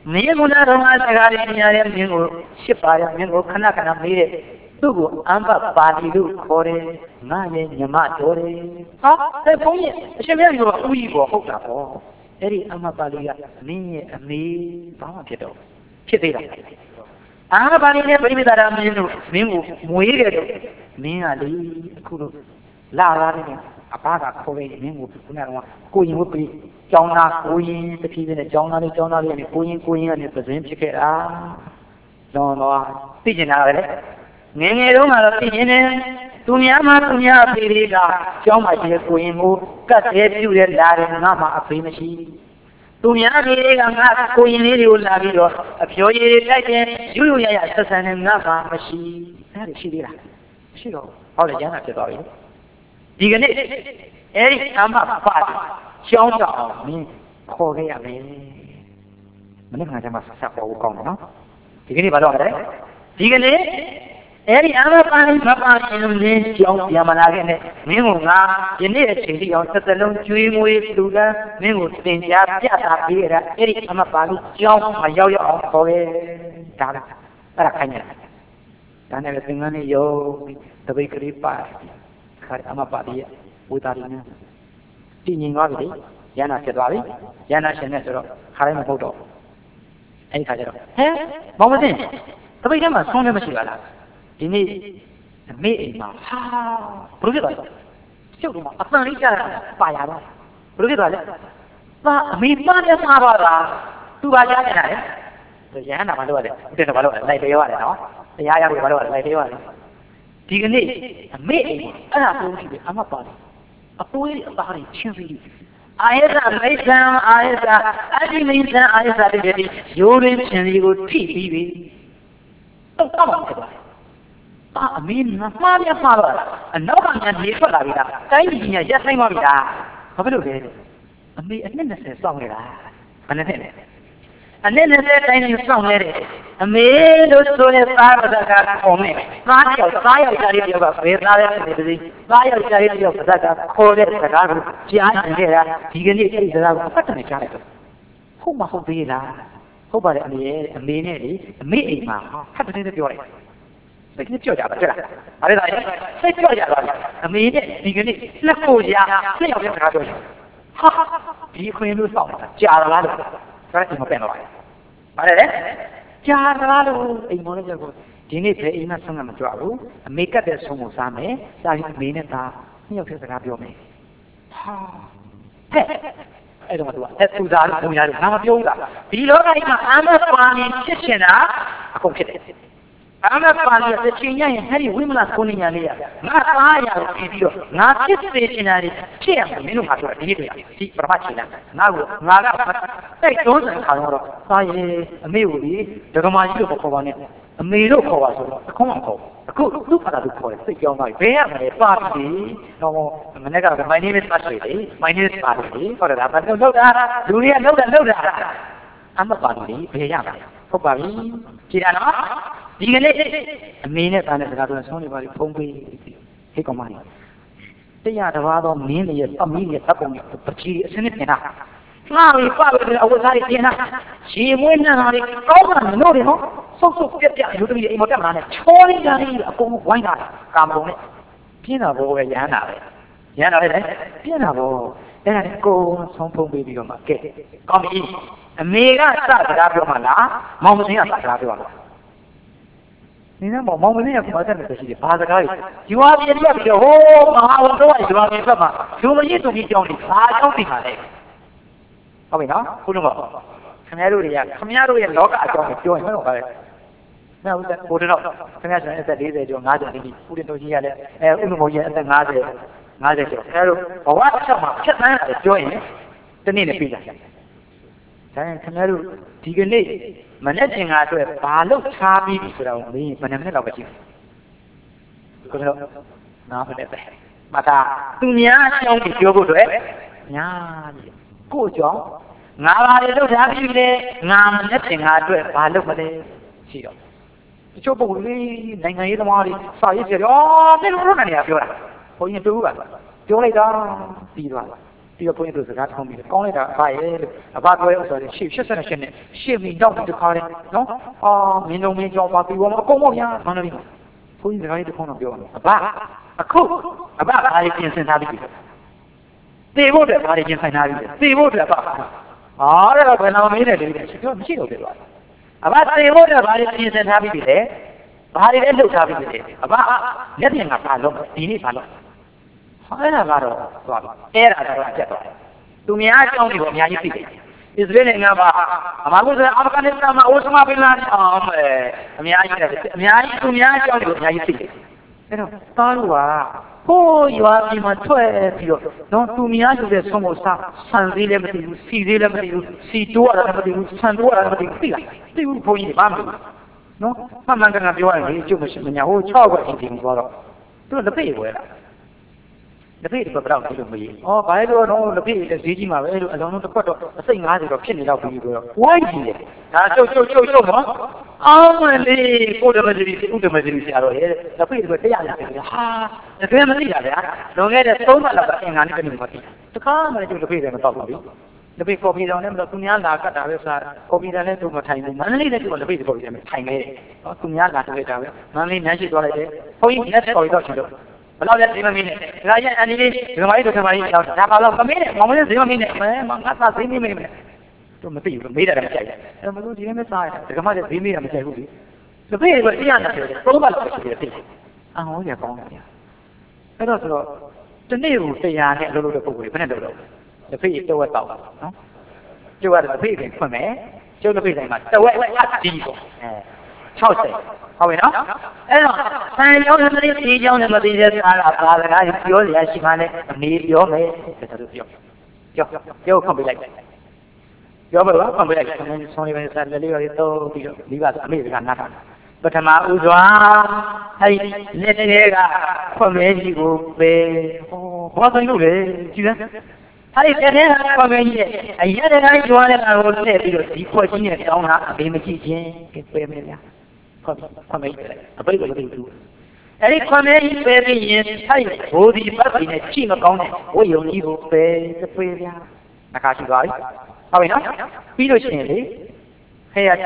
မင်းကလည်းတော့စကားလေးများတယ်မင်းကိုရှစ်ပါရမင်းကိုခဏခဏမေးတယ်သူ့ကိုအမ္ဘပါဠိလို့ခေါ်တယ်ငါရဲ့ညီမတော်တယ်ဟာတဲ့ဘုန်းကြီးအရှင်မြတ်ကြီးကဥကြီးပေါ်ဟုတ်တာပေါ့အဲ့ဒီအမ္ဘပါဠိကမင်းရဲ့အမေဘာမှဖြစ်တော့ဖြစ်သေးတာအာပါဠိနဲ့ပရိမိတာရမင်းတို့မင်းကိုမွေးတယ်တော့မင်းကလေအခုလို့လာလာနေအဘကခေါ်ခဲ့မင်းကိုခုနကတော့ကိုရင်ဝတ်ပြီးကျောင်းသားကိုရင်တဖြည်းဖြည်းနဲ့ကျောင်းသားလေးနဲ့ကိုရင်ကနေပဇင်းဖြစ်ခဲ့တာတော့သိကျင်တာပဲလေငယ်ငယ်တုန်းကတော့သိကျင်တယ်သူများမှသူများအဖေတွေကကျောင်းမှာရှိတဲ့ကိုရင်ကိုကတ်သေးပြုတဲ့လာတယ်ငါမှအဖေမရှိသူများတွေကငါကိုရင်လေးတွေကိုလာပြီးတော့အပြောရည်လိုက်တယ်ရွရွရရဆက်ဆံနေငါမှမရှိအဲ့ဒါရှိသေးလားမရှိတော့ဟုတ်တယ်ကျန်တာဖြစ်သွားပြီဒီကနေ့အဲ့ဒီအမပါရှောင်းတော့မင်းခေါ်ခဲ့ရမယ်မနေ့ကကျမှဆက်ပေါ်ကောင်းတယ်နော်ဒီကနေ့ဘာလို့လဲဒီကနေ့အဲ့ဒီအမပါမပါရင်လင်းကြောင်းပြန်မလာခဲ့နဲ့မင်းကငါယနေ့အချိန်ထိအောင်တစ်သက်လုံးကျွေးမွေးလူလန်းမင်းကိုတင်ကြားပြတာပေးရတာအဲ့ဒီအမပါလို့ကြောင်းမရောက်အောင်ခေါ်ခဲ့ဒါလားအဲ့ဒါခိုင်းနေတာဒါနဲ့သင်္ကန်းလေးရောတပိတ်ကလေးပါခါအမပါလေးဝေတာရင်းနဲ့တည်ငြိမ်သွားပြီလေရဟနာဖြစ်သွားပြီရဟနာရှင်နဲ့ဆိုတော့ခါတိုင်းမဟုတ်တော့အဲ့ဒီခါကျတော့ဟဲမောင်မသိတပိတ်ထဲမှာဆုံးလည်းမရှိပါလားဒီနေ့အမေအိမ်မှာဟာဘယ်လိုဖြစ်သွားလဲကျုပ်တို့မှာအပန်လေးကြားတာပါရပါဘယ်လိုဖြစ်သွားလဲပါအမေပါနဲ့မှာပါလားသူပါကြားနေတာလေရဟနာမလုပ်ရတယ်ဦးတင်တော့မလုပ်ရတယ်လိုက်ပြောရတယ်နော်တရားရဖို့မလုပ်ရတယ်လိုက်ပြောရတယ်ဒီကနေ့အမေအိမ်အဲ့ဒါပြောကြည့်တယ်အမပါတယ်အပွေးအသားတွေချင်းပြီးအာယသမိတ်ဆံအာယသအတိမိတ်ဆံအာယသတည်းရိုးရင်းချင်းစီကိုထိပြီးပြီတော့မှာဖြစ်သွားတယ်အမေမှားပြမှားတော့အနောက်ကညာနေထွက်လာပြီလားတိုင်းပြည်ညာရက်ဆိုင်ပါပြီလားဘာဖြစ်လို့လဲအမေအနှစ်20စောင့်နေတာဘယ်နဲ့လဲအနှစ်20တိုင်းနေစောင့်နေတယ်အမေတို့ဆိုတဲ့သားတော်ကခေါ်မယ်သားယောက်ျားလေးယောက်ကဘယ်သားလဲနေပါစေသားယောက်ျားလေးယောက်ပါကခေါ်တဲ့စကားကိုကြားနေကြတာဒီကနေ့အဲ့ဒီစကားကိုဖတ်တယ်ကြားလိုက်တော့ဟုတ်မဟုတ်သေးလားဟုတ်ပါတယ်အမေရဲ့အမေနဲ့လေအမေအိမ်မှာဖတ်တယ်ပြောလိုက်စိတ်ကြောက်ကြပါကြလားအဲ့ဒါစိတ်ကြောက်ကြပါအမေနဲ့ဒီကနေ့လက်ကိုရာနှစ်ယောက်စကားပြောတယ်ဟာဒီခွင်လို့စောင့်တာကြာလားလို့ဒါကမပင်တော့ပါလေကြာလားလို့အိမ်မောလေးကြောက်ကိုဒီနေ့ဘယ်အိမ်မှာဆုံးမကြွဘူးအမေကတ်တဲ့ဆုံးကိုစားမယ်စားပြီးအမေနဲ့သားနှစ်ယောက်စကားပြောမယ်ဟာဟဲ့အဲ့တော့သူကသူသားလို့ဘုံရတယ်ငါမပြောဘူးလားဒီလောကကြီးမှာအာမပါနေဖြစ်ချင်တာအခုဖြစ်တယ်အမပါလို့တစ်ချိန်ညရင်အဲ့ဒီဝိမလကုဏညာလေးကငါသားရကိုပြီးတော့ငါဖြစ်စေချင်တာတွေဖြစ်ရမယ်မင်းတို့ကပြောဒီနေ့တွေဒီပရမတ်ချိန်လားငါကတိုက်တွန်းစံခါတော့သားရဲ့အမေကိုဒီဒကမာကြီးလို့ခေါ်ပါနဲ့အမေလို့ခေါ်ပါဆိုတော့အခုမှခေါ်အခုသူ့ဖာသာသူခေါ်တယ်စိတ်ကြောင်းသွားပြီဘယ်ရမလဲပါပြီတော့မနေ့က my name is Ashley လေ my name is Ashley ဟုတ်တယ်လားဘာလို့လောက်တာလူတွေကလောက်တာအမပါလို့ဘယ်ရမလဲဟုတ်ပါပြီကြည်တာနော်ဒီကနေ့အမေနဲ့သားနဲ့စကားပြောဆုံးနေပါလိဖုံးပေးဟိတ်ကောင်မကြီးတရားတစ်ပါးသောမင်းရဲ့သမီးရဲ့တပ်ပုံရဲ့ပကြီးအစင်းနဲ့ပြင်တာငါ့ကိုပါပဲအဝတ်စားတွေပြင်တာရေမွေးနှံတာတွေကောင်းတာလို့တယ်နော်ဆုပ်ပြက်လူသမီးအိမ်မတက်မလားနဲ့ချောလေးကြတယ်အကုန်ဝိုင်းတာကာမုံနဲ့ပြင်းတာဘောပဲရဟန်းတာပဲရဟန်းတာပဲပြင်းတာဘောအဲ့ဒါကိုဆုံးဖုံးပေးပြီးတော့မှကဲကောင်းပြီအမေကစစကားပြောမှလားမောင်မင်းကစစကားပြောမှလား你那毛没那个在那个是八十个，就话别的比较好，马我都爱就话别什么，就我一种比较的，啥种的下来，好没呢？不中吧？他们都这样，他们都也老个讲的，讲什么话嘞？那我知道，他们说在里头就俺这里，附近都是下来，我们某些在俺这叫，他说我什么吃饭的讲人，真的比较。但他们都这个呢。မနဲ့တင်ကားအတွက်ဘာလို့ချားပြီးဆိုတော့မင်းမနဲ့တော့မရှိဘူးကိုတော့နားမနဲ့ပဲမသာသူများရှောင်းပြီးပြောဖို့အတွက်ညာကိုကြောင့်ငါဘာတွေလုပ်ထားပြီးလဲငါမနဲ့တင်ကားအတွက်ဘာလုပ်မလဲရှိတော့တချို့ပုံလေးနိုင်ငံရေးသမားတွေစာရေးပြတော့မင်းတို့နဲ့နေရာပြောတာဘုန်းကြီးပြောပါပြောလိုက်တာပြီးသွားပြီးတော့ဘုန်းကြီးတို့စကားထုံးပြီးကောင်းလိုက်တာအဘရဲ့လို့အဘပြောရဲဆိုတော့ရှေ့88နဲ့ရှေ့မိတော့ဒီခါလေးနော်မင်းတို့မင်းကြောပါပြီးတော့အကုန်ပေါ့ဗျာမန္တလေးဘုန်းကြီးစကားလေးတစ်ခုတော့ပြောအောင်အဘအခုအဘဘာလေးပြင်ဆင်ထားပြီးပြီသေဖို့အတွက်ဘာလေးပြင်ဆင်ထားပြီးသေဖို့အတွက်အဘအဲ့တော့ဘယ်လောက်မင်းနဲ့တူတယ်ရှိတော့မရှိတော့ပြသွားအဘသေဖို့အတွက်ဘာလေးပြင်ဆင်ထားပြီးပြီလေဘာလေးလဲလှုပ်ထားပြီးပြီလေအဘလက်ပြင်ကဘာလို့ဒီနေ့ဘာလို့အဲ့ဒါကတော့သွားပြီအဲ့ဒါတော့အကျက်သွားတယ်သူများအကြောင်းတွေကိုအများကြီးသိတယ်အစ္စရေးနိုင်ငံမှာအမားကိုအာဖဂန်နစ္စတန်မှာအိုစမာဘင်လာဒင်အများကြီးတယ်အများကြီးသူများအကြောင်းတွေကိုအများကြီးသိတယ်အဲ့တော့သားတို့ကဟိုးရွာပြည်မှာထွက်ပြီးတော့နော်သူများလူတဲ့ဆုံးမစားဆန်သေးလည်းမသိဘူးစီသေးလည်းမသိဘူးစီတိုးရတာမသိဘူးဆန်တိုးရတာမသိဘူးသိလားသိဘူးဘုန်းကြီးဘာမှမသိဘူးနော်မှန်ကန်ကန်ပြောရရင်ဒီအကျုပ်မရှိမညာဟို6ခွက်အင်တင်သွားတော့သူလက်ဖေးဝဲလာလက်ဖေးတစ်ခွက်တော့ဒီလိုမကြီးဘာလဲတော့လက်ဖေးလက်ဈေးကြီးမှာပဲအဲ့လိုအလုံးလုံးတစ်ခွက်တော့အစိတ်50တော့ဖြစ်နေတော့ပြီးတော့ဝိုင်းကြီးတယ်ဒါကျုပ်နော်အောင်းမလေးကိုဓမ္မကြီးဥဒ္ဓမကြီးဆရာတော်ရဲ့လက်ဖေးတစ်ခွက်100ရတယ်ဟာတကယ်မသိတာဗျာလွန်ခဲ့တဲ့3လလောက်ကအင်္ဂါနေ့တနေ့မှသိတခါမှလည်းကျုပ်လက်ဖေးတယ်မတော့ဘူးလေလက်ဖေးကော်ဖီတောင်နဲ့မလို့သူများလာကတ်တာပဲဆိုတာကော်ဖီတောင်နဲ့သူမထိုင်ဘူးမန္တလေးနဲ့ကျုပ်လက်ဖေးကော်ဖီတောင်နဲ့ထိုင်နေတယ်သူများလာတွေ့တာပဲမန္တလေးနန်းရှိသွားလိုက်တယ်ဘုန်းကြီး net ကော်ဖီတောင်ချလို့ဘယ်တော့လဲဈေးမမင်းနဲ့ဒါရအန်ဒီလေးဒီမကြီးတို့ခမကြီးတော့ဒါပါတော့မမင်းနဲ့မောင်မင်းဈေးမမင်းနဲ့ငါသာဈေးမင်းမယ်တို့မသိဘူးမေးတာလည်းမကြိုက်ဘူးမလို့ဒီနေ့မစားရဒကမလည်းဈေးမေးတာမကြိုက်ဘူးလေလက်ဖေးကတရားနဲ့ပြောတယ်သုံးပါလောက်ရှိတယ်သိအဟောရကောင်းတယ်အဲ့တော့ဆိုတော့တနေ့ကို100နဲ့အလုပ်လုပ်တဲ့ပုံကိုဘယ်နဲ့လုပ်တော့လက်ဖေးတဝက်တော့နော်ကျုပ်ကလက်ဖေးပြင်ဖွင့်မယ်ကျုပ်လက်ဖေးတိုင်းမှာတဝက်အကြီးပေါ့60ဟုတ်ပြီနော်အဲ့တော့ဆန်ရောင်းတဲ့ဒီကြောင်းနဲ့မသိတဲ့စားတာပါစကားပြောရရှိမှလည်းအမေပြောမယ်ဒါတို့ပြောခွန်ပေးလိုက်ပြောပါဦးခွန်ပေးလိုက်ဆောင်းလေးပဲစားလေးရောတော့ပြီးတော့ဒီကအမေကနားထားပထမဦးစွာအဲ့ဒီလက်တွေကခွန်မဲကြီးကိုပဲဘာဆိုင်လို့လဲကြည့်စမ်းအဲ့ဒီလက်တွေကခွန်မဲကြီးရဲ့အရက်တကိုင်းကျွမ်းတဲ့ကောင်ကိုထည့်ပြီးတော့ဒီခွက်ကြီးနဲ့တောင်းတာအမေမကြည့်ချင်းပဲမယ်ဗျာခွန်မဲကြီးအပိတ်ကိုမသိဘူးအဲ့ဒီခွန်မဲကြီးပဲပြီးရင်အဲ့ဒီဘိုးဒီပတ်ပြီးနဲ့ကြည့်မကောင်းတဲ့ဝိယုံကြီးကိုပဲဗျာနှခါရှိသွားပြီဟုတ်ပြီနော်ပြီးလို့ရှိရင်လေhair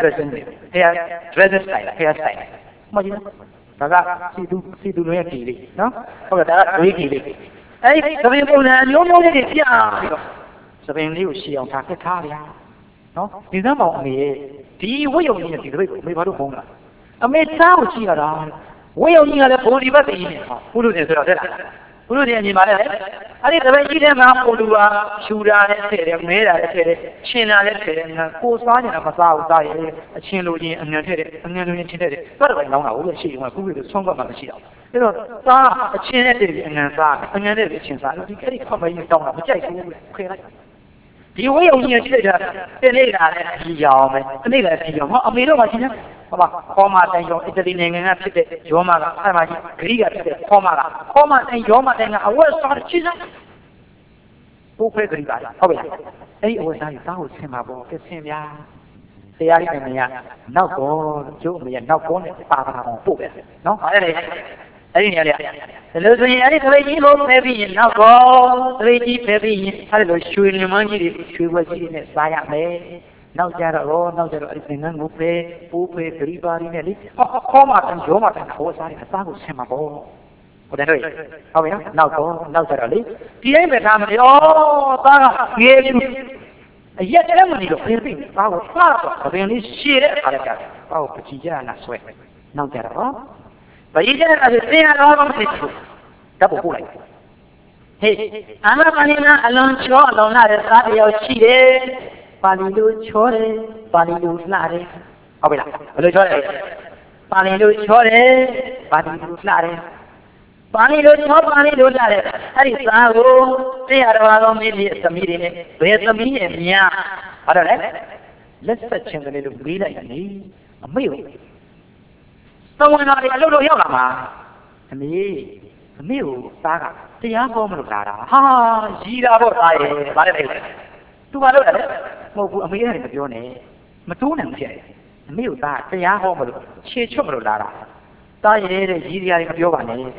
dressing style hair style မကြည့်နော်ဒါကစီတူရဲ့ကြီးလေးနော်ဟုတ်ကဲ့ဒါကဒွေးကြီးလေးအဲ့ဒီသပင်ပုံစံမျိုးလေးတွေပြပြီးတော့သပင်လေးကိုရှည်အောင်ထားခက်ထားဗျာနော်ဒီစမ်းပေါင်းအမေဒီဝိယုံကြီးနဲ့ဒီသပိတ်ကိုအမေဘာလို့ဖုံးတာအမေသားကိုကြည့်ရတာဝိယုံကြီးကလည်းဘိုးဒီဘက်တည်းနေဘုလို့နေဆိုတော့တဲ့လားဘုလို့နေအမြင်ပါလေအဲ့ဒီသပိတ်ကြီးထဲမှာပိုလူကရှူတာနဲ့ထည့်တယ်မဲတာနဲ့ထည့်တယ်ချင်းတာနဲ့ထည့်တယ်ကိုစားနေတာမစားဘူးစားရင်အချင်းလိုချင်းအငံထည့်တယ်အငံလိုချင်းချင်းထည့်တယ်သွားတယ်လောင်းတာဟုတ်လို့ရှိရင်ခုပြီးဆုံးကမှမရှိတော့အဲ့တော့စားအချင်းနဲ့တည်းအငံစားအငံနဲ့တည်းအချင်းစားဒီအဲ့ဒီခွန်မကြီးတောင်းတာမကြိုက်ဘူးခေလိုက်ဒီဝိယုံကြီးကြည့်လိုက်တာတနေ့လာလည်းအကြီးရောင်းမယ်တနေ့လည်းအကြီးရောင်းဟောအမေတို့ကချင်းဟုတ်ပါခေါ်မတိုင်ရောအီတလီနိုင်ငံကဖြစ်တဲ့ရောမကအဲ့မှာကြီးဂရိကဖြစ်တဲ့ခေါ်မတိုင်ရောမတိုင်ကအဝတ်စားချစ်စားဘိုးခွဲဂရိကဟုတ်ပြီလားအဲ့ဒီအဝတ်စားကြီးသားကိုဆင်ပါပေါ့ကဆင်ဗျာတရားလေးနိုင်ငံကနောက်တော့ကျိုးအမေကနောက်ကောနဲ့ပါပါအောင်ပို့ပဲနော်အဲ့ဒီနေရာလေးဒါလို့ဆိုရင်အဲ့ဒီသပိတ်ကြီးကိုဖယ်ပြီးရင်နောက်တော့သပိတ်ကြီးဖယ်ပြီးရင်အဲ့လိုရွှေလင်မန်းကြီးတွေရွှေဘွက်ကြီးတွေနဲ့စားရမယ်နောက်ကြတော့အဲ့ဒီငန်းကိုပဲပိုးပဲဂရိပါရီနဲ့လေခေါ်မှတန်ရောမှတန်ခေါ်စားတယ်အစားကိုဆင်မှာပေါ့ဟုတ်တယ်ဟုတ်ပြီနော်နောက်ကြတော့လေဒီတိုင်းပဲထားမယ်ဩသားကငယ်ပြီအရက်တည်းမနေတော့ပြင်ပြီးသားကိုစားတော့ဘယ်လေးရှည်တဲ့အခါလည်းကြာတယ်သားကိုပချီကြနာဆွဲနောက်ကြတော့ဗကြီးကျတဲ့အခါကျသင်ရတော့မဖြစ်ဘူးဓာတ်ပို့လိုက်ဟေးအမပါဠိနာအလွန်ချောအလွန်လာတဲ့သားတယောက်ရှိတယ်ပါဠိလိုချောတယ်ပါဠိလိုလှတယ်ဟုတ်ပြီလားဘယ်လိုချောတယ်ပါဠိလိုချောတယ်ပါဠိလိုလှတယ်ပါဠိလိုချောပါဠိလိုလှတယ်အဲ့ဒီသားကိုသိရတော်တော်မင်းကြီးသမီးတွေနဲ့ဘယ်သမီးရဲ့များဘာတော့လဲလက်ဆက်ချင်းကလေးလိုပြီးလိုက်နေအမေကိုသဝင်တော်တွေအလုပ်လုပ်ရောက်လာမှာအမေကိုသားကတရားဟောမလို့လာတာဟာရီးတာပေါ့သားရဲ့ဗါတယ်လေသူကလုပ်တယ်လေမဟုတ်ဘူးအမေကလည်းမပြောနဲ့မတိုးနိုင်ဘူးဖြစ်တယ်အမေကိုသားတရားဟောမလို့ခြေချွတ်မလို့လာတာသားရဲ့တဲ့ရီးစရာတွေမပြောပါနဲ့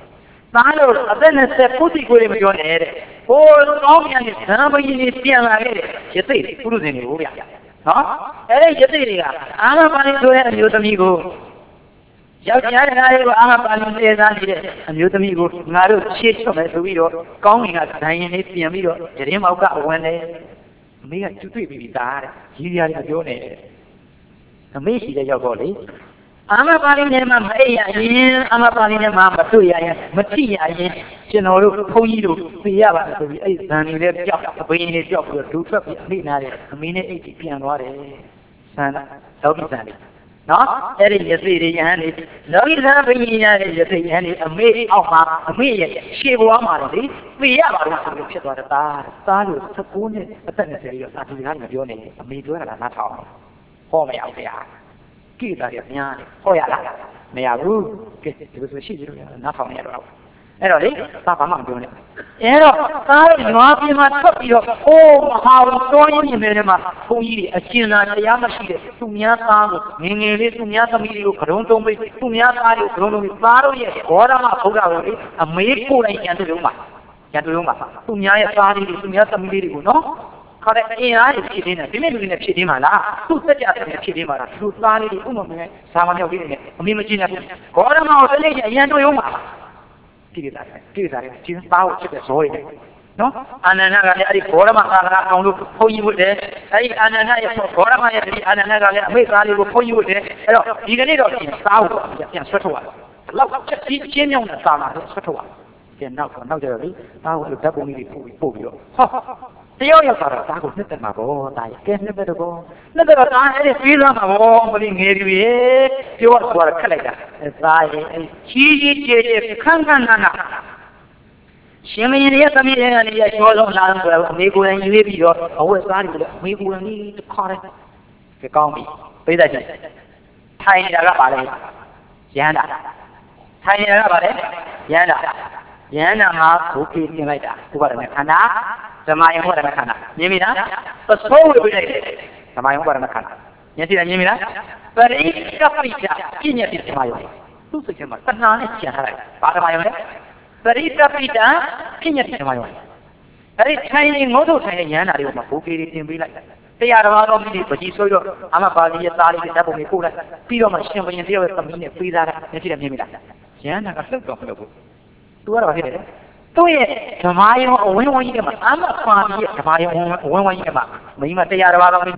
သားလို့အသက်20ပုတိကိုယ်တွေမပြောနဲ့တဲ့ဟိုကောင်းမြန်နေဇံပကြီးနေပြန်လာခဲ့တယ်ရသိပုရုဇဉ်တွေကိုဗျာနော်အဲ့ဒီရသိတွေကအာမပါဠိဆိုတဲ့အမျိုးသမီးကိုယောက်ျားတရားတွေကိုအာမပါဠိစေစားနေတဲ့အမျိုးသမီးကိုငါတို့ချေချွတ်မယ်ဆိုပြီးတော့ကောင်းငင်ကဇိုင်းရင်လေးပြင်ပြီးတော့ရင်းမောက်ကအဝင်တယ်အမေကကျွတ်တွေ့ပြီးသားတဲ့ကြီးရည်မပြောနဲ့အမေရှိတဲ့ရောက်တော့လေအာမပါဠိနဲ့မှမအိပ်ရရင်အာမပါဠိနဲ့မှမတွေ့ရရင်မထိရရင်ကျွန်တော်တို့ဘုန်းကြီးတို့သိရပါဆိုပြီးအဲ့ဇန်တွေလည်းပြောက်အပင်းတွေပြောက်ပြီးတော့ဒူထွက်ပြီးအမိနာတယ်အမေနဲ့အိတ်ကြီးပြန်သွားတယ်ဆန္ဒလောကီဇန်တွေနော်အဲ့ဒီရသိတွေယဟန်တွေလောကီဇန်ဘိညာရဲ့ရသိယဟန်တွေအမေအောက်မှာအမေရဲ့ရှေ့ဘဝမှာလေသိရပါတော့ဆိုပြီးဖြစ်သွားတာသားလို့19နှစ်အသက်20ပြီးတော့စာသူကားမပြောနဲ့အမေပြောတာလားနားထောင်ဟောမရအောင်ဗျာကြည့်တာရများတယ်ဟောရလားမရဘူးကဲဒီလိုဆိုရှိကြလို့နားထောင်ရတော့အဲ့တော့လေသာဘာမှမပြောနဲ့အဲ့တော့သားရဲ့နွားပြင်းမှာထွက်ပြီးတော့အိုးမဟာဘူးတွန်းရင်းနေတယ်မှာဘုန်းကြီးတွေအကျဉ်းသာတရားမရှိတဲ့သူများသားကိုငငယ်လေးသူများသမီးတွေကိုကရုံးတုံးပေးသူများသားတွေကိုကရုံးတုံးပေးသားတို့ရဲ့ဘောဓမဘုရားကိုလေအမေးပို့လိုက်ရန်တူလုံးပါသူများရဲ့သားလေးတွေသူများသမီးလေးတွေကိုနော်ခေါ်တဲ့အင်အားတွေဖြစ်နေတာဒီမဲ့လူတွေနဲ့ဖြစ်နေမှာလားသူ့စက်ကြတယ်ဖြစ်နေမှာလားသူသားလေးတွေဥမမဲဇာမမြောက်ပြီးနေအမေမကြည့်နဲ့ဘောဓမကိုတလေးအရန်တွေ့အောင်ပါကြည့်ရတယ်ကြည့်သားကိုချက်တဲ့ဇောတွေနော်အာနန္ဒကလည်းအဲ့ဒီဘောဓမသာလာအောင်လို့ဘုန်းကြီးဝတ်တယ်အဲ့ဒီအာနန္ဒရဲ့ဘောဓမရဲ့ဒီအာနန္ဒကလည်းအမေသားလေးကိုဘုန်းကြီးဝတ်တယ်အဲ့တော့ဒီကနေ့တော့ပြန်သားကိုပြန်ဆွတ်ထုတ်ရတယ်လောက်ချက်ကြီးအချင်းမြောင်းနဲ့သာလာဆွတ်ထုတ်ရတယ်ပြန်နောက်ကြတော့လေသားကိုဓာတ်ပုံလေးပို့ပြီးတော့တယောက်ရောက်တာသားကိုနှစ်သက်မှာပေါ့တာရကဲနှစ်သက်တော့သားအဲ့ဒီပြေးသွားမှာပေါ့မလေးငယ်ပြီပြောတော့ခက်လိုက်တာသားရဲ့အဲ့ကြီးကျယ်ခန်းနာရှင်မင်းရဲ့သမီးရဲ့ကနေရချောဆုံးလာတော့အမေကိုယ်တိုင်ရွေးပြီးတော့အဝတ်စားတွေလည်းအမေကိုယ်တိုင်ဒီခါတယ်ကဲကောင်းပြီပိဿချင်းထိုင်နေတာကပါလေရမ်းတာထိုင်နေတာကပါလေရမ်းတာမှာဘုခေပြင်လိုက်တာဥပါဒနဲ့ခန္ဓာဓမ္မယုံဥပါဒနဲ့ခန္ဓာမြင်ပြီလားပစိုးဝေပြီးလိုက်တယ်ဓမ္မယုံဥပါဒနဲ့ခန္ဓာမြင်ပြီလားပရိကပိတာပြည့်ညက်ပြဓမ္မယုံသူ့စိတ်ထဲမှာတဏှာနဲ့ကျန်ထားလိုက်ပါဓမ္မယုံလဲပရိကပိတာပြည့်ညက်ပြဓမ္မယုံအဲ့ဒီထိုင်နေငုံထုတ်ထိုင်နေရမ်းတာတွေကိုမှဘုခေတင်ပေးလိုက်တရားတော်တော်မိပကြီးဆိုတော့အမပါဠိရဲ့သားလေးတွေဓာတ်ပုံတွေပို့လိုက်ပြီးတော့မှရှင်ဘုရင်တယောက်ရဲ့သမီးနဲ့ပေးသားတာမြင်ပြီလားရမ်းတာကလှုပ်တော့မလို့ဘူးသူကတော့ဖြစ်တယ်သူ့ရဲ့ဓမ္မယုံအဝင်းဝန်းကြီးကမှအမပါဠိရဲ့ဓမ္မယုံအဝင်းဝန်းကြီးကမှမိမတရားတော်တော်မိ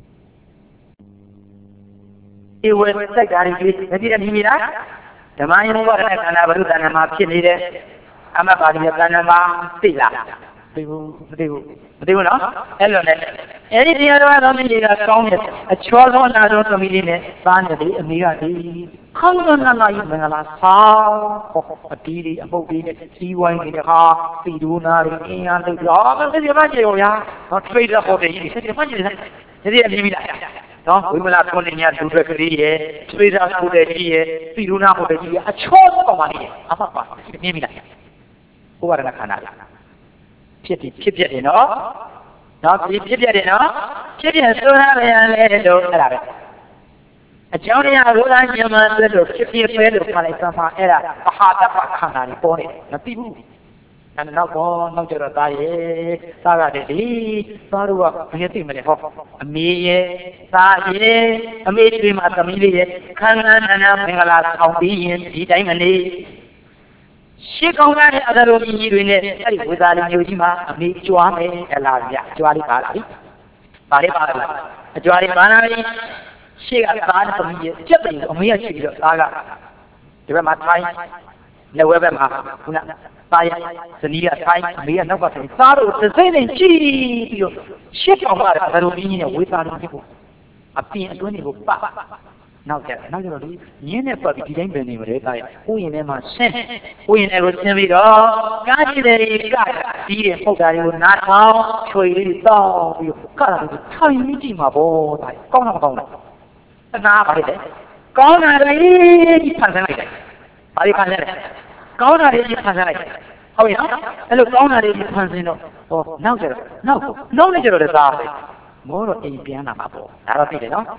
ဒီဝဲစိတ်ဓာတ်တွေမြင်ပြီလားဓမ္မယုံဘောဓနဲ့ခန္ဓာဘုဒ္ဓနာမှာဖြစ်နေတယ်အမပါဠိရဲ့ခန္ဓာမှာသိလားမသိဘူးနော်အဲ့လိုနဲ့အဲ့ဒီတရားတော်သမီးတွေကကောင်းတယ်အချောဆုံးအနာဆုံးသမီးလေးနဲ့သားနေတယ်အမေကဒီခေါင်းကနာကြီးမင်္ဂလာဆောင်အတီးတွေအပုတ်တွေနဲ့ကြီးဝိုင်းတွေဟာစီဒူနာတွေအင်းအားတွေဒီမှာကြေရောဗျာတော့ထိတ်တဲ့ဟိုတယ်ကြီးဒီမှာကြေတယ်ဒီအမြင်မိလားနော်ဝိမလာခေါင်းနေညဒူထွက်ကလေးရဲ့ထိတ်တဲ့ဟိုတယ်ကြီးရဲ့စီဒူနာဟိုတယ်ကြီးရဲ့အချောဆုံးကောင်မလေးအဖပါမြင်မိလားဥပါဒနာခန္ဓာဖြစ်ပြတယ်နော်ဖြစ်ပြတယ်နော်ဖြစ်ပြဆိုတာလည်းလေလို့အဲ့ဒါပဲအကြောင်းတရားရိုးသားခြင်းမှဆိုလို့ဖြစ်ပြပဲလို့ခါလိုက်သမှာအဲ့ဒါပဟာတ္တပခန္ဓာကြီးပေါ်နေမသိဘူးအဲ့နောက်ကျတော့သားရဲ့သားကတည်းကသားတို့ကဘယ်သိမလဲဟောအမေရဲ့သားရဲ့အမေတွေမှာသမီးလေးရဲ့ခန္ဓာနာနာမင်္ဂလာဆောင်ပြီးရင်ဒီတိုင်းမနေရှေးကောင်းတဲ့အသရုံကြီးတွေနဲ့အဲ့ဒီဝေသာလေးမျိုးကြီးမှာအမေကြွားမယ်အလားဗျကြွားလေးပါလားပါလားအကြွားလေးပါလားရှေ့ကသားသမီးရဲ့ကြက်တယ်အမေရရှိပြီးတော့သားကဒီဘက်မှာထိုင်းလက်ဝဲဘက်မှာခုနသားရဲ့ဇနီးကထိုင်းအမေကနောက်ကထိုင်းသားတို့တစ်စိမ့်နဲ့ကြည့်ပြီးတော့ရှေ့ကောင်းတဲ့အသရုံကြီးနဲ့ဝေသာလေးကိုအပြင်အတွင်းတွေကိုပနောက်ကျတော့ဒီညင်းနဲ့ပတ်ပြီးဒီတိုင်းပင်နေမလဲသားရဲ့ဥယျာဉ်ထဲမှာဆင်းဥယျာဉ်ထဲကိုဆင်းပြီးတော့ကားကြည့်တယ်ကဒီရဲ့ပုတ်တာတွေကိုနားထောင်ချွေလေးတောင်းပြီးကတာကိုထိုင်မိကြည့်မှာပေါ့သားကောင်းတာမကောင်းလားတနာပါလေကောင်းတာလေးဖန်ဆင်းလိုက်တယ်ဘာလို့ဖန်ဆင်းလဲကောင်းတာလေးဖန်ဆင်းလိုက်တယ်ဟုတ်ပြီနော်အဲ့လိုကောင်းတာလေးဖန်ဆင်းတော့ဟောနောက်နေကြတော့လည်းသားပဲမိုးတော့အိမ်ပြန်လာမှာပေါ့ဒါတော့သိတယ်နော်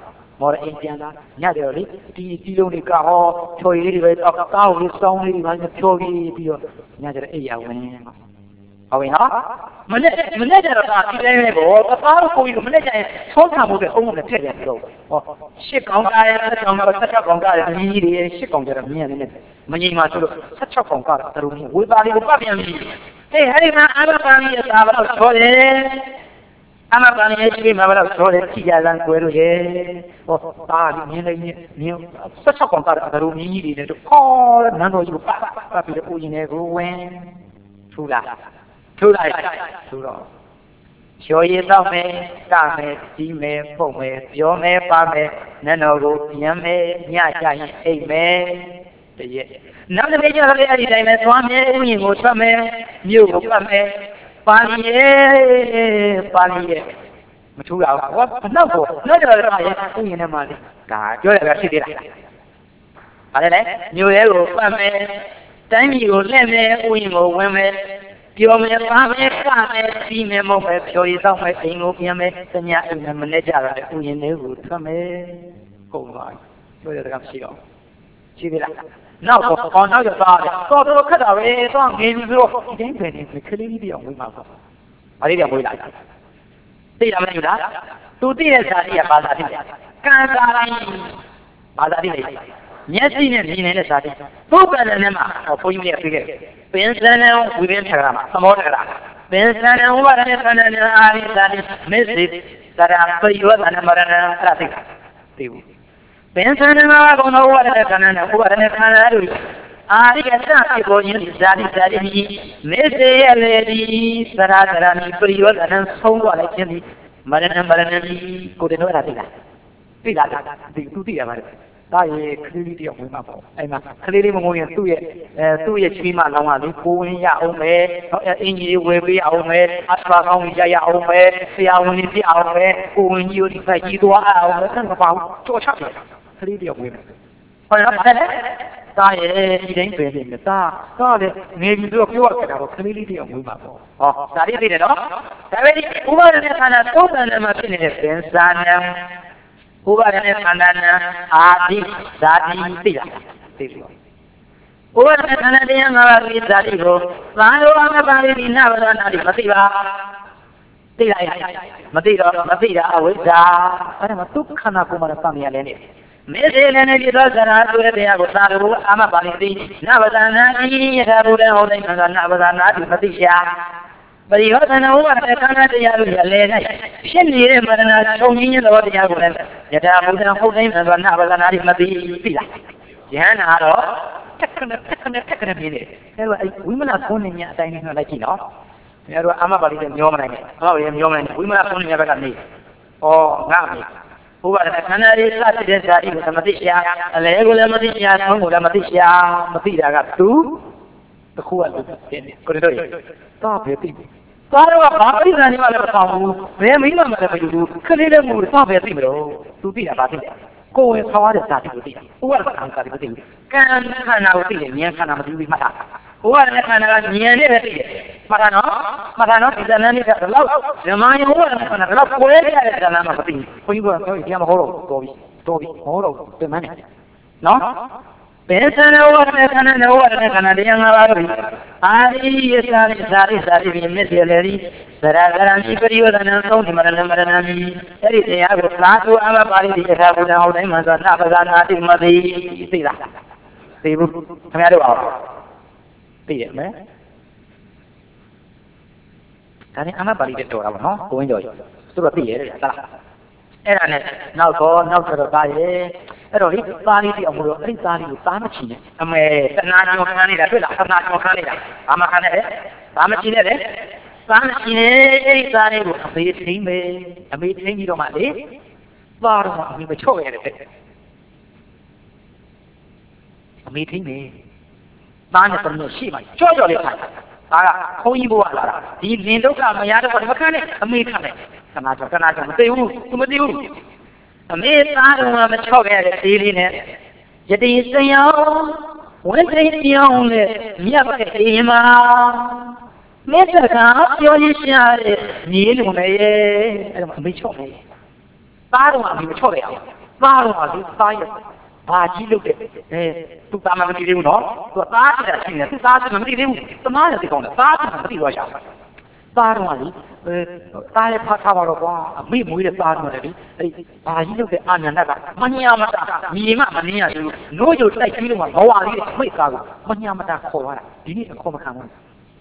မော်အိမ်ပြန်လာညကြတော့လေဒီလုံးတွေကဟောချော်ရည်လေးတွေပဲတောက်လေးစောင်းလေးတွေပါဖြောပြီးတော့ညကြတော့အိယာဝင်ဟုတ်ပြီနော်မနေ့ကျတော့ဒီတိုင်းပဲပေါ့သားတို့ကိုကြီးမနေ့ကျရင်ဆောင်းထားမှုတဲ့အုံးနဲ့ထည့်ရတယ်တော့ဟော10ကောင်ကားရဲ့10ကောင်ကား16ကောင်ကားရဲ့မြင်းကြီးတွေ10ကောင်ကျတော့မြင်းရနေမငိမ်မှဆိုလို့16ကောင်ကားတော့တို့ဝေပါလေးကိုပတ်ပြန်ပြီဟေးဟဲ့ဒီမှာအာဘပါလေးရဲ့သားတော့ချောတယ်အမပါနေရှိမှာတော့ဆိုတယ်ကြည်ရလန်းကွယ်လို့ရဲ့ဟောသားဒီမြင်းလေးမြင်း16ကောင်ကားတော့တို့မြင်းကြီးတွေနဲ့တော့ခေါ်နန်းတော်ကြီးကိုပတ်ပြီးတော့ဦးရင်တွေကိုဝင်ထူလာထူလိုက်ထူတော့ချော်ရည်တော့မယ်ကမယ်ကြီးမယ်ပုတ်မယ်ပြောမယ်ပါမယ်နန်းတော်ကိုပြန်မယ်ညကြရင်အိတ်မယ်တရက်နောက်တစ်နေ့ကျတော့အဲ့ဒီတိုင်းပဲသွားမယ်ဥယျာဉ်ကိုထွက်မယ်မြို့ကိုပတ်မယ်ပါဠိရဲ့မထူတာဟောနောက်တော့နောက်ကြတော့ရဲ့ဥယျာဉ်ထဲမှာလေဒါပြောရတာရှိသေးလားဟာလေမြို့ရဲကိုပတ်မယ်တိုင်းပြည်ကိုလှည့်မယ်ဥယျာဉ်ကိုဝင်မယ်ပြောမယ်ပါမယ်ကမယ်ပြီးမယ်မဟုတ်ပဲဖြော်ရည်တော့မယ်အိမ်ကိုပြန်မယ်တ냐အိမ်နဲ့မနေ့ကြတော့ဥယျာဉ်တွေကိုထွက်မယ်ဟုတ်ပါပြောရတာမရှိတော့ရှိသေးလားနောက်တော့နောက်ကြတော့ခက်တာပဲတော့ငင်းပြီးတော့ဒီတိုင်းပဲနေခလေးလေးပြောင်းဝင်မှာပေါ့ဘာလေးပြောင်းဝင်လာသိရမလားယူလားသူသိတဲ့ဇာတိကဘာသာတိလဲကံစာတိုင်းဘာသာတိလဲမျက်စိနဲ့မြင်နေတဲ့ဇာတိပုဂ္ဂိုလ်နဲ့မှာဘုန်းကြီးတွေကပြခဲ့ပင်စံနဲ့ဝိပင်းထကရာမှာသမောထကရာပင်စံနဲ့ဥပါဒနဲ့ခန္ဓာနဲ့အာရိဇာတိမေစိသရပရိယောဒနာမရဏအဲ့ဒါသိဘူးပင်စံနဲ့မှာဘုံတော်ဥပါဒနဲ့ခန္ဓာနဲ့ဥပါဒနဲ့ခန္ဓာတို့အာရိကစဖြစ်ပေါ်ခြင်းဇာတိမေစိရဲ့လေဒီသရသရနိပရိယောဒနာဆုံးသွားလိုက်ခြင်းဒီမရဏဒီကိုယ်တော်ရသိလားသိသူသိရပါတယ်ဒါရဲ့ခလေးလေးတယောက်ဝင်မှာပေါ့အဲ့မှာခလေးလေးမငုံရင်သူ့ရဲ့ချီးမလောင်းကလေကိုဝင်ရအောင်ပဲအင်ကြီးဝယ်ပေးအောင်ပဲအစပါကောင်းရအောင်ပဲဆရာဝန်ကြီးပြအောင်ပဲကိုဝင်ကြီးကိုဒီဖက်ကြီးသွားအောင်ပဲဆက်မပေါ့ကြောချတယ်ခလေးတယောက်ဝင်မှာဟောရပါတယ်ဒါရဲ့ဒီတိုင်းပဲနေမှာဒါလေငယ်ပြီးတော့ပြောရတာတော့ခလေးလေးတယောက်ဝင်မှာပေါ့ဟောဒါလေးသိတယ်နော်ဒါပဲဒီဥပါဒနဲ့ခန္ဓာသုံးတယ်မှာဖြစ်နေတဲ့ပင်စာနံဥပါဒနဲ့ခန္ဓာနဲ့အာတိဇာတိသိလားသိပြီဥပါဒနဲ့ခန္ဓာတရား၅ပါးပြီးဇာတိကိုသာယောမပါဠိဒီနာဝရဏတိမသိပါသိလားမသိတော့မသိတာအဝိဇ္ဇာအဲ့ဒါမှသူခန္ဓာကိုယ်မှာသံမြရလဲနေမေသေလည်းနေပြီးတော့ဇရာဆိုတဲ့တရားကိုသာယောအာမပါဠိတိနာဝရဏတိယထာဘုဒ္ဓဟောတိုင်းကနာဝရဏတိမသိရှာပရိယောသနာဥပါဒခန္ဓာတရားတို့ရလဲ၌ဖြစ်နေတဲ့မရဏချုပ်ငင်းသောတရားကိုလည်းယထာဘုဒ္ဓဟုတ်တိုင်းဆိုနာဝရဏတိမသိပြီလားယဟန္တာတော့တက်ခဏပြင်းတယ်အဲလိုဝိမလကုန်းညအတိုင်းနဲ့လိုက်ကြည့်နော်အဲလိုအာမပါဠိနဲ့မျောမနိုင်နဲ့ဟောရမျောမနိုင်ဝိမလကုန်းညဘက်ကနေဩငါမေဥပါဒခန္ဓာတွေစတဲ့ဇာတိကိုမသိရှာအလဲကိုလည်းမသိရှာသုံးကိုလည်းမသိရှာမသိတာကသူတခုကသူဖြစ်နေကိုတို့တော့ပဲသိပြီသားတော့ဘာပြိဿာနေမှလည်းမဆောင်ဘူးဘယ်မိမမှလည်းမယူဘူးခလေးလည်းမဟုတ်တော့ပဲသိမလို့သူသိတာဘာသိလဲကိုယ်ဝင်ဆောင်ရတဲ့ဇာတိကိုသိတာဥပါဒခန္ဓာကိုသိဘူးကံခန္ဓာကိုသိတယ်ဉာဏ်ခန္ဓာမသိဘူးမှတ်တာဥပါဒခန္ဓာကဉာဏ်နဲ့ပဲသိတယ်မှတ်တာနော်ဒီဇာတ်နဲ့ကတော့ဓမ္မယဥပါဒခန္ဓာကတော့ကိုယ်ရဲ့တဲ့ဇာတ်မှာမသိဘူးဘုန်းကြီးကပြောရင်မဟုတ်တော့တော်ပြီဟောတော့ပြန်မနေနော်ပင်စံဝရဏခန္ဓာဝရဏခန္ဓာတရား၅ပါးတို့အာရိယသာရိမြစ်တယ်လေသရဂရဏိပရိယောဒနာသုံးဒီမရဏမိအဲ့ဒီတရားကိုသာသုအမပါဠိတိယထာဘုဒ္ဓဟောတိုင်းမှာဆိုနာပဇာနာတိမသိသိလားသိဘူးခင်ဗျားတို့အောင်သိရမယ်ဒါနဲ့အမပါဠိတက်တော်တာပေါ့နော်ကိုဝင်းကျော်ကြီးသူတို့သိရတယ်လားအဲ့ဒါနဲ့နောက်တော့သားရဲ့အဲ့တော့ဒီသားလေးတိအောင်လို့အဲ့ဒီသားလေးကိုသားမချီနဲ့အမေတဏှာကြောင့်ခန်းနေတာတွေ့လားတဏှာကြောင့်ခန်းနေတာဘာမှခန်းနေတယ်ဘာမချီနဲ့လေသားမချီနဲ့အဲ့ဒီသားလေးကိုအမေထိမ့်မယ်အမေထိမ့်ပြီးတော့မှလေသားတော့အမေမချော့ရတယ်အမေထိမ့်မယ်သားနဲ့တော်တော်ရှိမှကြော့လေးခိုင်းဒါကခုံးကြီးဘိုးကလာတာဒီလင်ဒုက္ခမရတော့မခန်းနဲ့အမေခန်းနဲ့တဏှာကြောင့်မသိဘူးသူမသိဘူးအမေသားတော်မချော့ခဲ့တဲ့သေးလေးနဲ့ယတိစယောဝန်သိပြောင်းလေမြတ်ပဲအိမ်မှာမေတ္တာကပြောရရှာတဲ့ညီလုံးနဲ့အဲ့ဒါအမေချော့မယ်သားတော်အမေမချော့ရအောင်သားတော့လေသားရဲ့ဘာကြီးလုပ်တဲ့သူသားမမသိသေးဘူးနော်သူသားကြည့်တာရှိနေသူသားကမသိသေးဘူးသမားလည်းသိကောင်းတယ်သားကမသိတော့ရှာသားတော့လေသားရဲ့ဖတ်ထားပါတော့ကွာအမေမွေးတဲ့သားတော့လေအဲ့ဘာကြီးလုပ်တဲ့အာနန္ဒကမညာမတာညီမမနေရဘူးနိုးကြိုတိုက်ပြီးတော့ဘဝလေးအမိတ်သားကိုမညာမတာခေါ်ရတာဒီနေ့ခေါ်မခံဘူး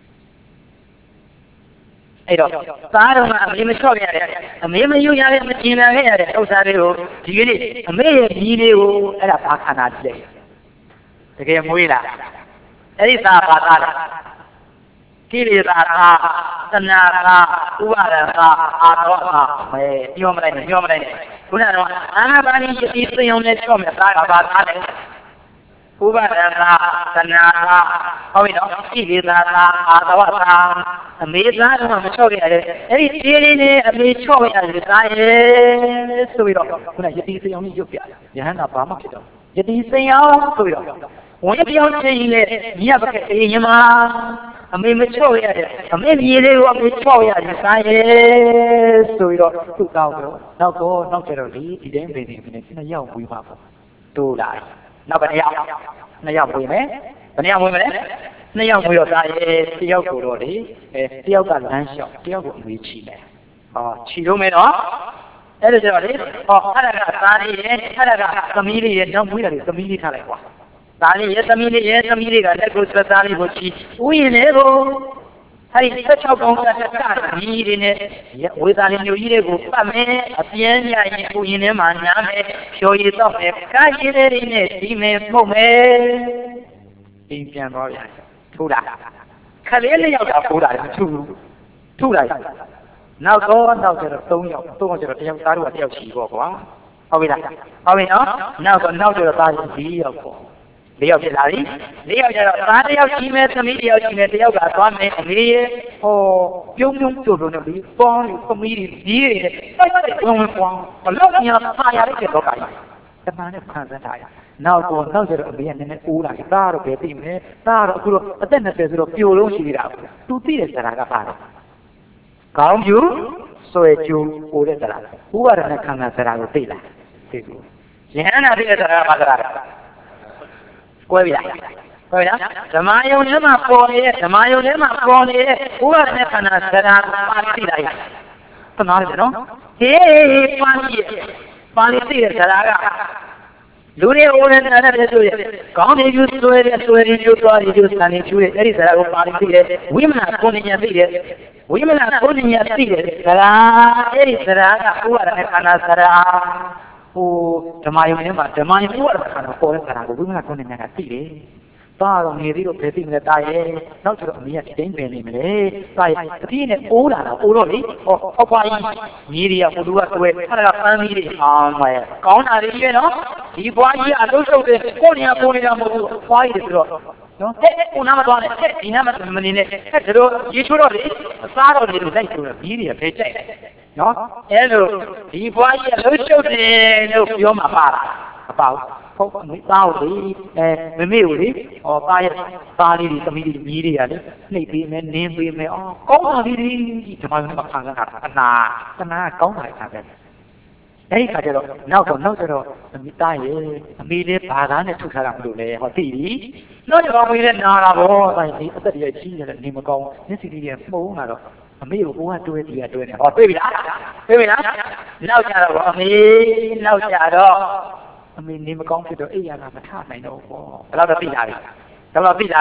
အဲ့တော့သားတော်ကအမေမချော့ခဲ့ရတယ်အမေမယူရတဲ့မကျင်လာခဲ့ရတဲ့ဥစ္စာတွေကိုဒီကနေ့အမေရဲ့ညီလေးကိုအဲ့ဒါဘာခန္ဓာကြည့်လိုက်တကယ်မွေးလားအဲ့ဒီသားဘာသားလဲကိလေသာကသနာကဥပါဒကအာရောကပြောမလိုက်နဲ့ခုနကတော့အာနာပါနိယတိသိအောင်နဲ့ပြောမယ်သားကဘာသားလဲဥပါဒကသနာကဟုတ်ပြီနော်ကိလေသာကအာရောကအမေသားတော့မချော့ခဲ့ရတယ်အဲ့ဒီဒီလေးနဲ့အမေချော့ခဲ့ရတယ်သားရဲ့ဆိုပြီးတော့ခုနယတိသိအောင်နဲ့ရုပ်ပြယဟန္တာဘာမှဖြစ်တော့ယတိသိအောင်ဆိုပြီးတော့ဝင်ပြောင်းချင်းကြီးနဲ့မြတ်ပကအေးညီမအမေမချော့ရတယ်အမေမြေလေးကိုအမေချော့ရတယ်စားရဲဆိုပြီးတော့သူ့တောက်တော့နောက်ကျတော့လေဒီတိုင်းနေနေနှစ်ယောက်ဝေးပါပေါ့တိုးလာနောက်ဘယ်နှစ်ယောက်ဝေးမယ်ဘယ်နှစ်ယောက်ဝေးမလဲနှစ်ယောက်ဝေးတော့စားရဲတစ်ယောက်ကိုတော့လေတစ်ယောက်ကလမ်းလျှောက်တစ်ယောက်ကိုအမေချီတယ်ချီလို့မယ်နော်အဲ့ဒါကျတော့လေအဲ့ဒါကသားလေးရဲ့အဲ့ဒါကသမီးလေးရဲ့နောက်မွေးတာလေသမီးလေးထားလိုက်ကွာသားလေးရဲ့သမီးလေးကလက်ကိုဆက်သားလေးကိုချီဥယျာဉ်လေးကိုအဲ့ဒီ16ကောင်းကကြီးတွေနဲ့ဝေသားလေးမျိုးကြီးတွေကိုပတ်မယ်အပြင်းရရင်ဥယျာဉ်ထဲမှာညားမယ်ဖြော်ရည်တော့မယ်ကားရည်လေးနဲ့ဒီမယ်မှုတ်မယ်အိမ်ပြန်သွားပြန်ထိုးတာခလေးလေးယောက်တာထိုးတာလည်းမထူဘူးထူတာနောက်ကျတော့3ယောက်ကျတော့တယောက်သားတို့ကတယောက်ချီပေါ့ကွာဟုတ်ပြီလားဟုတ်ပြီနော်နောက်ကျတော့သားကြီး4ယောက်ပေါ့4ယောက်ဖြစ်လာပြီ4ယောက်ကျတော့သား1ယောက်ကြီးမယ်သမီး1ယောက်ကြီးမယ်1ယောက်ကသွားမယ်အမေရဲ့ပြုံးကြိုလို့လေပေါင်းသမီးတွေကြီးတွေတိုက်ဝင်ပေါင်းဘလို့ညာဖာရတဲ့တော့ကကြီးတမန်နဲ့ခံစားထားရနောက်ကျတော့အမေကနည်းနည်းအိုးလာပြီသားတော့ပဲသိမယ်သားတော့အခုတော့အသက်20ဆိုတော့ပြိုလုံးရှိနေတာသူသိတဲ့စကားကပါတော့ကောင်းယူဆွဲကျူဟိုတဲ့စကားဥပါဒနဲ့ခံစားစကားကိုသိလားသိဘူးယဟန္တာသိတဲ့စကားကပါစကားကွဲပြီလားဓမ္မယုံထဲမှာပေါ်နေတဲ့ဥပါဒနဲ့ခန္ဓာစကားကိုပါဠိသိလိုက်သနာတယ်နော်ဟေးပါဠိသိတဲ့စကားကလူတွေအိုးနေတာနဲ့ဆိုရကောင်းတယ်ယူဆွဲတယ်ယူသွားတယ်ယူစံနေကျူးတယ်အဲ့ဒီစကားကိုပါဠိသိတယ်ဝိမနာကိုဉာဏ်သိတယ်ဝိမနာကိုဉာဏ်သိတယ်စကားအဲ့ဒီစကားကဥပါဒနဲ့ခန္ဓာစကားဓမ္မယုံထဲမှာဓမ္မယုံဥပါဒခန္ဓာပေါ်တဲ့စကားကိုဝိမနာကိုဉာဏ်ကသိတယ်သားတော့နေသေးတော့ဘယ်သိမလဲတာရဲ့နောက်ကျတော့အမေကဒီတိုင်းပင်နေမလဲတာရဲ့တတိယနဲ့အိုးလာတာအိုးတော့လေအောက်ပွားကြီးမြေတွေကဟိုလူကဆွဲအဲ့ဒါကပန်းကြီးတွေမဲကောင်းတာတွေကြီးပဲနော်ဒီပွားကြီးအလုံးစုပ်တယ်ကိုနေရာပုံနေတာမဟုတ်ဘူးပွားကြီးတွေဆိုတော့နော်ကိုနာမသွားနဲ့ဒီနာမမနေနဲ့ဒါတော့ရေချိုးတော့လေအစားတော့လေလိုက်ဆိုတော့ကြီးတွေကဖဲကြိုက်နော်အဲ့လိုဒီပွားကြီးအလုံးစုပ်တယ်လို့ပြောမှာပါလားမပါဘူးဟုတ်မိသားကိုလေမမေကိုလေသားလေးတွေသမီးတွေမြည်တွေကလေနှိပ်ပေးမယ်နင်းပေးမယ်ကောင်းတာလေးတွေဒီမှာမှခံစားတာအနာကောင်းတာခါပဲအဲ့ဒီခါကျတော့နောက်ကျတော့မိသားရဲ့အမေလေးဘာသာနဲ့ထုတ်ထားတာမလို့လေဟောသိပြီနောက်ကျတော့မေးတဲ့နာတာပေါ့တိုင်းဒီအသက်ကြီးကြီးတယ်နေမကောင်းမျက်စိလေးတွေမှုံးလာတော့အမေကိုဘုံကတွဲနေဟောတွေ့ပြီလားနောက်ကျတော့အမေနောက်ကျတော့အမေနေမကောင်းဖြစ်တော့အိယာကမထနိုင်တော့ဘောဘယ်တော့သိလာပြီနောက်ကျ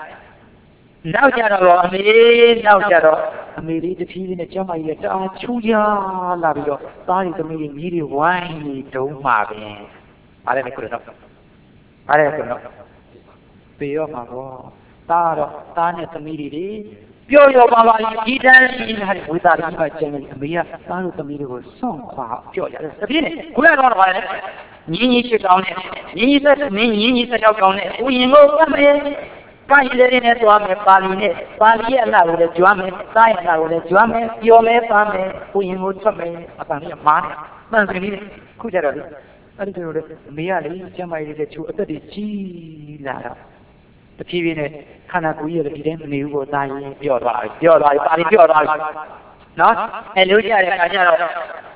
တော့အမေလေးတဖြည်းဖြည်းနဲ့ကျမကြီးကတအားချူရလာပြီးတော့သားတွေသမီးတွေမြည်တွေဝိုင်းနေတုံးမှာပဲအားလည်းကိုတော့ပြေရောမှာဘောသားနဲ့သမီးတွေပြောရောပါဒီတန်းကြီးနဲ့ဝိသရာကကျန်တယ်အမေကသားတို့သမီးတွေကိုစွန့်ခွာပြော့ရတယ်တဖြည်းနဲ့ခုနကတော့ပါလေညီချစ်ကောင်းနဲ့ညီဆက်ကောင်းနဲ့ဥယျင်ကိုပတ်မယ်ကာယလေးနဲ့သွားမယ်ပါဠိရဲ့အလားကိုလည်းကြွားမယ်စာရဲ့အလားကိုလည်းကြွားမယ်ပြောမယ်ပါမယ်ဥယျင်ကိုထွက်မယ်အပန်းလေးမားတယ်မှန်ပြီခုကြတော့လေအဲ့ဒီလိုလေအမေကလေကျမကြီးလေးချိုးအသက်တွေကြီးလာတော့တဖြည်းဖြည်းနဲ့ခန္ဓာကိုယ်ကြီးလည်းဒီတိုင်းမနေဘူးပေါ့သားရင်ပြော့သွားပြီပါဠိပြော့သွားပြီနော်အဲ့လိုကြတဲ့အခါကျတော့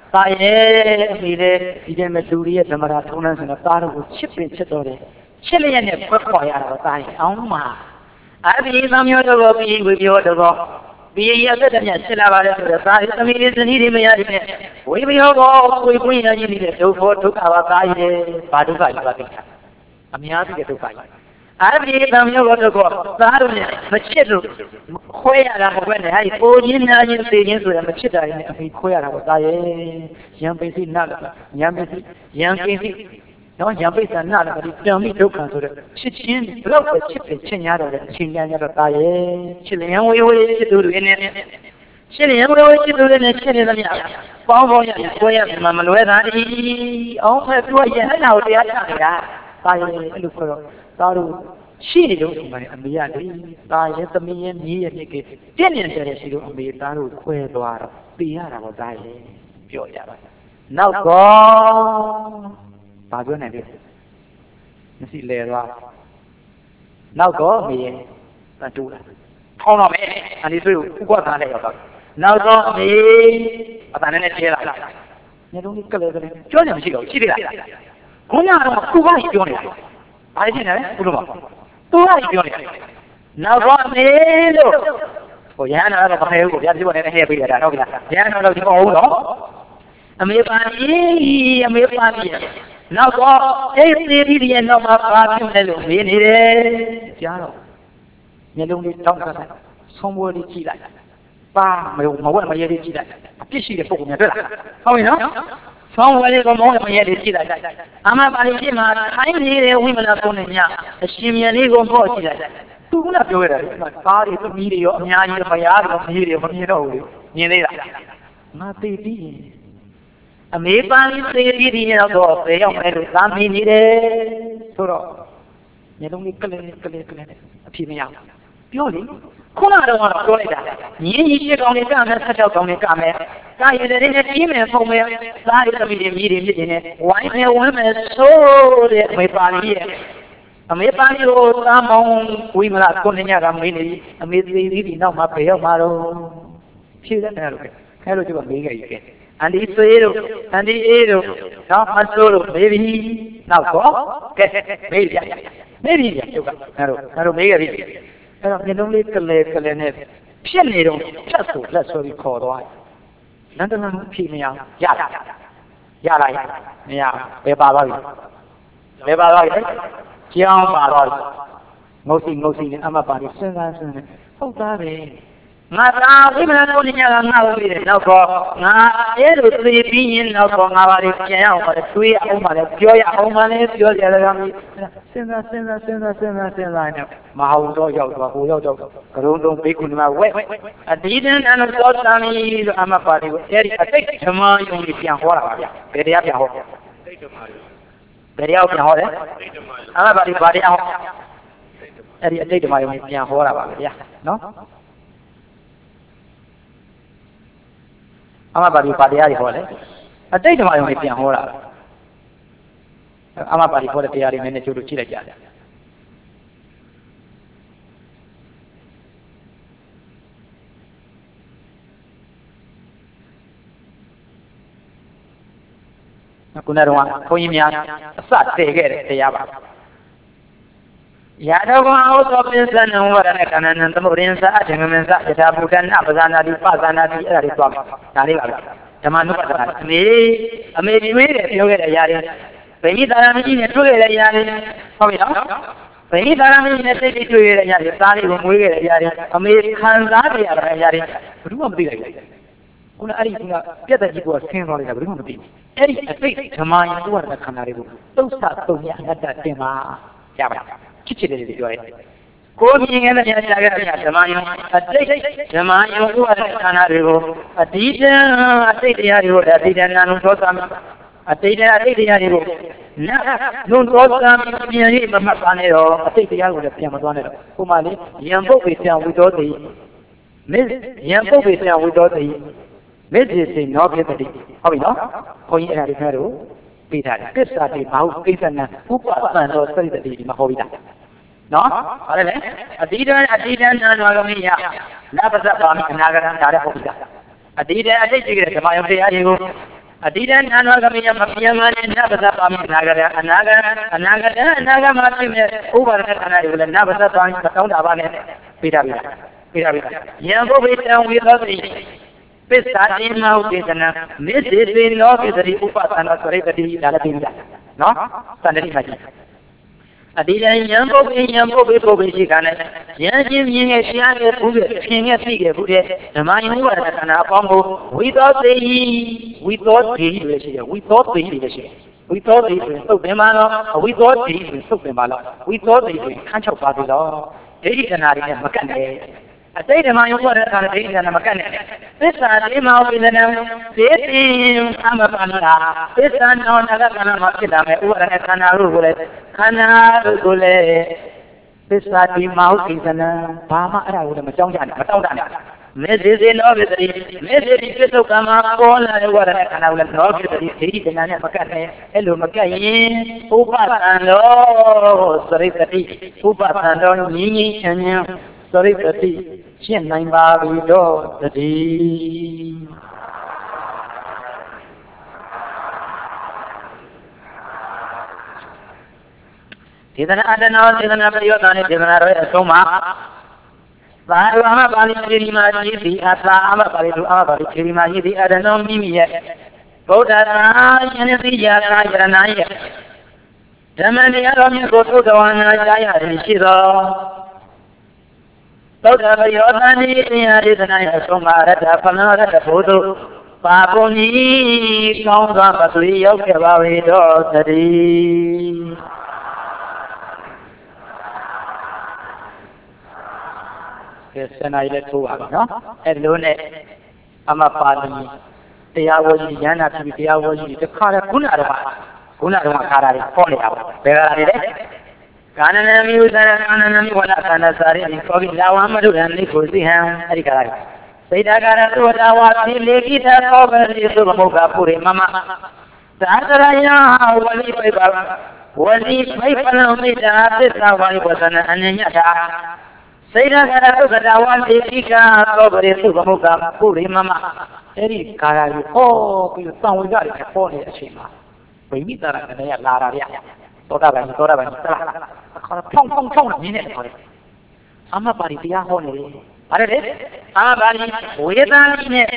ตายมีเลยดีเดมดูรีธรรมดาทุนนั้นสินะตาเราชิบเป็นชิดตัวเลยชิดเลยเนี่ยเพื่อขอยาเราตายเอามาอาบีทำยอดก็บีวิบิโอดก็บียาเกิดเนี่ยชิดละบาร์เลยตายทำมีสนิทไม่ยากเนี่ยวิบิโอก็วิปุยเนี่ยนี่เลยทุกคนทุกอาตายเลยบาดุกายบาดุกายอามีอาบีก็ทุกข์อาบีทำยอดก็ตาเราเนี่ยไม่ชิดรู้ขอยาเราก็เนี่ยให้โอ้ยเนี่ยนี่สิ่งนี้สุดไม่ชิดอะไรเนี่ยมีขอยาเราตายยังไปสิน่ายังไปสิยังไปสิနော်ရံပိဿာနာလည်းပြန်ပြီးဒုက္ခဆိုတော့ချစ်ချင်းဘလောက်ပဲချစ်တယ်ချစ်ညာတော့လေအချင်းညာတော့တာရဲ့ချစ်လျံဝေးဝေးချစ်သူတွေနဲ့ချစ်လျံဝေးဝေးချစ်သူတွေနဲ့ချစ်နေသမျှပေါင်းပေါင်းရကိုရမှာမလွဲတာဒီအောင်ဖက်သူကရဲ့အဲ့ဒါကိုတရားချနေတာတာရဲ့အဲ့လိုဆိုတော့သားတို့ရှိနေလို့ဒီမှာအမေရတယ်တာရဲ့သမီးရဲ့မြေးရဲ့မြစ်ကပြည့်မြင်တယ်ရှိလို့အမေသားတို့ခွဲသွားတော့ပြရတာပေါ့တာရဲ့ပြောရပါနောက်တော့ဘာပြောနိုင်လဲမရှိလဲသွားနောက်တော့မေးတတူလာထောင်းတော့မယ်အဒီဆိုဥကွက်သားနဲ့ရောက်တော့နောက်တော့မေးအတန်နဲ့ထဲလာညလုံးကြီးကလေးကလေးပြောကြမရှိတော့ရှိသေးလားခုနကတော့သူကပြောနေတာဘာရှင်းလဲဘုလိုမသူကပြောနေတာနောက်တော့မေးလို့ဟိုရဟန်းတော်ကတော့ဘာလဲကိုဗျာဒီပေါ်နဲ့ဟဲ့ပေးရတာဟုတ်ကလားရဟန်းတော်တော့ဒီမဟုတ်တော့အမေပါကြီးအမေပါကြီးနောက်တော့အဲ့ဒီဒီရဲ့နောက်မှာပါပြုနေလို့နေနေတယ်ကြားတော့မျက်လုံးလေးတောင်းထားလိုက်ဆုံးပွဲလေးကြည့်လိုက်ပါမဝက်မရဲလေးကြည့်လိုက်အပြစ်ရှိတဲ့ပုံများတွေ့လားဟုတ်ပြီနော်ဆုံးပွဲလေးကမောင်းမရဲလေးကြည့်လိုက်အမှန်ပါလိမ့်ဖြစ်မှာထိုင်းနေတဲ့ဝိမလာပုံနဲ့ညအရှင်မြတ်လေးကိုပေါ့ကြည့်လိုက်သူကပြောရတယ်ကားတွေသမီးတွေရောအများကြီးမယားတွေရောမကြီးတွေရောမမြင်တော့ဘူးမြင်သေးလားငါသိပြီအမေပန်းလေးသေးသေးဒီရောက်တော့ဘယ်ရောက်မဲလို့သာမီနေတယ်ဆိုတော့ညလုံးလေးကလေးအဖြစ်မရပြောလေခုနကတော့ပြောလိုက်တာညင်းကြီးရှစ်ကောင်လေးကမယ်16ကောင်လေးကမယ်ကာရည်တွေနဲ့ကြီးမယ်ပုံမယ်သားရည်သမီးတွေမြည်တွေမြစ်တွေနဲ့ဝိုင်းနေဝမ်းမယ်ဆိုတဲ့အမေပါလေးရဲ့အမေပါလေးကိုသာမောင်းဝိမလာကိုနေညကမေးနေပြီအမေသေးသေးဒီနောက်မှာဘယ်ရောက်မှာတော့ဖြည့်တယ်လို့ခဲလို့ကျတော့မေးခဲ့ရဲ့အန်ဒီဆွေးတို့အန်ဒီအေးတို့နောက်မဆိုးတို့မေးပြီနောက်တော့ကဲမေးပြကျုပ်ကအဲ့တော့မေးခဲ့ပြီအဲ့တော့မျက်လုံးလေးကလေးနဲ့ဖြစ်နေတော့ဖြတ်ဆိုလက်ဆိုပြီးခေါ်သွားနန္ဒနာဖြေမရရလားမရဘယ်ပါသွားပြီကြောင်းပါသွားပြီငုတ်စီနဲ့အမပါပြီးစဉ်းစားဟုတ်သားပဲငါသာဝိမလန်တို့ညကငါ့ကိုပြီးတယ်နောက်တော့ငါအဲ့လိုသိပြီးရင်နောက်တော့ငါပါလေပြန်ရအောင်ပါလေတွေးရအောင်ပါလေပြောရအောင်ပါလေပြောကြရကောင်စဉ်းစားနေမဟုတ်တော့ရောက်သွားဟိုရောက်တော့ကရုံတုံးဘေးကုဏမဝဲအဒီတန်အနုသောတံမီလို့အမပါလေကိုအဲ့ဒီအတိတ်ဓမ္မယုံကြီးပြန်ဟောတာပါဗျဘယ်တရားပြန်ဟောဘယ်တရားပြန်ဟောလဲအမပါလေဘာတရားဟောအဲ့ဒီအတိတ်ဓမ္မယုံကြီးပြန်ဟောတာပါဗျနော်အမပါဠိပါတရားတွေဟောလေအတိတ်ဓမ္မယုံတွေပြန်ဟောတာအမပါဠိဟောတဲ့တရားတွေနည်းနည်းကျိုးလို့ကြည့်လိုက်ကြတယ်ခုနကတော့ဘုန်းကြီးများအစတည်ခဲ့တဲ့တရားပါယာတောကောဩသောပိသနံဝရဏကဏ္ဍနံသမုဒိဉ္စအထင်မင်းစယထာဘုဒ္ဓနာပဇာနာတိပဇာနာတိအဲ့ဒါတွေသွားပါဒါလေးပါပဲဓမ္မနုပဒနာအမေဒီမေးတယ်ပြောခဲ့တဲ့အရာတွေဗိမိသာရမကြီးနဲ့တွေ့ခဲ့တဲ့အရာတွေဟုတ်ပြီနော်ဗိမိသာရမကြီးနဲ့စိတ်တွေတွေ့ခဲ့တဲ့အရာတွေသားလေးကိုမွေးခဲ့တဲ့အရာတွေအမေခံစားခဲ့ရတဲ့အရာတွေဘယ်သူမှမသိလိုက်ဘူးခုနအဲ့ဒီကပြက်တဲ့ကြီးကဆင်းသွားလိုက်တာဘယ်သူမှမသိဘူးအဲ့ဒီအသိဓမ္မယုံဝရဏခန္ဓာတွေကိုသုတ်ဆသုံးရအနတ္တတင်ပါရပါချစ်တယ်ပြောရဲကိုမြင်ခဲ့တဲ့ညာကြခဲ့တဲ့ဓမ္မယုံအတိတ်ဓမ္မယုံဥပါဒခန္ဓာတွေကိုအတိတ်အတိတ်တရားတွေကိုအတိတ်နာနုသောသမအတိတ်တရားတွေကိုနာနုသောသမပြန်ရမမှတ်ပါနဲ့တော့အတိတ်တရားကိုလည်းပြန်မသွားနဲ့တော့ခုမှလေယံပုတ်ပေဆံဝိသောတိယံပုတ်ပေဆံဝိသောတိမေတ္တိစိန်နောပြတတိဟုတ်ပြီနော်ဘုန်းကြီးအဲ့ဒါတွေခါတော့ပေးထားတယ်ပစ္စာတိဘာဟုကိစ္စနံဥပပန်သောစိတ်တိမဟုတ်ဘူးလားနော်ဟုတ်တယ်လေအတိတနာတော်မီးရနပဇ္ဇပါမိအနာဂတံဒါလည်းဟုတ်ပြီလားအတိတအတိတ်ရှိတဲ့ဓမ္မယုံတရားတွေကိုအတိဒံနာနောကမိယမပြမနဲ့နဗသပါမိနာဂရအနာဂမှာပြည့်မဲ့ဥပါဒနဲ့ခန္ဓာတွေကိုလည်းနဗသသွားရင်တောင်းတာပါနဲ့ပြတာပြတာယံဘုဗ္ဗေတံဝိသောတိပစ္စာတိမဟုတ်ဒေသနာမေစေပေလောကိသတိဥပသနာဆိုရိတတိဒါလည်းပြတာနော်သန္တိမှာကြီးအတိဒံယံဘုဗ္ဗေဘုဗ္ဗေရှိကနဲ့ယံချင်းမြင်ရဲ့ရှားရဲ့ဘူးရဲ့ဖြင်ရဲ့သိရဲ့ဘူးတဲ့ဓမ္မယုံဝါဒခန္ဓာအပေါင်းကိုဝိသောတေဝိသောတေလို့ရှိတယ်ဝိသောတေလို့ရှိတယ်ဝိသောတေဆိုသုတ်ပင်ပါတော့အဝိသောတေဆိုသုတ်ပင်ပါတော့ဝိသောတေဆိုခန်းချုပ်ပါသေးတော့ဒိဋ္ဌိခန္ဓာတွေနဲ့မကတ်နဲ့အစိတ်ဓမ္မယုံဝါဒခန္ဓာဒိဋ္ဌိခန္ဓာမကတ်နဲ့သစ္စာတိမောပိသနံသေတိအမပန္နာသစ္စာနောနဂခန္ဓာမှာဖြစ်တာမဲ့ဥပါဒနဲ့ခန္ဓာတို့ကိုလည်းခန္ဓာတို့ကိုလည်းသစ္စာတိမောပိသနံဘာမှအဲ့ဒါကိုလည်းမကြောက်ကြနဲ့မတောက်တနဲ့မေဇေဇေနောပိသတိမေဇေတိပြစ္ဆုတ်ကံမှာပေါ်လာတဲ့ဥပါဒနဲ့ခန္ဓာကိုလည်းနောပိသတိဒိဋ္ဌိခန္ဓာနဲ့မကတ်နဲ့အဲ့လိုမကတ်ရင်ဥပသံတော်စရိတတိဥပသံတော်ငြင်းငြင်းချမ်းချမ်းစရိတတိရှင်းနိုင်ပါပြီတော့တည်းဒေသနာအတ္တနောဒေသနာပရိယောဂနဲ့ဒေသနာရဲ့အဆုံးမှာသာရမပါဠိခြေဒီမှာရှိသည်အသာအမပါဠိတို့အမပါဠိခြေဒီမှာရှိသည်အတ္တနောမိမိရဲ့ဗုဒ္ဓသာယန္တိယာရယရဏရဲ့ဓမ္မတရားတော်မြတ်ကိုသုတဝါနာကြားရတယ်ရှိသောသုတ္တပယောသန်ဒီတရားဒေသနာရဲ့အဆုံးမှာရတ္တဖလရတ္တဘုဒ္ဓပါပုံကြီးကောင်းစွာပသွေရောက်ခဲ့ပါ၏တော့သတည်းကဲစနေလည်းထိုးပါပြီနော်အဲ့လိုနဲ့အမပါဠိတရားဝကြီးရဟန္တာဖြစ်တရားဝကြီးတခါတည်းခုနကတော့ခါတာတွေပေါ်နေတာပေါ့ဘယ်ခါတာတွေလဲကာနနမိဥဒရကာနနမိဝလခန္ဓာစာရိအခေါ်ပြီးလာဝမတုရဏိကိုသိဟံအဲ့ဒီခါတာစိတ်တကာရသုဒဝါပိလေကိသသောပရိသုဘမုခပုရိမမသာသရယဝလိပိပဝလိပိပလမိတာသစ္စာဝါယဝသနအနညတာစိတ်တကာရသုဒဝါပိလေကိသောပရိသုဘမုခပုရိမမအဲ့ဒီခါတာကိုဟောပြီးသံဝေကြတွေပေါ်နေတဲ့အချိန်မှာဗိမိတရကနေလာတာဗျသောတာပန်သလားအခါဖောင်းနေနေတယ်ခေါ်တယ်အမပါရီတရားဟောနေတယ်ဗါတယ်လေအမပါရီဝေဒာနီနဲ့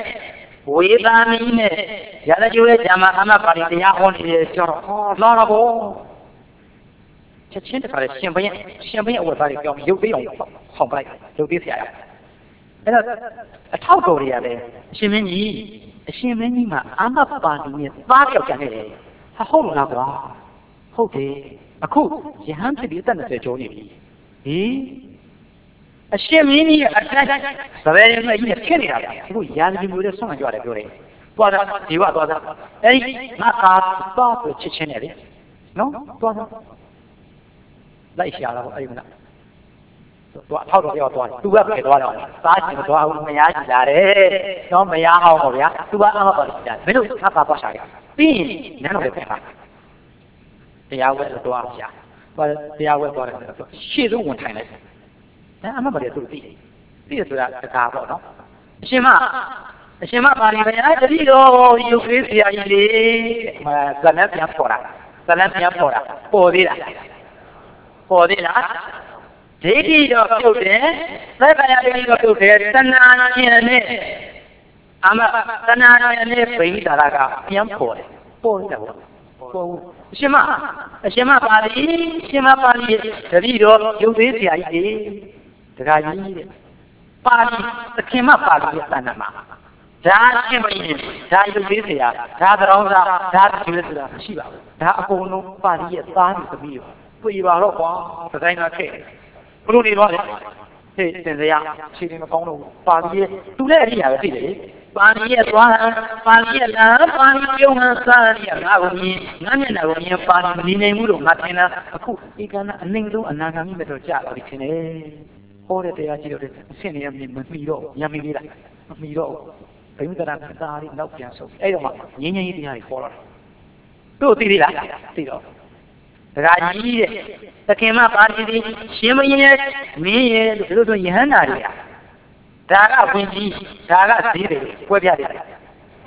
ရတကျိုးရဲ့ဂျာမအမပါရီတရားဟောနေတယ်ကျော်လာတော့ဘောချက်ချင်းတခါလေရှင်ဘုရင်အဝတ်သားတွေပြောင်းရုပ်သေးအောင်ဟောင်းပလိုက်ရုပ်သေးဆရာအဲ့တော့အထောက်တော်တွေရတယ်အရှင်မင်းကြီးမှာအမပါရီနဲ့သားပြောက်ကြနေတယ်ဟုတ်လားကွာဟုတ်တယ်အခုယဟန်ဖြစ်ပြီးအသက်20ကျော်နေပြီဟေးအရှင်မင်းကြီးအတက်သဘယ်ရင်မကြီးဖြစ်နေတာဗျအခုရာဇဂိမျိုးတွေဆုံးမကြရတယ်ပြောတယ်သွားတာဒီဝသွားတာအဲ့ဒီငါကာသွားကိုချစ်ချင်းနေလေနော်သွားတာလိုက်ရှာတာပေါ့အဲ့ဒီမလားသွားထောက်တော့ပြောသွားတယ်သူကပဲသွားတော့စားချင်သွားဘူးမရချင်လာတယ်နော်မရအောင်ပေါ့ဗျာသူကအမပါလိမ့်တယ်မင်းတို့ငါပါသွားရှာရပြီးရင်နန်းတော်ပဲဖက်ပါတရားဝဲသွားရှာတရားဝဲသွားတယ်ဆိုတော့ရှေ့ဆုံးဝင်ထိုင်လိုက်တယ်အမပါလေသူသိတယ်ဆိုတာတကားပေါ့နော်အရှင်မပါဠိဗျာတတိတော်ရုပ်သေးဆရာကြီးလေဇလန်းပြန်ပေါ်တာပေါ်သေးလားဒိဋ္ဌိတော့ပြုတ်တယ်သက္ကာယဒိဋ္ဌိတော့ပြုတ်တယ်တဏှာဉာဏ်နဲ့အမတဏှာဉာဏ်နဲ့ဗိဓာရကပြန်ပေါ်တယ်ပေါ်တယ်ပေါ့အရှင်မပါဠိတတိတော်ရုပ်သေးဆရာကြီးလေတခါကြီးတဲ့ပါဠိသခင်မပါဠိရဲ့တဏ္ဍာမှာဒါရှင်မင်းဒါရုပ်သေးဆရာဒါသရောင်းစားဒါတကျွေးဆိုတာမရှိပါဘူးဒါအကုန်လုံးပါဠိရဲ့သားနဲ့သမီးရောပြေပါတော့ကွာဒီဇိုင်းနာခဲ့ဘလို့နေတော့လဲဟေးသင်စရာခြေတွေမကောင်းတော့ဘူးပါဠိရဲ့သူလည်းအရိယာပဲသိတယ်လေပါဠိရဲ့သွားပါဠိရဲ့လာပါဠိပြုံးဟန်စားရငါ့ကိုမြင်ငါမျက်နှာကိုမြင်ပါဠိမနေနိုင်ဘူးလို့ငါထင်တာအခုဧကနာအနှိမ့်ဆုံးအနာဂါမိမဲ့တော့ကြာပါပြီထင်တယ်ဟောတဲ့တရားကြီးတော့အဆင့်နေရမမီတော့ညမီလေးလားမမီတော့ဘိမ္မာတရာသာရီနောက်ပြန်ဆုံးအဲ့တော့မှငင်းငင်းကြီးတရားတွေခေါ်လာတို့သိသေးလားသိတော့ဒကာကြီးတဲ့သခင်မပါဠိသည်ရှင်မင်းရဲ့မင်းရဲ့လို့ဆိုယဟန္တာတွေကဒါကဝင်ကြီးဒါကဈေးတွေပွဲပြတယ်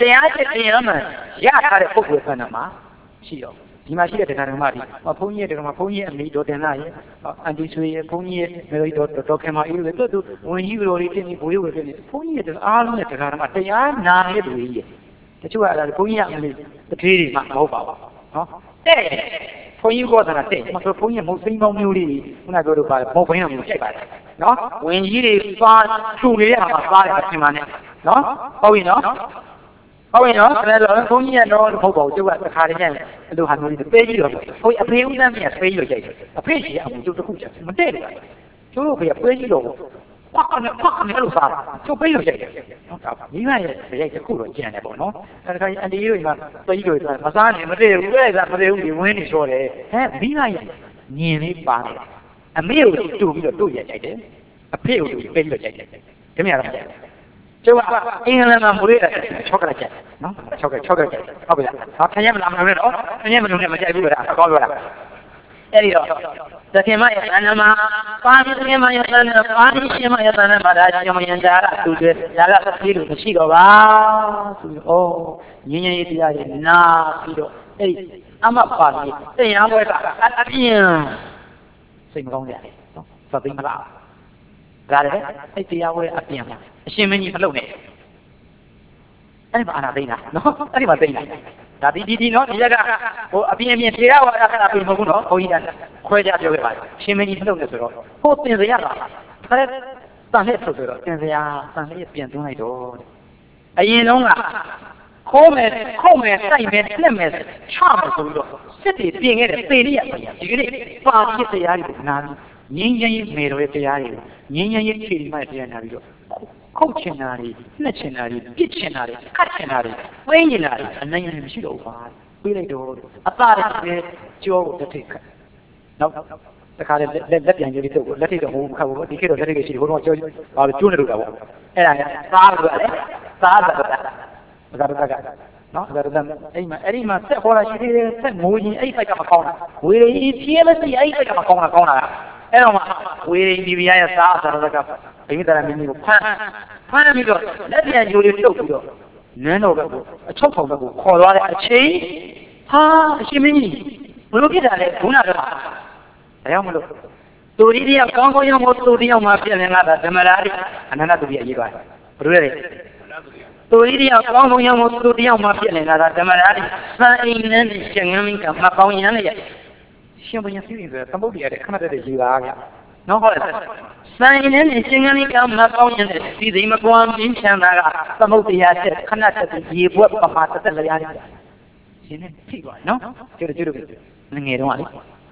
တရားချက်တရားမှန်ရထားတဲ့ပုဂ္ဂိုလ်ဆန္ဒမှာရှိတော့ဒီမှာရှိတဲ့တရားဓမ္မတွေဘုန်းကြီးရဲ့တရားမှာဘုန်းကြီးရဲ့အမိတော်တင်လာရဲ့အန်တီဆွေရဲ့ဘုန်းကြီးရဲ့မေရီတော်ခင်မအေးရဲ့တို့ဝင်ကြီးတော်တွေဖြစ်နေဘိုးရွယ်ဖြစ်နေဘုန်းကြီးရဲ့အားလုံးရဲ့တရားဓမ္မတရားနာရဲ့လူကြီးရဲ့တချို့ကလည်းဘုန်းကြီးကအမိတတိတွေမှမဟုတ်ပါဘူးနော်တဲ့ဘုန်းကြီးကောတာတဲ့မဆိုဘုန်းကြီးမဟုတ်စိမ့်ပေါင်းမျိုးလေးခုနပြောလို့ပါမဟုတ်ဘင်းတော်မျိုးကြိုက်ပါတယ်နော်ဝင်ကြီးတွေသွားထူနေတဲ့ဟာမှာသွားတယ်အရှင်မနဲ့နော်ဟုတ်ပြီနော်ဟုတ်ပြီနော်အဲ့တော့ဘုန်းကြီးကတော့မဟုတ်ပါဘူးကျုပ်ကတစ်ခါတည်းနဲ့အဲ့လိုဟာမျိုးတွေပေးပြီးတော့ဘုန်းကြီးအဖေဦးတန်းမြတ်ပေးပြီးတော့ကြိုက်တယ်အဖေကြီးအမှုကျုပ်တစ်ခုချက်မတည့်တယ်ကျုပ်တို့ဖေပေးပြီးတော့ဖတ်ကနေလို့စားကျုပ်ပေးလို့ကြိုက်တယ်နော်ဒါမိမရဲ့ရိုက်တစ်ခုတော့ကျန်တယ်ပေါ့နော်အဲ့ဒါကအန်တီတို့ကပေးပြီးတော့မစားနဲ့မတည့်ဘူးလေကမတည့်ဘူးဒီဝင်းနေဆိုတယ်ဟဲ့မိမရဲ့ညင်လေးပါတယ်အမေကိုတူပြီးတော့တို့ရကြိုက်တယ်အဖေကိုတူပေးပြီးတော့ကြိုက်တယ်ဒီမြတ်တော့ကျုပ်ကအင်္ဂလန်မှာမွေးတယ်ချောက်ကလေးကြိုက်နော်ချောက်ကဟုတ်ပြီလားဟာခရက်မလာမလို့နဲ့တော့ခရက်မလို့နဲ့မကြိုက်ဘူးလားအကောင်းပြောတာအဲ့ဒီတော့သခင်မရဲ့အနမပါဠိသခင်မရဲ့အနမပါဠိရှင်မရဲ့အနမဒါကြောင့်ယန္တာကသူတွေဒါကသတိလို့မရှိတော့ပါဆိုတော့ငင်းငင်းရေးတရားတွေနာပြီးတော့အဲ့ဒီအမပါဠိတရားပွဲကအပြင်းစိတ်မကောင်းကြတယ်နော်သတိမလားဒါလည်းအဲ့တရားပွဲအပြင်းအရှင်မင်းကြီးမလုပ်နဲ့အဲ့ဒီမှာအာနာသိနေတာနော်အဲ့ဒီမှာသိနေတာဒါဒီနော်ဒီရက်ကဟိုအပြင်းဖြေရပါအခါပြင်မဟုတ်ဘူးနော်ဘုန်းကြီးကခွဲကြပြောခဲ့ပါတယ်ရှင်မင်းကြီးမလုပ်နဲ့ဆိုတော့ဟိုတင်စရာလားခရက်တန်လက်ဆိုတော့တင်စရာတန်လက်ပြန်သွင်းလိုက်တော့အရင်တုန်းကခိုးမယ်ခုတ်မယ်စိုက်မယ်လက်မယ်ချမယ်ဆိုပြီးတော့စစ်တွေပြင်ခဲ့တယ်ပေလေးရဒီကနေ့ပါပြစ်တရားတွေကိုနားပြီးငင်းငင်းရေးမေတော်ရဲ့တရားတွေကိုငင်းငင်းရေးခြေဒီမှတရားနာပြီးတော့ခုတ်ချင်တာတွေနှက်ချင်တာတွေပြစ်ချင်တာတွေခတ်ချင်တာတွေဝိင်းနေတာတွေအနိုင်ရမရှိတော့ဘူးပါပြေးလိုက်တော့အသားတွေကြောကိုတစ်ထိပ်ခတ်နောက်တခါလက်ပြန်ကြည့်လို့လက်ထိပ်တော့မဟုတ်ဘူးခတ်ဘူးဒီခေတ်တော့လက်ထိပ်ကရှိတယ်ဘုံတော့ကြောဘာလို့ကျွန်းနေလို့တာပေါ့အဲ့ဒါကစားလို့ရတယ်စားတာဒါကနော်ဒါအဲ့ဒီမှာဆက်ဟောလာရှိသေးတယ်ဆက်ငိုရင်အဲ့ဖိုက်ကမကောင်းတာဝေရီဖြည်းမရှိအဲ့ဖိုက်ကမကောင်းတာအဲ့တော့မှဝေရီဒီပြရဲ့စားတာကဘိမိတရမင်းကြီးကိုဖမ်းပြီးတော့လက်ပြန်ကြိုးလေးထုတ်ပြီးတော့နန်းတော်ဘက်ကိုအချုပ်ဆောင်ဘက်ကိုခေါ်သွားတဲ့အချိန်ဟာအရှင်မင်းကြီးဘလို့ဖြစ်တာလဲခုနကတော့ဒါကြောင့်မလို့သူဒီတယောက်ကောင်းကောင်းရောက်မို့သူတယောက်မှဖြစ်နေလားဓမ္မရာတိအနန္တသူကြီးအရေးပါတယ်ဘလို့လဲသူဒီတယောက်ကောင်းကောင်းရောက်မို့သူတယောက်မှဖြစ်နေလားဓမ္မရာတိစံအိမ်နဲ့ရှင်ငန်းမင်းကမပေါင်းရမ်းလေရှင်ဘုရင်စီးပြီးဆိုသမုဒ္ဒရာတဲ့ခဏတည်းရေးပါဗျနော်ဟုတ်လားဆိုင်နဲ့ရှင်ငန်းကမပေါင်းရင်ဒီစိမကွာမင်းချမ်းသာကသမုဒ္ဒရာတဲ့ခဏတည်းရေဘွက်ပမာတက်လျားတယ်ရှင်နဲ့ထိပါနော်ကျိုးငယ်တော့လေ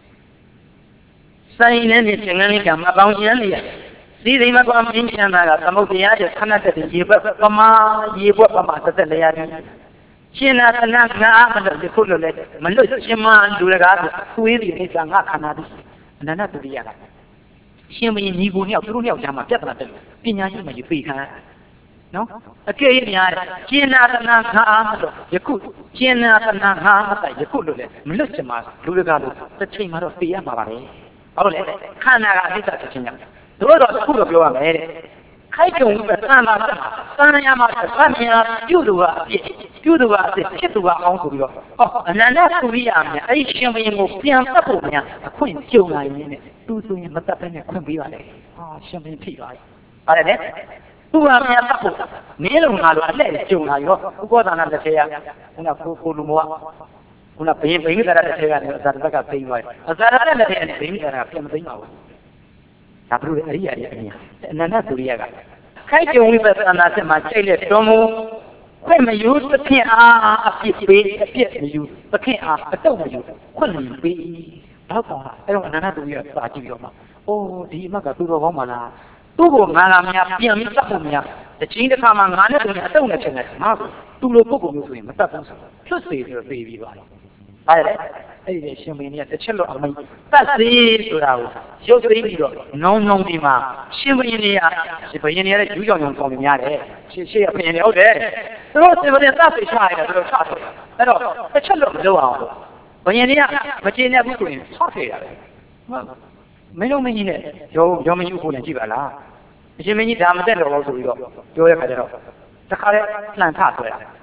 ဆိုင်နဲ့ရှင်ငန်းကမပေါင်းရင်လေဒီစိမကွာမင်းချမ်းသာကသမုဒ္ဒရာတဲ့ခဏတည်းရေဘွက်ပမာတက်လျားတယ်ရှင်နာသနာငါမလို့ဒီခုလို့လေမလွတ်ရှင်မလူရကားသွေးပြီးအိစာငါခန္ဓာဒီအနန္တတူရိယကရှင်မင်းညီကိုနှစ်ယောက်သူတို့နှစ်ယောက်ကြားမှာပြဿနာတက်ပညာရှိမှယူပြေခံနော်အကယ်၍များရှင်နာသနာငါမလို့ယခုရှင်နာသနာငါမတိုင်ယခုလို့လေမလွတ်ရှင်မလူရကားလို့တစ်ချိန်မှာတော့ပြေးရမှာပါပဲဟုတ်လေခန္ဓာကအနိစ္စတစ်ချိန်ရတို့တော့တစ်ခုတော့ပြောရမယ်တဲ့ခိုက်ကြုံပဲသံသာသံရမှာသံမြာပြုသူကအပြစ်ပြုသူကအစ်ဖြစ်သူကအအောင်ဆိုပြီးတော့အနန္တသုရိယများအဲ့ဒီရှင်ဘုရင်ကိုပြန်တတ်ဖို့များအခွင့်ကြုံလာရင်းနဲ့သူဆိုရင်မတတ်ဘဲနဲ့ခွင့်ပေးပါလေရှင်ဘုရင်ဖြစ်သွားပြီဟုတ်တယ်သူကများတတ်ဖို့မင်းလုံးငါလိုအလှည့်ကြုံလာရောဥပဒနာတစ်ထဲကကိုလူမောခုနဘိမိတရတစ်ထဲကနေအဇာတကသိမ်းသွားတယ်အဇာတကတစ်ထဲကနေဘိမိတရကပြန်မသိမ်းပါဘူးဒါဘုရားအရိယာရဲ့အမြင်အနန္တသုရိယကခိုက်ကြုံဝိပဿနာစစ်မှာချိန်လက်တွန်းမှုခွင့်မယူသဖြင့်အပြစ်ပေးအပြစ်မယူသဖြင့်အတုံးမယူခွင့်မယူပေးတော့ပါအဲ့တော့အနန္တသုရိယစာကြည့်တော့မှအိုးဒီအမကသူတော်ကောင်းပါလားသူ့ကိုငါလာများပြန်ပြီးတတ်ဖို့များတစ်ချိန်တစ်ခါမှငါနဲ့သူနဲ့အတုံးနဲ့ချိန်တယ်ငါသူ့လိုပုဂ္ဂိုလ်မျိုးဆိုရင်မတတ်ဘူးဆိုဖြတ်စေပြီးတော့ပေးပြီးပါလေဟုတ်တယ်အဲ့ဒီရှင်မင်းကြီးကတစ်ချက်လို့အမိတ်တတ်စေဆိုတာကိုရုပ်သိမ်းပြီးတော့နောင်ဒီမှာရှင်ဘုရင်တွေကရှင်ဘုရင်တွေရဲ့ယူကြောင်ကြောင်ကောင်းများတယ်ရှေ့ကဘုရင်တွေဟုတ်တယ်သူတို့ရှင်ဘုရင်တတ်စေချရတယ်သူတို့ချတယ်အဲ့တော့တစ်ချက်လို့မလုပ်အောင်ဘုရင်တွေကမကျေနပ်ဘူးဆိုရင်ချဖေးရတယ်မင်းတို့မင်းကြီးနဲ့ရောမင်းကြီးကိုလည်းကြည့်ပါလားရှင်မင်းကြီးဒါမတက်တော့ဘူးဆိုပြီးတော့ပြောရခါကျတော့တခါလဲလှန်ထဆွဲတာဘ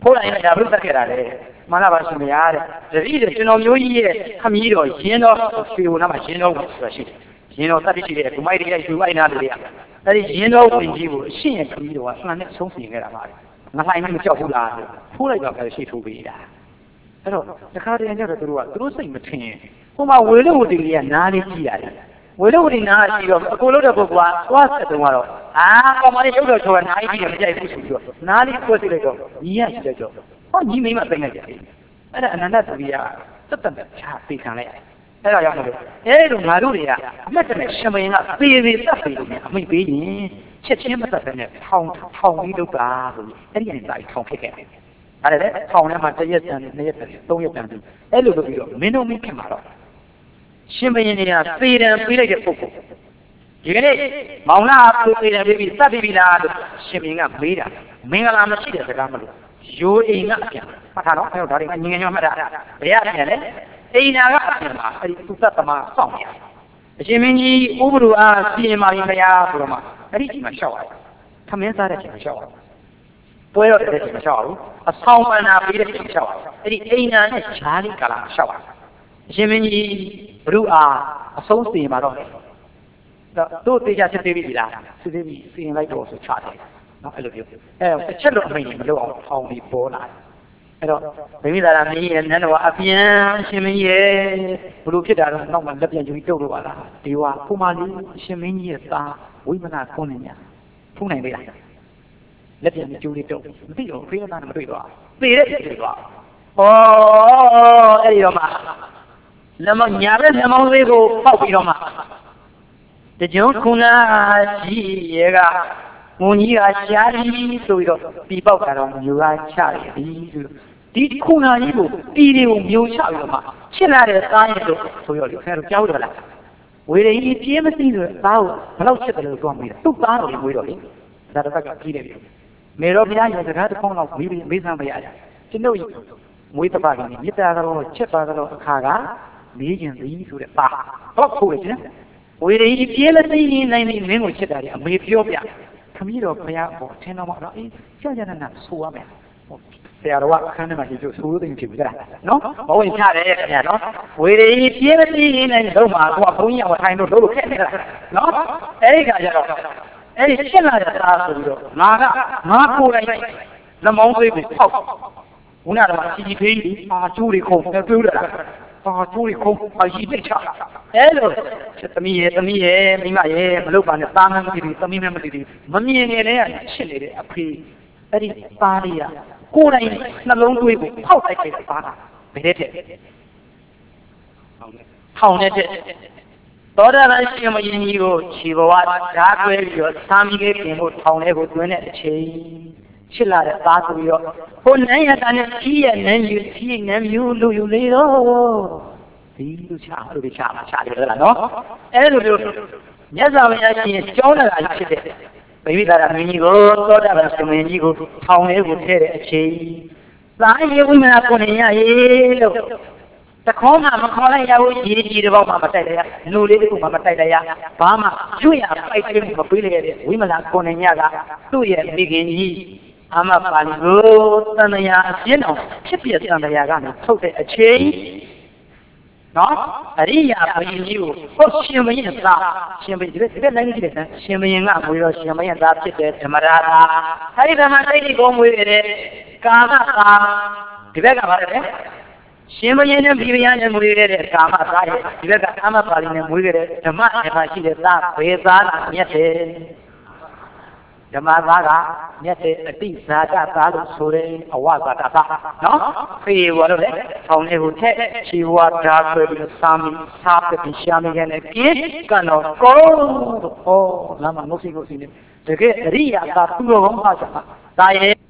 ဖိုးလိုက်ရဘုသက်ခဲ့တာလေမနာပါရှင်ဗျာတဲ့တတိယကျွန်တော်မျိုးကြီးရဲ့ခမည်းတော်ရင်းတော်ရွှေဘုံနာမှာရင်းတော်ဆိုတာရှိတယ်ရင်းတော်တတ်ရှိတဲ့ဒုမိုက်တွေရဲ့ရွှေဝိုင်းနာတွေကအဲဒီရင်းတော်ဝင်ကြီးကိုအရှင်းရဲ့ခမည်းတော်ကမှန်နဲ့ဆုံးဖြတ်ခဲ့တာပါငါလှိုင်းမကြောက်ဘူးလားဖိုးလိုက်တော့ပဲရှိထိုးပေးတာအဲ့တော့တခါတည်းကျတော့သူတို့စိတ်မထင်ဟိုမှာဝေလို့ဝတီလေးကနားလေးကြည့်ရတယ်ဝေလို့ဝတီနားကြည့်တော့အကိုလို့တဲ့ပုဂ္ဂိုလ်ကသွားဆက်တုံးကတော့ကောင်မလေးရုပ်တော်ချောကနားကြီးတယ်မကြိုက်ဘူးဆိုပြီးတော့နားလေးကွက်စစ်လိုက်တော့ညီရရှိတဲ့ကြောဟောညီမိမသိနေကြတယ်အဲ့ဒါအနန္တသတိကတက်တက်ချာသိခံလိုက်အဲ့ဒါကြောင့်မလို့အဲ့လိုငါတို့တွေကအမှတ်တမဲ့ရှင်မင်းကသေသေးတတ်ပြီလို့အမိတ်ပေးရင်ချက်ချင်းမသက်တဲ့နဲ့ထောင်ပြီးလုပ်တာဆိုပြီးအဲ့ဒီကနေထောင်ဖြစ်ခဲ့တယ်အဲ့ဒါလေထောင်ထဲမှာ1ရက်တန်2ရက်တန်3ရက်တန်အဲ့လိုလုပ်ပြီးတော့မင်းတို့မင်းခင်မှာတော့ရှင်မင်းတွေကသေတယ်ပေးလိုက်တဲ့ပုဂ္ဂိုလ်ဒီကနေ့မောင်လာသေတယ်ပြီးသတ်ပြီလားလို့ရှင်မင်းကမေးတာမင်္ဂလာမရှိတဲ့စကားမလို့ရိုးအိမ်ကအပြန်မှတ်ထားတော့အဲ့တော့ဒါတွေကငငယ်ညွတ်မှတ်တာဘယ်ရပြန်လဲအိမ်နာကအပြန်မှာအဲ့ဒီသူသတ်သမားစောင့်နေအရှင်မင်းကြီးဥပဒုအားပြင်ပါရင်မရဆိုတော့မှအဲ့ဒီချိန်မှာရှောက်ရတယ်ထမင်းစားတဲ့ချိန်မှာရှောက်ရတယ်ပွဲတော့တဲ့ချိန်မှာရှောက်ရဘူးအဆောင်ပန္နာပေးတဲ့ချိန်မှာရှောက်ရတယ်အဲ့ဒီအိမ်နာနဲ့ဈာလီကာလာရှောက်ရတယ်အရှင်မင်းကြီးဘုရုအားအဆုံးစီရင်ပါတော့လေတို့တေချာစစ်သေးပြီလားစစ်သေးပြီစီရင်လိုက်တော့ဆိုချတယ်နော်အဲ့လိုပြောတစ်ချက်တော့အမိန်မလုပ်အောင်ထောင်းပြီးပေါ်လာအဲ့တော့မိမိသာရမင်းရဲ့နန်းတော်အပြန်ရှင်မင်းရဲ့ဘလို့ဖြစ်တာတော့နောက်မှလက်ပြန်ယူပြီးတုတ်လို့ပါလားဒီဝါဖူမာလေးရှင်မင်းကြီးရဲ့သားဝိမနာခွန်းနေညာဖူးနိုင်လေလားလက်ပြန်ကျိုးလေးတုတ်မသိတော့ဖေးသားနဲ့မတွေ့တော့သေတဲ့တွေ့တော့ဩအဲ့ဒီတော့မှလက်မညာတဲ့လက်မောင်းလေးကိုပေါက်ပြီးတော့မှတကြုံခုနာကြီးရဲ့ကငုံကြီးကရှားပြီးဆိုပြီးတော့ဒီပေါက်ကတော့မျိုးကချရပြီဒီခုနာကြီးကိုတီတွေကိုမျိုးချပြီးတော့မှချစ်လာတဲ့သားရဲ့လို့ဆိုရောလေခင်ဗျားတို့ကြောက်တော့လားဝေရီပြင်းမသိဆိုသားကိုဘလောက်ချစ်တယ်လို့ပြောမိတာသူ့သားတော်ကိုဝေးတော့လေဒါတစ်ခါကပြီးတယ်ပြီမေတော်ဘုရားရဲ့စကားတစ်ခုလောက်မေးစမ်းမရကြကျွန်တော်မွေးတပါကနေမြစ်တာကတော့ချစ်ပါတော့အခါကမေးကျင်သည်ဆိုတဲ့ပါဟုတ်ဟုတ်လေရှင်ဝေရီပြင်းလက်သိနေနိုင်နေမင်းကိုချစ်တာလေအမေပြောပြခမည်းတော်ဘုရားပေါ်ထင်တော်မှာတော့အေးကြာကြာနာဆိုရမယ်ဆရာတော်ကအခန်းထဲမှာရှိလို့ဆိုလို့သိဖြစ်ပြီလားနော်ဘဝင်ချတယ်ခင်ဗျာနော်ဝေရီပြင်းမသိနေနိုင်တော့မှာကိုကဘုန်းကြီးကထိုင်လို့လုပ်လို့ခက်နေတာနော်အဲ့ဒီခါကျတော့အဲ့ဒီရှင်းလာတဲ့သားဆိုပြီးတော့ငါကိုယ်တိုင်လက်မောင်းသေးကိုဖောက်ခုနကတော့ချီဖေးကြီးအာကျိုးတွေခုံတွေးလာပါကျိုးတွေခုံအကြီးပိတ်ချအဲ့လိုသမီးရဲ့မိမရဲ့မလုပ်ပါနဲ့သားမမသိဘူးသမီးမမသိဘူးမမြင်နေလဲချစ်နေတဲ့အဖေအဲ့ဒီသားလေးကကိုယ်တိုင်နှလုံးသွေးကိုဖောက်တိုက်ခဲ့တဲ့သားကဘယ်တဲ့တဲ့ထောင်တဲ့သောတာပန်ရှင်မင်းကြီးကိုခြေဘဝဓာတ်ွဲပြီးတော့သာမီးလေးပြင်ဖို့ထောင်ထဲကိုတွင်းတဲ့အချိန်ချစ်လာတဲ့သားဆိုပြီးတော့ဟိုနန်းရတာနဲ့ကြီးရဲ့နန်းယူကြီးနန်းယူလူယူလေတော့ဒီလူချလို့ချမှာချတယ်လားနော်အဲ့လိုမျိုးမြတ်စွာဘုရားရှင်ကြောင်းလာတာဖြစ်တဲ့ဗိမိသာရမင်းကြီးကိုသောတာပန်ရှင်မင်းကြီးကိုထောင်ထဲကိုထည့်တဲ့အချိန်သာယေဝိမနာကိုနေရရေလို့တခေါမှမခေါ်လိုက်ရဘူးရေကြီးတစ်ပေါက်မှမတိုက်လိုက်ရလူလေးတစ်ခုမှမတိုက်လိုက်ရဘာမှကျွတ်ရပိုက်ကျွတ်မပေးလိုက်ရတဲ့ဝိမနာကိုနေရကသူ့ရဲ့မိခင်ကြီးအမပါဠိကိုသံဃာအရှင်းတော်ဖြစ်ပြသံဃာကနေထုတ်တဲ့အချိန်နော်အရိယာဘုရင်ကြီးကိုဟုတ်ရှင်မင်းသားရှင်ဘုရင်ဒီလိုလိုက်ကြည့်တယ်ရှင်ဘုရင်ကမွေတော့ရှင်မင်းသားဖြစ်တဲ့ဓမ္မရာသာအဲဒီဓမ္မတိတ်ကိုမွေတဲ့ကာမသာဒီဘက်ကပါလေရှင်ဘုရင်နဲ့ဘီဘုရားနဲ့မွေတဲ့ကာမသာရဲ့ဒီဘက်ကအာမပါဠိနဲ့မွေတဲ့ဓမ္မအထာရှိတဲ့သားဘေသားမြတ်တယ်ဓမ္မသားကမြတ်တဲ့အတိဇာတသားလို့ဆိုတယ်အဝဇာတသားနော်ဖေးဝါလို့လေဆောင်းလေးကိုထက်ခြေဝါဓာဆွဲပြီးစားပြီးရှာမိခဲ့တဲ့ကိကတော့ကောဟောလမ်းမှာငုတ်စီနေတကယ်အရိယာသာသူတော်ကောင်းပါစားဒါရဲ့